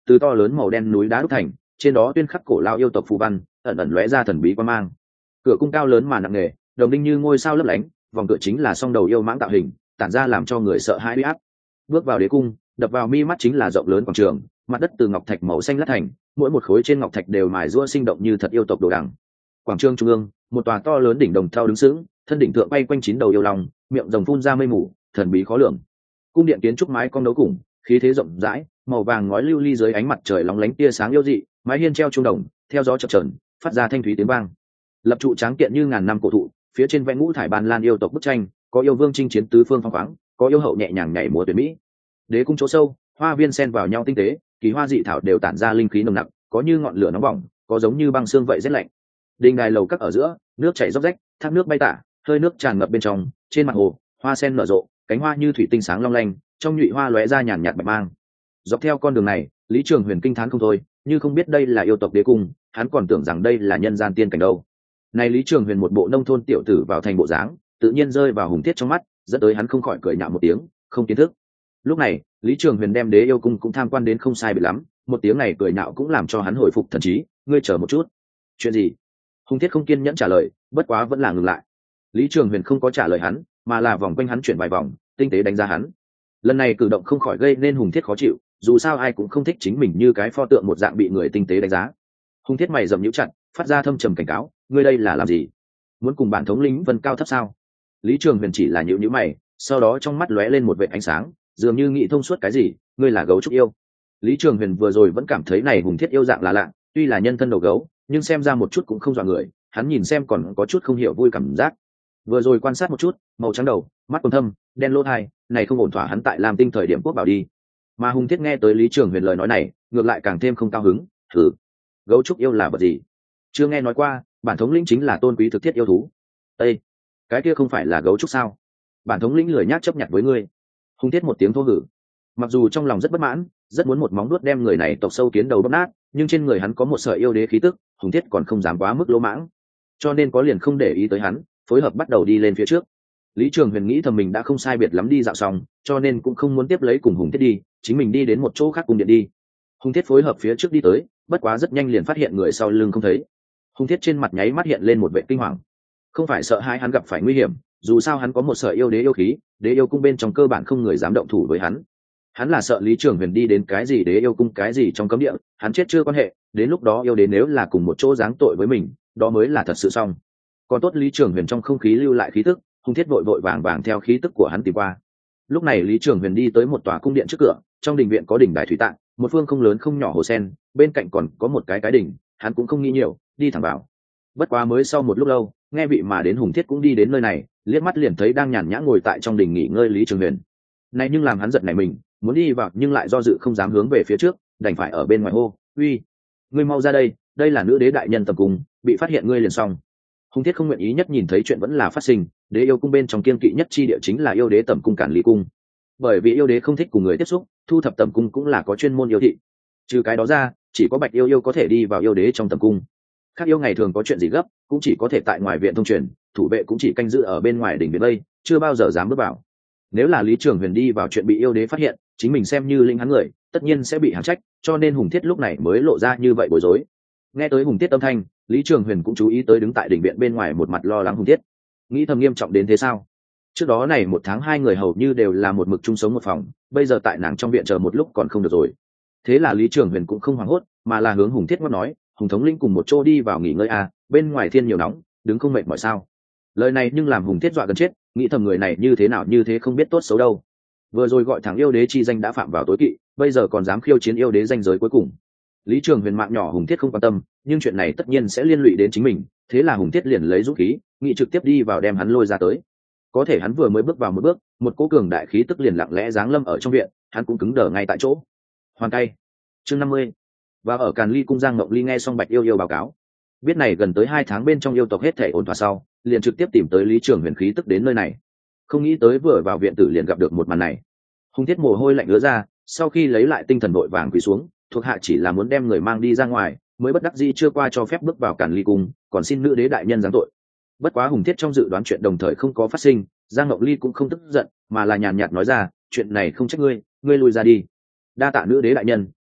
từ to lớn màu đen núi đá đúc thành, trên đó tuyên khắc cổ lao yêu tộc phù văn, ẩn ẩn lóe ra thần bí quan mang. Cửa cung cao lớn mà nặng nề, đồng đinh như ngôi sao lấp lánh, vòng cửa chính là song đầu yêu mãng tạo hình, tản ra làm cho người sợ hãi uy áp. Bước vào đế cung, đập vào mi mắt chính là rộng lớn quảng trường, mặt đất từ ngọc thạch màu xanh lát thành, mỗi một khối trên ngọc thạch đều mài rũa sinh động như thật yêu tộc đồ đằng. Quảng trường trung ương, một tòa to lớn đỉnh đồng thau đứng sững, thân đỉnh thượng bay quanh 9 đầu yêu long, miệng rồng phun ra mây mù, thần bí khó lường. Cung điện kiến trúc mái cong đấu cùng, khí thế rộng rãi, màu vàng ngói lưu ly dưới ánh mặt trời lóng lánh tia sáng yêu dị, mái hiên treo trung đồng, theo gió chập chờn, phát ra thanh thúy tiếng vang. Lập trụ tráng kiện như ngàn năm cổ thụ, phía trên vẽ ngũ thải ban lan yêu tộc bức tranh, có yêu vương chinh chiến tứ phương phong khoáng, có yêu hậu nhẹ nhàng nhảy múa tuyệt mỹ. Đế cung chỗ sâu, hoa viên xen vào nhau tinh tế, kỳ hoa dị thảo đều tản ra linh khí nồng nặc, có như ngọn lửa nóng bỏng, có giống như băng xương vậy rét lạnh. Đình đài lầu các ở giữa, nước chảy róc rách, thác nước bay tả, hơi nước tràn ngập bên trong, trên mặt hồ, hoa sen nở rộ, cánh hoa như thủy tinh sáng long lanh, trong nhụy hoa lóe ra nhàn nhạt bạch mang. Dọc theo con đường này, Lý Trường Huyền kinh thán không thôi, như không biết đây là yêu tộc đế cung, hắn còn tưởng rằng đây là nhân gian tiên cảnh đâu. Này Lý Trường Huyền một bộ nông thôn tiểu tử vào thành bộ dáng, tự nhiên rơi vào Hùng Thiết trong mắt, dẫn tới hắn không khỏi cười nhạo một tiếng, không kiến thức. Lúc này, Lý Trường Huyền đem đế yêu cung cũng tham quan đến không sai biệt lắm, một tiếng này cười nhạo cũng làm cho hắn hồi phục thần trí, ngươi chờ một chút. Chuyện gì? Hùng Thiết không kiên nhẫn trả lời, bất quá vẫn là ngừng lại. Lý Trường Huyền không có trả lời hắn, mà là vòng quanh hắn chuyển vài vòng, tinh tế đánh giá hắn. Lần này cử động không khỏi gây nên Hùng Thiết khó chịu, dù sao ai cũng không thích chính mình như cái pho tượng một dạng bị người tinh tế đánh giá. Hùng Thiết mày rậm nhíu chặt, phát ra thâm trầm cảnh cáo, ngươi đây là làm gì? Muốn cùng bản thống lĩnh vân cao thấp sao? Lý Trường Huyền chỉ là nhíu nhíu mày, sau đó trong mắt lóe lên một vệt ánh sáng, dường như nghĩ thông suốt cái gì, ngươi là gấu trúc yêu. Lý Trường Huyền vừa rồi vẫn cảm thấy này Hùng Thiết yêu dạng là lạ, tuy là nhân thân đầu gấu, nhưng xem ra một chút cũng không dọa người, hắn nhìn xem còn có chút không hiểu vui cảm giác. Vừa rồi quan sát một chút, màu trắng đầu, mắt quầng thâm, đen lỗ tai, này không ổn thỏa hắn tại Lam Tinh thời điểm quốc bảo đi. Mà Hùng Thiết nghe tới Lý Trường Huyền lời nói này, ngược lại càng thêm không cao hứng, thử, gấu trúc yêu là vật gì? Chưa nghe nói qua, bản thống lĩnh chính là tôn quý thực thiết yêu thú. Ê, cái kia không phải là gấu trúc sao? Bản thống lĩnh lười nhác chấp nhặt với ngươi. Hùng Thiết một tiếng thô hử. Mặc dù trong lòng rất bất mãn, rất muốn một móng vuốt đem người này tộc sâu kiến đầu bóp nát, nhưng trên người hắn có một sợi yêu đế khí tức, Hùng Thiết còn không dám quá mức lỗ mãng, cho nên có liền không để ý tới hắn, phối hợp bắt đầu đi lên phía trước. Lý Trường Huyền nghĩ thầm mình đã không sai biệt lắm đi dạo xong, cho nên cũng không muốn tiếp lấy cùng Hùng Thiết đi, chính mình đi đến một chỗ khác cùng điện đi. Hùng Thiết phối hợp phía trước đi tới, bất quá rất nhanh liền phát hiện người sau lưng không thấy. Hùng Thiết trên mặt nháy mắt hiện lên một vẻ kinh hoàng, không phải sợ hãi hắn gặp phải nguy hiểm, dù sao hắn có một sợi yêu đế yêu khí, đế yêu cung bên trong cơ bản không người dám động thủ với hắn. Hắn là sợ Lý Trường Huyền đi đến cái gì đế yêu cung cái gì trong cấm địa, hắn chết chưa quan hệ, đến lúc đó yêu đế nếu là cùng một chỗ giáng tội với mình, đó mới là thật sự xong. Còn tốt Lý Trường Huyền trong không khí lưu lại khí tức, Hùng Thiết vội vội vàng vàng theo khí tức của hắn tìm qua. Lúc này Lý Trường Huyền đi tới một tòa cung điện trước cửa, trong đình viện có đỉnh đài thủy tạng, một phương không lớn không nhỏ hồ sen, bên cạnh còn có một cái đỉnh, hắn cũng không nghĩ nhiều, đi thẳng vào. Bất quá mới sau một lúc lâu, nghe vị mà đến Hùng Thiết cũng đi đến nơi này, liếc mắt liền thấy đang nhàn nhã ngồi tại trong đình nghỉ ngơi Lý Trường Huyền. Này nhưng làm hắn giật nảy mình, muốn đi vào nhưng lại do dự không dám hướng về phía trước, đành phải ở bên ngoài hô, uy, ngươi mau ra đây, đây là nữ đế đại nhân tầm cung, bị phát hiện ngươi liền xong. Hùng Thiết không nguyện ý nhất nhìn thấy chuyện vẫn là phát sinh, đế yêu cung bên trong kiên kỵ nhất chi địa chính là yêu đế tầm cung Cản Ly cung, bởi vì yêu đế không thích cùng người tiếp xúc, thu thập tầm cung cũng là có chuyên môn yêu thị. Trừ cái đó ra, chỉ có Bạch yêu có thể đi vào yêu đế trong tầm cung. Các yêu ngày thường có chuyện gì gấp, cũng chỉ có thể tại ngoài viện thông truyền, thủ vệ cũng chỉ canh giữ ở bên ngoài đỉnh viện đây, chưa bao giờ dám bước vào. Nếu là Lý Trường Huyền đi vào chuyện bị yêu đế phát hiện, chính mình xem như linh hắn người, tất nhiên sẽ bị hắn trách, cho nên Hùng Thiết lúc này mới lộ ra như vậy bối rối. Nghe tới Hùng Thiết âm thanh, Lý Trường Huyền cũng chú ý tới đứng tại đỉnh viện bên ngoài một mặt lo lắng Hùng Thiết, nghĩ thầm nghiêm trọng đến thế sao? Trước đó này 1 tháng 2 người hầu như đều là một mực chung sống một phòng, bây giờ tại nàng trong viện chờ một lúc còn không được rồi. Thế là Lý Trường Huyền cũng không hoảng hốt, mà là hướng Hùng Thiết ngắt nói, Hùng thống lĩnh cùng một chỗ đi vào nghỉ ngơi à, bên ngoài thiên nhiều nóng, đứng không mệt mỏi sao? Lời này nhưng làm Hùng Thiết dọa gần chết, nghĩ thầm người này như thế nào như thế không biết tốt xấu đâu. Vừa rồi gọi thẳng yêu đế chi danh đã phạm vào tối kỵ, bây giờ còn dám khiêu chiến yêu đế danh giới cuối cùng. Lý Trường Huyền mạng nhỏ Hùng Thiết không quan tâm, nhưng chuyện này tất nhiên sẽ liên lụy đến chính mình, thế là Hùng Thiết liền lấy dũng khí, nghĩ trực tiếp đi vào đem hắn lôi ra tới. Có thể hắn vừa mới bước vào một bước, một cỗ cường đại khí tức liền lặng lẽ giáng lâm ở trong viện, hắn cũng cứng đờ ngay tại chỗ. Hoàn tay. Chương 50. Và ở Càn Ly cung Giang Mộng Ly nghe xong Bạch yêu báo cáo, biết này gần tới 2 tháng bên trong yêu tộc hết thể ổn thỏa sau, liền trực tiếp tìm tới Lý Trường Huyền khí tức đến nơi này. Không nghĩ tới vừa vào viện tử liền gặp được một màn này. Hùng Thiết mồ hôi lạnh ứa ra, sau khi lấy lại tinh thần vội vàng quỳ xuống, thuộc hạ chỉ là muốn đem người mang đi ra ngoài, mới bất đắc dĩ chưa qua cho phép bước vào Càn Ly cung, còn xin nữ đế đại nhân giáng tội. Bất quá Hùng Thiết trong dự đoán chuyện đồng thời không có phát sinh, Giang Ngọc Ly cũng không tức giận, mà là nhàn nhạt nói ra, chuyện này không trách ngươi, ngươi lui ra đi. Đa tạ nữ đế đại nhân,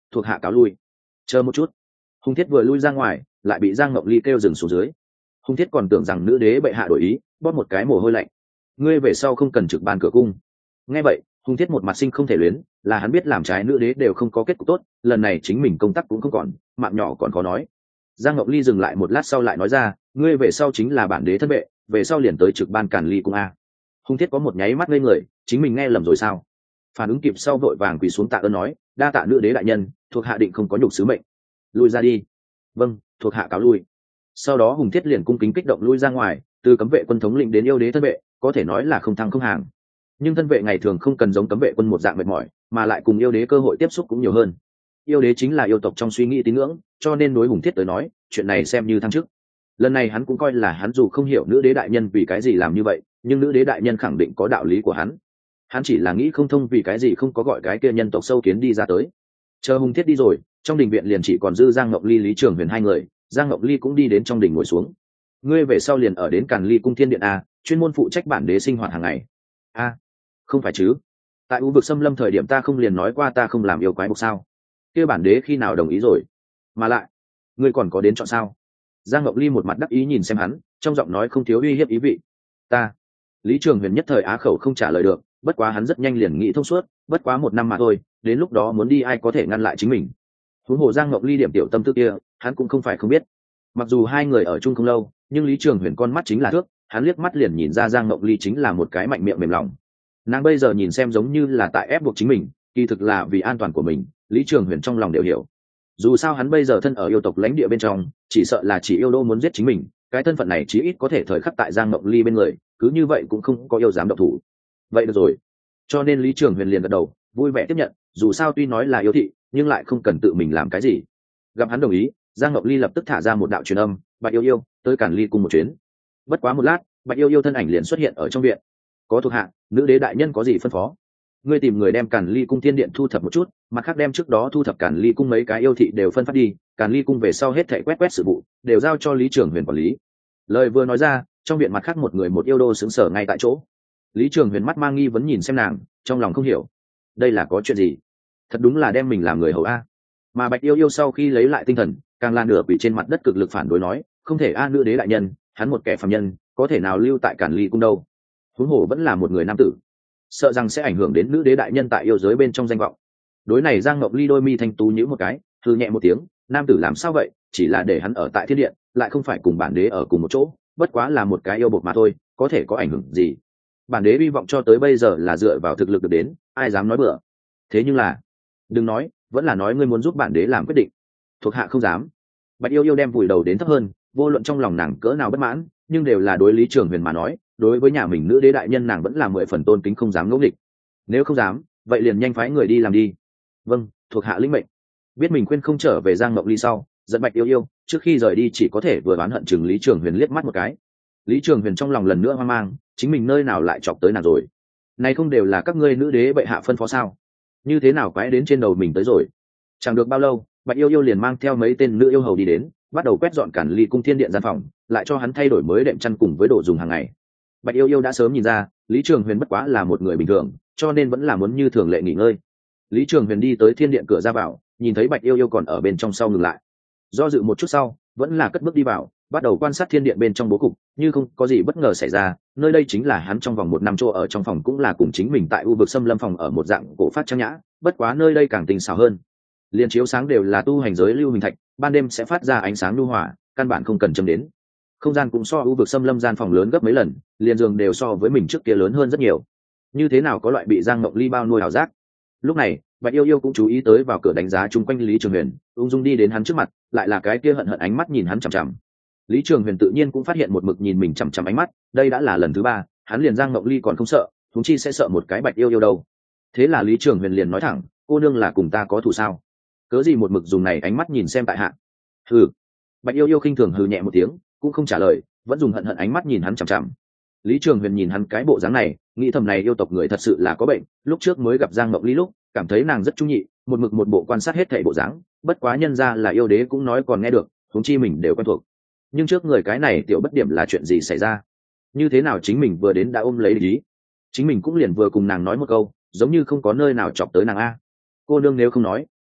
thuộc hạ cáo lui. Chờ một chút. Hùng Thiết vừa lui ra ngoài lại bị Giang Ngọc Ly kêu dừng xuống dưới. Hùng Thiết còn tưởng rằng nữ đế bệ hạ đổi ý, bóp một cái mồ hôi lạnh. Ngươi về sau không cần trực ban cửa cung. Nghe vậy, Hùng Thiết một mặt sinh không thể luyến, là hắn biết làm trái nữ đế đều không có kết cục tốt, lần này chính mình công tác cũng không còn, mạng nhỏ còn khó nói. Giang Ngọc Ly dừng lại một lát sau lại nói ra, ngươi về sau chính là bản đế thân vệ, về sau liền tới trực ban Càn Ly cung a. Hùng Thiết có một nháy mắt ngây người, chính mình nghe lầm rồi sao? Phản ứng kịp sau vội vàng quỳ xuống tạ ơn nói, đa tạ nữ đế đại nhân, thuộc hạ định không có nhục sứ mệnh. Lui ra đi. Vâng, thuộc hạ cáo lui. Sau đó Hùng Thiết liền cung kính kích động lui ra ngoài, từ cấm vệ quân thống lĩnh đến yêu đế thân vệ, có thể nói là không thăng không hàng. Nhưng thân vệ ngày thường không cần giống cấm vệ quân một dạng mệt mỏi, mà lại cùng yêu đế cơ hội tiếp xúc cũng nhiều hơn. Yêu đế chính là yêu tộc trong suy nghĩ tín ngưỡng, cho nên đối Hùng Thiết tới nói, chuyện này xem như thăng chức. Lần này hắn cũng coi là hắn dù không hiểu nữ đế đại nhân vì cái gì làm như vậy, nhưng nữ đế đại nhân khẳng định có đạo lý của hắn chỉ là nghĩ không thông vì cái gì không có gọi cái kia nhân tộc sâu kiến đi ra tới. Chờ Hùng Thiết đi rồi, trong đình viện liền chỉ còn dư Giang Ngọc Ly, Lý Trường Huyền hai người. Giang Ngọc Ly cũng đi đến trong đình ngồi xuống. Ngươi về sau liền ở đến Càn Ly cung thiên điện a, chuyên môn phụ trách bản đế sinh hoạt hàng ngày. A, không phải chứ? Tại U vực xâm lâm thời điểm ta không liền nói qua ta không làm yêu quái buộc sao? Kia bản đế khi nào đồng ý rồi? Mà lại, ngươi còn có đến chọn sao? Giang Ngọc Ly một mặt đắc ý nhìn xem hắn, trong giọng nói không thiếu uy hiếp ý vị. Ta. Lý Trường Huyền nhất thời á khẩu không trả lời được, bất quá hắn rất nhanh liền nghĩ thông suốt, bất quá 1 năm mà thôi, đến lúc đó muốn đi ai có thể ngăn lại chính mình. Huống hồ Giang Ngọc Ly điểm tiểu tâm tư kia, hắn cũng không phải không biết. Mặc dù hai người ở chung không lâu, nhưng Lý Trường Huyền con mắt chính là thước, hắn liếc mắt liền nhìn ra Giang Ngọc Ly chính là một cái mạnh miệng mềm lòng. Nàng bây giờ nhìn xem giống như là tại ép buộc chính mình, kỳ thực là vì an toàn của mình, Lý Trường Huyền trong lòng đều hiểu. Dù sao hắn bây giờ thân ở yêu tộc lãnh địa bên trong, chỉ sợ là chỉ yêu đô muốn giết chính mình, cái thân phận này chí ít có thể thời khắc tại Giang Ngọc Ly bên người, cứ như vậy cũng không có yêu dám động thủ. Vậy được rồi. Cho nên Lý Trường Huyền liền gật đầu, vui vẻ tiếp nhận, dù sao tuy nói là yêu thị, nhưng lại không cần tự mình làm cái gì. Gặp hắn đồng ý, Giang Ngọc Ly lập tức thả ra một đạo truyền âm, Bạch Yêu Yêu, tới Càn Ly cùng một chuyến. Bất quá một lát, Bạch Yêu Yêu thân ảnh liền xuất hiện ở trong viện. Có thuộc hạ, nữ đế đại nhân có gì phân phó? Ngươi tìm người đem Càn Ly cung thiên điện thu thập một chút, mặt khác đem trước đó thu thập Càn Ly cung mấy cái yêu thị đều phân phát đi, Càn Ly cung về sau hết thảy quét sự vụ đều giao cho Lý Trường Huyền quản lý. Lời vừa nói ra, trong viện mặt khác một người một yêu đô sững sờ ngay tại chỗ. Lý Trường Huyền mắt mang nghi vấn nhìn xem nàng, trong lòng không hiểu, đây là có chuyện gì? Thật đúng là đem mình làm người hầu a. Mà Bạch Yêu Yêu sau khi lấy lại tinh thần, càng lan nửa bị trên mặt đất cực lực phản đối nói, không thể a, nữ đế đại nhân, hắn một kẻ phàm nhân, có thể nào lưu tại Càn Ly cung đâu? Huống hồ vẫn là một người nam tử, sợ rằng sẽ ảnh hưởng đến nữ đế đại nhân tại yêu giới bên trong danh vọng. Đối này Giang Ngọc Ly đôi mi thanh tú nhíu một cái, thư nhẹ một tiếng, nam tử làm sao vậy, chỉ là để hắn ở tại thiên điện, lại không phải cùng bản đế ở cùng một chỗ, bất quá là một cái yêu bột mà thôi, có thể có ảnh hưởng gì? Bản đế hy vọng cho tới bây giờ là dựa vào thực lực được đến, ai dám nói bừa. Thế nhưng là, đừng nói, vẫn là nói ngươi muốn giúp bản đế làm quyết định. Thuộc hạ không dám. Bạch Yêu Yêu đem vùi đầu đến thấp hơn, vô luận trong lòng nàng cỡ nào bất mãn, nhưng đều là đối Lý Trường Huyền mà nói, đối với nhà mình nữ đế đại nhân nàng vẫn là 10 phần tôn kính, không dám ngỗ nghịch. Nếu không dám, vậy liền nhanh phái người đi làm đi. Vâng, thuộc hạ lĩnh mệnh. Biết mình khuyên không trở về Giang Ngọc Ly sau, giận Bạch Yêu Yêu, trước khi rời đi chỉ có thể vừa oán hận chừng Lý Trường Huyền liếc mắt một cái. Lý Trường Huyền trong lòng lần nữa hoang mang, chính mình nơi nào lại chọc tới nàng rồi? Này không đều là các ngươi nữ đế bệ hạ phân phó sao? Như thế nào quái đến trên đầu mình tới rồi? Chẳng được bao lâu, Bạch Yêu Yêu liền mang theo mấy tên nữ yêu hầu đi đến, bắt đầu quét dọn Càn Ly cung thiên điện gian phòng, lại cho hắn thay đổi mới đệm chăn cùng với đồ dùng hàng ngày. Bạch Yêu Yêu đã sớm nhìn ra, Lý Trường Huyền bất quá là một người bình thường, cho nên vẫn là muốn như thường lệ nghỉ ngơi. Lý Trường Huyền đi tới thiên điện cửa ra vào, nhìn thấy Bạch Yêu Yêu còn ở bên trong sau ngừng lại. Do dự một chút sau, vẫn là cất bước đi vào, bắt đầu quan sát thiên điện bên trong bố cục, như không có gì bất ngờ xảy ra, nơi đây chính là hắn trong vòng 1 năm chỗ ở trong phòng, cũng là cùng chính mình tại U vực xâm lâm phòng ở một dạng cổ phát trang nhã, bất quá nơi đây càng tinh xảo hơn. Liên chiếu sáng đều là tu hành giới lưu hình thạch, ban đêm sẽ phát ra ánh sáng nhu hòa, căn bản không cần châm đến. Không gian cũng so U vực xâm lâm gian phòng lớn gấp mấy lần, liền giường đều so với mình trước kia lớn hơn rất nhiều. Như thế nào có loại bị Giang Mộng Ly bao nuôi ảo giác. Lúc này, Bạch Yêu Yêu cũng chú ý tới vào cửa đánh giá chung quanh Lý Trường Huyền, ung dung đi đến hắn trước mặt, lại là cái kia hận hận ánh mắt nhìn hắn chằm chằm. Lý Trường Huyền tự nhiên cũng phát hiện một mực nhìn mình chằm chằm ánh mắt, đây đã là lần thứ 3, hắn liền Giang Mộng Ly còn không sợ, huống chi sẽ sợ một cái Bạch Yêu Yêu đâu. Thế là Lý Trường Huyền liền nói thẳng, cô nương là cùng ta có thù sao? Cớ gì một mực dùng này ánh mắt nhìn xem tại hạ? Hừ. Bạch Yêu Yêu khinh thường hừ nhẹ một tiếng, cũng không trả lời, vẫn dùng hận hận ánh mắt nhìn hắn chằm chằm. Lý Trường Huyền nhìn hắn cái bộ dáng này, nghĩ thầm này yêu tộc người thật sự là có bệnh, lúc trước mới gặp Giang Mộng Ly lúc, cảm thấy nàng rất trung nhị, một mực một bộ quan sát hết thảy bộ dáng, bất quá nhân ra là yêu đế cũng nói còn nghe được, huống chi mình đều quen thuộc. Nhưng trước người cái này tiểu bất điểm là chuyện gì xảy ra? Như thế nào chính mình vừa đến đã ôm lấy ý? Chính mình cũng liền vừa cùng nàng nói một câu, giống như không có nơi nào chọc tới nàng a. Cô nương nếu không nói,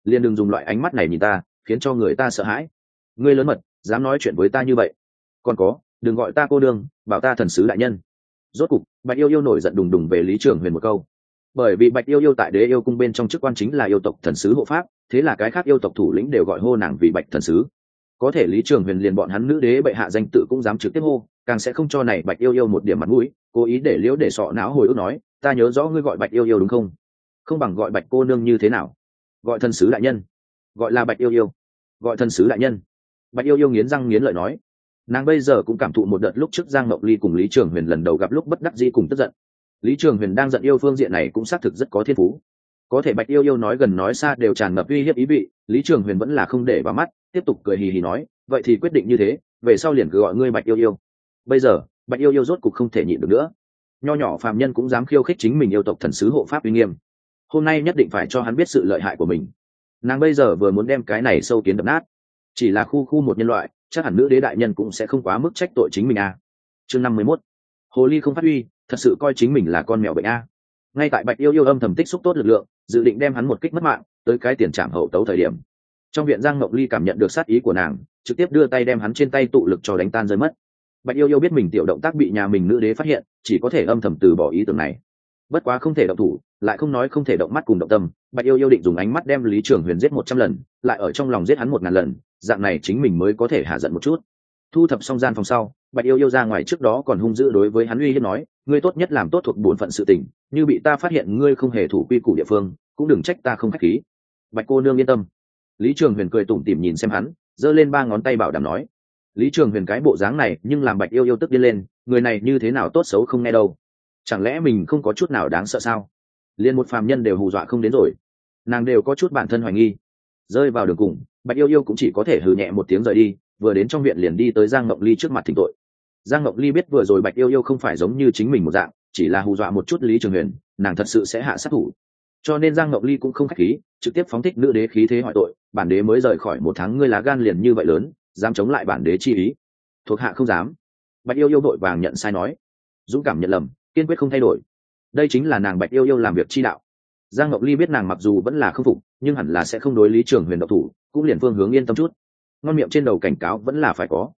liền đừng dùng loại ánh mắt này nhìn ta, khiến cho người ta sợ hãi. Ngươi lớn mật, dám nói chuyện với ta như vậy. Còn có, đừng gọi ta cô đương, bảo ta thần sứ đại nhân. Rốt cục, Bạch Yêu Yêu nổi giận đùng đùng về Lý Trường Huyền một câu. Bởi vì Bạch Yêu Yêu tại Đế Yêu cung bên trong chức quan chính là yêu tộc thần sứ hộ pháp, thế là cái khác yêu tộc thủ lĩnh đều gọi hô nàng vì Bạch thần sứ. Có thể Lý Trường Huyền liền bọn hắn nữ đế bệ hạ danh tự cũng dám trực tiếp hô, càng sẽ không cho này Bạch Yêu Yêu một điểm mặt mũi, cố ý để liễu để sọ não hồi ức nói, ta nhớ rõ ngươi gọi Bạch Yêu Yêu đúng không? Không bằng gọi Bạch cô nương như thế nào? Gọi thần sứ đại nhân. Gọi là Bạch Yêu Yêu. Gọi thần sứ đại nhân. Bạch Yêu Yêu nghiến răng nghiến lợi nói. Nàng bây giờ cũng cảm thụ một đợt lúc trước Giang Mộng Ly cùng Lý Trường Huyền lần đầu gặp lúc bất đắc dĩ cùng tức giận. Lý Trường Huyền đang giận yêu phương diện này cũng xác thực rất có thiên phú. Có thể Bạch Yêu Yêu nói gần nói xa đều tràn ngập uy hiếp ý vị, Lý Trường Huyền vẫn là không để vào mắt, tiếp tục cười hì hì nói, vậy thì quyết định như thế, về sau liền cứ gọi ngươi Bạch Yêu Yêu. Bây giờ, Bạch Yêu Yêu rốt cục không thể nhịn được nữa. Nho nhỏ phàm nhân cũng dám khiêu khích chính mình yêu tộc thần sứ hộ pháp uy nghiêm. Hôm nay nhất định phải cho hắn biết sự lợi hại của mình. Nàng bây giờ vừa muốn đem cái này sâu kiến đập nát. Chỉ là khu khu một nhân loại, chắc hẳn nữ đế đại nhân cũng sẽ không quá mức trách tội chính mình a. Chương 51. Hồ ly không phát huy, thật sự coi chính mình là con mèo bệnh a. Ngay tại Bạch Yêu Yêu âm thầm tích xúc tốt lực lượng, dự định đem hắn một kích mất mạng, tới cái tiền trảm hậu tấu thời điểm. Trong viện Giang Mộng Ly cảm nhận được sát ý của nàng, trực tiếp đưa tay đem hắn trên tay tụ lực cho đánh tan rơi mất. Bạch Yêu Yêu biết mình tiểu động tác bị nhà mình nữ đế phát hiện, chỉ có thể âm thầm từ bỏ ý tưởng này. Bất quá không thể động thủ, lại không nói không thể động mắt cùng động tâm. Bạch Yêu Yêu định dùng ánh mắt đem Lý Trường Huyền giết 100 lần, lại ở trong lòng giết hắn 1000 lần, dạng này chính mình mới có thể hạ giận một chút. Thu thập xong gian phòng sau, Bạch Yêu Yêu ra ngoài trước đó còn hung dữ đối với hắn uy hiếp nói, ngươi tốt nhất làm tốt thuộc bổn phận sự tình, như bị ta phát hiện ngươi không hề thủ quy củ địa phương, cũng đừng trách ta không khách khí. Bạch cô nương yên tâm. Lý Trường Huyền cười tủm tỉm nhìn xem hắn, giơ lên 3 ngón tay bảo đảm nói. Lý Trường Huyền cái bộ dáng này nhưng làm Bạch Yêu Yêu tức điên lên, người này như thế nào tốt xấu không nghe đâu. Chẳng lẽ mình không có chút nào đáng sợ sao? Liên một phàm nhân đều hù dọa không đến rồi. Nàng đều có chút bản thân hoài nghi. Rơi vào đường cùng, Bạch Yêu Yêu cũng chỉ có thể hừ nhẹ một tiếng rời đi, vừa đến trong viện liền đi tới Giang Mộng Ly trước mặt thỉnh tội. Giang Mộng Ly biết vừa rồi Bạch Yêu Yêu không phải giống như chính mình một dạng, chỉ là hù dọa một chút Lý Trường Huyền, nàng thật sự sẽ hạ sát thủ. Cho nên Giang Mộng Ly cũng không khách khí, trực tiếp phóng thích nữ đế khí thế hỏi tội, bản đế mới rời khỏi 1 tháng ngươi lá gan liền như vậy lớn, dám chống lại bản đế chi ý. Thuộc hạ không dám. Bạch Yêu Yêu vội vàng nhận sai nói, dũng cảm nhận lầm, kiên quyết không thay đổi. Đây chính là nàng Bạch Yêu Yêu làm việc chi đạo. Giang Mộng Ly biết nàng mặc dù vẫn là không phục, nhưng hẳn là sẽ không đối Lý Trường Huyền độc thủ, cũng liền phương hướng yên tâm chút. Ngon miệng trên đầu cảnh cáo vẫn là phải có.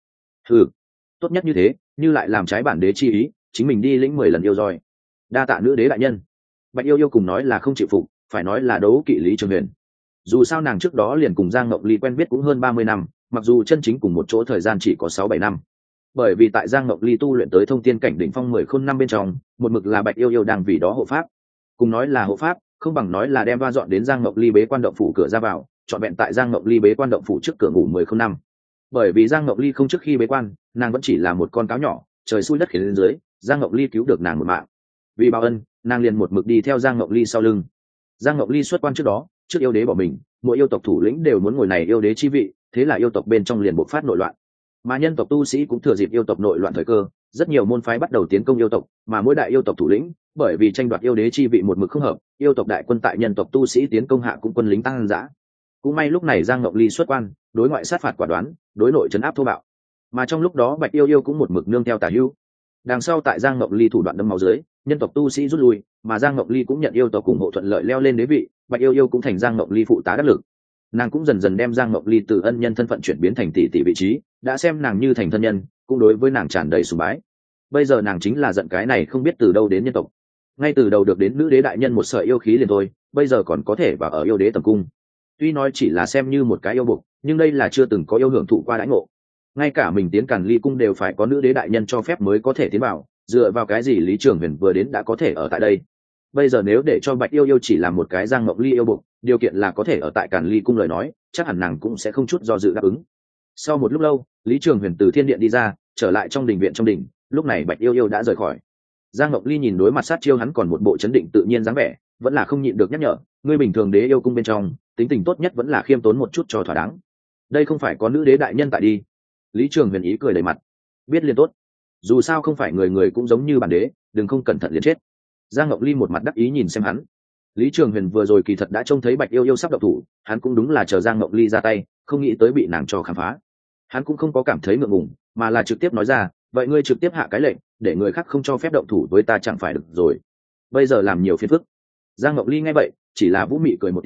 Tốt nhất như thế, như lại làm trái bản đế chi ý, chính mình đi lĩnh 10 lần yêu roi. Đa tạ nữ đế đại nhân. Bạch Yêu Yêu cùng nói là không chịu phục, phải nói là đấu kỵ Lý Trường Huyền. Dù sao nàng trước đó liền cùng Giang Mộng Ly quen biết cũng hơn 30 năm, mặc dù chân chính cùng một chỗ thời gian chỉ có 6-7 năm. Bởi vì tại Giang Mộng Ly tu luyện tới thông tiên cảnh đỉnh phong 10 khôn năm bên trong, một mực là Bạch Yêu Yêu đang vì đó hộ pháp. Cùng nói là hộ pháp, không bằng nói là đem va dọn đến Giang Mộng Ly bế quan động phủ cửa ra vào, chọn vẹn tại Giang Mộng Ly bế quan động phủ trước cửa ngủ 10 khôn năm. Bởi vì Giang Mộng Ly không trước khi bế quan, nàng vẫn chỉ là một con cáo nhỏ, trời xui đất khiến lên dưới, Giang Mộng Ly cứu được nàng một mạng. Vì báo ân, nàng liền một mực đi theo Giang Mộng Ly sau lưng. Giang Mộng Ly xuất quan trước đó, trước yêu đế bỏ mình, mỗi yêu tộc thủ lĩnh đều muốn ngồi này yêu đế chi vị, thế là yêu tộc bên trong liền bộc phát nội loạn. Mà nhân tộc tu sĩ cũng thừa dịp yêu tộc nội loạn thời cơ, rất nhiều môn phái bắt đầu tiến công yêu tộc, mà mỗi đại yêu tộc thủ lĩnh, bởi vì tranh đoạt yêu đế chi vị một mực không hợp, yêu tộc đại quân tại nhân tộc tu sĩ tiến công hạ cũng quân lính tăng dã. Cũng may lúc này Giang Mộng Ly xuất quan, đối ngoại sát phạt quả đoán, đối nội trấn áp thô bạo. Mà trong lúc đó Bạch Yêu Yêu cũng một mực nương theo Tả Hữu. Đằng sau tại Giang Mộng Ly thủ đoạn đâm máu dưới, nhân tộc tu sĩ rút lui, mà Giang Mộng Ly cũng nhận yêu tộc ủng hộ thuận lợi leo lên đế vị, Bạch Yêu Yêu cũng thành Giang Mộng Ly phụ tá đắc lực. Nàng cũng dần dần đem Giang Mộng Ly từ ân nhân thân phận chuyển biến thành tỷ tỷ vị trí, đã xem nàng như thành thân nhân, cũng đối với nàng tràn đầy sùng bái. Bây giờ nàng chính là giận cái này không biết từ đâu đến nhân tộc. Ngay từ đầu được đến nữ đế đại nhân một sợi yêu khí liền thôi, bây giờ còn có thể vào ở yêu đế tầm cung. Tuy nói chỉ là xem như một cái yêu buộc, nhưng đây là chưa từng có yêu hưởng thụ qua đãi ngộ. Ngay cả mình tiến Càn Ly cung đều phải có nữ đế đại nhân cho phép mới có thể tiến vào, dựa vào cái gì Lý Trường Huyền vừa đến đã có thể ở tại đây. Bây giờ nếu để cho Bạch Yêu Yêu chỉ làm một cái Giang Mộng Ly yêu buộc, điều kiện là có thể ở tại Càn Ly cung lời nói, chắc hẳn nàng cũng sẽ không chút do dự đáp ứng. Sau một lúc lâu, Lý Trường Huyền từ thiên điện đi ra, trở lại trong đình viện trong đình, lúc này Bạch Yêu Yêu đã rời khỏi. Giang Mộng Ly nhìn đối mặt sát chiêu hắn còn một bộ chấn định tự nhiên dáng vẻ, vẫn là không nhịn được nhắc nhở, ngươi bình thường đế yêu cung bên trong, tính tình tốt nhất vẫn là khiêm tốn một chút cho thỏa đáng. Đây không phải có nữ đế đại nhân tại đi. Lý Trường Huyền ý cười đầy mặt, biết liền tốt. Dù sao không phải người người cũng giống như bản đế, đừng không cẩn thận liền chết. Giang Mộng Ly một mặt đắc ý nhìn xem hắn. Lý Trường Huyền vừa rồi kỳ thật đã trông thấy Bạch Yêu Yêu sắp động thủ, hắn cũng đúng là chờ Giang Mộng Ly ra tay, không nghĩ tới bị nàng cho khám phá. Hắn cũng không có cảm thấy ngượng ngùng, mà là trực tiếp nói ra, vậy ngươi trực tiếp hạ cái lệnh, để người khác không cho phép động thủ với ta chẳng phải được rồi. Bây giờ làm nhiều phiền phức. Giang Mộng Ly nghe vậy, chỉ là vũ mị cười một tiếng,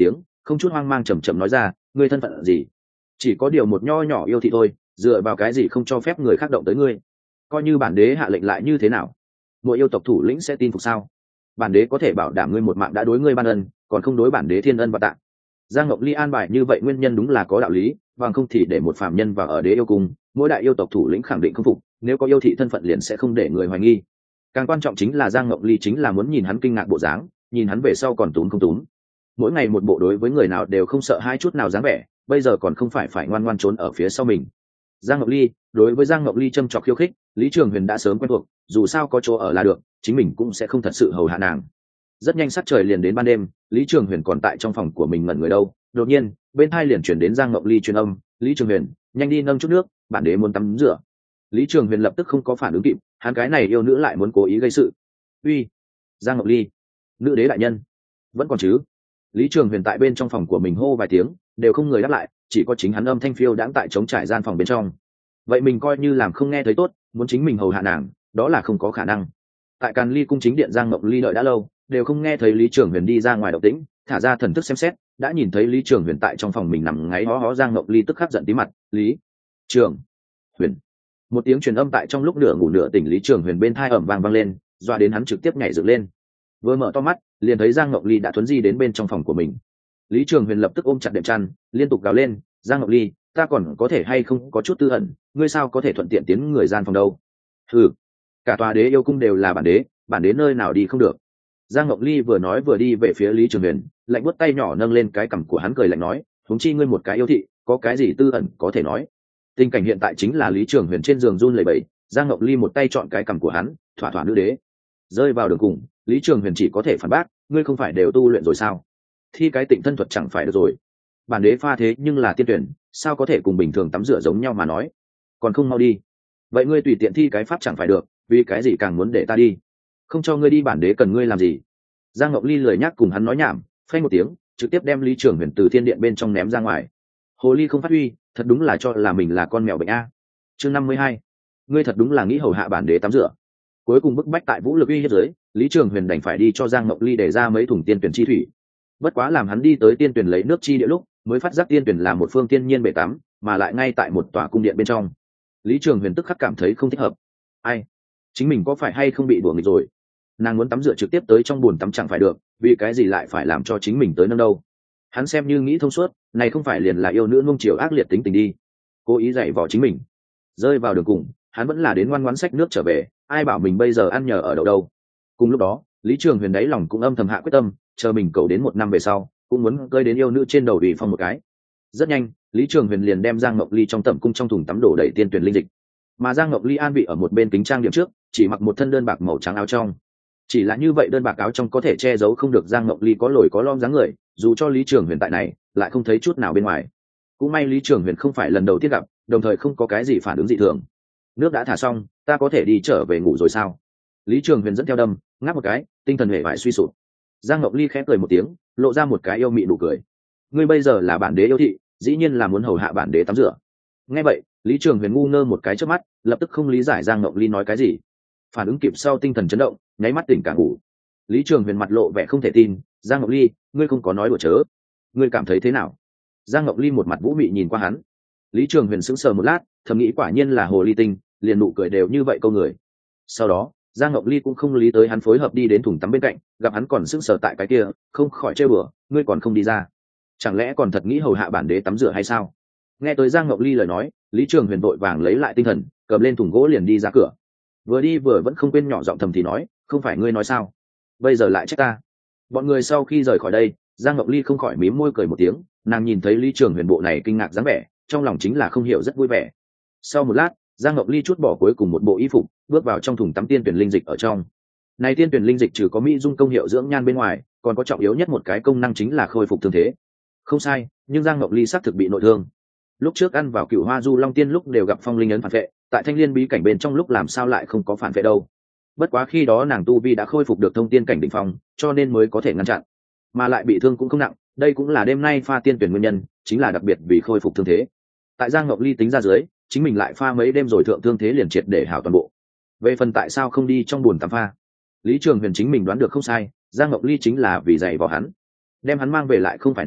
không chút hoang mang chầm chậm nói ra, ngươi thân phận gì? Chỉ có điều một nho nhỏ yêu thị thôi, dựa vào cái gì không cho phép người khác động tới ngươi? Coi như bản đế hạ lệnh lại như thế nào? Mỗi yêu tộc thủ lĩnh sẽ tin phục sao? Bản đế có thể bảo đảm ngươi một mạng đã đối ngươi ban ân, còn không đối bản đế thiên ân và tạ. Giang Ngọc Ly an bài như vậy nguyên nhân đúng là có đạo lý, bằng không thì để một phàm nhân vào ở đế yêu cung, mỗi đại yêu tộc thủ lĩnh khẳng định không phục, nếu có yêu thị thân phận liền sẽ không để người hoài nghi. Càng quan trọng chính là Giang Ngọc Ly chính là muốn nhìn hắn kinh ngạc bộ dáng, nhìn hắn về sau còn túm không túm. Mỗi ngày một bộ đối với người nào đều không sợ hai chút nào dáng vẻ, bây giờ còn không phải ngoan ngoan trốn ở phía sau mình. Giang Ngọc Ly, đối với Giang Ngọc Ly châm chọc khiêu khích, Lý Trường Huyền đã sớm quen thuộc, dù sao có chỗ ở là được, chính mình cũng sẽ không thật sự hầu hạ nàng. Rất nhanh sắc trời liền đến ban đêm, Lý Trường Huyền còn tại trong phòng của mình ngẩn người đâu, đột nhiên bên hai liền chuyển đến Giang Ngọc Ly truyền âm, Lý Trường Huyền, nhanh đi nâng chút nước, bản đế muốn tắm rửa. Lý Trường Huyền lập tức không có phản ứng kịp, hắn cái này yêu nữ lại muốn cố ý gây sự. Uy, Giang Ngọc Ly, nữ đế đại nhân, vẫn còn chứ? Lý Trường Huyền tại bên trong phòng của mình hô vài tiếng, đều không người đáp lại, chỉ có chính hắn âm thanh phiêu đãng tại trống trải gian phòng bên trong. Vậy mình coi như làm không nghe thấy tốt, muốn chính mình hầu hạ nàng, đó là không có khả năng. Tại Càn Ly cung chính điện, Giang Ngọc Ly đợi đã lâu, đều không nghe thấy Lý Trường Huyền đi ra ngoài động tĩnh, thả ra thần thức xem xét, đã nhìn thấy Lý Trường Huyền tại trong phòng mình nằm ngáy hó hó. Giang Ngọc Ly tức khắc giận tí mặt, Lý Trường Huyền. Một tiếng truyền âm tại trong lúc nửa ngủ nửa tỉnh Lý Trường Huyền bên thai ẩm vang vang lên, doa đến hắn trực tiếp nhảy dựng lên. Vừa mở to mắt, liền thấy Giang Ngọc Ly đã thuấn di đến bên trong phòng của mình. Lý Trường Huyền lập tức ôm chặt đệm chăn, liên tục gào lên, Giang Ngọc Ly, ta còn có thể hay không có chút tư ẩn, ngươi sao có thể thuận tiện tiến người gian phòng đâu? Ừ, cả tòa đế yêu cung đều là bản đế nơi nào đi không được. Giang Ngọc Ly vừa nói vừa đi về phía Lý Trường Huyền, lạnh buốt tay nhỏ nâng lên cái cằm của hắn cười lạnh nói, huống chi ngươi một cái yêu thị, có cái gì tư ẩn có thể nói. Tình cảnh hiện tại chính là Lý Trường Huyền trên giường run lẩy bẩy, Giang Ngọc Ly một tay chọn cái cằm của hắn, thỏa thỏa nữ đế. Rơi vào đường cùng, Lý Trường Huyền chỉ có thể phản bác, ngươi không phải đều tu luyện rồi sao? Thi cái tịnh thân thuật chẳng phải được rồi. Bản đế pha thế nhưng là tiên tuyển, sao có thể cùng bình thường tắm rửa giống nhau mà nói? Còn không mau đi. Vậy ngươi tùy tiện thi cái pháp chẳng phải được, vì cái gì càng muốn để ta đi? Không cho ngươi đi bản đế cần ngươi làm gì? Giang Ngọc Ly lười nhác cùng hắn nói nhảm, phanh một tiếng, trực tiếp đem Lý Trường Huyền từ thiên điện bên trong ném ra ngoài. Hồ ly không phát huy, thật đúng là cho là mình là con mèo bệnh a. Chương 52. Ngươi thật đúng là nghĩ hầu hạ bản đế tắm rửa. Cuối cùng bức bách tại vũ lực uy hiếp dưới, Lý Trường Huyền đành phải đi cho Giang Ngọc Ly để ra mấy thùng tiên tuyển chi thủy. Bất quá làm hắn đi tới tiên tuyển lấy nước chi địa lúc, mới phát giác tiên tuyển là một phương tiên nhiên bể tắm, mà lại ngay tại một tòa cung điện bên trong. Lý Trường Huyền tức khắc cảm thấy không thích hợp. Ai, chính mình có phải hay không bị đùa nghịch rồi? Nàng muốn tắm rửa trực tiếp tới trong bồn tắm chẳng phải được, vì cái gì lại phải làm cho chính mình tới nâng đâu? Hắn xem như nghĩ thông suốt, này không phải liền là yêu nữ nuông chiều ác liệt tính tình đi, cố ý dạy vò chính mình. Rơi vào đường cùng, hắn vẫn là đến ngoan ngoãn xách nước trở về, ai bảo mình bây giờ ăn nhờ ở đậu đâu. Cùng lúc đó, Lý Trường Huyền đáy lòng cũng âm thầm hạ quyết tâm, chờ mình cầu đến 1 năm về sau, cũng muốn cơi đến yêu nữ trên đầu ủy phong một cái. Rất nhanh, Lý Trường Huyền liền đem Giang Ngọc Ly trong tẩm cung trong thùng tắm đổ đầy tiên tuyển linh dịch, mà Giang Ngọc Ly an vị ở một bên kính trang điểm trước, chỉ mặc một thân đơn bạc màu trắng áo trong. Chỉ là như vậy đơn bạc áo trong có thể che giấu không được Giang Ngọc Ly có lồi có lõm dáng người, dù cho Lý Trường Huyền tại này lại không thấy chút nào bên ngoài. Cũng may Lý Trường Huyền không phải lần đầu tiên gặp, đồng thời không có cái gì phản ứng dị thường. Nước đã thả xong, ta có thể đi trở về ngủ rồi sao? Lý Trường Huyền dẫn theo đâm, ngáp một cái, tinh thần hệ vải suy sụp. Giang Ngọc Ly khẽ cười một tiếng, lộ ra một cái yêu mị nụ cười. Ngươi bây giờ là bản đế yêu thị, dĩ nhiên là muốn hầu hạ bản đế tắm rửa. Nghe vậy, Lý Trường Huyền ngu ngơ một cái trước mắt, lập tức không lý giải Giang Ngọc Ly nói cái gì. Phản ứng kịp sau tinh thần chấn động, nháy mắt tỉnh cả ngủ. Lý Trường Huyền mặt lộ vẻ không thể tin, Giang Ngọc Ly, ngươi không có nói đùa chớ? Ngươi cảm thấy thế nào? Giang Ngọc Ly một mặt vũ mị nhìn qua hắn. Lý Trường Huyền sững sờ một lát, thầm nghĩ quả nhiên là hồ ly tinh, liền nụ cười đều như vậy câu người. Sau đó, Giang Ngọc Ly cũng không lý tới hắn, phối hợp đi đến thùng tắm bên cạnh, gặp hắn còn sững sờ tại cái kia, không khỏi trêu bừa, ngươi còn không đi ra, chẳng lẽ còn thật nghĩ hầu hạ bản đế tắm rửa hay sao? Nghe tới Giang Ngọc Ly lời nói, Lý Trường Huyền vội vàng lấy lại tinh thần, cầm lên thùng gỗ liền đi ra cửa. Vừa đi vừa vẫn không quên nhỏ giọng thầm thì nói, không phải ngươi nói sao, bây giờ lại trách ta. Bọn người sau khi rời khỏi đây, Giang Ngọc Ly không khỏi mím môi cười một tiếng, nàng nhìn thấy Lý Trường Huyền bộ này kinh ngạc dáng vẻ, trong lòng chính là không hiểu rất vui vẻ. Sau một lát, Giang Ngọc Ly chút bỏ cuối cùng một bộ y phục, bước vào trong thùng tắm tiên tuyển linh dịch ở trong. Này tiên tuyển linh dịch trừ có mỹ dung công hiệu dưỡng nhan bên ngoài, còn có trọng yếu nhất một cái công năng chính là khôi phục thương thế. Không sai, nhưng Giang Ngọc Ly xác thực bị nội thương. Lúc trước ăn vào Cửu Hoa Du Long Tiên lúc đều gặp phong linh ấn phản vệ, tại Thanh Liên bí cảnh bên trong lúc làm sao lại không có phản vệ đâu. Bất quá khi đó nàng tu vi đã khôi phục được thông tiên cảnh đỉnh phong, cho nên mới có thể ngăn chặn, mà lại bị thương cũng không nặng, đây cũng là đêm nay pha tiên tuyển nguyên nhân, chính là đặc biệt vì khôi phục thương thế. Tại Giang Ngọc Ly tính ra dưới, chính mình lại pha mấy đêm rồi thượng thương thế liền triệt để hảo toàn bộ. Về phần tại sao không đi trong buồn tắm pha, Lý Trường Huyền chính mình đoán được không sai, Giang Ngọc Ly chính là vì dạy vào hắn, đem hắn mang về lại không phải nuôi,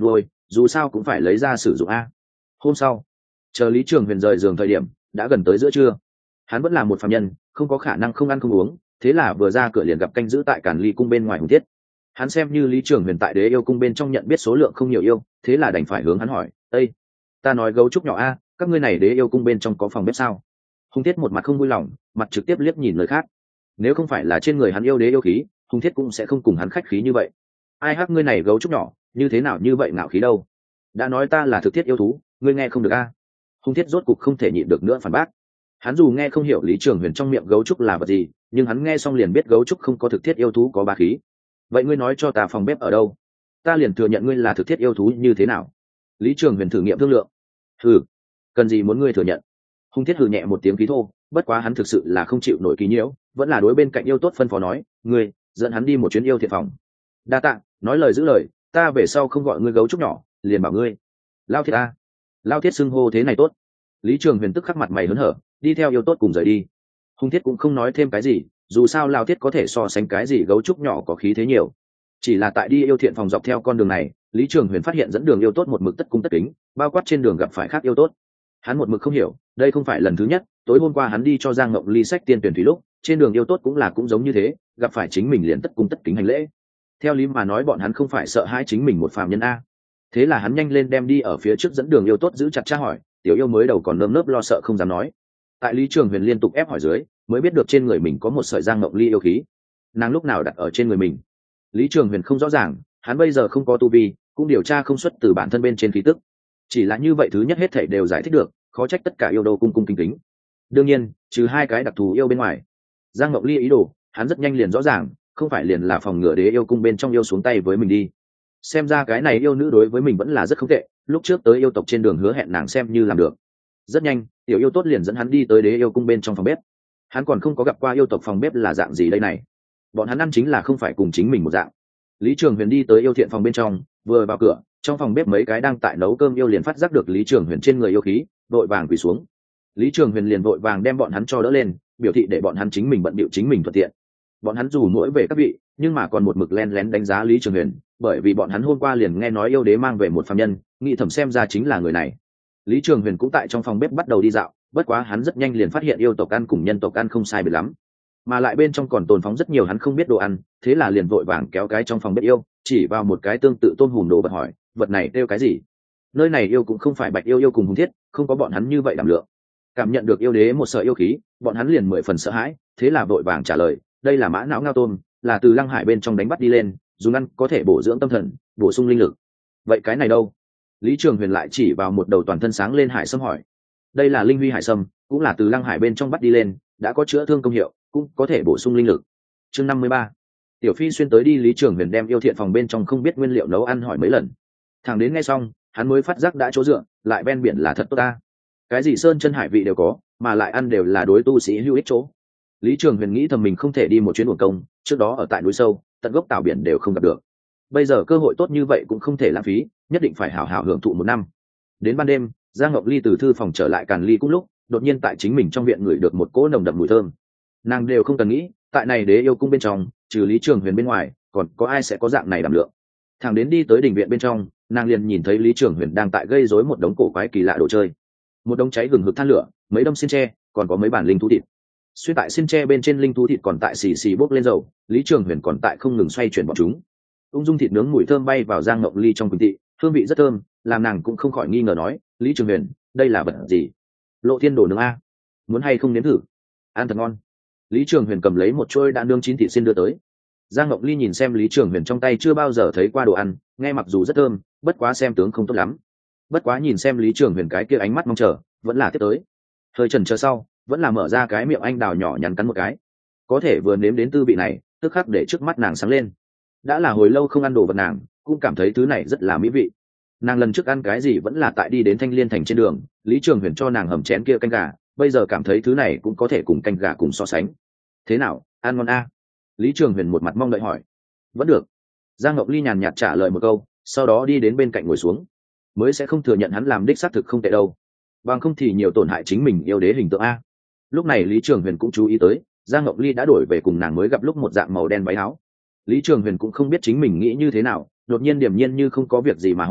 dù sao cũng phải lấy ra sử dụng a. Hôm sau, chờ Lý Trường Huyền rời giường thời điểm đã gần tới giữa trưa. Hắn vẫn là một phàm nhân, không có khả năng không ăn không uống, thế là vừa ra cửa liền gặp canh giữ tại Càn Ly cung bên ngoài Hùng Thiết. Hắn xem như Lý Trường Huyền tại Đế Yêu cung bên trong nhận biết số lượng không nhiều yêu, thế là đành phải hướng hắn hỏi: "Ê, ta nói gấu trúc nhỏ a, các ngươi này Đế Yêu cung bên trong có phòng bếp sao?" Hùng Thiết một mặt không vui lòng, mặt trực tiếp liếc nhìn nơi khác. Nếu không phải là trên người hắn yêu đế yêu khí, Hùng Thiết cũng sẽ không cùng hắn khách khí như vậy. Ai hắc ngươi này gấu trúc nhỏ, như thế nào như vậy ngạo khí đâu? Đã nói ta là thực thiết yêu thú, ngươi nghe không được a? Hùng Thiết rốt cục không thể nhịn được nữa phản bác. Hắn dù nghe không hiểu Lý Trường Huyền trong miệng gấu trúc là vật gì, nhưng hắn nghe xong liền biết gấu trúc không có thực thiết yêu thú có bá khí. Vậy ngươi nói cho ta phòng bếp ở đâu? Ta liền thừa nhận ngươi là thực thiết yêu thú như thế nào? Lý Trường Huyền thử nghiệm thương lượng. Hừ, cần gì muốn ngươi thừa nhận? Hùng Thiết hừ nhẹ một tiếng khí thô, bất quá hắn thực sự là không chịu nổi ký nhiễu, vẫn là đối bên cạnh yêu tốt phân phó nói: "Ngươi dẫn hắn đi một chuyến yêu thiện phòng." Đa tạ, nói lời giữ lời, ta về sau không gọi ngươi gấu trúc nhỏ, liền bảo ngươi Lao Thiết a. Lao Thiết xưng hô thế này tốt. Lý Trường Huyền tức khắc mặt mày hớn hở, đi theo yêu tốt cùng rời đi. Hùng Thiết cũng không nói thêm cái gì, dù sao Lao Thiết có thể so sánh cái gì gấu trúc nhỏ có khí thế nhiều. Chỉ là tại đi yêu thiện phòng dọc theo con đường này, Lý Trường Huyền phát hiện dẫn đường yêu tốt một mực tất cung tất kính, bao quát trên đường gặp phải khác yêu tốt. Hắn một mực không hiểu, đây không phải lần thứ nhất, tối hôm qua hắn đi cho Giang Ngộng Ly sách tiên tuyển thủy lúc, trên đường yêu tốt cũng giống như thế, gặp phải chính mình liền tất cung tất kính hành lễ. Theo lý mà nói bọn hắn không phải sợ hãi chính mình một phàm nhân a. Thế là hắn nhanh lên đem đi ở phía trước dẫn đường yêu tốt giữ chặt tra hỏi, tiểu yêu mới đầu còn nơm nớp lo sợ không dám nói. Tại Lý Trường Huyền liên tục ép hỏi dưới, mới biết được trên người mình có một sợi Giang Ngộng Ly yêu khí. Nàng lúc nào đặt ở trên người mình? Lý Trường Huyền không rõ ràng, hắn bây giờ không có tu vi, cũng điều tra không xuất từ bản thân bên trên khí tức. Chỉ là như vậy thứ nhất hết thảy đều giải thích được, khó trách tất cả yêu đô cung cung kính kính. Đương nhiên, trừ hai cái đặc thù yêu bên ngoài, Giang Ngọc Ly ý đồ, hắn rất nhanh liền rõ ràng, không phải liền là phòng ngừa Đế Yêu cung bên trong yêu xuống tay với mình đi. Xem ra cái này yêu nữ đối với mình vẫn là rất không tệ, lúc trước tới yêu tộc trên đường hứa hẹn nàng xem như làm được. Rất nhanh, tiểu yêu tốt liền dẫn hắn đi tới Đế Yêu cung bên trong phòng bếp. Hắn còn không có gặp qua yêu tộc phòng bếp là dạng gì đây này. Bọn hắn ăn chính là không phải cùng chính mình một dạng. Lý Trường Huyền đi tới yêu thiện phòng bên trong, vừa vào cửa, trong phòng bếp mấy cái đang tại nấu cơm yêu liền phát giác được Lý Trường Huyền trên người yêu khí, vội vàng quỳ xuống. Lý Trường Huyền liền vội vàng đem bọn hắn cho đỡ lên, biểu thị để bọn hắn chính mình bận bịu chính mình thuận tiện. Bọn hắn dù mỗi về các vị, nhưng mà còn một mực len lén đánh giá Lý Trường Huyền, bởi vì bọn hắn hôm qua liền nghe nói yêu đế mang về một phàm nhân, nghĩ thầm xem ra chính là người này. Lý Trường Huyền cũng tại trong phòng bếp bắt đầu đi dạo, bất quá hắn rất nhanh liền phát hiện yêu tộc ăn cùng nhân tộc ăn không sai biệt lắm, mà lại bên trong còn tồn phóng rất nhiều hắn không biết đồ ăn, thế là liền vội vàng kéo cái trong phòng bếp yêu, chỉ vào một cái tương tự tôm hùm đồ vật hỏi, vật này kêu cái gì? Nơi này yêu cũng không phải Bạch yêu cùng Hùng Thiết, không có bọn hắn như vậy đảm lượng. Cảm nhận được yêu đế một sợi yêu khí, bọn hắn liền 10 phần sợ hãi, thế là vội vàng trả lời, đây là mã não ngao tôm, là từ Lăng Hải bên trong đánh bắt đi lên, dùng ăn có thể bổ dưỡng tâm thần, bổ sung linh lực. Vậy cái này đâu? Lý Trường Huyền lại chỉ vào một đầu toàn thân sáng lên hải sâm hỏi, đây là linh huy hải sâm, cũng là từ Lăng Hải bên trong bắt đi lên, đã có chữa thương công hiệu, cũng có thể bổ sung linh lực. Chương 53. Tiểu Phi xuyên tới đi Lý Trường Huyền đem yêu thiện phòng bên trong không biết nguyên liệu nấu ăn hỏi mấy lần. Thằng đến nghe xong, hắn mới phát giác đã chỗ dựa, lại ven biển là thật tốt ta. Cái gì sơn chân hải vị đều có, mà lại ăn đều là đối tu sĩ hữu ích chỗ. Lý Trường Huyền nghĩ thầm mình không thể đi một chuyến uổng công, trước đó ở tại núi sâu, tận gốc tảo biển đều không gặp được. Bây giờ cơ hội tốt như vậy cũng không thể lãng phí, nhất định phải hảo hảo hưởng thụ một năm. Đến ban đêm, Giang Ngọc Ly từ thư phòng trở lại Càn Ly cũng lúc, đột nhiên tại chính mình trong viện ngửi được một cỗ nồng đậm mùi thơm. Nàng đều không cần nghĩ, tại này Đế Yêu cung bên trong, trừ Lý Trường Huyền bên ngoài, còn có ai sẽ có dạng này đảm lượng. Thằng đến đi tới đình viện bên trong, nàng liền nhìn thấy Lý Trường Huyền đang tại gây rối một đống cổ quái kỳ lạ đồ chơi, một đống cháy gừng hực than lửa, mấy đống xiên tre, còn có mấy bản linh thú thịt. Xuyên tại xiên tre bên trên linh thú thịt còn tại xì xì bốc lên dầu, Lý Trường Huyền còn tại không ngừng xoay chuyển bọn chúng. Ung dung thịt nướng mùi thơm bay vào Giang Ngọc Ly trong quỳnh tị, hương vị rất thơm, làm nàng cũng không khỏi nghi ngờ nói, Lý Trường Huyền, đây là vật gì? Lộ thiên đồ nướng a, muốn hay không nếm thử? Ăn thật ngon. Lý Trường Huyền cầm lấy một chuôi đã nướng chín thịt xiên đưa tới. Giang Ngọc Ly nhìn xem Lý Trường Huyền trong tay chưa bao giờ thấy qua đồ ăn, nghe mặc dù rất thơm, bất quá xem tướng không tốt lắm. Bất quá nhìn xem Lý Trường Huyền cái kia ánh mắt mong chờ, vẫn là tiếp tới. Hơi chần chờ sau, vẫn là mở ra cái miệng anh đào nhỏ nhắn cắn một cái. Có thể vừa nếm đến tư vị này, tức khắc để trước mắt nàng sáng lên. Đã là hồi lâu không ăn đồ vật nàng, cũng cảm thấy thứ này rất là mỹ vị. Nàng lần trước ăn cái gì vẫn là tại đi đến Thanh Liên thành trên đường, Lý Trường Huyền cho nàng hầm chén kia canh gà, bây giờ cảm thấy thứ này cũng có thể cùng canh gà cùng so sánh. Thế nào, ăn ngon a? Lý Trường Huyền một mặt mong đợi hỏi. Vẫn được. Giang Ngọc Ly nhàn nhạt trả lời một câu, sau đó đi đến bên cạnh ngồi xuống. Mới sẽ không thừa nhận hắn làm đích xác thực không tệ đâu, bằng không thì nhiều tổn hại chính mình yêu đế hình tượng a. Lúc này Lý Trường Huyền cũng chú ý tới, Giang Ngọc Ly đã đổi về cùng nàng mới gặp lúc một dạng màu đen váy áo. Lý Trường Huyền cũng không biết chính mình nghĩ như thế nào, đột nhiên điềm nhiên như không có việc gì mà hỏi,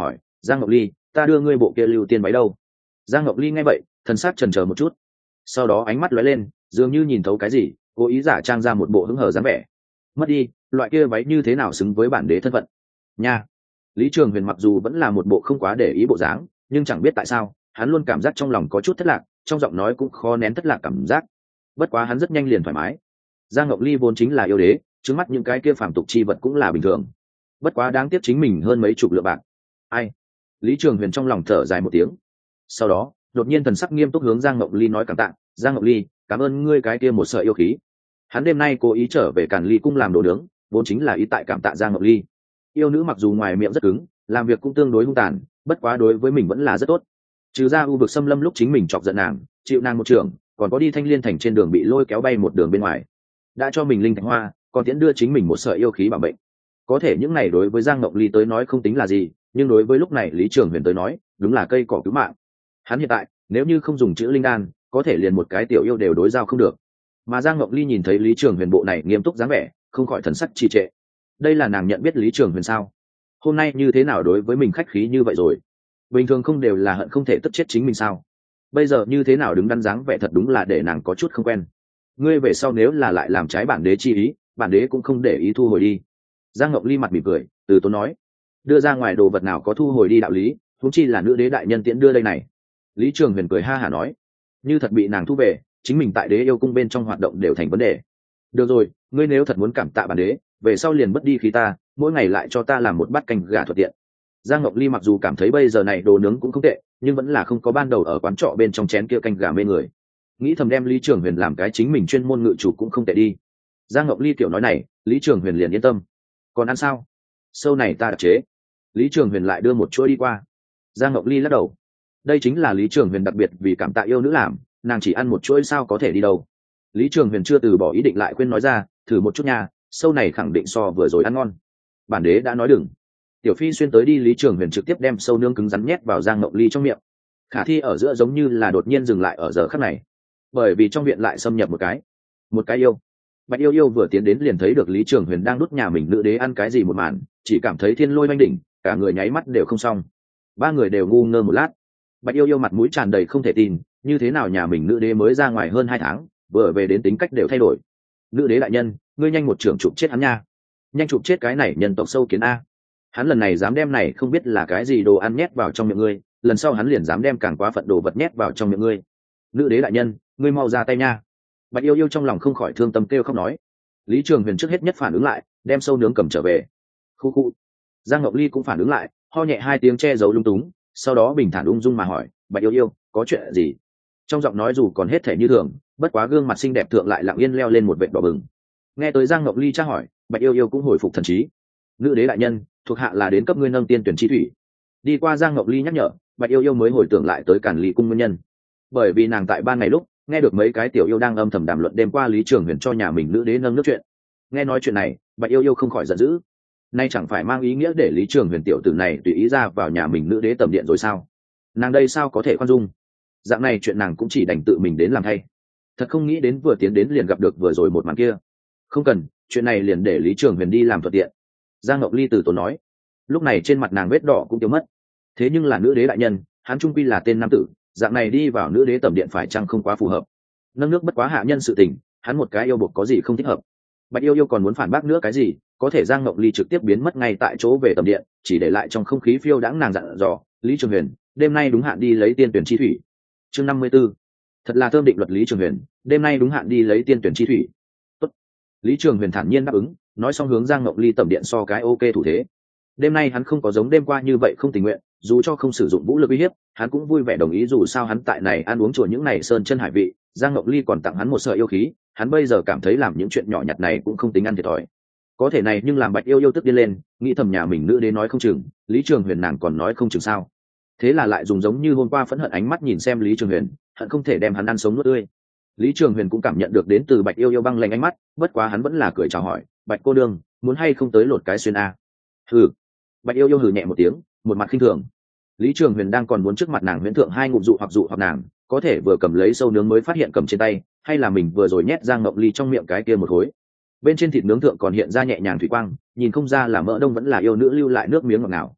Giang Ngọc Ly, ta đưa ngươi bộ kia lưu tiên váy đâu? Giang Ngọc Ly nghe vậy thần sắc chần chờ một chút, sau đó ánh mắt lóe lên, dường như nhìn thấu cái gì, cố ý giả trang ra một bộ hứng hờ dáng vẻ. Mất đi, loại kia váy như thế nào xứng với bản đế thân phận nha. Lý Trường Huyền mặc dù vẫn là một bộ không quá để ý bộ dáng, nhưng chẳng biết tại sao hắn luôn cảm giác trong lòng có chút thất lạc, trong giọng nói cũng khó nén thất lạc cảm giác. Bất quá hắn rất nhanh liền thoải mái. Giang Ngọc Ly vốn chính là yêu đế, trước mắt những cái kia phàm tục chi vật cũng là bình thường. Bất quá đáng tiếc chính mình hơn mấy chục lượng bạc. Ai? Lý Trường Huyền trong lòng thở dài một tiếng. Sau đó đột nhiên thần sắc nghiêm túc hướng Giang Ngọc Ly nói cảm tạ. Giang Ngọc Ly, cảm ơn ngươi cái kia một sợi yêu khí. Hắn đêm nay cố ý trở về Càn Ly cung làm đồ nướng, vốn chính là ý tại cảm tạ Giang Ngọc Ly. Yêu nữ mặc dù ngoài miệng rất cứng, làm việc cũng tương đối hung tàn, bất quá đối với mình vẫn là rất tốt. Trừ ra u vực xâm lâm lúc chính mình chọc giận nàng, chịu nàng một trường, còn có đi Thanh Liên thành trên đường bị lôi kéo bay một đường bên ngoài, đã cho mình linh thạch hoa, còn tiễn đưa chính mình một sợi yêu khí bảo bệnh. Có thể những này đối với Giang Ngọc Ly tới nói không tính là gì, nhưng đối với lúc này Lý Trường Huyền tới nói, đúng là cây cỏ cứu mạng. Hắn hiện tại nếu như không dùng chữ linh đan, có thể liền một cái tiểu yêu đều đối giao không được. Mà Giang Ngọc Ly nhìn thấy Lý Trường Huyền bộ này nghiêm túc dáng vẻ, không khỏi thần sắc trì trệ. Đây là nàng nhận biết Lý Trường Huyền sao? Hôm nay như thế nào đối với mình khách khí như vậy rồi? Bình thường không đều là hận không thể tất chết chính mình sao? Bây giờ như thế nào đứng đắn dáng vẻ thật đúng là để nàng có chút không quen. Ngươi về sau nếu là lại làm trái bản đế chi ý, bản đế cũng không để ý thu hồi đi. Giang Ngọc Ly mặt mỉm cười, từ tốn nói, đưa ra ngoài đồ vật nào có thu hồi đi đạo lý, huống chi là nữ đế đại nhân tiễn đưa đây này. Lý Trường Huyền cười ha hả nói, như thật bị nàng thu về, chính mình tại đế yêu cung bên trong hoạt động đều thành vấn đề. Được rồi, ngươi nếu thật muốn cảm tạ bản đế, về sau liền mất đi khí ta, mỗi ngày lại cho ta làm một bát canh gà thuận tiện. Giang Ngọc Ly mặc dù cảm thấy bây giờ này đồ nướng cũng không tệ, nhưng vẫn là không có ban đầu ở quán trọ bên trong chén kia canh gà mê người. Nghĩ thầm đem Lý Trường Huyền làm cái chính mình chuyên môn ngự chủ cũng không tệ đi. Giang Ngọc Ly kiểu nói này, Lý Trường Huyền liền yên tâm. Còn ăn sao? Sâu này ta đặc chế. Lý Trường Huyền lại đưa một chuỗi đi qua. Giang Ngọc Ly lắc đầu. Đây chính là Lý Trường Huyền đặc biệt vì cảm tạ yêu nữ làm, nàng chỉ ăn một chuỗi sao có thể đi đâu. Lý Trường Huyền chưa từ bỏ ý định lại khuyên nói ra, thử một chút nha, sâu này khẳng định so vừa rồi ăn ngon. Bản đế đã nói đừng. Tiểu Phi xuyên tới đi, Lý Trường Huyền trực tiếp đem sâu nướng cứng rắn nhét vào Giang Ngọc Ly trong miệng. Khả thi ở giữa giống như là đột nhiên dừng lại ở giờ khắc này, bởi vì trong viện lại xâm nhập một cái yêu. Bạch Yêu Yêu vừa tiến đến liền thấy được Lý Trường Huyền đang đút nhà mình nữ đế ăn cái gì một màn, chỉ cảm thấy thiên lôi oanh đỉnh, cả người nháy mắt đều không xong. Ba người đều ngu ngơ một lát. Bạch Yêu Yêu mặt mũi tràn đầy không thể tin, như thế nào nhà mình nữ đế mới ra ngoài hơn 2 tháng, vừa về đến tính cách đều thay đổi. Nữ đế đại nhân, ngươi nhanh một trưởng chụp chết hắn nha, nhanh chụp chết cái này nhân tộc sâu kiến a. Hắn lần này dám đem này không biết là cái gì đồ ăn nhét vào trong miệng ngươi, lần sau hắn liền dám đem càng quá phận đồ vật nhét vào trong miệng ngươi. Nữ đế đại nhân, ngươi mau ra tay nha. Bạch Yêu Yêu trong lòng không khỏi thương tâm kêu khóc nói. Lý Trường Huyền trước hết nhất phản ứng lại, đem sâu nướng cầm trở về. Khu khu. Giang Ngọc Ly cũng phản ứng lại, ho nhẹ 2 tiếng che giấu lung túng, sau đó bình thản ung dung mà hỏi, Bạch Yêu Yêu, có chuyện gì? Trong giọng nói dù còn hết thể như thường, bất quá gương mặt xinh đẹp thượng lại lặng yên leo lên một vệt đỏ bừng. Nghe tới Giang Ngọc Ly tra hỏi, Bạch Yêu Yêu cũng hồi phục thần trí. Nữ đế đại nhân, thuộc hạ là đến cấp ngươi nâng tiên tuyển chi thủy. Đi qua Giang Ngọc Ly nhắc nhở, Bạch Yêu Yêu mới hồi tưởng lại tới Càn Ly cung nguyên nhân. Bởi vì nàng tại ban ngày lúc nghe được mấy cái tiểu yêu đang âm thầm đàm luận đêm qua Lý Trường Huyền cho nhà mình nữ đế nâng nước chuyện. Nghe nói chuyện này, Bạch Yêu Yêu không khỏi giận dữ. Nay chẳng phải mang ý nghĩa để Lý Trường Huyền tiểu tử này tùy ý ra vào nhà mình nữ đế tầm điện rồi sao? Nàng đây sao có thể khoan dung? Dạng này chuyện nàng cũng chỉ đành tự mình đến làm thay. Thật không nghĩ đến vừa tiến đến liền gặp được vừa rồi một màn kia. Không cần, chuyện này liền để Lý Trường Huyền đi làm thuận tiện. Giang Ngọc Ly từ tốn nói. Lúc này trên mặt nàng vết đỏ cũng tiêu mất. Thế nhưng là nữ đế đại nhân, hắn trung quy là tên nam tử, dạng này đi vào nữ đế tầm điện phải chăng không quá phù hợp? Nâng nước bất quá hạ nhân sự tình, hắn một cái yêu buộc có gì không thích hợp? Bạch Yêu Yêu còn muốn phản bác nữa cái gì, có thể Giang Ngọc Ly trực tiếp biến mất ngay tại chỗ về tầm điện, chỉ để lại trong không khí phiêu đãng nàng dặn dò, Lý Trường Huyền, đêm nay đúng hạn đi lấy tiên tuyển chi thủy. Chương 54. Thật là thơm định luật Lý Trường Huyền, đêm nay đúng hạn đi lấy tiên tuyển chi thủy. Tốt. Lý Trường Huyền thản nhiên đáp ứng, nói xong hướng Giang Ngọc Ly tầm điện so cái ok thủ thế. Đêm nay hắn không có giống đêm qua như vậy không tình nguyện, dù cho không sử dụng vũ lực uy hiếp, hắn cũng vui vẻ đồng ý, dù sao hắn tại này ăn uống chùa những này sơn chân hải vị, Giang Ngọc Ly còn tặng hắn một sợi yêu khí, hắn bây giờ cảm thấy làm những chuyện nhỏ nhặt này cũng không tính ăn thiệt thòi. Có thể này nhưng làm Bạch Yêu Yêu tức điên lên, nghĩ thầm nhà mình nữ đế nói không chừng, Lý Trường Huyền nàng còn nói không chừng sao? Thế là lại dùng giống như hôm qua phẫn hận ánh mắt nhìn xem Lý Trường Huyền, hận không thể đem hắn ăn sống nuốt tươi. Lý Trường Huyền cũng cảm nhận được đến từ Bạch Yêu Yêu băng lạnh ánh mắt, bất quá hắn vẫn là cười chào hỏi, Bạch cô đương, muốn hay không tới lột cái xuyên a? Hừ. Bạch Yêu Yêu hừ nhẹ một tiếng, một mặt khinh thường. Lý Trường Huyền đang còn muốn trước mặt nàng huyễn thượng 2 ngụm dụ hoặc nàng, có thể vừa cầm lấy sâu nướng mới phát hiện cầm trên tay, hay là mình vừa rồi nhét Giang Ngọc Ly trong miệng cái kia một khối. Bên trên thịt nướng thượng còn hiện ra nhẹ nhàng thủy quang, nhìn không ra là mỡ đông vẫn là yêu nữ lưu lại nước miếng ngọt ngào.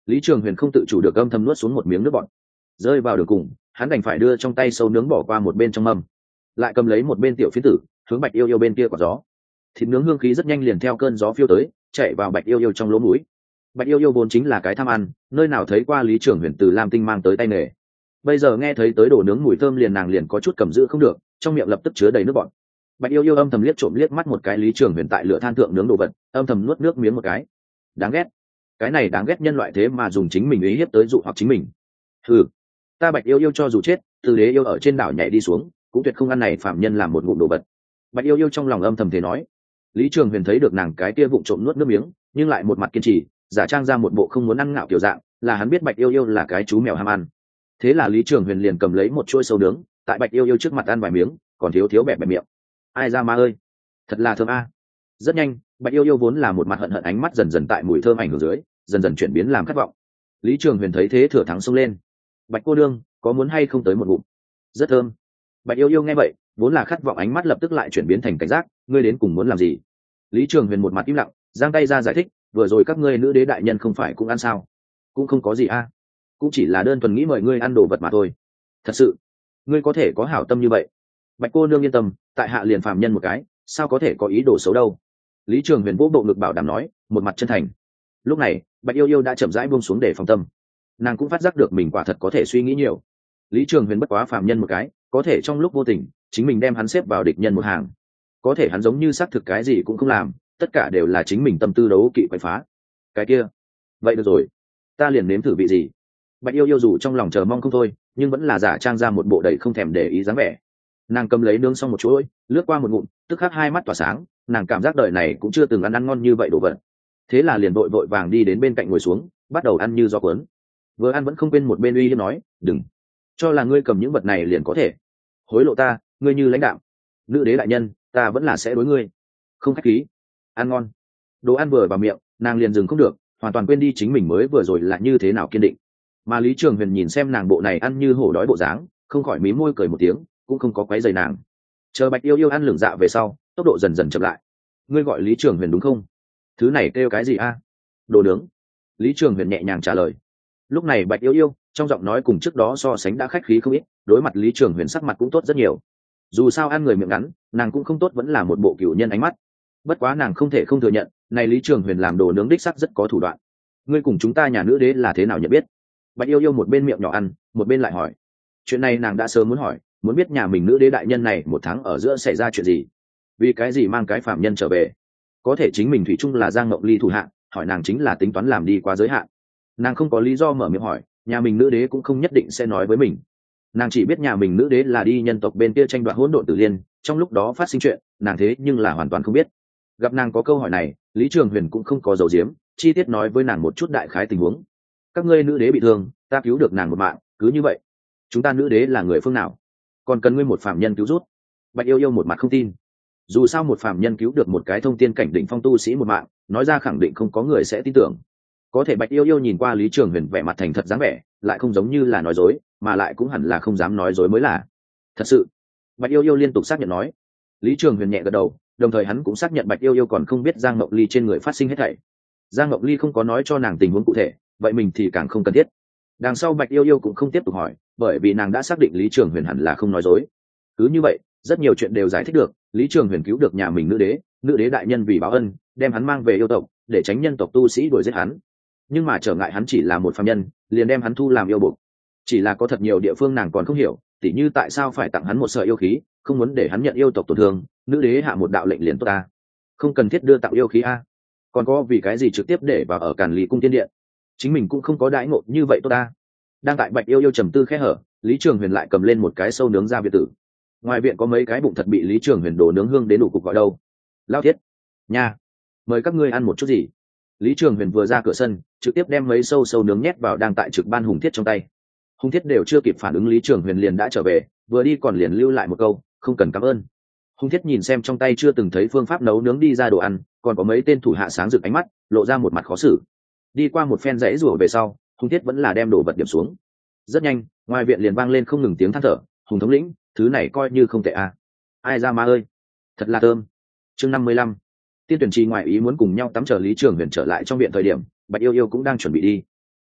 Lý Trường Huyền không tự chủ được âm thầm nuốt xuống một miếng nước bọt, rơi vào đường cùng hắn đành phải đưa trong tay sâu nướng bỏ qua một bên trong mâm, lại cầm lấy một bên tiểu phiến tử hướng Bạch Yêu Yêu bên kia quả gió. Thịt nướng hương khí rất nhanh liền theo cơn gió phiêu tới, chạy vào Bạch Yêu Yêu trong lỗ mũi. Bạch Yêu Yêu vốn chính là cái tham ăn, nơi nào thấy qua Lý Trường Huyền từ Lam Tinh mang tới tay nghề, bây giờ nghe thấy tới đồ nướng mùi thơm liền nàng liền có chút cầm giữ không được, trong miệng lập tức chứa đầy nước bọt. Bạch Yêu Yêu âm thầm liếc trộm liếc mắt một cái Lý Trường Huyền tại lửa than thượng nướng đồ vật, âm thầm nuốt nước miếng một cái. Đáng ghét, cái này đáng ghét nhân loại thế mà dùng chính mình ý hiếp tới dụ hoặc chính mình. Ừ, ta Bạch Yêu Yêu cho dù chết, từ đế yêu ở trên đảo nhảy đi xuống, cũng tuyệt không ăn này phạm nhân làm một ngụm đồ vật. Bạch Yêu Yêu trong lòng âm thầm thế nói. Lý Trường Huyền thấy được nàng cái kia vụng trộm nuốt nước miếng, nhưng lại một mặt kiên trì, giả trang ra một bộ không muốn ăn ngạo kiểu dạng, là hắn biết Bạch Yêu Yêu là cái chú mèo ham ăn. Thế là Lý Trường Huyền liền cầm lấy một chuôi sâu nướng, tại Bạch Yêu Yêu trước mặt ăn vài miếng, còn thiếu thiếu bẹp bẹp miệng. Ai ra ma ơi, thật là thơm a. Rất nhanh, Bạch Yêu Yêu vốn là một mặt hận hận ánh mắt dần dần tại mùi thơm ảnh hưởng dưới, dần dần chuyển biến làm khát vọng. Lý Trường Huyền thấy thế thừa thắng xông lên. Bạch cô nương, có muốn hay không tới một ngụm? Rất thơm. Bạch Yêu Yêu nghe vậy, vốn là khát vọng ánh mắt lập tức lại chuyển biến thành cảnh giác, ngươi đến cùng muốn làm gì? Lý Trường Huyền một mặt im lặng, giang tay ra giải thích, vừa rồi các ngươi nữ đế đại nhân không phải cũng ăn sao? Cũng không có gì a, cũng chỉ là đơn thuần nghĩ mời ngươi ăn đồ vật mà thôi. Thật sự, ngươi có thể có hảo tâm như vậy? Bạch cô nương yên tâm, tại hạ liền phàm nhân một cái, sao có thể có ý đồ xấu đâu. Lý Trường Huyền vỗ bộ ngực bảo đảm nói, một mặt chân thành. Lúc này Bạch Yêu Yêu đã chậm rãi buông xuống để phòng tâm, nàng cũng phát giác được mình quả thật có thể suy nghĩ nhiều. Lý Trường Huyền bất quá phàm nhân một cái, có thể trong lúc vô tình chính mình đem hắn xếp vào địch nhân một hàng, có thể hắn giống như xác thực cái gì cũng không làm, tất cả đều là chính mình tâm tư đấu kỵ quậy phá. Cái kia, vậy được rồi, ta liền nếm thử vị gì. Bạch Yêu Yêu dù trong lòng chờ mong không thôi, nhưng vẫn là giả trang ra một bộ đầy không thèm để ý dáng vẻ. Nàng cầm lấy nướng xong một chuỗi, lướt qua một ngụm, tức khắc hai mắt tỏa sáng, nàng cảm giác đời này cũng chưa từng ăn ngon như vậy đồ vật. Thế là liền vội vàng đi đến bên cạnh ngồi xuống, bắt đầu ăn như gió cuốn. Vừa ăn vẫn không quên một bên uy hiếp nói, đừng cho là ngươi cầm những vật này liền có thể hối lộ ta, ngươi như lãnh đạo nữ đế đại nhân, ta vẫn là sẽ đối ngươi không khách khí. Ăn ngon. Đồ ăn vừa vào miệng, nàng liền dừng không được, hoàn toàn quên đi chính mình mới vừa rồi là như thế nào kiên định. Mà Lý Trường Huyền nhìn xem nàng bộ này ăn như hổ đói bộ dáng, không khỏi mím môi cười một tiếng, cũng không có quấy rầy nàng. Chờ Bạch Yêu Yêu ăn lửng dạ về sau, tốc độ dần dần chậm lại. Ngươi gọi Lý Trường Huyền đúng không? Thứ này kêu cái gì a? Đồ nướng. Lý Trường Huyền nhẹ nhàng trả lời. Lúc này Bạch Yêu Yêu trong giọng nói cùng trước đó so sánh đã khách khí không ít, đối mặt Lý Trường Huyền sắc mặt cũng tốt rất nhiều. Dù sao ăn người miệng ngắn, nàng cũng không tốt vẫn là một bộ cửu nhân ánh mắt. Bất quá nàng không thể không thừa nhận, này Lý Trường Huyền làm đồ nướng đích sắc rất có thủ đoạn. Ngươi cùng chúng ta nhà nữ đế là thế nào nhận biết? Bạch Yêu Yêu một bên miệng nhỏ ăn, một bên lại hỏi. Chuyện này nàng đã sớm muốn hỏi, muốn biết nhà mình nữ đế đại nhân này một tháng ở giữa xảy ra chuyện gì, vì cái gì mang cái phạm nhân trở về. Có thể chính mình thủy chung là Giang Ngọc Ly thủ hạ, hỏi nàng chính là tính toán làm đi quá giới hạn. Nàng không có lý do mở miệng hỏi, nhà mình nữ đế cũng không nhất định sẽ nói với mình. Nàng chỉ biết nhà mình nữ đế là đi nhân tộc bên kia tranh đoạt hỗn độn tử liên, trong lúc đó phát sinh chuyện, nàng thế nhưng là hoàn toàn không biết. Gặp nàng có câu hỏi này, Lý Trường Huyền cũng không có giấu giếm, chi tiết nói với nàng một chút đại khái tình huống. Các ngươi nữ đế bị thương, ta cứu được nàng một mạng, cứ như vậy. Chúng ta nữ đế là người phương nào? Còn cần ngươi một phạm nhân cứu rút? Bạch Yêu Yêu một mặt không tin. Dù sao một phạm nhân cứu được một cái thông tiên cảnh đỉnh phong tu sĩ một mạng, nói ra khẳng định không có người sẽ tin tưởng. Có thể Bạch Yêu Yêu nhìn qua Lý Trường Huyền vẻ mặt thành thật dáng vẻ, lại không giống như là nói dối, mà lại cũng hẳn là không dám nói dối mới là. Thật sự. Bạch Yêu Yêu liên tục xác nhận nói. Lý Trường Huyền nhẹ gật đầu, đồng thời hắn cũng xác nhận Bạch Yêu Yêu còn không biết Giang Ngọc Ly trên người phát sinh hết thảy. Giang Ngọc Ly không có nói cho nàng tình huống cụ thể, vậy mình thì càng không cần thiết. Đằng sau Bạch Yêu Yêu cũng không tiếp tục hỏi, bởi vì nàng đã xác định Lý Trường Huyền hẳn là không nói dối. Cứ như vậy, rất nhiều chuyện đều giải thích được, Lý Trường Huyền cứu được nhà mình nữ đế đại nhân vì báo ân, đem hắn mang về yêu tộc, để tránh nhân tộc tu sĩ đuổi giết hắn. Nhưng mà trở ngại hắn chỉ là một phàm nhân, liền đem hắn thu làm yêu buộc. Chỉ là có thật nhiều địa phương nàng còn không hiểu, tỉ như tại sao phải tặng hắn một sợi yêu khí, không muốn để hắn nhận yêu tộc tổn thương, nữ đế hạ một đạo lệnh liền tốt ta, không cần thiết đưa tặng yêu khí a. Còn có vì cái gì trực tiếp để vào ở Càn Lý cung tiên điện, chính mình cũng không có đãi ngộ như vậy tốt ta. Đang tại Bạch Yêu Yêu trầm tư khẽ hở, Lý Trường Huyền lại cầm lên một cái sâu nướng ra viện tử. Ngoài viện có mấy cái bụng thật bị Lý Trường Huyền đổ nướng hương đến đủ cục gọi đâu. Lao thiết nha, mời các ngươi ăn một chút gì. Lý Trường Huyền vừa ra cửa sân, trực tiếp đem mấy sâu nướng nhét vào đang tại trực ban Hùng Thiết trong tay. Hùng Thiết đều chưa kịp phản ứng Lý Trường Huyền liền đã trở về, vừa đi còn liền lưu lại một câu, không cần cảm ơn. Hùng Thiết nhìn xem trong tay chưa từng thấy phương pháp nấu nướng đi ra đồ ăn, còn có mấy tên thủ hạ sáng rực ánh mắt, lộ ra một mặt khó xử. Đi qua một phen rẫy rủa về sau, Hùng Thiết vẫn là đem đồ vật điểm xuống. Rất nhanh, ngoài viện liền vang lên không ngừng tiếng than thở, Hùng thống lĩnh, thứ này coi như không tệ à. Ai ra ma ơi, thật là thơm. Chương 55. Tiên tuyển trì ngoại ý muốn cùng nhau tắm chờ Lý Trường Huyền trở lại trong viện thời điểm, Bạch Yêu Yêu cũng đang chuẩn bị đi.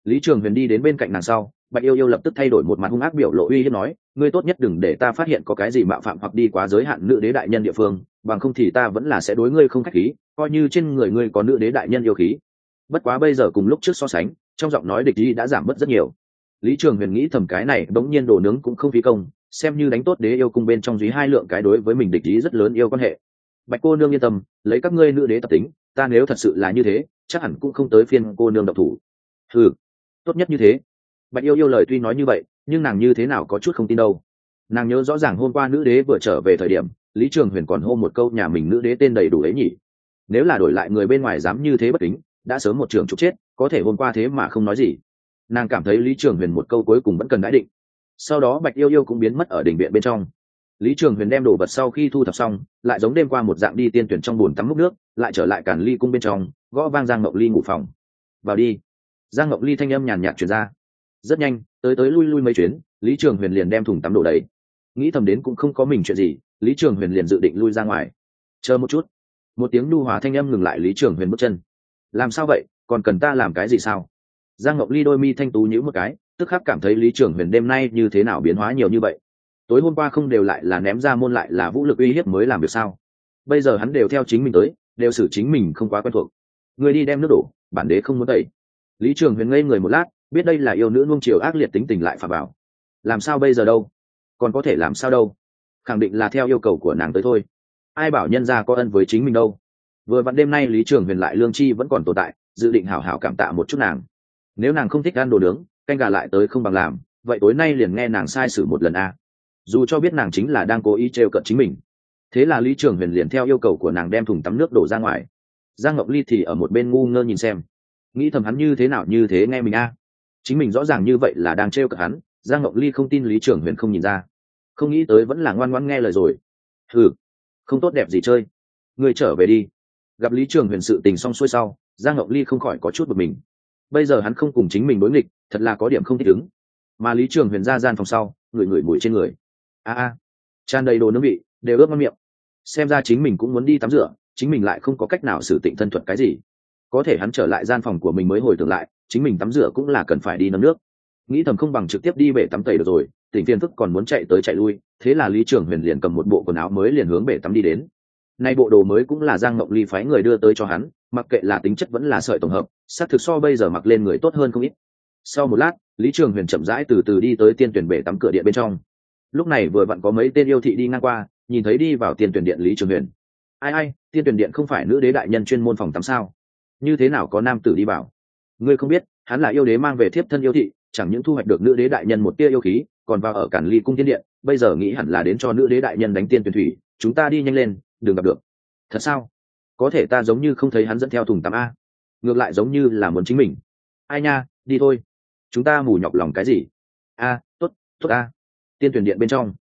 Lý Trường Huyền đi đến bên cạnh nàng sau, Bạch Yêu Yêu lập tức thay đổi một mặt hung ác biểu lộ uy hiếp nói, ngươi tốt nhất đừng để ta phát hiện có cái gì mạo phạm hoặc đi quá giới hạn nữ đế đại nhân địa phương, bằng không thì ta vẫn là sẽ đối ngươi không khách khí, coi như trên người ngươi có nữ đế đại nhân yêu khí. Bất quá bây giờ cùng lúc trước so sánh, trong giọng nói địch ý đã giảm bớt rất nhiều. Lý Trường Huyền nghĩ thầm cái này bỗng nhiên đồ nướng cũng không phí công, xem như đánh tốt đế yêu cung bên trong dưới hai lượng cái đối với mình địch ý rất lớn yêu quan hệ. Bạch cô nương yên tâm, lấy các ngươi nữ đế tập tính, ta nếu thật sự là như thế, chắc hẳn cũng không tới phiên cô nương độc thủ. Ừ, tốt nhất như thế. Bạch yêu yêu lời tuy nói như vậy, nhưng nàng như thế nào có chút không tin đâu. Nàng nhớ rõ ràng hôm qua nữ đế vừa trở về thời điểm, Lý Trường Huyền còn hô một câu nhà mình nữ đế tên đầy đủ ấy nhỉ. Nếu là đổi lại người bên ngoài dám như thế bất kính, đã sớm một trường trục chết, có thể hôm qua thế mà không nói gì. Nàng cảm thấy Lý Trường Huyền một câu cuối cùng vẫn cần đãi định. Sau đó Bạch yêu yêu cũng biến mất ở đình viện bên trong. Lý Trường Huyền đem đồ vật sau khi thu thập xong, lại giống đêm qua một dạng đi tiên tuyển trong bồn tắm múc nước, lại trở lại Càn Ly cung bên trong, gõ vang Giang Ngọc Ly ngủ phòng. Vào đi. Giang Ngọc Ly thanh âm nhàn nhạt truyền ra. Rất nhanh, tới lui lui mấy chuyến, Lý Trường Huyền liền đem thùng tắm đổ đầy. Nghĩ thầm đến cũng không có mình chuyện gì, Lý Trường Huyền liền dự định lui ra ngoài. Chờ một chút. Một tiếng nhu hòa thanh âm ngừng lại Lý Trường Huyền bước chân. Làm sao vậy, còn cần ta làm cái gì sao? Giang Ngọc Ly đôi mi thanh tú nhíu một cái, tức khắc cảm thấy Lý Trường Huyền đêm nay như thế nào biến hóa nhiều như vậy. Tối hôm qua không đều lại là ném ra môn lại là vũ lực uy hiếp mới làm việc sao? Bây giờ hắn đều theo chính mình tới, đều xử chính mình không quá quen thuộc. Người đi đem nước đổ, bản đế không muốn tẩy. Lý Trường Huyền ngây người một lát, biết đây là yêu nữ nuông chiều ác liệt tính tình lại phạm vào. Làm sao bây giờ đâu? Còn có thể làm sao đâu? Khẳng định là theo yêu cầu của nàng tới thôi. Ai bảo nhân gia có ân với chính mình đâu? Vừa vặn đêm nay Lý Trường Huyền lại lương chi vẫn còn tồn tại, dự định hảo hảo cảm tạ một chút nàng. Nếu nàng không thích ăn đồ nướng, canh gà lại tới không bằng làm, vậy tối nay liền nghe nàng sai sử một lần a. Dù cho biết nàng chính là đang cố ý trêu cợt chính mình. Thế là Lý Trường Huyền liền theo yêu cầu của nàng đem thùng tắm nước đổ ra ngoài. Giang Ngọc Ly thì ở một bên ngu ngơ nhìn xem, nghĩ thầm hắn như thế nào như thế nghe mình a. Chính mình rõ ràng như vậy là đang trêu cợt hắn, Giang Ngọc Ly không tin Lý Trường Huyền không nhìn ra, không nghĩ tới vẫn là ngoan ngoãn nghe lời rồi. Hừ, không tốt đẹp gì chơi, ngươi trở về đi. Gặp Lý Trường Huyền sự tình xong xuôi sau, Giang Ngọc Ly không khỏi có chút bực mình. Bây giờ hắn không cùng chính mình đối nghịch, thật là có điểm không thích ứng. Mà Lý Trường Huyền ra gian phòng sau, ngửi ngửi mùi trên người, tràn đầy đồ nướng vị, đều ướt ngon miệng. Xem ra chính mình cũng muốn đi tắm rửa, chính mình lại không có cách nào sử tịnh thân thuật cái gì. Có thể hắn trở lại gian phòng của mình mới hồi tưởng lại, chính mình tắm rửa cũng là cần phải đi nấu nước. Nghĩ thầm không bằng trực tiếp đi bể tắm tẩy được rồi, tỉnh phiền phức còn muốn chạy tới chạy lui. Thế là Lý Trường Huyền liền cầm một bộ quần áo mới liền hướng bể tắm đi đến. Nay bộ đồ mới cũng là Giang Ngọc Ly phái người đưa tới cho hắn, mặc kệ là tính chất vẫn là sợi tổng hợp, xác thực so bây giờ mặc lên người tốt hơn không ít. Sau một lát, Lý Trường Huyền chậm rãi từ từ đi tới tiên tuyển bể tắm cửa điện bên trong. Lúc này vừa vặn có mấy tên yêu thị đi ngang qua, nhìn thấy đi vào tiên tuyển điện Lý Trường Huyền. Ai, tiên tuyển điện không phải nữ đế đại nhân chuyên môn phòng tắm sao? Như thế nào có nam tử đi vào? Ngươi không biết, hắn là yêu đế mang về thiếp thân yêu thị, chẳng những thu hoạch được nữ đế đại nhân một tia yêu khí, còn vào ở Càn Ly cung tiên điện, bây giờ nghĩ hẳn là đến cho nữ đế đại nhân đánh tiên tuyển thủy, chúng ta đi nhanh lên, đừng gặp được. Thật sao? Có thể ta giống như không thấy hắn dẫn theo thùng tắm a, ngược lại giống như là muốn chính mình. Ai nha, đi thôi, chúng ta mù nhọc lòng cái gì? Tốt a. Tiên tuyển điện bên trong.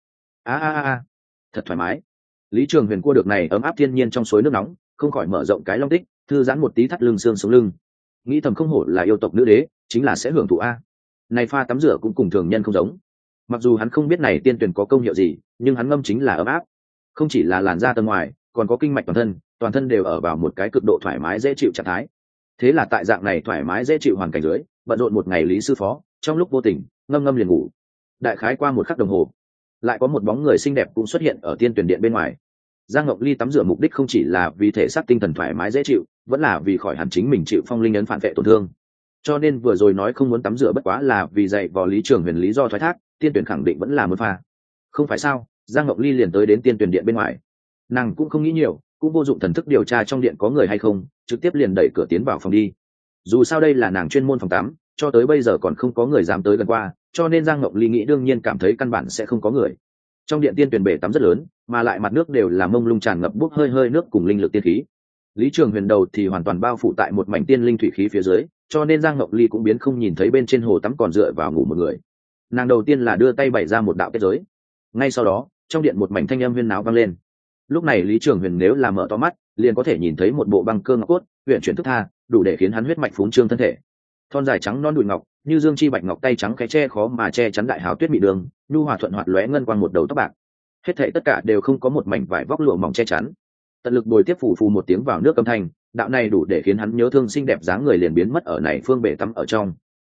Thật thoải mái. Lý Trường Huyền cua được này ấm áp thiên nhiên trong suối nước nóng, không khỏi mở rộng cái long tích, thư giãn một tí thắt lưng xương sống lưng. Nghĩ thầm không hổ là yêu tộc nữ đế, chính là sẽ hưởng thụ a. Này pha tắm rửa cũng cùng thường nhân không giống. Mặc dù hắn không biết này tiên tuyển có công hiệu gì, nhưng hắn ngâm chính là ấm áp. Không chỉ là làn da tầng ngoài, còn có kinh mạch toàn thân đều ở vào một cái cực độ thoải mái dễ chịu trạng thái. Thế là tại dạng này thoải mái dễ chịu hoàn cảnh dưới, bận rộn một ngày Lý sư phó, trong lúc vô tình, ngâm liền ngủ. Đại khái qua một khắc đồng hồ, lại có một bóng người xinh đẹp cũng xuất hiện ở tiên tuyển điện bên ngoài. Giang Ngọc Ly tắm rửa mục đích không chỉ là vì thể xác tinh thần thoải mái dễ chịu, vẫn là vì khỏi hẳn chính mình chịu phong linh ấn phản vệ tổn thương. Cho nên vừa rồi nói không muốn tắm rửa bất quá là vì dạy vào Lý Trường Huyền lý do thoái thác, tiên tuyển khẳng định vẫn là muốn pha. Không phải sao? Giang Ngọc Ly liền tới đến tiên tuyển điện bên ngoài. Nàng cũng không nghĩ nhiều, cũng vô dụng thần thức điều tra trong điện có người hay không, trực tiếp liền đẩy cửa tiến vào phòng đi. Dù sao đây là nàng chuyên môn phòng tắm, cho tới bây giờ còn không có người dám tới gần qua, cho nên Giang Ngọc Ly nghĩ đương nhiên cảm thấy căn bản sẽ không có người. Trong điện tiên tuyển bể tắm rất lớn, mà lại mặt nước đều là mông lung tràn ngập bốc hơi nước cùng linh lực tiên khí. Lý Trường Huyền đầu thì hoàn toàn bao phủ tại một mảnh tiên linh thủy khí phía dưới, cho nên Giang Ngọc Ly cũng biến không nhìn thấy bên trên hồ tắm còn dựa vào ngủ một người. Nàng đầu tiên là đưa tay bày ra một đạo kết giới. Ngay sau đó, trong điện một mảnh thanh âm huyên náo vang lên. Lúc này Lý Trường Huyền nếu là mở to mắt, liền có thể nhìn thấy một bộ băng cơ ngọc cốt, huyền chuyển thức tha, đủ để khiến hắn huyết mạch phún trương thân thể. Thon dài trắng non đùi ngọc, như dương chi bạch ngọc tay trắng cái che khó mà che chắn đại hào tuyết mị đường, nhu hòa thuận hoạt lóe ngân quang một đầu tóc bạc. Hết thảy tất cả đều không có một mảnh vải vóc lụa mỏng che chắn. Tận lực bồi tiếp phủ phù một tiếng vào nước âm thanh, đạo này đủ để khiến hắn nhớ thương xinh đẹp dáng người liền biến mất ở này phương bể tắm ở trong.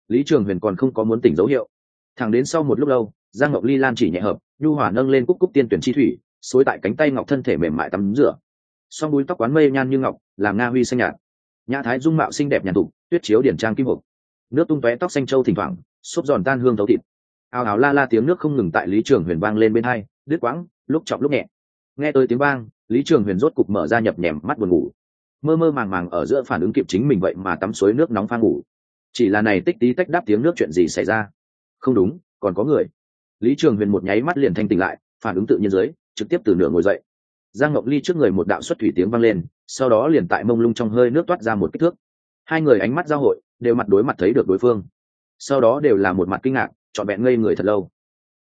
Lý Trường Huyền còn không có muốn tỉnh dấu hiệu. Thẳng đến sau một lúc lâu, Giang Ngọc Ly Lan chỉ nhẹ hợp, nhu hòa nâng lên cúc cúc tiên tuyển chi thủy, xối tại cánh tay ngọc thân thể mềm mại tắm rửa. Song búi tóc quán mây nhan như ngọc, làm nga huy xanh nhạt. Nhã thái dung mạo xinh đẹp nhàn tục, tuyết chiếu điển trang kim hộp. Nước tung tóe tóc xanh châu thỉnh thoảng, xốp giòn tan hương thấu thịt. Ào ào la la tiếng nước không ngừng tại Lý Trường Huyền vang lên bên hai, đứt quãng, lúc trọng lúc nhẹ. Nghe tới tiếng vang, Lý Trường Huyền rốt cục mở ra nhập nhèm mắt buồn ngủ. Mơ mơ màng màng ở giữa phản ứng kịp chính mình vậy mà tắm suối nước nóng pha ngủ. Chỉ là này tích tí tách đáp tiếng nước chuyện gì xảy ra? Không đúng, còn có người. Lý Trường Huyền một nháy mắt liền thanh tỉnh lại, phản ứng tự nhiên dưới, trực tiếp từ nửa ngồi dậy. Giang Ngọc Ly trước người một đạo xuất thủy tiếng vang lên, sau đó liền tại mông lung trong hơi nước toát ra một kích thước. Hai người ánh mắt giao hội, đều mặt đối mặt thấy được đối phương. Sau đó đều là một mặt kinh ngạc, trọn vẹn ngây người thật lâu.